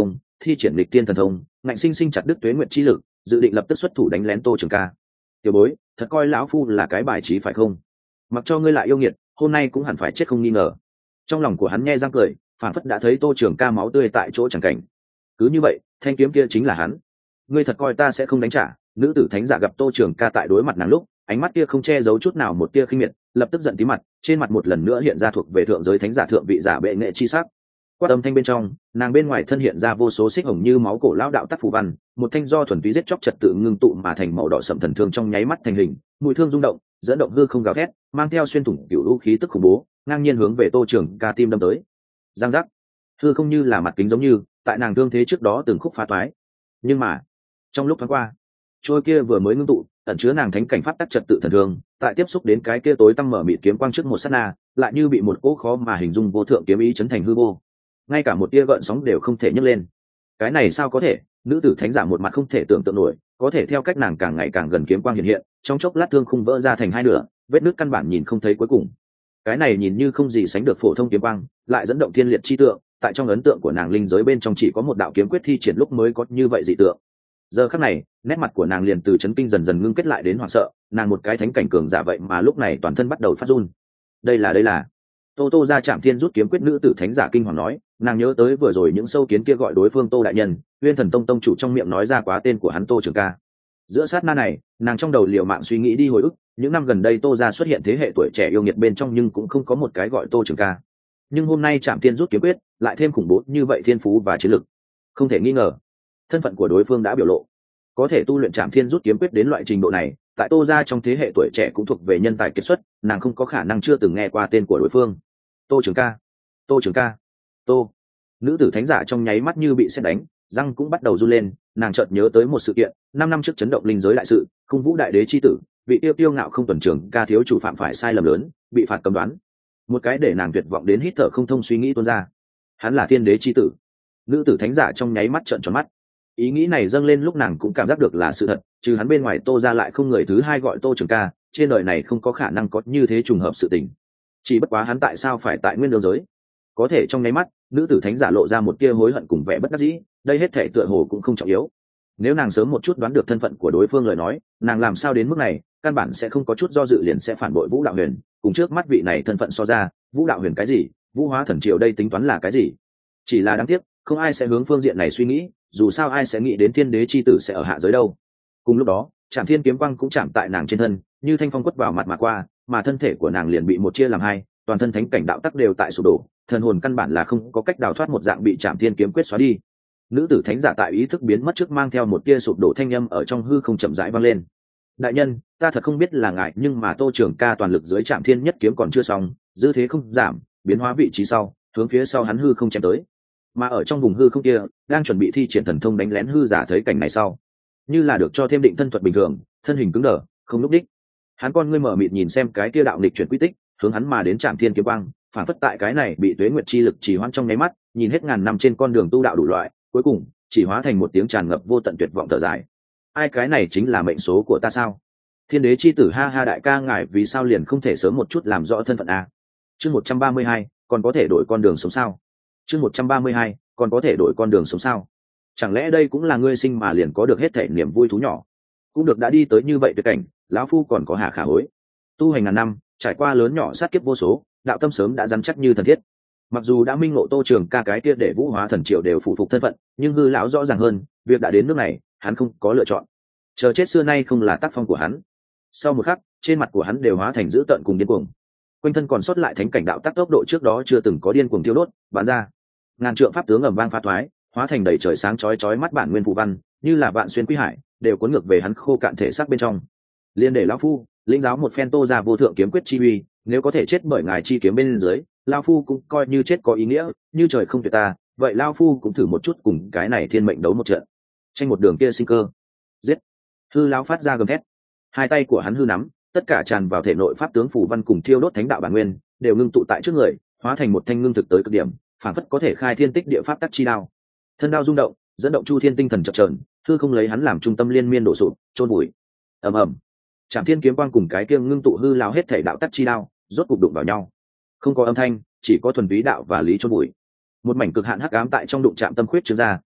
thi triển lịch tiên thần thông ngạnh sinh sinh chặt đứt tuế nguyện chi lực, dự định lập tức xuất thủ đánh lén Tô Trường Ca. Tiểu bối, thật coi lão phu là cái bài trí phải không? Mặc cho ngươi lại yêu nghiệt, hôm nay cũng hẳn phải chết không nghi ngờ. Trong lòng của hắn nghe răng cười, phản phất đã thấy Tô Trường Ca máu tươi tại chỗ chẳng cảnh. Cứ như vậy, thanh kiếm kia chính là hắn. Ngươi thật coi ta sẽ không đánh trả? Nữ tử thánh giả gặp Tô Trường Ca tại đối mặt nàng lúc, ánh mắt kia không che giấu chút nào một tia khinh miệt, lập tức giận tí mặt, trên mặt một lần nữa hiện ra thuộc về thượng giới thánh giả thượng vị giả bệ nghệ chi sắc. Quát âm thanh bên trong, nàng bên ngoài thân hiện ra vô số xích hồng như máu cổ lão đạo tắc phù văn, một thanh do thuần túy giết chóc trật tự ngưng tụ mà thành màu đỏ sẫm thần thương trong nháy mắt thành hình, mùi thương rung động, dẫn động hư không gào thét, mang theo xuyên thủng cựu vũ khí tức khủng bố, ngang nhiên hướng về Tô Trường Ca tim đâm tới. Giang giác, hư không như là mặt kính giống như, tại nàng thương thế trước đó từng khúc phá toái. Nhưng mà, trong lúc thoáng qua, trôi kia vừa mới ngưng tụ, ẩn chứa nàng thánh cảnh pháp tắc trật tự thần thương, tại tiếp xúc đến cái kia tối tăm mở mịt kiếm quang trước một sát na, lại như bị một cỗ khó mà hình dung vô thượng kiếm ý chấn thành hư vô, ngay cả một tia gợn sóng đều không thể nhấc lên. Cái này sao có thể? Nữ tử thánh giả một mặt không thể tưởng tượng nổi, có thể theo cách nàng càng ngày càng gần kiếm quang hiện hiện, trong chốc lát thương khung vỡ ra thành hai nửa, vết nứt căn bản nhìn không thấy cuối cùng. Cái này nhìn như không gì sánh được phổ thông kiếm quang, lại dẫn động thiên liệt chi tượng, tại trong ấn tượng của nàng linh giới bên trong chỉ có một đạo kiếm quyết thi triển lúc mới có như vậy dị tượng. Giờ khắc này, nét mặt của nàng liền từ chấn kinh dần dần ngưng kết lại đến hoảng sợ, nàng một cái thánh cảnh cường giả vậy mà lúc này toàn thân bắt đầu phát run. Đây là Tô Tô ra Trảm Thiên rút kiếm quyết, nữ tử thánh giả kinh hoàng nói, nàng nhớ tới vừa rồi những sâu kiến kia gọi đối phương Tô đại nhân, Uyên Thần Tông tông chủ trong miệng nói ra quá tên của hắn Tô Trường Ca. Giữa sát na này, nàng trong đầu liều mạng suy nghĩ đi hồi ức, những năm gần đây Tô gia xuất hiện thế hệ tuổi trẻ yêu nghiệt bên trong nhưng cũng không có một cái gọi Tô Trường Ca. Nhưng hôm nay Trảm Thiên rút kiếm quyết, lại thêm khủng bố như vậy thiên phú và chiến lực. Không thể nghi ngờ, thân phận của đối phương đã biểu lộ. Có thể tu luyện Trảm Thiên rút kiếm quyết đến loại trình độ này, tại Tô gia trong thế hệ tuổi trẻ cũng thuộc về nhân tài kiệt xuất, nàng không có khả năng chưa từng nghe qua tên của đối phương. Tô Trường Ca, Tô Trường Ca, Tô. Nữ tử thánh giả trong nháy mắt như bị sét đánh, răng cũng bắt đầu run lên, nàng chợt nhớ tới một sự kiện, 5 năm trước chấn động linh giới đại sự, Khung Vũ đại đế chi tử, vị tiêu tiêu ngạo không tuần Trường Ca thiếu chủ phạm phải sai lầm lớn, bị phạt cấm đoán. Một cái để nàng tuyệt vọng đến hít thở không thông suy nghĩ tuôn ra. Hắn là thiên đế chi tử. Nữ tử thánh giả trong nháy mắt trợn tròn mắt. Ý nghĩ này dâng lên lúc nàng cũng cảm giác được là sự thật, trừ hắn bên ngoài Tô gia lại không người thứ hai gọi Tô Trường Ca, trên đời này không có khả năng có như thế trùng hợp sự tình. Chỉ bất quá hắn tại sao phải tại nguyên đường giới? Có thể trong nháy mắt, nữ tử thánh giả lộ ra một tia hối hận cùng vẻ bất đắc dĩ, đây hết thể tựa hồ cũng không trọng yếu. Nếu nàng sớm một chút đoán được thân phận của đối phương lời nói, nàng làm sao đến mức này, căn bản sẽ không có chút do dự liền sẽ phản bội Vũ Đạo Huyền, cùng trước mắt vị này thân phận so ra, Vũ Đạo Huyền cái gì, Vũ Hóa Thần Triều đây tính toán là cái gì? Chỉ là đáng tiếc, không ai sẽ hướng phương diện này suy nghĩ, dù sao ai sẽ nghĩ đến thiên đế chi tử sẽ ở hạ giới đâu. Cùng lúc đó, Trảm Thiên kiếm quang cũng chạm tại nàng trên thân, như thanh phong quất vào mặt mà qua, mà thân thể của nàng liền bị một chia làm hai, toàn thân thánh cảnh đạo tắc đều tại sụp đổ, thần hồn căn bản là không có cách đào thoát một dạng bị Trảm Thiên kiếm quyết xóa đi. Nữ tử thánh giả tại ý thức biến mất trước mang theo một tia sụp đổ thanh âm ở trong hư không chậm rãi vang lên. Đại nhân, ta thật không biết là ngại, nhưng mà Tô Trường Ca toàn lực dưới Trảm Thiên nhất kiếm còn chưa xong, dư thế không giảm, biến hóa vị trí sau, hướng phía sau hắn hư không chém tới. Mà ở trong vùng hư không kia, đang chuẩn bị thi triển thần thông đánh lén hư giả thấy cảnh này sau, như là được cho thêm định thân thuật bình thường, thân hình cứng đờ, không lúc đích. Hắn con ngươi mở mịt nhìn xem cái kia đạo nghịch chuyển quy tích, hướng hắn mà đến Trảm Thiên kiếm quang, phản phất tại cái này bị tuế nguyệt chi lực trì hoãn trong nháy mắt, nhìn hết ngàn năm trên con đường tu đạo đủ loại, cuối cùng chỉ hóa thành một tiếng tràn ngập vô tận tuyệt vọng thở dài. Ai, cái này chính là mệnh số của ta sao? Thiên đế chi tử, ha ha, đại ca ngài vì sao liền không thể sớm một chút làm rõ thân phận a? Chương 132, còn có thể đổi con đường sống sao? Chương 132, còn có thể đổi con đường sống sao? Chẳng lẽ đây cũng là ngươi sinh mà liền có được hết thảy niềm vui thú nhỏ? Cũng được, đã đi tới như vậy tuyệt cảnh, lão phu còn có hà khả hối. Tu hành ngàn năm, trải qua lớn nhỏ sát kiếp vô số, đạo tâm sớm đã rắn chắc như thần thiết. Mặc dù đã minh ngộ Tô Trường Ca cái kia để Vũ Hóa Thần Triều đều phụ phục thân phận, nhưng hư lão rõ ràng hơn, việc đã đến nước này, hắn không có lựa chọn. Chờ chết xưa nay không là tác phong của hắn. Sau một khắc, trên mặt của hắn đều hóa thành dữ tợn cùng điên cuồng. Quanh thân còn sót lại thánh cảnh đạo tắc tốc độ trước đó chưa từng có điên cuồng tiêu đốt, bắn ra. Ngàn trượng pháp tướng ầm vang phá thoái, hóa thành đầy trời sáng chói chói mắt bản nguyên phù văn, như là vạn xuyên quý hải, đều cuốn ngược về hắn khô cạn thể xác bên trong. Liên để lão phu lĩnh giáo một phen Tô gia vô thượng kiếm quyết chi uy, nếu có thể chết bởi ngài chi kiếm bên dưới, lão phu cũng coi như chết có ý nghĩa, như trời không tuyệt ta, vậy lão phu cũng thử một chút cùng cái này thiên mệnh đấu một trận. Tranh một đường kia sinh cơ. Giết. Hư lão phát ra gầm thét. Hai tay của hắn hư nắm, tất cả tràn vào thể nội pháp tướng phù văn cùng thiêu đốt thánh đạo bản nguyên, đều ngưng tụ tại trước người, hóa thành một thanh ngưng thực tới cực điểm, phản phất có thể khai thiên tích địa pháp tắc chi đao. Thân đao rung động, dẫn động chu thiên tinh thần chập chờn, hư không lấy hắn làm trung tâm liên miên đổ sụp, chôn bụi. Ầm ầm. Trảm Thiên kiếm quang cùng cái kia ngưng tụ hư lao hết thể đạo tắc chi đao, rốt cục đụng vào nhau. Không có âm thanh, chỉ có thuần túy đạo và lý chôn bụi. Một mảnh cực hạn hắc ám tại trong đụng chạm tâm khuyết trương ra,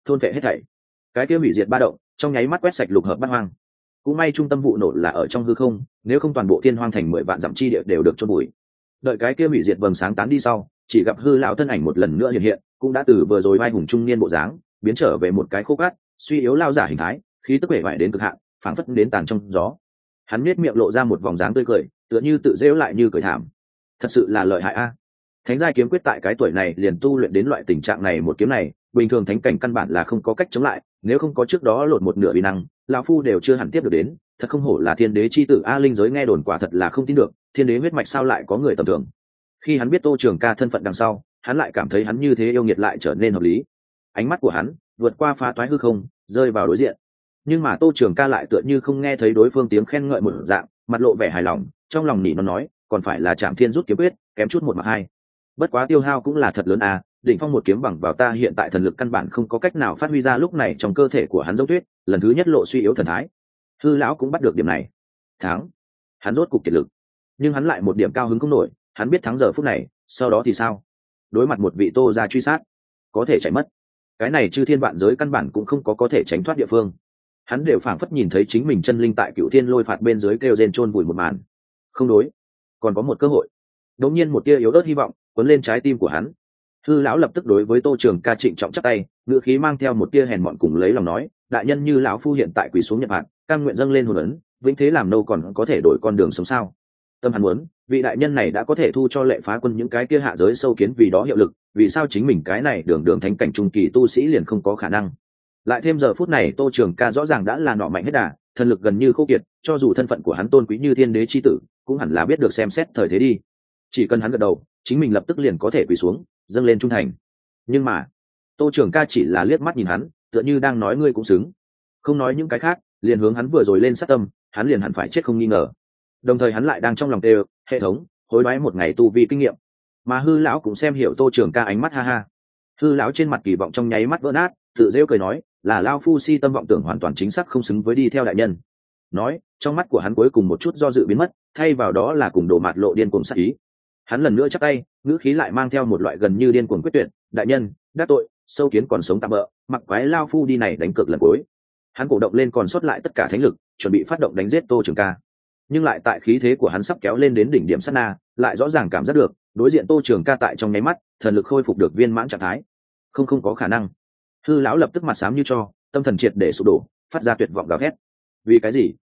thôn vệ hết thảy. Cái kia hủy diệt ba động trong nháy mắt quét sạch lục hợp bát hoang. Cũng may trung tâm vụ nổ là ở trong hư không, nếu không toàn bộ thiên hoang thành 10 vạn dặm chi địa đều được chôn bụi. Đợi cái kia hủy diệt vầng sáng tán đi sau, chỉ gặp hư lão thân ảnh một lần nữa hiện hiện, cũng đã từ vừa rồi vai hùng trung niên bộ dáng biến trở về một cái khô cát suy yếu lao giả hình thái, khí tức bể bại đến cực hạn, phảng phất đến tàn trong gió. Hắn nhếch miệng lộ ra một vòng dáng tươi cười, tựa như tự giễu lại như cười thảm. Thật sự là lợi hại a. Thánh giai kiếm quyết tại cái tuổi này liền tu luyện đến loại tình trạng này, một kiếm này bình thường thánh cảnh căn bản là không có cách chống lại, nếu không có trước đó lột một nửa uy năng, lão phu đều chưa hẳn tiếp được đến. Thật không hổ là thiên đế chi tử a. Linh giới nghe đồn quả thật là không tin được, thiên đế huyết mạch sao lại có người tầm thường. Khi hắn biết Tô Trường Ca thân phận đằng sau, hắn lại cảm thấy hắn như thế yêu nghiệt lại trở nên hợp lý. Ánh mắt của hắn vượt qua phá toái hư không, rơi vào đối diện. Nhưng mà Tô Trường Ca lại tựa như không nghe thấy đối phương tiếng khen ngợi một dạng, mặt lộ vẻ hài lòng, trong lòng nỉ nó nói, còn phải là Trảm Thiên rút kiếm quyết, kém chút một mà hai. Bất quá tiêu hao cũng là thật lớn à, đỉnh phong một kiếm bằng vào ta hiện tại thần lực căn bản không có cách nào phát huy ra, lúc này trong cơ thể của hắn dấu tuyết lần thứ nhất lộ suy yếu thần thái. Hư lão cũng bắt được điểm này. Thắng. Hắn rốt cục kiệt lực. Nhưng hắn lại một điểm cao hứng không nổi, hắn biết thắng giờ phút này, sau đó thì sao? Đối mặt một vị Tô gia truy sát, có thể chạy mất. Cái này chư thiên vạn giới căn bản cũng không có thể tránh thoát địa phương. Hắn đều phảng phất nhìn thấy chính mình chân linh tại Cựu Thiên Lôi phạt bên dưới kêu rên chôn vùi một màn. Không đối, còn có một cơ hội. Đột nhiên một tia yếu ớt hy vọng cuốn lên trái tim của hắn. Hư lão lập tức đối với Tô Trường Ca trịnh trọng chắp tay, ngữ khí mang theo một tia hèn mọn cùng lấy lòng nói, đại nhân như lão phu hiện tại quỳ xuống nhập hạt, cam nguyện dâng lên hồn ấn, vĩnh thế làm nô còn có thể đổi con đường sống sao? Tâm hắn muốn, vị đại nhân này đã có thể thu cho Lệ Phá Quân những cái kia hạ giới sâu kiến vì đó hiệu lực, vì sao chính mình cái này đường thánh cảnh trung kỳ tu sĩ liền không có khả năng? Lại thêm giờ phút này Tô Trường Ca rõ ràng đã là nọ mạnh hết đà, thần lực gần như khô kiệt, cho dù thân phận của hắn tôn quý như thiên đế chi tử, cũng hẳn là biết được xem xét thời thế đi. Chỉ cần hắn gật đầu, chính mình lập tức liền có thể quỳ xuống, dâng lên trung thành. Nhưng mà Tô Trường Ca chỉ là liếc mắt nhìn hắn, tựa như đang nói ngươi cũng xứng, không nói những cái khác, liền hướng hắn vừa rồi lên sát tâm, hắn liền hẳn phải chết không nghi ngờ. Đồng thời hắn lại đang trong lòng kêu hệ thống hối đoái một ngày tu vi kinh nghiệm. Mà hư lão cũng xem hiểu Tô Trường Ca ánh mắt, ha ha. Hư lão trên mặt kỳ vọng trong nháy mắt vỡ nát, tự rêu cười nói, là lao phu si tâm vọng tưởng hoàn toàn chính xác không xứng với đi theo đại nhân. Nói trong mắt của hắn cuối cùng một chút do dự biến mất, thay vào đó là cùng đổ mạt lộ điên cuồng sát ý. Hắn lần nữa chắp tay, ngữ khí lại mang theo một loại gần như điên cuồng quyết tuyệt, đại nhân đắc tội sâu kiến còn sống tạm bỡ, mặc quái lao phu đi này đánh cược lần cuối. Hắn cổ động lên còn sót lại tất cả thánh lực, chuẩn bị phát động đánh giết Tô Trường Ca. Nhưng lại tại khí thế của hắn sắp kéo lên đến đỉnh điểm sát na, lại rõ ràng cảm giác được đối diện Tô Trường Ca tại trong nháy mắt thần lực khôi phục được viên mãn trạng thái. Không có khả năng. Hư lão lập tức mặt xám như tro, tâm thần triệt để sụp đổ, phát ra tuyệt vọng gào thét. Vì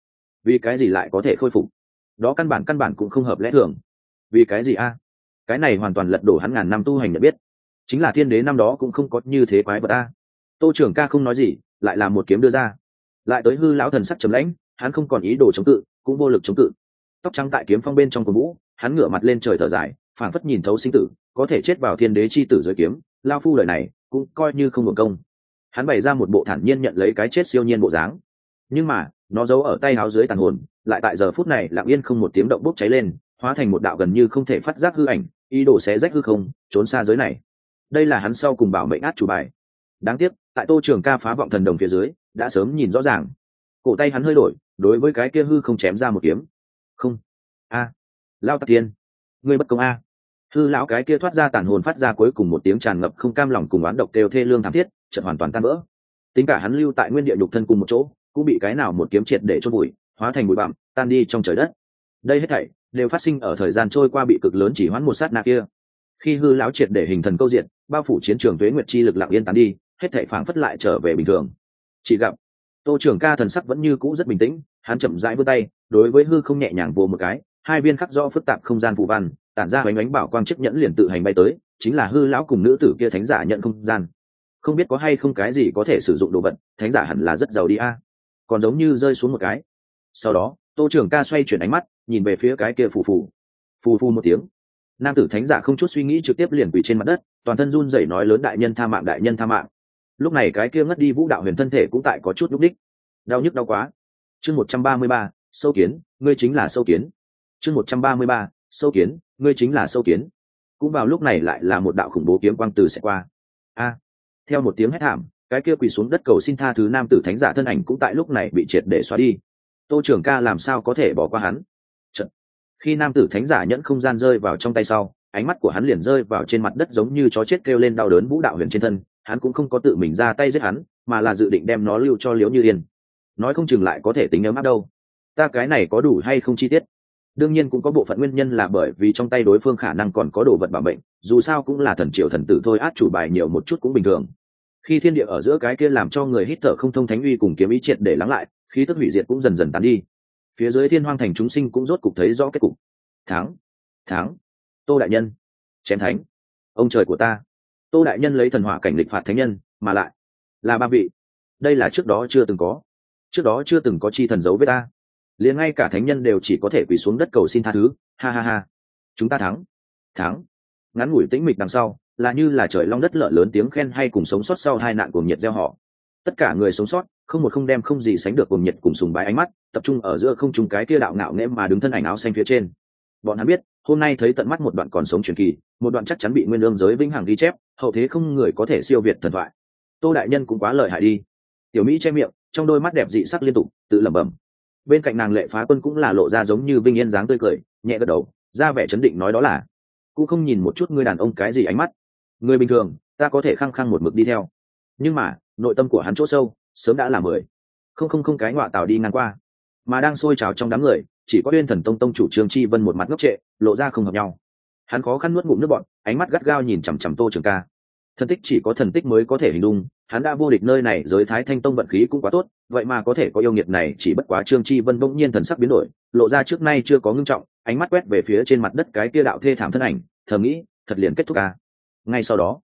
cái gì lại có thể khôi phục? Đó căn bản cũng không hợp lẽ thường. Vì cái gì a? Cái này hoàn toàn lật đổ hắn ngàn năm tu hành nhận biết. Chính là thiên đế năm đó cũng không có như thế quái vật a. Tô Trường Ca không nói gì, lại làm một kiếm đưa ra. Lại tới hư lão thần sắc trầm lãnh, hắn không còn ý đồ chống cự, cũng vô lực chống cự. Tóc trắng tại kiếm phong bên trong của vũ, hắn ngửa mặt lên trời thở dài, phảng phất nhìn thấu sinh tử, có thể chết vào thiên đế chi tử dưới kiếm, lao phu đời này cũng coi như không hưởng công. Hắn bày ra một bộ thản nhiên nhận lấy cái chết siêu nhiên bộ dáng, nhưng mà nó giấu ở tay áo dưới tàn hồn, lại tại giờ phút này lặng yên không một tiếng động bốc cháy lên, hóa thành một đạo gần như không thể phát giác hư ảnh, ý đồ xé rách hư không, trốn xa giới này. Đây là hắn sau cùng bảo mệnh át chủ bài. Đáng tiếc, tại Tô Trường Ca phá vọng thần đồng phía dưới, đã sớm nhìn rõ ràng. Cổ tay hắn hơi đổi, đối với cái kia hư không chém ra một kiếm. Không, a, Lao Tạc Tiên, ngươi bất công a. Hư lão cái kia thoát ra tàn hồn, phát ra cuối cùng một tiếng tràn ngập không cam lòng cùng oán độc kêu thê lương thảm thiết, chợt hoàn toàn tan vỡ. Tính cả hắn lưu tại nguyên địa nhục thân cùng một chỗ, cũng bị cái nào một kiếm triệt để chôn bụi, hóa thành bụi bặm, tan đi trong trời đất. Đây hết thảy đều phát sinh ở thời gian trôi qua bị cực lớn chỉ hoãn một sát na kia. Khi hư lão triệt để hình thần câu diện, bao phủ chiến trường tuế nguyệt chi lực lặng yên tán đi, hết thảy phảng phất lại trở về bình thường. Chỉ gặp Tô Trường Ca thần sắc vẫn như cũ rất bình tĩnh, hắn chậm rãi vươn tay, đối với hư không nhẹ nhàng vồ một cái, hai viên khắc rõ phức tạp không gian phù văn, tản ra ánh ánh bảo quang chiếc nhẫn liền tự hành bay tới, chính là hư lão cùng nữ tử kia thánh giả nhận không gian. Không biết có hay không cái gì có thể sử dụng đồ vật, thánh giả hẳn là rất giàu đi a. Còn giống như rơi xuống một cái. Sau đó, Tô Trường Ca xoay chuyển ánh mắt, nhìn về phía cái kia phù phù một tiếng. Nam tử thánh giả không chút suy nghĩ trực tiếp liền quỳ trên mặt đất, toàn thân run rẩy nói lớn, đại nhân tha mạng, đại nhân tha mạng. Lúc này cái kia ngất đi Vũ Đạo Huyền thân thể cũng tại có chút lúc đích. Đau nhức đau quá. Chương 133, sâu kiến, ngươi chính là sâu kiến. Chương 133, sâu kiến, ngươi chính là sâu kiến. Cũng vào lúc này lại là một đạo khủng bố kiếm quang từ sẽ qua. A! Theo một tiếng hét thảm, cái kia quỳ xuống đất cầu xin tha thứ nam tử thánh giả thân ảnh cũng tại lúc này bị triệt để xóa đi. Tô Trường Ca làm sao có thể bỏ qua hắn? Chật. Khi nam tử thánh giả nhẫn không gian rơi vào trong tay sau, ánh mắt của hắn liền rơi vào trên mặt đất giống như chó chết kêu lên đau đớn Vũ Đạo Huyền trên thân, hắn cũng không có tự mình ra tay giết hắn, mà là dự định đem nó lưu cho Liễu Như Yên. Nói không chừng lại có thể tính ấm áp đâu. Ta cái này có đủ hay không chi tiết? Đương nhiên cũng có bộ phận nguyên nhân là bởi vì trong tay đối phương khả năng còn có đồ vật bảo mệnh, dù sao cũng là thần triệu thần tử thôi, át chủ bài nhiều một chút cũng bình thường. Khi thiên địa ở giữa cái kia làm cho người hít thở không thông thánh uy cùng kiếm ý triệt để lắng lại, khí tức hủy diệt cũng dần dần tán đi. Phía dưới Thiên Hoang thành chúng sinh cũng rốt cục thấy rõ kết cục. Thắng. Tô đại nhân, chém thánh. Ông trời của ta. Tô đại nhân lấy thần hỏa cảnh lịch phạt thánh nhân, mà lại là 3 vị. Đây là trước đó chưa từng có chi thần giấu với ta. Liền ngay cả thánh nhân đều chỉ có thể quỳ xuống đất cầu xin tha thứ. Ha ha ha. Chúng ta thắng. Ngắn ngủi tĩnh mịch đằng sau, là như là trời long đất lở lớn tiếng khen hay cùng sống sót sau hai nạn cuồng nhiệt gieo họ. Tất cả người sống sót không một không đem không gì sánh được cuồng nhiệt cùng sùng bái ánh mắt tập trung ở giữa không trung cái kia đạo ngạo nghễ mà đứng thân ảnh áo xanh phía trên. Bọn hắn biết hôm nay thấy tận mắt một đoạn còn sống truyền kỳ, một đoạn chắc chắn bị nguyên lương giới vĩnh hằng ghi chép, hậu thế không người có thể siêu việt thần thoại. Tô đại nhân cũng quá lợi hại đi. Tiểu Mỹ che miệng, trong đôi mắt đẹp dị sắc liên tục tự lẩm bẩm. Bên cạnh nàng Lệ Phá Quân cũng là lộ ra giống như vinh yên dáng tươi cười, nhẹ gật đầu, ra vẻ chấn định nói đó là, cũng không nhìn một chút ngươi đàn ông cái gì ánh mắt. Người bình thường ta có thể khăng khăng một mực đi theo, nhưng mà nội tâm của hắn chỗ sâu sớm đã là 10,000 cái ngọa tàu đi ngang qua. Mà đang sôi trào trong đám người chỉ có Uyên Thần Tông tông chủ Trương Chi Vân một mặt ngốc trệ, lộ ra không hợp nhau. Hắn khó khăn nuốt ngụm nước bọt, ánh mắt gắt gao nhìn chằm chằm Tô Trường Ca. Thần tích chỉ có thần tích mới có thể hình dung, hắn đã vô địch nơi này, giới Thái Thanh Tông vận khí cũng quá tốt, vậy mà có thể có yêu nghiệt này, chỉ bất quá Trương Chi Vân bỗng nhiên thần sắc biến đổi, lộ ra trước nay chưa có ngưng trọng, ánh mắt quét về phía trên mặt đất cái kia đạo thê thảm thân ảnh, thầm nghĩ, thật liền kết thúc à. Ngay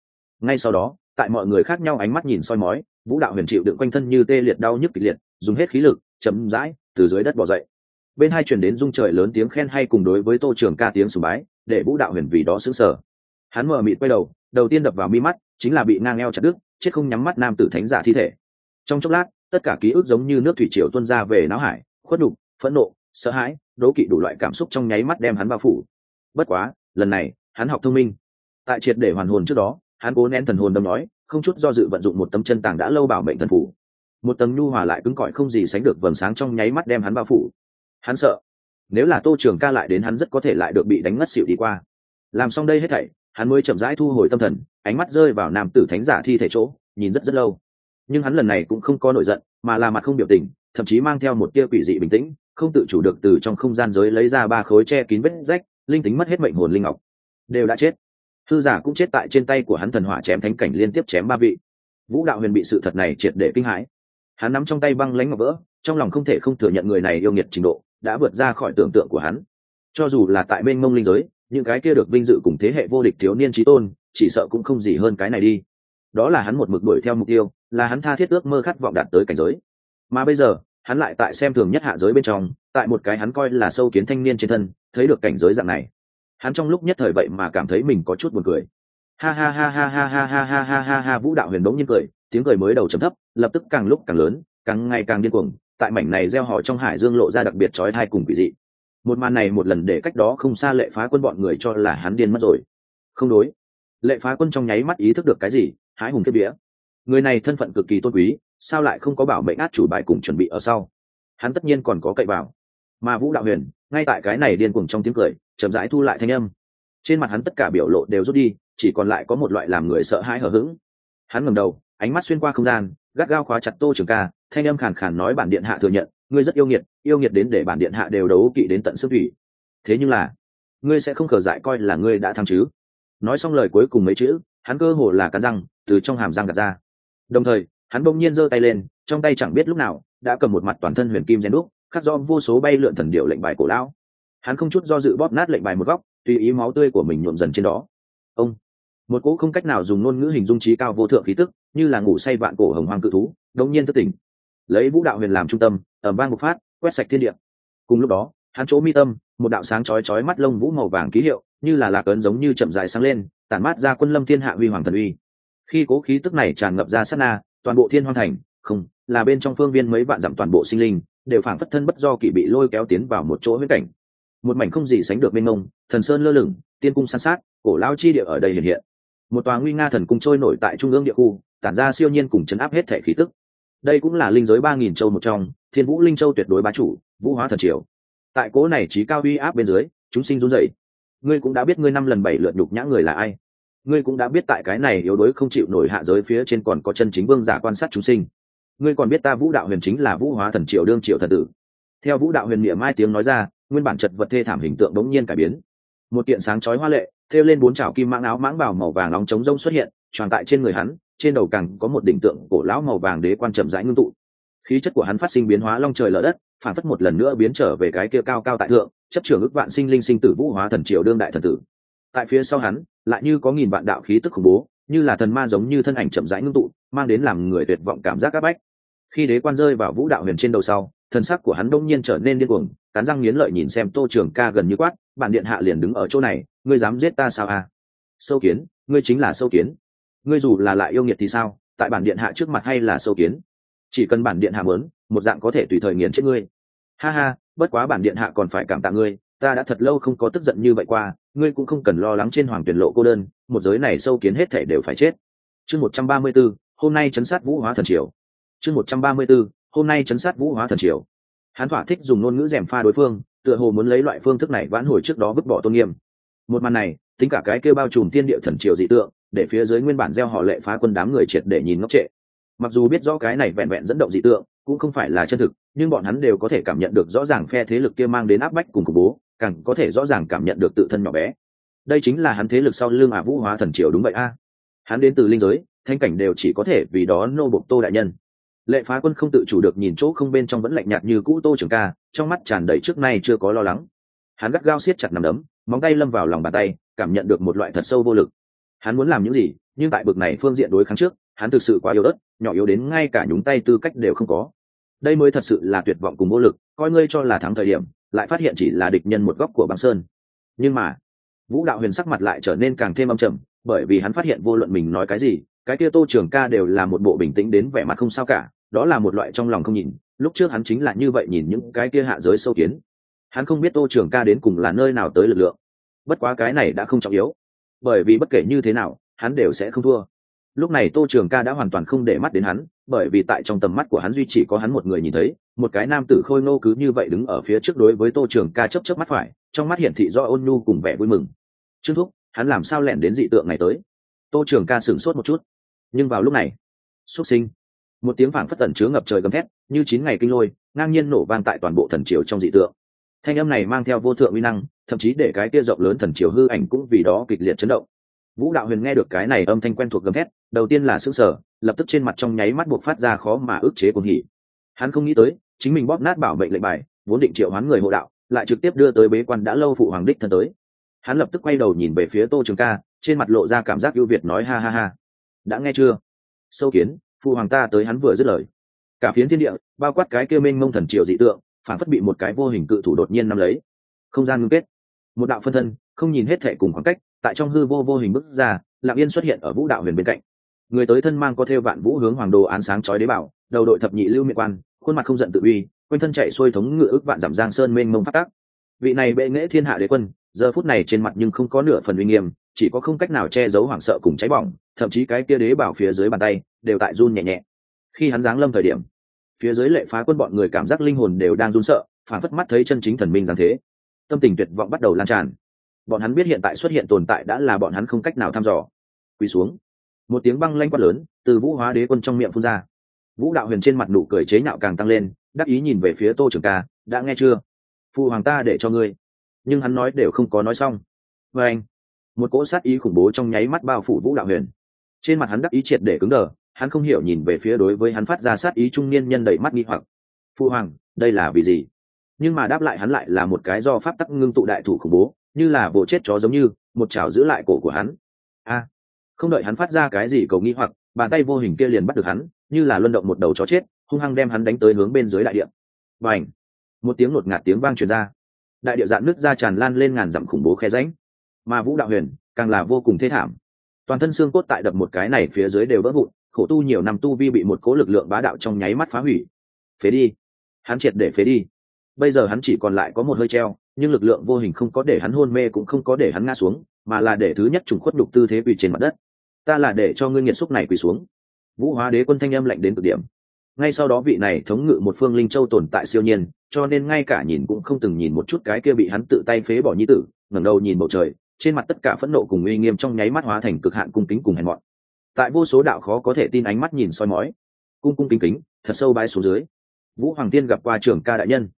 sau đó, tại mọi người khác nhau ánh mắt nhìn soi mói, Vũ Đạo Huyền chịu đựng quanh thân như tê liệt đau nhức kịch liệt, dùng hết khí lực, chậm rãi từ dưới đất bò dậy. Bên hai truyền đến rung trời lớn tiếng khen hay cùng đối với Tô Trường Ca tiếng sùng bái, để Vũ Đạo Huyền vì đó sững sờ. Hắn mờ mịt quay đầu tiên đập vào mi mắt chính là bị ngang eo chặt đứt, chết không nhắm mắt nam tử thánh giả thi thể. Trong chốc lát, tất cả ký ức giống như nước thủy triều tuôn ra về não hải, khuất đục, phẫn nộ, sợ hãi, đố kỵ đủ loại cảm xúc trong nháy mắt đem hắn bao phủ. Bất quá, lần này, hắn học thông minh. Tại triệt để hoàn hồn trước đó, hắn cố nén thần hồn đâm nói, không chút do dự vận dụng một tấm chân tàng đã lâu bảo mệnh thần phủ. Một tầng nhu hòa lại cứng cỏi không gì sánh được vầng sáng trong nháy mắt đem hắn bao phủ. Hắn sợ, nếu là Tô Trường Ca lại đến, hắn rất có thể lại được bị đánh ngất xỉu đi qua. Làm xong đây hết thảy, hắn mới chậm rãi thu hồi tâm thần, ánh mắt rơi vào nam tử thánh giả thi thể chỗ, nhìn rất lâu. Nhưng hắn lần này cũng không có nổi giận, mà là mặt không biểu tình, thậm chí mang theo một tia quỷ dị bình tĩnh, không tự chủ được từ trong không gian giới lấy ra 3 khối che kín vết rách, linh tính mất hết mệnh hồn linh ngọc. Đều đã chết. Hư giả cũng chết tại trên tay của hắn, thần hỏa chém thánh cảnh liên tiếp chém 3 vị. Vũ Đạo Huyền bị sự thật này triệt để kinh hãi. Hắn nắm trong tay băng lãnh ngọc vỡ, trong lòng không thể không thừa nhận người này yêu nghiệt trình độ đã vượt ra khỏi tưởng tượng của hắn. Cho dù là tại bên mông linh giới, những cái kia được vinh dự cùng thế hệ vô địch thiếu niên chí tôn, chỉ sợ cũng không gì hơn cái này đi. Đó là hắn một mực đuổi theo mục tiêu, là hắn tha thiết ước mơ khát vọng đạt tới cảnh giới. Mà bây giờ, hắn lại tại xem thường nhất hạ giới bên trong, tại một cái hắn coi là sâu kiến thanh niên trên thân, thấy được cảnh giới dạng này. Hắn trong lúc nhất thời vậy mà cảm thấy mình có chút buồn cười. Ha ha ha ha ha ha ha ha ha ha ha. Vũ Đạo Huyền bỗng nhiên cười, tiếng cười mới đầu trầm thấp, lập tức càng lúc càng lớn, càng ngày càng điên cuồng, tại mảnh này gieo họ trong hải dương lộ ra đặc biệt chói tai cùng quỷ dị. Một màn này một lần để cách đó không xa Lệ Phá Quân bọn người cho là hắn điên mất rồi. Không đối. Lệ Phá Quân trong nháy mắt ý thức được cái gì, hái hùng kết vía. Người này thân phận cực kỳ tôn quý, sao lại không có bảo mệnh át chủ bài cùng chuẩn bị ở sau? Hắn tất nhiên còn có cậy vào. Mà Vũ Đạo Huyền, ngay tại cái này điên cuồng trong tiếng cười, chậm rãi thu lại thanh âm. Trên mặt hắn tất cả biểu lộ đều rút đi, chỉ còn lại có một loại làm người sợ hãi hờ hững. Hắn ngẩng đầu, ánh mắt xuyên qua không gian, gắt gao khóa chặt Tô Trường Ca, thanh âm khàn khàn nói, bản điện hạ thừa nhận, ngươi rất yêu nghiệt đến để bản điện hạ đều đấu kỵ đến tận xương thủy. Thế nhưng là, ngươi sẽ không khờ dại coi là ngươi đã thắng chứ? Nói xong lời cuối cùng mấy chữ, hắn cơ hồ là cắn răng từ trong hàm răng gạt ra. Đồng thời, hắn bỗng nhiên giơ tay lên, trong tay chẳng biết lúc nào đã cầm một mặt toàn thân huyền kim rèn đúc, khắc rõ vô số bay lượn thần điệu lệnh bài cổ lão. Hắn không chút do dự bóp nát lệnh bài một góc, tùy ý máu tươi của mình nhuộm dần trên đó. Ông, một cỗ không cách nào dùng ngôn ngữ hình dung trí cao vô thượng khí tức, như là ngủ say vạn cổ hồng hoang cự thú, đột nhiên thức tỉnh. Lấy Vũ Đạo Huyền làm trung tâm, ầm vang một phát, quét sạch thiên địa. Cùng lúc đó, hắn chỗ mi tâm, một đạo sáng chói chói mắt lông vũ màu vàng ký hiệu, như là lạc ấn giống như chậm rãi sáng lên, tản mát ra quân lâm thiên hạ huy hoàng thần uy. Khi cố khí tức này tràn ngập ra sát na, toàn bộ Thiên Hoang thành, không, là bên trong phương viên mấy vạn dặm toàn bộ sinh linh, đều phảng phất thân bất do kỵ bị lôi kéo tiến vào một chỗ huyễn cảnh. Một mảnh không gì sánh được mênh mông, thần sơn lơ lửng, tiên cung san sát, cổ lao chi địa ở đây hiện hiện. Một tòa nguy nga thần cung trôi nổi tại trung ương địa khu, tản ra siêu nhiên cùng chấn áp hết thể khí tức. Đây cũng là linh giới 3000 châu một trong, Thiên Vũ Linh Châu tuyệt đối bá chủ, Vũ Hóa Thần Triều. Tại cố này trí cao uy áp bên dưới, chúng sinh run rẩy. Ngươi cũng đã biết ngươi 5 lần 7 lượt nhục nhã người là ai. ngươi cũng đã biết tại cái này yếu đuối không chịu nổi hạ giới phía trên còn có chân chính vương giả quan sát chúng sinh. Ngươi còn biết ta Vũ Đạo Huyền chính là Vũ Hóa Thần Triều đương triệu thần tử. Theo Vũ Đạo Huyền miệng mai tiếng nói ra, nguyên bản chật vật thê thảm hình tượng đống nhiên cải biến. Một kiện sáng chói hoa lệ, thêu lên 4 chảo kim mãng áo mãng bào màu vàng nóng trống rông xuất hiện, tròn tại trên người hắn, trên đầu càng có một đỉnh tượng cổ lão màu vàng đế quan chậm rãi ngưng tụ. Khí chất của hắn phát sinh biến hóa long trời lở đất, phản phất một lần nữa biến trở về cái kia cao cao tại thượng, chấp trưởng ức vạn sinh linh sinh tử Vũ Hóa Thần Triều đương đại thần tử. Tại phía sau hắn, lại như có nghìn vạn đạo khí tức khủng bố, như là thần ma giống như thân ảnh chậm rãi ngưng tụ, mang đến làm người tuyệt vọng cảm giác áp bách. Khi đế quan rơi vào Vũ Đạo Huyền trên đầu sau, thần sắc của hắn đông nhiên trở nên điên cuồng, cắn răng nghiến lợi nhìn xem Tô Trường Ca gần như quát, bản điện hạ liền đứng ở chỗ này, ngươi dám giết ta sao à? Sâu kiến, ngươi chính là sâu kiến. Ngươi dù là lại yêu nghiệt thì sao, tại bản điện hạ trước mặt hay là sâu kiến. Chỉ cần bản điện hạ muốn, một dạng có thể tùy thời nghiền chết ngươi. Ha ha, bất quá bản điện hạ còn phải cảm tạ ngươi, ta đã thật lâu không có tức giận như vậy qua, ngươi cũng không cần lo lắng trên hoàng tuyển lộ cô đơn, một giới này sâu kiến hết thể đều phải chết. Chương 134, hôm nay trấn sát Vũ Hóa Thần Triều. Chương 134, hôm nay trấn sát Vũ Hóa Thần Triều. Hắn thỏa thích dùng ngôn ngữ gièm pha đối phương, tựa hồ muốn lấy loại phương thức này vãn hồi trước đó vứt bỏ tôn nghiêm. Một màn này, tính cả cái kia bao trùm thiên địa thần triều dị tượng, để phía dưới nguyên bản gieo họ lệ phá quân đám người triệt để nhìn ngốc trệ. Mặc dù biết rõ cái này vẹn vẹn dẫn động dị tượng, cũng không phải là chân thực, nhưng bọn hắn đều có thể cảm nhận được rõ ràng phe thế lực kia mang đến áp bách cùng khủng bố, càng có thể rõ ràng cảm nhận được tự thân nhỏ bé. Đây chính là hắn thế lực sau lưng Vũ Hóa Thần Triều đúng vậy a. Hắn đến từ linh giới, thanh cảnh đều chỉ có thể vì đó nô bộc Tô đại nhân. Lệ phá quân không tự chủ được nhìn chỗ không bên trong vẫn lạnh nhạt như cũ Tô Trường Ca, trong mắt tràn đầy trước nay chưa có lo lắng. Hắn gắt gao siết chặt nắm đấm, móng tay lâm vào lòng bàn tay, cảm nhận được một loại thật sâu vô lực. Hắn muốn làm những gì, nhưng tại bực này phương diện đối kháng trước, hắn thực sự quá yếu ớt, nhỏ yếu đến ngay cả nhúng tay tư cách đều không có. Đây mới thật sự là tuyệt vọng cùng vô lực, coi ngươi cho là thắng thời điểm, lại phát hiện chỉ là địch nhân một góc của băng sơn. Nhưng mà, Vũ Đạo Huyền sắc mặt lại trở nên càng thêm âm trầm, bởi vì hắn phát hiện vô luận mình nói cái gì, cái kia Tô Trường Ca đều là một bộ bình tĩnh đến vẻ mặt không sao cả, đó là một loại trong lòng không nhìn. Lúc trước hắn chính là như vậy nhìn những cái kia hạ giới sâu kiến. Hắn không biết Tô Trường Ca đến cùng là nơi nào tới lực lượng. Bất quá cái này đã không trọng yếu, bởi vì bất kể như thế nào, hắn đều sẽ không thua. Lúc này Tô Trường Ca đã hoàn toàn không để mắt đến hắn, bởi vì tại trong tầm mắt của hắn duy chỉ có hắn một người nhìn thấy, một cái nam tử khôi ngô cứ như vậy đứng ở phía trước đối với Tô Trường Ca chớp chớp mắt phải, trong mắt hiển thị do ôn nhu cùng vẻ vui mừng. Trương thúc, hắn làm sao lẻn đến dị tượng này tới? Tô Trường Ca sửng sốt một chút. Nhưng vào lúc này, xuất sinh, một tiếng phảng phất tẩn chứa ngập trời gầm thét, như 9 ngày kinh lôi, ngang nhiên nổ vang tại toàn bộ thần triều trong dị tượng. Thanh âm này mang theo vô thượng uy năng, thậm chí để cái kia rộng lớn thần triều hư ảnh cũng vì đó kịch liệt chấn động. Vũ Đạo Huyền nghe được cái này âm thanh quen thuộc gầm thét, đầu tiên là sửng sở, lập tức trên mặt trong nháy mắt buộc phát ra khó mà ức chế cuồng hỉ. Hắn không nghĩ tới, chính mình bóp nát bảo mệnh lệnh bài, vốn định triệu hoán người hộ đạo, lại trực tiếp đưa tới bế quan đã lâu phụ hoàng đích thân tới. Hắn lập tức quay đầu nhìn về phía Tô Trường Ca, trên mặt lộ ra cảm giác ưu việt nói ha ha ha. Đã nghe chưa? Sâu kiến, phụ hoàng ta tới. Hắn vừa dứt lời, cả phiến thiên địa, bao quát cái kia mênh mông thần triều dị tượng, phản phất bị một cái vô hình cự thủ đột nhiên nắm lấy. Không gian ngưng kết, một đạo phân thân, không nhìn hết thệ cùng khoảng cách, tại trong hư vô vô hình bước ra, lặng yên xuất hiện ở Vũ Đạo Huyền bên cạnh. Người tới thân mang có thêu vạn vũ hướng hoàng đồ án sáng chói đế bảo, đầu đội thập nhị lưu miệng quan, khuôn mặt không giận tự uy, quanh thân chạy xuôi thống ngự ức vạn dặm giang sơn mênh mông phát tác. Vị này bệ nghệ thiên hạ đế quân, giờ phút này trên mặt nhưng không có nửa phần uy nghiêm, chỉ có không cách nào che giấu hoảng sợ cùng cháy bỏng, thậm chí cái kia đế bảo phía dưới bàn tay đều tại run nhẹ nhẹ. Khi hắn giáng lâm thời điểm, phía dưới lệ phá quân bọn người cảm giác linh hồn đều đang run sợ, phản phất mắt thấy chân chính thần minh giáng thế, tâm tình tuyệt vọng bắt đầu lan tràn. Bọn hắn biết hiện tại xuất hiện tồn tại đã là bọn hắn không cách nào thăm dò. Quỳ xuống. Một tiếng băng lanh quát lớn từ Vũ Hóa Đế quân trong miệng phun ra. Vũ Đạo Huyền trên mặt nụ cười chế nhạo càng tăng lên, đắc ý nhìn về phía Tô Trường Ca, đã nghe chưa? Phụ hoàng ta để cho ngươi. Nhưng hắn nói đều không có nói xong. Và anh, một cỗ sát ý khủng bố trong nháy mắt bao phủ Vũ Đạo Huyền. Trên mặt hắn đắc ý triệt để cứng đờ, hắn không hiểu nhìn về phía đối với hắn phát ra sát ý trung niên nhân đầy mắt nghi hoặc. Phụ hoàng, đây là vì gì? Nhưng mà đáp lại hắn lại là một cái do pháp tắc ngưng tụ đại thủ khủng bố, như là vồ chết chó giống như, một chảo giữ lại cổ của hắn. A, không đợi hắn phát ra cái gì cầu nghi hoặc, bàn tay vô hình kia liền bắt được hắn, như là luân động một đầu chó chết, hung hăng đem hắn đánh tới hướng bên dưới đại địa. Bành! Một tiếng ngột ngạt tiếng vang truyền ra. Đại địa dạn nứt ra tràn lan lên ngàn dặm khủng bố khe rãnh. Mà Vũ Đạo Huyền càng là vô cùng thê thảm. Toàn thân xương cốt tại đập một cái này phía dưới đều vỡ vụn, khổ tu nhiều năm tu vi bị một cỗ lực lượng bá đạo trong nháy mắt phá hủy. Phế đi! Hắn triệt để phế đi. Bây giờ hắn chỉ còn lại có một hơi treo, nhưng lực lượng vô hình không có để hắn hôn mê cũng không có để hắn ngã xuống, mà là để thứ nhất trùng khuất đục tư thế quỳ trên mặt đất. Ta là để cho ngươi nghiệt xúc này quỳ xuống. Vũ Hóa Đế quân thanh âm lạnh đến cực điểm. Ngay sau đó vị này thống ngự một phương linh châu tồn tại siêu nhiên, cho nên ngay cả nhìn cũng không từng nhìn một chút cái kia bị hắn tự tay phế bỏ nhi tử, ngẩng đầu nhìn bầu trời, trên mặt tất cả phẫn nộ cùng uy nghiêm trong nháy mắt hóa thành cực hạn cung kính cùng hèn mọn. Tại vô số đạo khó có thể tin ánh mắt nhìn soi mói, cung kính kính thật sâu bái xuống dưới. Vũ Hoàng Tiên gặp qua trưởng ca đại nhân.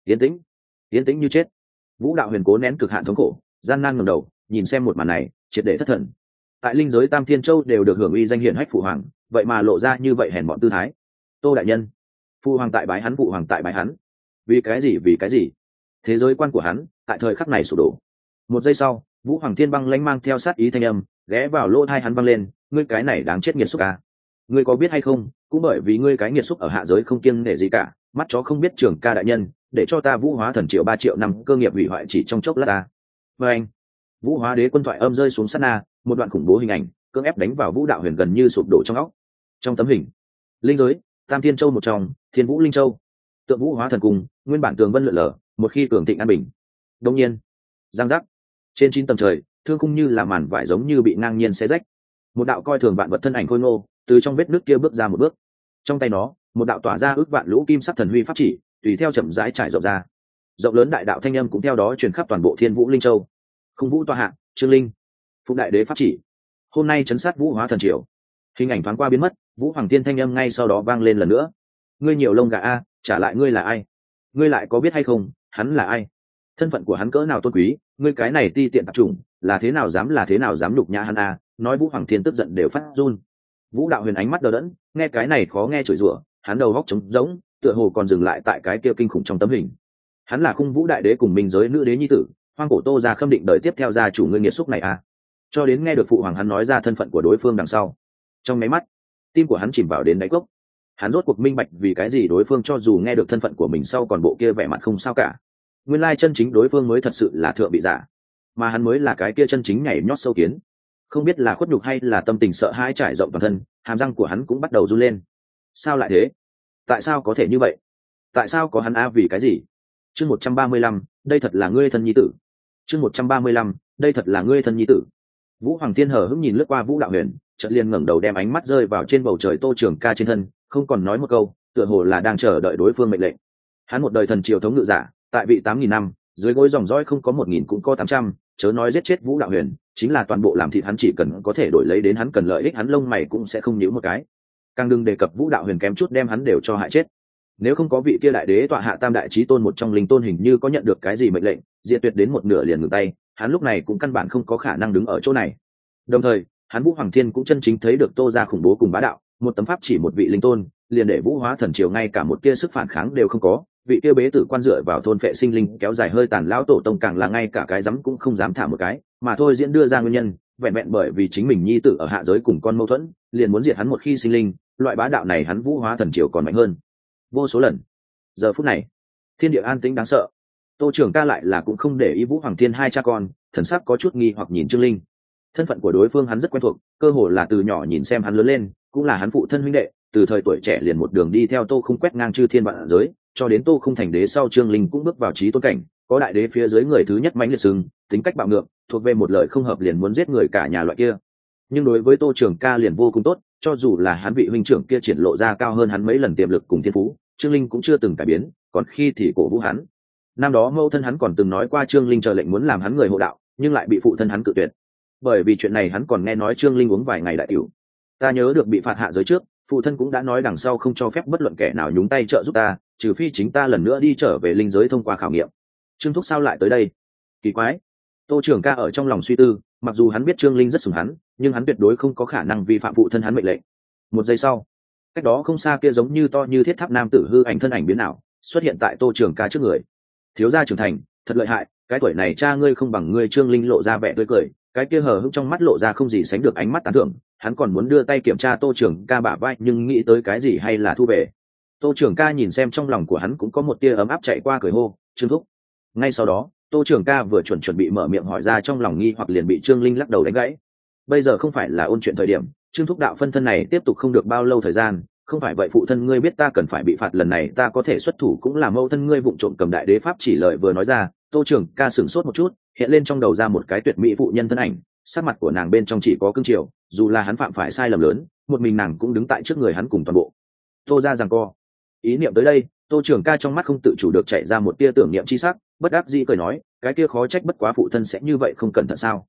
Yên tĩnh như chết. Vũ Đạo Huyền cố nén cực hạn thống khổ, gian nan ngẩng đầu nhìn xem một màn này, triệt để thất thần. Tại linh giới Tam Thiên Châu đều được hưởng uy danh hiển hách phụ hoàng, vậy mà lộ ra như vậy hèn mọn tư thái. Tô đại nhân, phụ hoàng tại bái hắn, phụ hoàng tại bái hắn. Vì cái gì? Thế giới quan của hắn tại thời khắc này sụp đổ. Một giây sau, Vũ Hoàng Thiên băng lãnh mang theo sát ý thanh âm ghé vào lỗ tai hắn văng lên, ngươi cái này đáng chết nghiệt xúc à. Ngươi có biết hay không, cũng bởi vì ngươi cái nghiệt xúc ở hạ giới không kiêng nể gì cả, mắt chó không biết trưởng ca đại nhân, để cho ta Vũ Hóa Thần triệu 3 triệu năm cơ nghiệp hủy hoại chỉ trong chốc lát ta. Và anh, Vũ Hóa Đế quân thoại âm rơi xuống sát na, một đoạn khủng bố hình ảnh cưỡng ép đánh vào Vũ Đạo Huyền gần như sụp đổ trong óc. Trong tấm hình, linh giới Tam Thiên Châu một trong, Thiên Vũ Linh Châu, tượng Vũ Hóa Thần cùng nguyên bản tường vân lượn lờ, một khi cường thịnh an bình. Đương nhiên, giang giác, trên 9 tầng trời, thương khung như là màn vải giống như bị ngang nhiên xé rách. Một đạo coi thường vạn vật thân ảnh khôi ngô từ trong vết nước kia bước ra một bước, trong tay nó một đạo tỏa ra ước vạn lũ kim sắc thần huy pháp chỉ tùy theo chậm rãi trải rộng ra, rộng lớn đại đạo thanh âm cũng theo đó truyền khắp toàn bộ Thiên Vũ Linh Châu. Không vũ tọa hạ, Trương Linh phụng đại đế pháp chỉ, hôm nay chấn sát Vũ Hóa Thần triều. Hình ảnh thoáng qua biến mất, Vũ Hoàng Tiên thanh âm ngay sau đó vang lên lần nữa. Ngươi nhiều lông gà a, trả lại ngươi là ai? Ngươi lại có biết hay không, hắn là ai? Thân phận của hắn cỡ nào tôn quý, ngươi cái này ti tiện tạp chủng, là thế nào dám nhục nhã hắn a? Nói Vũ Hoàng Thiên tức giận đều phát run. Vũ Đạo Huyền ánh mắt đờ đẫn, nghe cái này khó nghe chửi rủa, hắn đầu góc trống rỗng, tựa hồ còn dừng lại tại cái kia kinh khủng trong tấm hình. Hắn là Khung Vũ đại đế cùng minh giới nữ đế nhi tử, Hoang Cổ Tô gia khâm định đợi tiếp theo gia chủ ngươi nghiệt xúc này a. Cho đến nghe được phụ hoàng hắn nói ra thân phận của đối phương đằng sau, trong mấy mắt, tim của hắn chìm vào đến đáy cốc. Hắn rốt cuộc minh bạch vì cái gì đối phương cho dù nghe được thân phận của mình sau còn bộ kia vẻ mặt không sao cả. Nguyên lai chân chính đối phương mới thật sự là thượng bị giả, mà hắn mới là cái kia chân chính nhảy nhót sâu kiến. Không biết là khuất nhục hay là tâm tình sợ hãi trải rộng toàn thân, hàm răng của hắn cũng bắt đầu run lên. Sao lại thế? Tại sao có thể như vậy? Tại sao có hắn a? Vì cái gì? Chương 135, đây thật là ngươi thân nhi tử. Chương 135, đây thật là ngươi thân nhi tử. Vũ Hoàng Tiên hờ hững nhìn lướt qua Vũ Đạo Huyền, chợt liền ngẩng đầu đem ánh mắt rơi vào trên bầu trời Tô Trường Ca trên thân, không còn nói một câu, tựa hồ là đang chờ đợi đối phương mệnh lệnh. Hắn một đời thần triều thống ngự giả, tại vị 8.000 năm, dưới gối dòng dõi không có 1.000 cũng có 800, chớ nói giết chết Vũ Đạo Huyền, chính là toàn bộ làm thịt hắn chỉ cần có thể đổi lấy đến hắn cần lợi ích, hắn lông mày cũng sẽ không nhíu một cái. Càng đừng đề cập Vũ Đạo Huyền kém chút đem hắn đều cho hại chết. Nếu không có vị kia đại đế tọa hạ tam đại chí tôn một trong linh tôn hình như có nhận được cái gì mệnh lệnh, diệt tuyệt đến một nửa liền ngừng tay, hắn lúc này cũng căn bản không có khả năng đứng ở chỗ này. Đồng thời, hắn Vũ Hoàng Thiên cũng chân chính thấy được Tô gia khủng bố cùng bá đạo, một tấm pháp chỉ một vị linh tôn, liền để Vũ Hóa Thần triều ngay cả một tia sức phản kháng đều không có, vị kia bế tử quan dựa vào thôn phệ sinh linh kéo dài hơi tàn lão tổ tông càng là ngay cả cái dám cũng không dám thả một cái, mà thôi diễn đưa ra nguyên nhân, vẹn vẹn bởi vì chính mình nhi tử ở hạ giới cùng con mâu thuẫn, liền muốn diệt hắn một khi sinh linh, loại bá đạo này hắn Vũ Hóa Thần triều còn mạnh hơn vô số lần. Giờ phút này, thiên địa an tĩnh đáng sợ. Tô Trường Ca lại là cũng không để ý Vũ Hoàng Thiên hai cha con, thần sắc có chút nghi hoặc nhìn Trương Linh. Thân phận của đối phương hắn rất quen thuộc, cơ hồ là từ nhỏ nhìn xem hắn lớn lên, cũng là hắn phụ thân huynh đệ, từ thời tuổi trẻ liền một đường đi theo Tô Không quét ngang chư thiên vạn giới, cho đến Tô Không thành đế sau Trương Linh cũng bước vào chí tôn cảnh, có đại đế phía dưới người thứ nhất mãnh liệt sừng, tính cách bạo ngược, thuộc về một lời không hợp liền muốn giết người cả nhà loại kia. Nhưng đối với Tô Trường Ca liền vô cùng tốt, cho dù là hắn vị huynh trưởng kia triển lộ ra cao hơn hắn mấy lần tiềm lực cùng thiên phú, Trương Linh cũng chưa từng cải biến, còn khi thì cổ vũ hắn. Năm đó mẫu thân hắn còn từng nói qua Trương Linh chờ lệnh muốn làm hắn người hộ đạo, nhưng lại bị phụ thân hắn cự tuyệt. Bởi vì chuyện này hắn còn nghe nói Trương Linh uống vài ngày đại tiểu. Ta nhớ được bị phạt hạ giới trước, phụ thân cũng đã nói đằng sau không cho phép bất luận kẻ nào nhúng tay trợ giúp ta, trừ phi chính ta lần nữa đi trở về linh giới thông qua khảo nghiệm. Trương Thúc sao lại tới đây? Kỳ quái. Tô Trường Ca ở trong lòng suy tư, mặc dù hắn biết Trương Linh rất sủng hắn, nhưng hắn tuyệt đối không có khả năng vi phạm phụ thân hắn mệnh lệnh. Một giây sau, cách đó không xa kia giống như to như thiết tháp nam tử hư ảnh thân ảnh biến ảo xuất hiện tại Tô Trường Ca trước người. Thiếu gia trưởng thành, thật lợi hại, cái tuổi này cha ngươi không bằng ngươi. Trương Linh lộ ra vẻ tươi cười, cái kia hờ hững trong mắt lộ ra không gì sánh được ánh mắt tán thưởng. Hắn còn muốn đưa tay kiểm tra Tô Trường Ca bả vai, nhưng nghĩ tới cái gì hay là thu về. Tô Trường Ca nhìn xem trong lòng của hắn cũng có một tia ấm áp chạy qua, cười hô Trương Thúc. Ngay sau đó Tô Trường Ca vừa chuẩn bị mở miệng hỏi ra trong lòng nghi hoặc liền bị Trương Linh lắc đầu đánh gãy. Bây giờ không phải là ôn chuyện thời điểm, Trương Thúc đạo phân thân này tiếp tục không được bao lâu thời gian, không phải vậy phụ thân ngươi biết ta cần phải bị phạt, lần này ta có thể xuất thủ cũng là mâu thân ngươi vụng trộm cầm đại đế pháp chỉ. Lời vừa nói ra, Tô Trường Ca sửng sốt một chút, hiện lên trong đầu ra một cái tuyệt mỹ phụ nhân thân ảnh, sắc mặt của nàng bên trong chỉ có cương triều, dù là hắn phạm phải sai lầm lớn, một mình nàng cũng đứng tại trước người hắn cùng toàn bộ Tô ra giằng co. Ý niệm tới đây, Tô Trường Ca trong mắt không tự chủ được chạy ra một tia tưởng niệm chi sắc, bất đắc dĩ cười nói, cái kia khó trách, bất quá phụ thân sẽ như vậy không cẩn thận sao?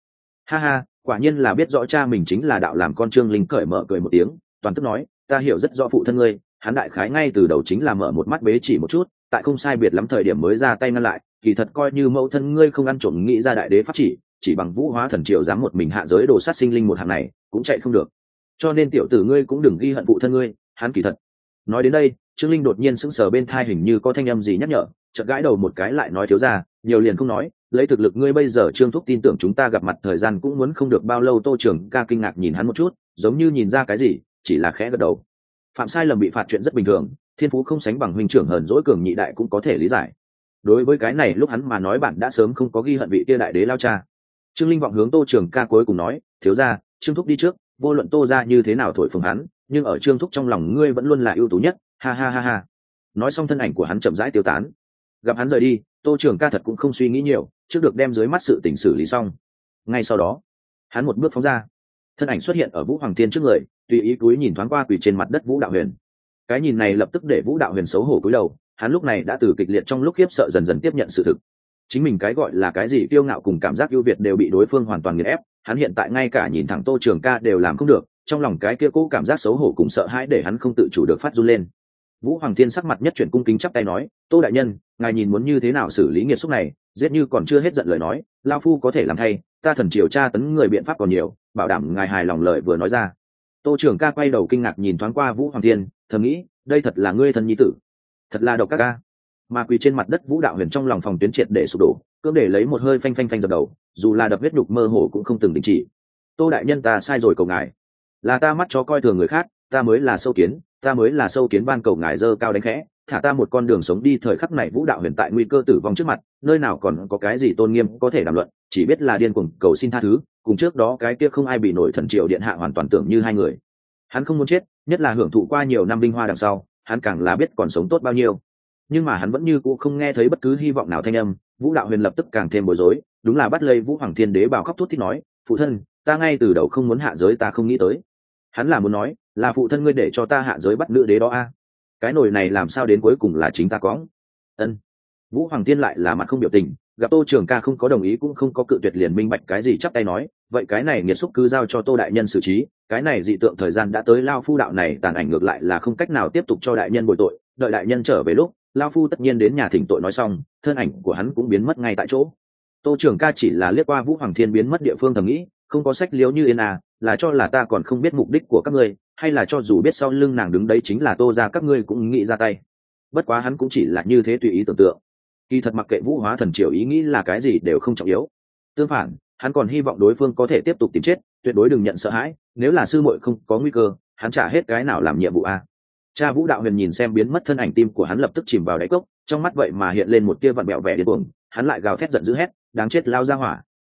Ha ha, quả nhiên là biết rõ cha mình chính là đạo làm con. Trương Linh cởi mở cười một tiếng, toàn tức nói, ta hiểu rất rõ phụ thân ngươi, hắn đại khái ngay từ đầu chính là mở một mắt bế chỉ một chút, tại không sai biệt lắm thời điểm mới ra tay ngăn lại, kỳ thật coi như mẫu thân ngươi không ăn trộm nghĩ ra đại đế pháp chỉ bằng Vũ Hóa Thần Triều dám một mình hạ giới đồ sát sinh linh một hàng này, cũng chạy không được. Cho nên tiểu tử ngươi cũng đừng ghi hận phụ thân ngươi, hắn kỳ thật. Nói đến đây, Trương Linh đột nhiên sững sờ, bên thai hình như có thanh âm gì nhắc nhở, chợt gãi đầu một cái lại nói, thiếu gia, nhiều liền không nói, lấy thực lực ngươi bây giờ Trương thúc tin tưởng chúng ta gặp mặt thời gian cũng muốn không được bao lâu. Tô Trường Ca kinh ngạc nhìn hắn một chút, giống như nhìn ra cái gì, chỉ là khẽ gật đầu. Phạm sai lầm bị phạt chuyện rất bình thường, thiên phú không sánh bằng huynh trưởng hờn dỗi cường nhị đại cũng có thể lý giải. Đối với cái này lúc hắn mà nói bạn đã sớm không có ghi hận vị kia đại đế lao cha. Trương Linh vọng hướng Tô Trường Ca cuối cùng nói, thiếu gia, Trương thúc đi trước, vô luận Tô gia như thế nào thổi phồng hắn, nhưng ở Trương thúc trong lòng ngươi vẫn luôn là ưu tú nhất. Ha ha ha ha. Nói xong thân ảnh của hắn chậm rãi tiêu tán. Gặp hắn rời đi, Tô Trường Ca thật cũng không suy nghĩ nhiều, trước được đem dưới mắt sự tình xử lý xong. Ngay sau đó, hắn một bước phóng ra, thân ảnh xuất hiện ở Vũ Hoàng Thiên trước người, tùy ý cúi nhìn thoáng qua quỳ trên mặt đất Vũ Đạo Huyền. Cái nhìn này lập tức để Vũ Đạo Huyền xấu hổ cúi đầu, hắn lúc này đã từ kịch liệt trong lúc khiếp sợ dần dần tiếp nhận sự thực. Chính mình cái gọi là cái gì kiêu ngạo cùng cảm giác ưu việt đều bị đối phương hoàn toàn nghiền ép, hắn hiện tại ngay cả nhìn thẳng Tô Trường Ca đều làm không được, trong lòng cái kia cố cảm giác xấu hổ cùng sợ hãi để hắn không tự chủ được phát run lên. Vũ Hoàng Thiên sắc mặt nhất chuyển, cung kính chắp tay nói, Tô đại nhân, ngài nhìn muốn như thế nào xử lý nghiệt xúc này? Giết như còn chưa hết giận lời nói, lao phu có thể làm thay, ta thần triều tra tấn người biện pháp còn nhiều, bảo đảm ngài hài lòng lời vừa nói ra. Tô Trường Ca quay đầu kinh ngạc nhìn thoáng qua Vũ Hoàng Thiên, thầm nghĩ, đây thật là ngươi thần nhi tử, thật là độc các ca. Mà quỳ trên mặt đất Vũ Đạo Huyền trong lòng phòng tuyến triệt để sụp đổ, cưỡng để lấy một hơi phanh phanh phanh dập đầu, dù là đập huyết nhục mơ hồ cũng không từng đình chỉ. Tô đại nhân, ta sai rồi, cầu ngài, là ta mắt chó coi thường người khác, ta mới là sâu kiến, ta mới là sâu kiến, ban cầu ngài dơ cao đánh khẽ, thả ta một con đường sống đi. Thời khắc này Vũ Đạo Huyền tại nguy cơ tử vong trước mặt, nơi nào còn có cái gì tôn nghiêm có thể đàm luận, chỉ biết là điên cuồng cầu xin tha thứ, cùng trước đó cái kia không ai bị nổi thần triều điện hạ hoàn toàn tưởng như hai người. Hắn không muốn chết, nhất là hưởng thụ qua nhiều năm vinh hoa đằng sau, hắn càng là biết còn sống tốt bao nhiêu. Nhưng mà hắn vẫn như cũ không nghe thấy bất cứ hy vọng nào thanh âm. Vũ Đạo Huyền lập tức càng thêm bối rối, đúng là bắt lấy Vũ Hoàng Thiên đế bào khóc thút thít nói, phụ thân, ta ngay từ đầu không muốn hạ giới, ta không nghĩ tới. Hắn là muốn nói, là phụ thân ngươi để cho ta hạ giới bắt nữ đế đó a. Cái nồi này làm sao đến cuối cùng là chính ta cõng. Ân. Vũ Hoàng Thiên lại là mặt không biểu tình, gặp Tô Trường Ca không có đồng ý cũng không có cự tuyệt, liền minh bạch cái gì, chắp tay nói, vậy cái này nghiệt xúc cứ giao cho Tô đại nhân xử trí, cái này dị tượng thời gian đã tới, lao phu đạo này tàn ảnh ngược lại là không cách nào tiếp tục cho đại nhân bồi tội, đợi đại nhân trở về lúc, lao phu tất nhiên đến nhà thỉnh tội. Nói xong, thân ảnh của hắn cũng biến mất ngay tại chỗ. Tô Trường Ca chỉ là liếc qua Vũ Hoàng Thiên biến mất địa phương, thầm nghĩ, không có sách liếu như yên à, là cho là ta còn không biết mục đích của các ngươi, hay là cho dù biết sau lưng nàng đứng đấy chính là Tô gia, các ngươi cũng nghĩ ra tay. Bất quá hắn cũng chỉ là như thế tùy ý tưởng tượng, kỳ thật mặc kệ Vũ Hóa Thần Triều ý nghĩ là cái gì đều không trọng yếu. Tương phản, hắn còn hy vọng đối phương có thể tiếp tục tìm chết, tuyệt đối đừng nhận sợ hãi, nếu là sư muội không có nguy cơ, hắn trả hết cái nào làm nhiệm vụ a. Cha Vũ Đạo Huyền nhìn xem biến mất thân ảnh, tim của hắn lập tức chìm vào đáy cốc, trong mắt vậy mà hiện lên một tia vặn bẹo vẻ điên cuồng, hắn lại gào thét giận dữ hét, đáng chết lao ra hỏa.